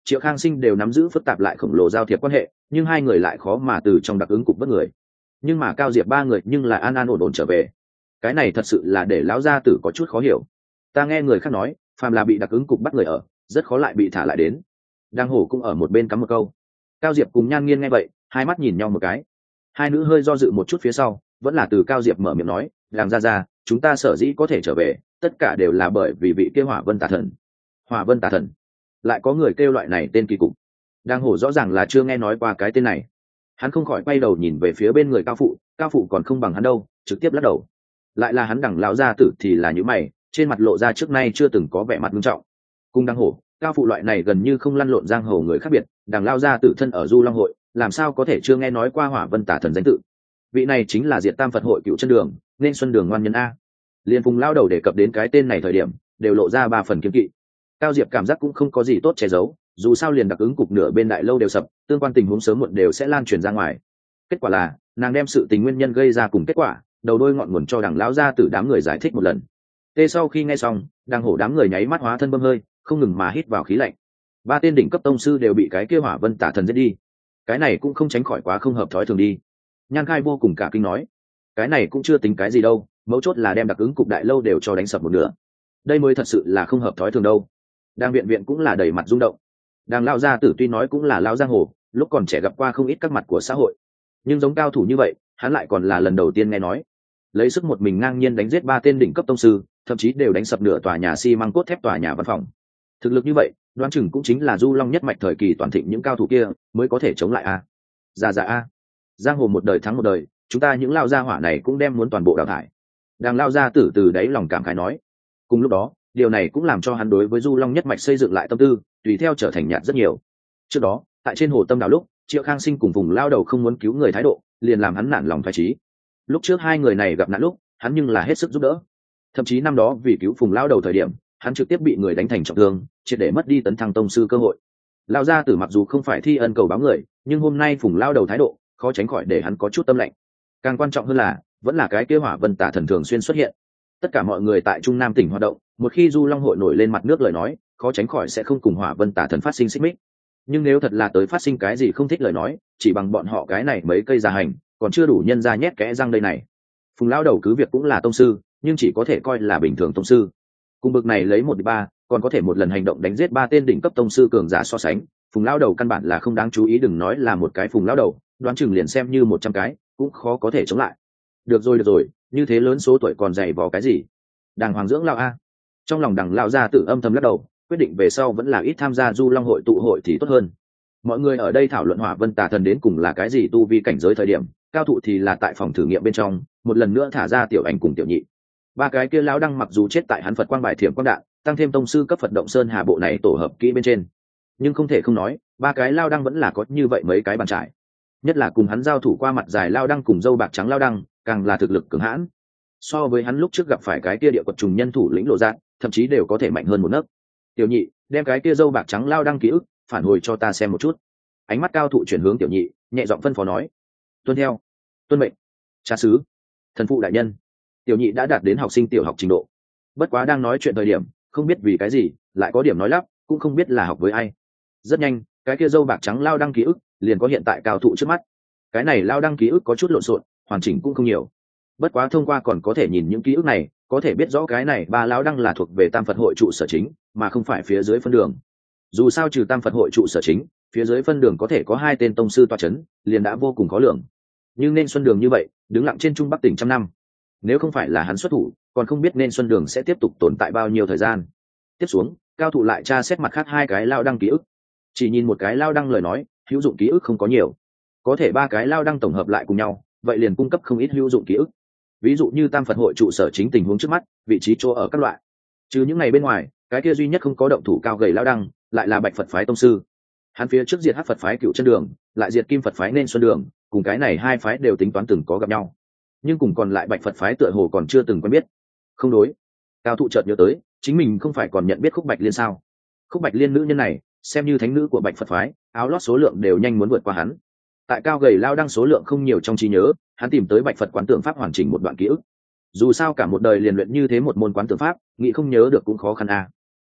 Triệu Khang Sinh đều nắm giữ phức tạp lại khổng lồ giao thiệp quan hệ, nhưng hai người lại khó mà từ trong đặc ứng cục vớt người. Nhưng mà Cao Diệp ba người nhưng là an an ổn ổn trở về. Cái này thật sự là để lão gia tử có chút khó hiểu. Ta nghe người khác nói, phàm là bị đặc ứng cục bắt người ở, rất khó lại bị thả lại đến. Đang hổ cũng ở một bên cắm một câu. Cao Diệp cùng Nhan Nghiên nghe vậy, hai mắt nhìn nhau một cái. Hai nữ hơi do dự một chút phía sau, vẫn là từ Cao Diệp mở miệng nói, "Đàng ra, chúng ta sở dĩ có thể trở về, tất cả đều là bởi vì vị kia Hỏa Vân Tà Thần." Hỏa Vân Tà Thần? Lại có người kêu loại này tên kỳ cục. Đang hổ rõ ràng là chưa nghe nói qua cái tên này. Hắn không khỏi quay đầu nhìn về phía bên người Cao phụ còn không bằng hắn đâu, trực tiếp lắc đầu. Lại là hắn Đằng lão gia tử thì là những mày, trên mặt lộ ra trước nay chưa từng có vẻ mặt nghiêm trọng. Cùng Đăng hổ, Cao phụ loại này gần như không lăn lộn giang hồ người khác biệt, Đằng lão gia tử thân ở Du Long hội, làm sao có thể chưa nghe nói qua Hỏa Vân Tà Thần danh tự. Vị này chính là Diệt Tam Phật hội cựu chân đường, nên Xuân Đường ngoan nhân a. Liên Phùng lao đầu đề cập đến cái tên này thời điểm, đều lộ ra ba phần kiêng kỵ. Cao Diệp cảm giác cũng không có gì tốt che giấu, dù sao liền đặc ứng cục nửa bên đại lâu đều sập, tương quan tình huống sớm muộn đều sẽ lan truyền ra ngoài. Kết quả là, nàng đem sự tình nguyên nhân gây ra cùng kết quả, đầu đôi ngọn nguồn cho Đằng lão gia tử đám người giải thích một lần. Tê sau khi nghe xong, Đằng hổ đám người nháy mắt hóa thân bơm hơi, không ngừng mà hít vào khí lạnh. Ba tên đỉnh cấp tông sư đều bị cái kia Hỏa Vân Tà Thần giết đi. Cái này cũng không tránh khỏi quá không hợp thói thường đi. Nhan Khai vô cùng cả kinh nói, cái này cũng chưa tính cái gì đâu, mấu chốt là đem đặc ứng cục đại lâu đều cho đánh sập một nửa. Đây mới thật sự là không hợp thói thường đâu. Đang viện cũng là đầy mặt rung động. Đằng lão gia tử tuy nói cũng là lão giang hồ, lúc còn trẻ gặp qua không ít các mặt của xã hội, nhưng giống cao thủ như vậy, hắn lại còn là lần đầu tiên nghe nói. Lấy sức một mình ngang nhiên đánh giết ba tên đỉnh cấp tông sư, thậm chí đều đánh sập nửa tòa nhà xi măng cốt thép tòa nhà văn phòng. Thực lực như vậy, đoán chừng cũng chính là Du Long nhất mạch thời kỳ toàn thịnh những cao thủ kia mới có thể chống lại a. Dạ a. Giang hồ một đời thắng một đời, chúng ta những lão gia hỏa này cũng đem muốn toàn bộ đào thải. Đằng lão gia tử từ đáy lòng cảm khái nói. Cùng lúc đó, điều này cũng làm cho hắn đối với Du Long nhất mạch xây dựng lại tâm tư, tùy theo trở thành nhạt rất nhiều. Trước đó, tại trên hồ Tâm Đảo lúc, Triệu Khang Sinh cùng vùng lao đầu không muốn cứu người thái độ, liền làm hắn nản lòng phái trí. Lúc trước hai người này gặp nạn lúc, hắn nhưng là hết sức giúp đỡ. Thậm chí năm đó vì cứu Phùng lao đầu thời điểm, hắn trực tiếp bị người đánh thành trọng thương, triệt để mất đi tấn thăng tông sư cơ hội. Lao gia tử mặc dù không phải thi ân cầu báo người, nhưng hôm nay Phùng lao đầu thái độ, khó tránh khỏi để hắn có chút tâm lạnh. Càng quan trọng hơn là, vẫn là cái kế Hỏa Vân Tà Thần thường xuyên xuất hiện. Tất cả mọi người tại Trung Nam tỉnh hoạt động, một khi Du Long hội nổi lên mặt nước lời nói, khó tránh khỏi sẽ không cùng Hỏa Vân Tà Thần phát sinh xích mích. Nhưng nếu thật là tới phát sinh cái gì không thích lời nói, chỉ bằng bọn họ cái này mấy cây gia hành, còn chưa đủ nhân ra nhét kẽ răng đây này. Phùng lão đầu cứ việc cũng là tông sư, nhưng chỉ có thể coi là bình thường tông sư. Cùng bực này lấy 1-3, còn có thể một lần hành động đánh giết 3 tên đỉnh cấp tông sư cường giả so sánh, Phùng lão đầu căn bản là không đáng chú ý, đừng nói là một cái Phùng lão đầu, đoán chừng liền xem như 100 cái, cũng khó có thể chống lại. Được rồi, như thế lớn số tuổi còn dày vò cái gì? Đàng hoàng dưỡng lão a. Trong lòng Đằng lão gia tử âm thầm lắc đầu, quyết định về sau vẫn là ít tham gia Du Long hội tụ hội thì tốt hơn. Mọi người ở đây thảo luận Hỏa Vân Tà Thần đến cùng là cái gì tu vi cảnh giới thời điểm, cao thụ thì là tại phòng thử nghiệm bên trong, một lần nữa thả ra Tiểu Ảnh cùng Tiểu Nhị. Ba cái kia lão đăng mặc dù chết tại hắn Phật quang bài thiểm quang đạn, tăng thêm tông sư cấp Phật động sơn hà bộ này tổ hợp kỹ bên trên, nhưng không thể không nói, ba cái lao đăng vẫn là có như vậy mấy cái bàn trải. Nhất là cùng hắn giao thủ qua mặt dài lao đăng cùng dâu bạc trắng lao đăng, càng là thực lực cường hãn. So với hắn lúc trước gặp phải cái kia địa quật trùng nhân thủ lĩnh Lộ Dạng, thậm chí đều có thể mạnh hơn một nấc. Tiểu Nhị, đem cái kia dâu bạc trắng lao đăng ký ức phản hồi cho ta xem một chút. Ánh mắt cao thụ chuyển hướng Tiểu Nhị, nhẹ giọng phân phó nói. Tuân theo. Tuân mệnh. Cha sứ. Thần phụ đại nhân. Tiểu Nhị đã đạt đến học sinh tiểu học trình độ, bất quá đang nói chuyện thời điểm, không biết vì cái gì lại có điểm nói lắp, cũng không biết là học với ai. Rất nhanh, cái kia dâu bạc trắng lao đăng ký ức liền có hiện tại cao thụ trước mắt. Cái này lao đăng ký ức có chút lộn xộn, hoàn chỉnh cũng không nhiều, bất quá thông qua còn có thể nhìn những ký ức này, có thể biết rõ cái này ba lão đăng là thuộc về Tam Phật hội trụ sở chính, mà không phải phía dưới phân đường. Dù sao trừ Tam Phật hội trụ sở chính, phía dưới phân đường có thể có 2 tên tông sư tọa chấn, liền đã vô cùng khó lường. Nhưng nên Xuân Đường như vậy, đứng lặng trên Trung Bắc tỉnh trăm năm, nếu không phải là hắn xuất thủ, còn không biết nên Xuân Đường sẽ tiếp tục tồn tại bao nhiêu thời gian. Tiếp xuống, cao thủ lại tra xét mặt khác 2 cái lao đăng ký ức. Chỉ nhìn một cái lao đăng lời nói, hữu dụng ký ức không có nhiều, có thể 3 cái lao đăng tổng hợp lại cùng nhau, vậy liền cung cấp không ít hữu dụng ký ức. Ví dụ như Tam Phật hội trụ sở chính tình huống trước mắt, vị trí chỗ ở các loại. Trừ những ngày bên ngoài, cái kia duy nhất không có động thủ cao gầy lao đăng, lại là Bạch Phật phái tông sư. Hắn phía trước diệt Hắc Phật phái Cựu Chân Đường, lại diệt Kim Phật phái Nên Xuân Đường, cùng cái này 2 phái đều tính toán từng có gặp nhau. Nhưng cùng còn lại Bạch Phật phái tựa hồ còn chưa từng quen biết. Không đối. Cao thụ chợt nhớ tới, chính mình không phải còn nhận biết Khúc Bạch Liên sao? Khúc Bạch Liên nữ nhân này, xem như thánh nữ của Bạch Phật phái, áo lót số lượng đều nhanh muốn vượt qua hắn. Tại cao gầy lao đăng số lượng không nhiều trong trí nhớ, hắn tìm tới Bạch Phật quán tượng pháp hoàn chỉnh một đoạn ký ức. Dù sao cả một đời liền luyện như thế một môn quán tượng pháp, nghĩ không nhớ được cũng khó khăn a.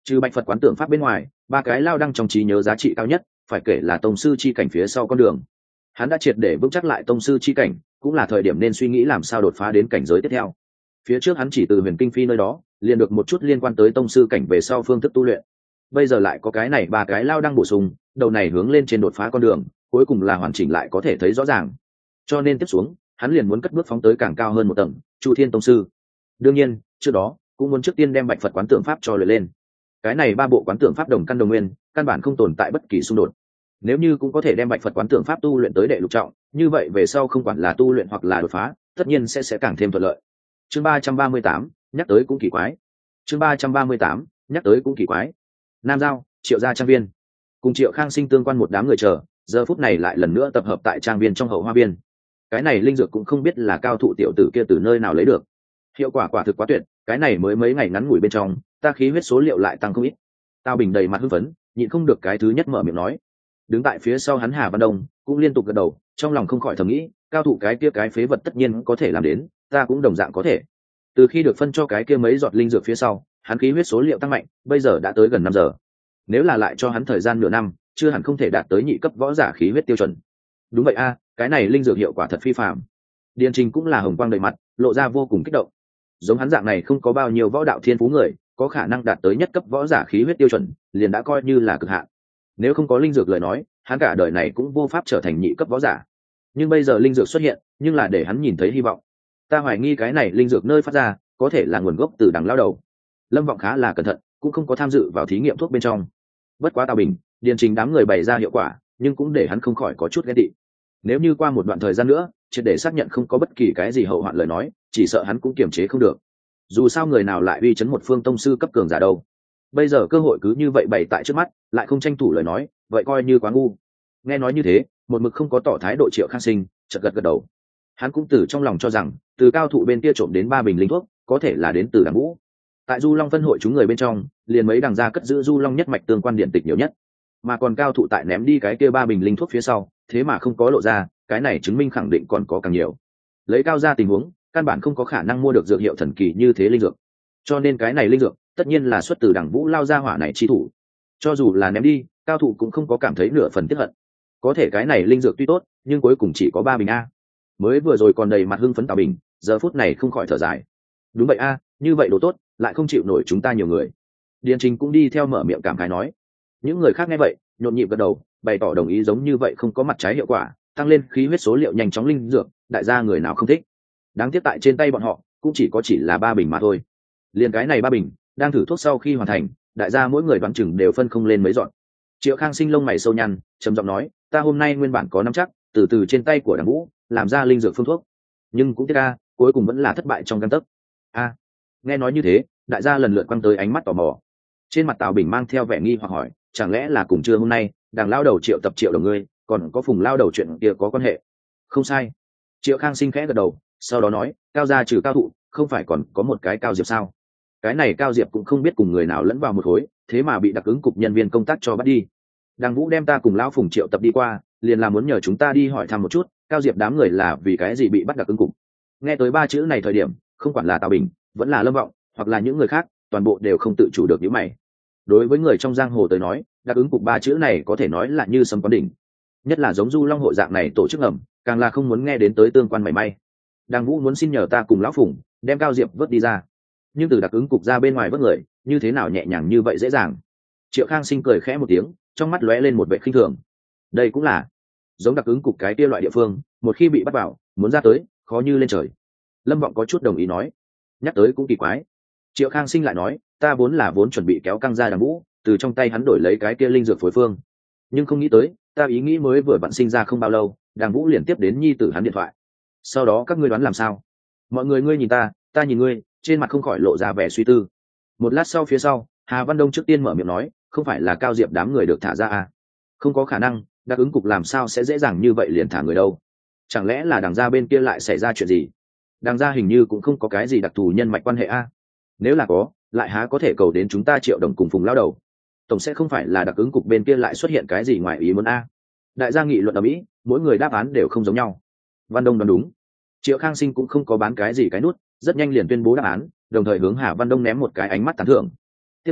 Trừ bạch Phật quán tượng pháp bên ngoài, ba cái lao đăng trong trí nhớ giá trị cao nhất phải kể là tông sư chi cảnh phía sau con đường. Hắn đã triệt để vững chắc lại tông sư chi cảnh, cũng là thời điểm nên suy nghĩ làm sao đột phá đến cảnh giới tiếp theo. Phía trước hắn chỉ từ Huyền Kinh Phi nơi đó liền được một chút liên quan tới tông sư cảnh về sau phương thức tu luyện, bây giờ lại có cái này ba cái lao đăng bổ sung, đầu này hướng lên trên đột phá con đường cuối cùng là hoàn chỉnh lại có thể thấy rõ ràng. Cho nên tiếp xuống hắn liền muốn cất bước phóng tới càng cao hơn một tầng, Chu Thiên tông sư. Đương nhiên trước đó cũng muốn trước tiên đem bạch Phật quán tượng pháp cho luyện lên. Cái này ba bộ quán tượng pháp đồng căn đồng nguyên, căn bản không tồn tại bất kỳ xung đột. Nếu như cũng có thể đem bạch Phật quán tượng pháp tu luyện tới đệ lục trọng, như vậy về sau không quản là tu luyện hoặc là đột phá, tất nhiên sẽ càng thêm thuận lợi. Chương 338, nhắc tới cũng kỳ quái. Chương 338, nhắc tới cũng kỳ quái. Nam Giao, Triệu gia trang viên. Cùng Triệu Khang Sinh tương quan một đám người chờ, giờ phút này lại lần nữa tập hợp tại trang viên trong hậu hoa viên. Cái này linh dược cũng không biết là cao thụ tiểu tử kia từ nơi nào lấy được. Hiệu quả quả thực quá tuyệt, cái này mới mấy ngày ngắn ngủi bên trong, ta khí huyết số liệu lại tăng không ít. Tao Bình đầy mặt hưng phấn, nhịn không được cái thứ nhất mở miệng nói. Đứng tại phía sau hắn Hà Văn Đông cũng liên tục gật đầu, trong lòng không khỏi thầm nghĩ, cao thụ cái kia cái phế vật tất nhiên có thể làm đến, ta cũng đồng dạng có thể. Từ khi được phân cho cái kia mấy giọt linh dược phía sau, hắn khí huyết số liệu tăng mạnh, bây giờ đã tới gần 5 giờ. Nếu là lại cho hắn thời gian nửa năm, chưa hẳn không thể đạt tới nhị cấp võ giả khí huyết tiêu chuẩn. Đúng vậy a, cái này linh dược hiệu quả thật phi phàm. Điền Trình cũng là hồng quang đầy mặt, lộ ra vô cùng kích động. Giống hắn dạng này không có bao nhiêu võ đạo thiên phú người, có khả năng đạt tới nhất cấp võ giả khí huyết tiêu chuẩn, liền đã coi như là cực hạn. Nếu không có linh dược lời nói, hắn cả đời này cũng vô pháp trở thành nhị cấp võ giả. Nhưng bây giờ linh dược xuất hiện, nhưng là để hắn nhìn thấy hy vọng. Ta hoài nghi cái này linh dược nơi phát ra, có thể là nguồn gốc từ Đằng Lao Đầu. Lâm Vọng khá là cẩn thận, cũng không có tham dự vào thí nghiệm thuốc bên trong. Bất quá Tào Bình, Điền Trình đám người bày ra hiệu quả, nhưng cũng để hắn không khỏi có chút ghen tị. Nếu như qua một đoạn thời gian nữa, triệt để xác nhận không có bất kỳ cái gì hậu hoạn lời nói, chỉ sợ hắn cũng kiềm chế không được. Dù sao người nào lại uy chấn một phương tông sư cấp cường giả đâu. Bây giờ cơ hội cứ như vậy bày tại trước mắt, lại không tranh thủ lời nói, vậy coi như quá ngu. Nghe nói như thế, một mực không có tỏ thái độ Triệu Khang Sinh chợt gật gật đầu. Hắn cũng từ trong lòng cho rằng, từ cao thụ bên kia trộm đến 3 bình linh thuốc, có thể là đến từ Đằng Vũ. Tại Du Long phân hội chúng người bên trong, liền mấy đằng gia cất giữ Du Long nhất mạch tương quan điện tịch nhiều nhất, mà còn cao thụ tại ném đi cái kia 3 bình linh thuốc phía sau, thế mà không có lộ ra, cái này chứng minh khẳng định còn có càng nhiều. Lấy cao ra tình huống, căn bản không có khả năng mua được dược hiệu thần kỳ như thế linh dược, cho nên cái này linh dược tất nhiên là xuất từ Đằng Vũ lao ra hỏa này chi thủ. Cho dù là ném đi, cao thụ cũng không có cảm thấy nửa phần tiếc hận. Có thể cái này linh dược tuy tốt, nhưng cuối cùng chỉ có 3 bình a. Mới vừa rồi còn đầy mặt hưng phấn Tào Bình, giờ phút này không khỏi thở dài. Đúng vậy a, như vậy đồ tốt, lại không chịu nổi chúng ta nhiều người. Điền Trình cũng đi theo mở miệng cảm khái nói. Những người khác nghe vậy, nhộn nhịp gật đầu, bày tỏ đồng ý, giống như vậy không có mặt trái hiệu quả, tăng lên khí huyết số liệu nhanh chóng linh dược, đại gia người nào không thích. Đáng tiếc tại trên tay bọn họ, cũng chỉ là 3 bình mà thôi. Liền cái này 3 bình, đang thử thuốc sau khi hoàn thành, đại gia mỗi người đoán chừng đều phân không lên mấy dọn. Triệu Khang Sinh lông mày sâu nhăn, trầm giọng nói, ta hôm nay nguyên bản có nắm chắc, từ từ trên tay của Đằng Vũ, làm ra linh dược phương thuốc, nhưng cũng tiếc a, cuối cùng vẫn là thất bại trong gang tấc. A. Nghe nói như thế, đại gia lần lượt quăng tới ánh mắt tò mò. Trên mặt Tào Bình mang theo vẻ nghi hoặc hỏi, chẳng lẽ là cùng trưa hôm nay, Đằng lao đầu triệu tập Triệu đồng ngươi, còn có Phùng lao đầu chuyện kia có quan hệ? Không sai. Triệu Khang Sinh khẽ gật đầu, sau đó nói, cao gia trừ cao thụ, không phải còn có một cái Cao Diệp sao? Cái này Cao Diệp cũng không biết cùng người nào lẫn vào một khối, thế mà bị đặc ứng cục nhân viên công tác cho bắt đi. Đằng Vũ đem ta cùng lão Phùng triệu tập đi qua, liền là muốn nhờ chúng ta đi hỏi thăm một chút, Cao Diệp đám người là vì cái gì bị bắt đặc ứng cục. Nghe tới 3 chữ này thời điểm, không quản là Tào Bình, vẫn là Lâm Vọng, hoặc là những người khác, toàn bộ đều không tự chủ được những mày. Đối với người trong giang hồ tới nói, đặc ứng cục 3 chữ này có thể nói là như sấm quán đỉnh. Nhất là giống Du Long hội dạng này tổ chức ẩm, càng là không muốn nghe đến tới tương quan mảy may. Đằng Vũ muốn xin nhờ ta cùng lão Phùng đem Cao Diệp vớt đi ra, nhưng từ đặc ứng cục ra bên ngoài vớt người, như thế nào nhẹ nhàng như vậy dễ dàng. Triệu Khang Sinh cười khẽ một tiếng, trong mắt lóe lên một vẻ khinh thường. Đây cũng là giống đặc ứng cục cái kia loại địa phương, một khi bị bắt vào, muốn ra tới khó như lên trời. Lâm Vọng có chút đồng ý nói, nhắc tới cũng kỳ quái. Triệu Khang Sinh lại nói, ta vốn chuẩn bị kéo căng ra Đằng Vũ, từ trong tay hắn đổi lấy cái kia linh dược phối phương, nhưng không nghĩ tới, ta ý nghĩ mới vừa vặn sinh ra không bao lâu, Đằng Vũ liền tiếp đến nhi tử hắn điện thoại. Sau đó các ngươi đoán làm sao? Mọi người ngươi nhìn ta nhìn ngươi, trên mặt không khỏi lộ ra vẻ suy tư. Một lát sau, phía sau Hà Văn Đông trước tiên mở miệng nói, không phải là Cao Diệp đám người được thả ra à? Không có khả năng, đặc ứng cục làm sao sẽ dễ dàng như vậy liền thả người đâu? Chẳng lẽ là Đằng gia bên kia lại xảy ra chuyện gì? Đằng gia hình như cũng không có cái gì đặc thù nhân mạch quan hệ a. Nếu là có, lại há có thể cầu đến chúng ta Triệu đồng cùng Phùng lao đầu? Tổng sẽ không phải là đặc ứng cục bên kia lại xuất hiện cái gì ngoài ý muốn a? Đại gia nghị luận ở mỹ, mỗi người đáp án đều không giống nhau. Văn Đông đoán đúng. Triệu Khang Sinh cũng không có bán cái gì cái nút, rất nhanh liền tuyên bố đáp án, đồng thời hướng Hà Văn Đông ném một cái ánh mắt tán thưởng. Tiếp lấy,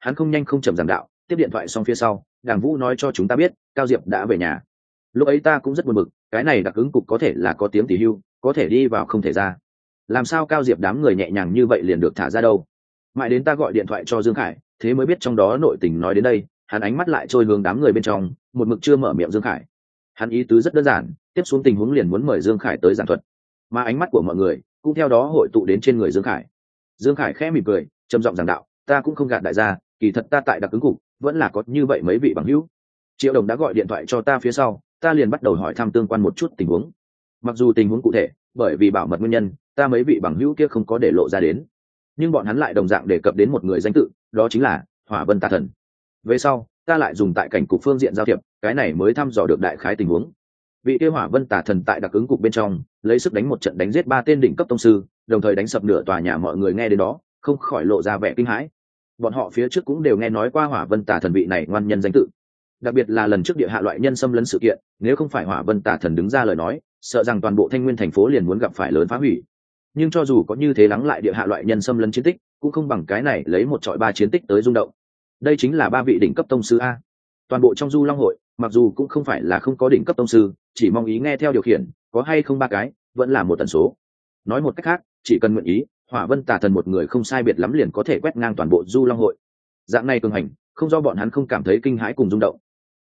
hắn không nhanh không chậm giảng đạo. Tiếp điện thoại xong phía sau, Đàng Vũ nói cho chúng ta biết Cao Diệp đã về nhà. Lúc ấy ta cũng rất buồn bực, cái này đặc ứng cục có thể là có tiếng tỷ hưu, có thể đi vào không thể ra, làm sao Cao Diệp đám người nhẹ nhàng như vậy liền được thả ra đâu. Mãi đến ta gọi điện thoại cho Dương Khải, thế mới biết trong đó nội tình. Nói đến đây, hắn ánh mắt lại trôi hướng đám người bên trong, một mực chưa mở miệng Dương Khải. Hắn ý tứ rất đơn giản, tiếp xuống tình huống liền muốn mời Dương Khải tới giảng thuật, mà ánh mắt của mọi người cũng theo đó hội tụ đến trên người Dương Khải. Dương Khải khẽ mỉm cười, trầm giọng giảng đạo, ta cũng không gạt đại gia, kỳ thật ta tại đặc ứng cục vẫn là có như vậy mấy vị bằng hữu. Triệu Đồng đã gọi điện thoại cho ta phía sau, ta liền bắt đầu hỏi thăm tương quan một chút tình huống. Mặc dù tình huống cụ thể bởi vì bảo mật nguyên nhân, ta mấy vị bằng hữu kia không có để lộ ra đến, nhưng bọn hắn lại đồng dạng đề cập đến một người danh tự, đó chính là Hỏa Vân Tà Thần. Về sau ta lại dùng tại cảnh cục phương diện giao thiệp, cái này mới thăm dò được đại khái tình huống. Vị kia Hỏa Vân Tà Thần tại đặc ứng cục bên trong lấy sức đánh một trận đánh giết 3 tên đỉnh cấp tông sư, đồng thời đánh sập nửa tòa nhà. Mọi người nghe đến đó không khỏi lộ ra vẻ kinh hãi. Bọn họ phía trước cũng đều nghe nói qua Hỏa Vân Tà Thần vị này ngoan nhân danh tự, đặc biệt là lần trước địa hạ loại nhân xâm lấn sự kiện, nếu không phải Hỏa Vân Tà Thần đứng ra lời nói, sợ rằng toàn bộ Thanh Nguyên thành phố liền muốn gặp phải lớn phá hủy. Nhưng cho dù có như thế lắng lại địa hạ loại nhân xâm lấn chiến tích, cũng không bằng cái này lấy 1-3 chiến tích tới rung động. Đây chính là 3 vị đỉnh cấp tông sư a. Toàn bộ trong Du Long hội, mặc dù cũng không phải là không có đỉnh cấp tông sư, chỉ mong ý nghe theo điều khiển, có hay không 3 cái, vẫn là một tần số. Nói một cách khác, chỉ cần nguyện ý, Hỏa Vân Tà Thần một người không sai biệt lắm liền có thể quét ngang toàn bộ Du Long hội. Dạng này cường hành, không do bọn hắn không cảm thấy kinh hãi cùng rung động,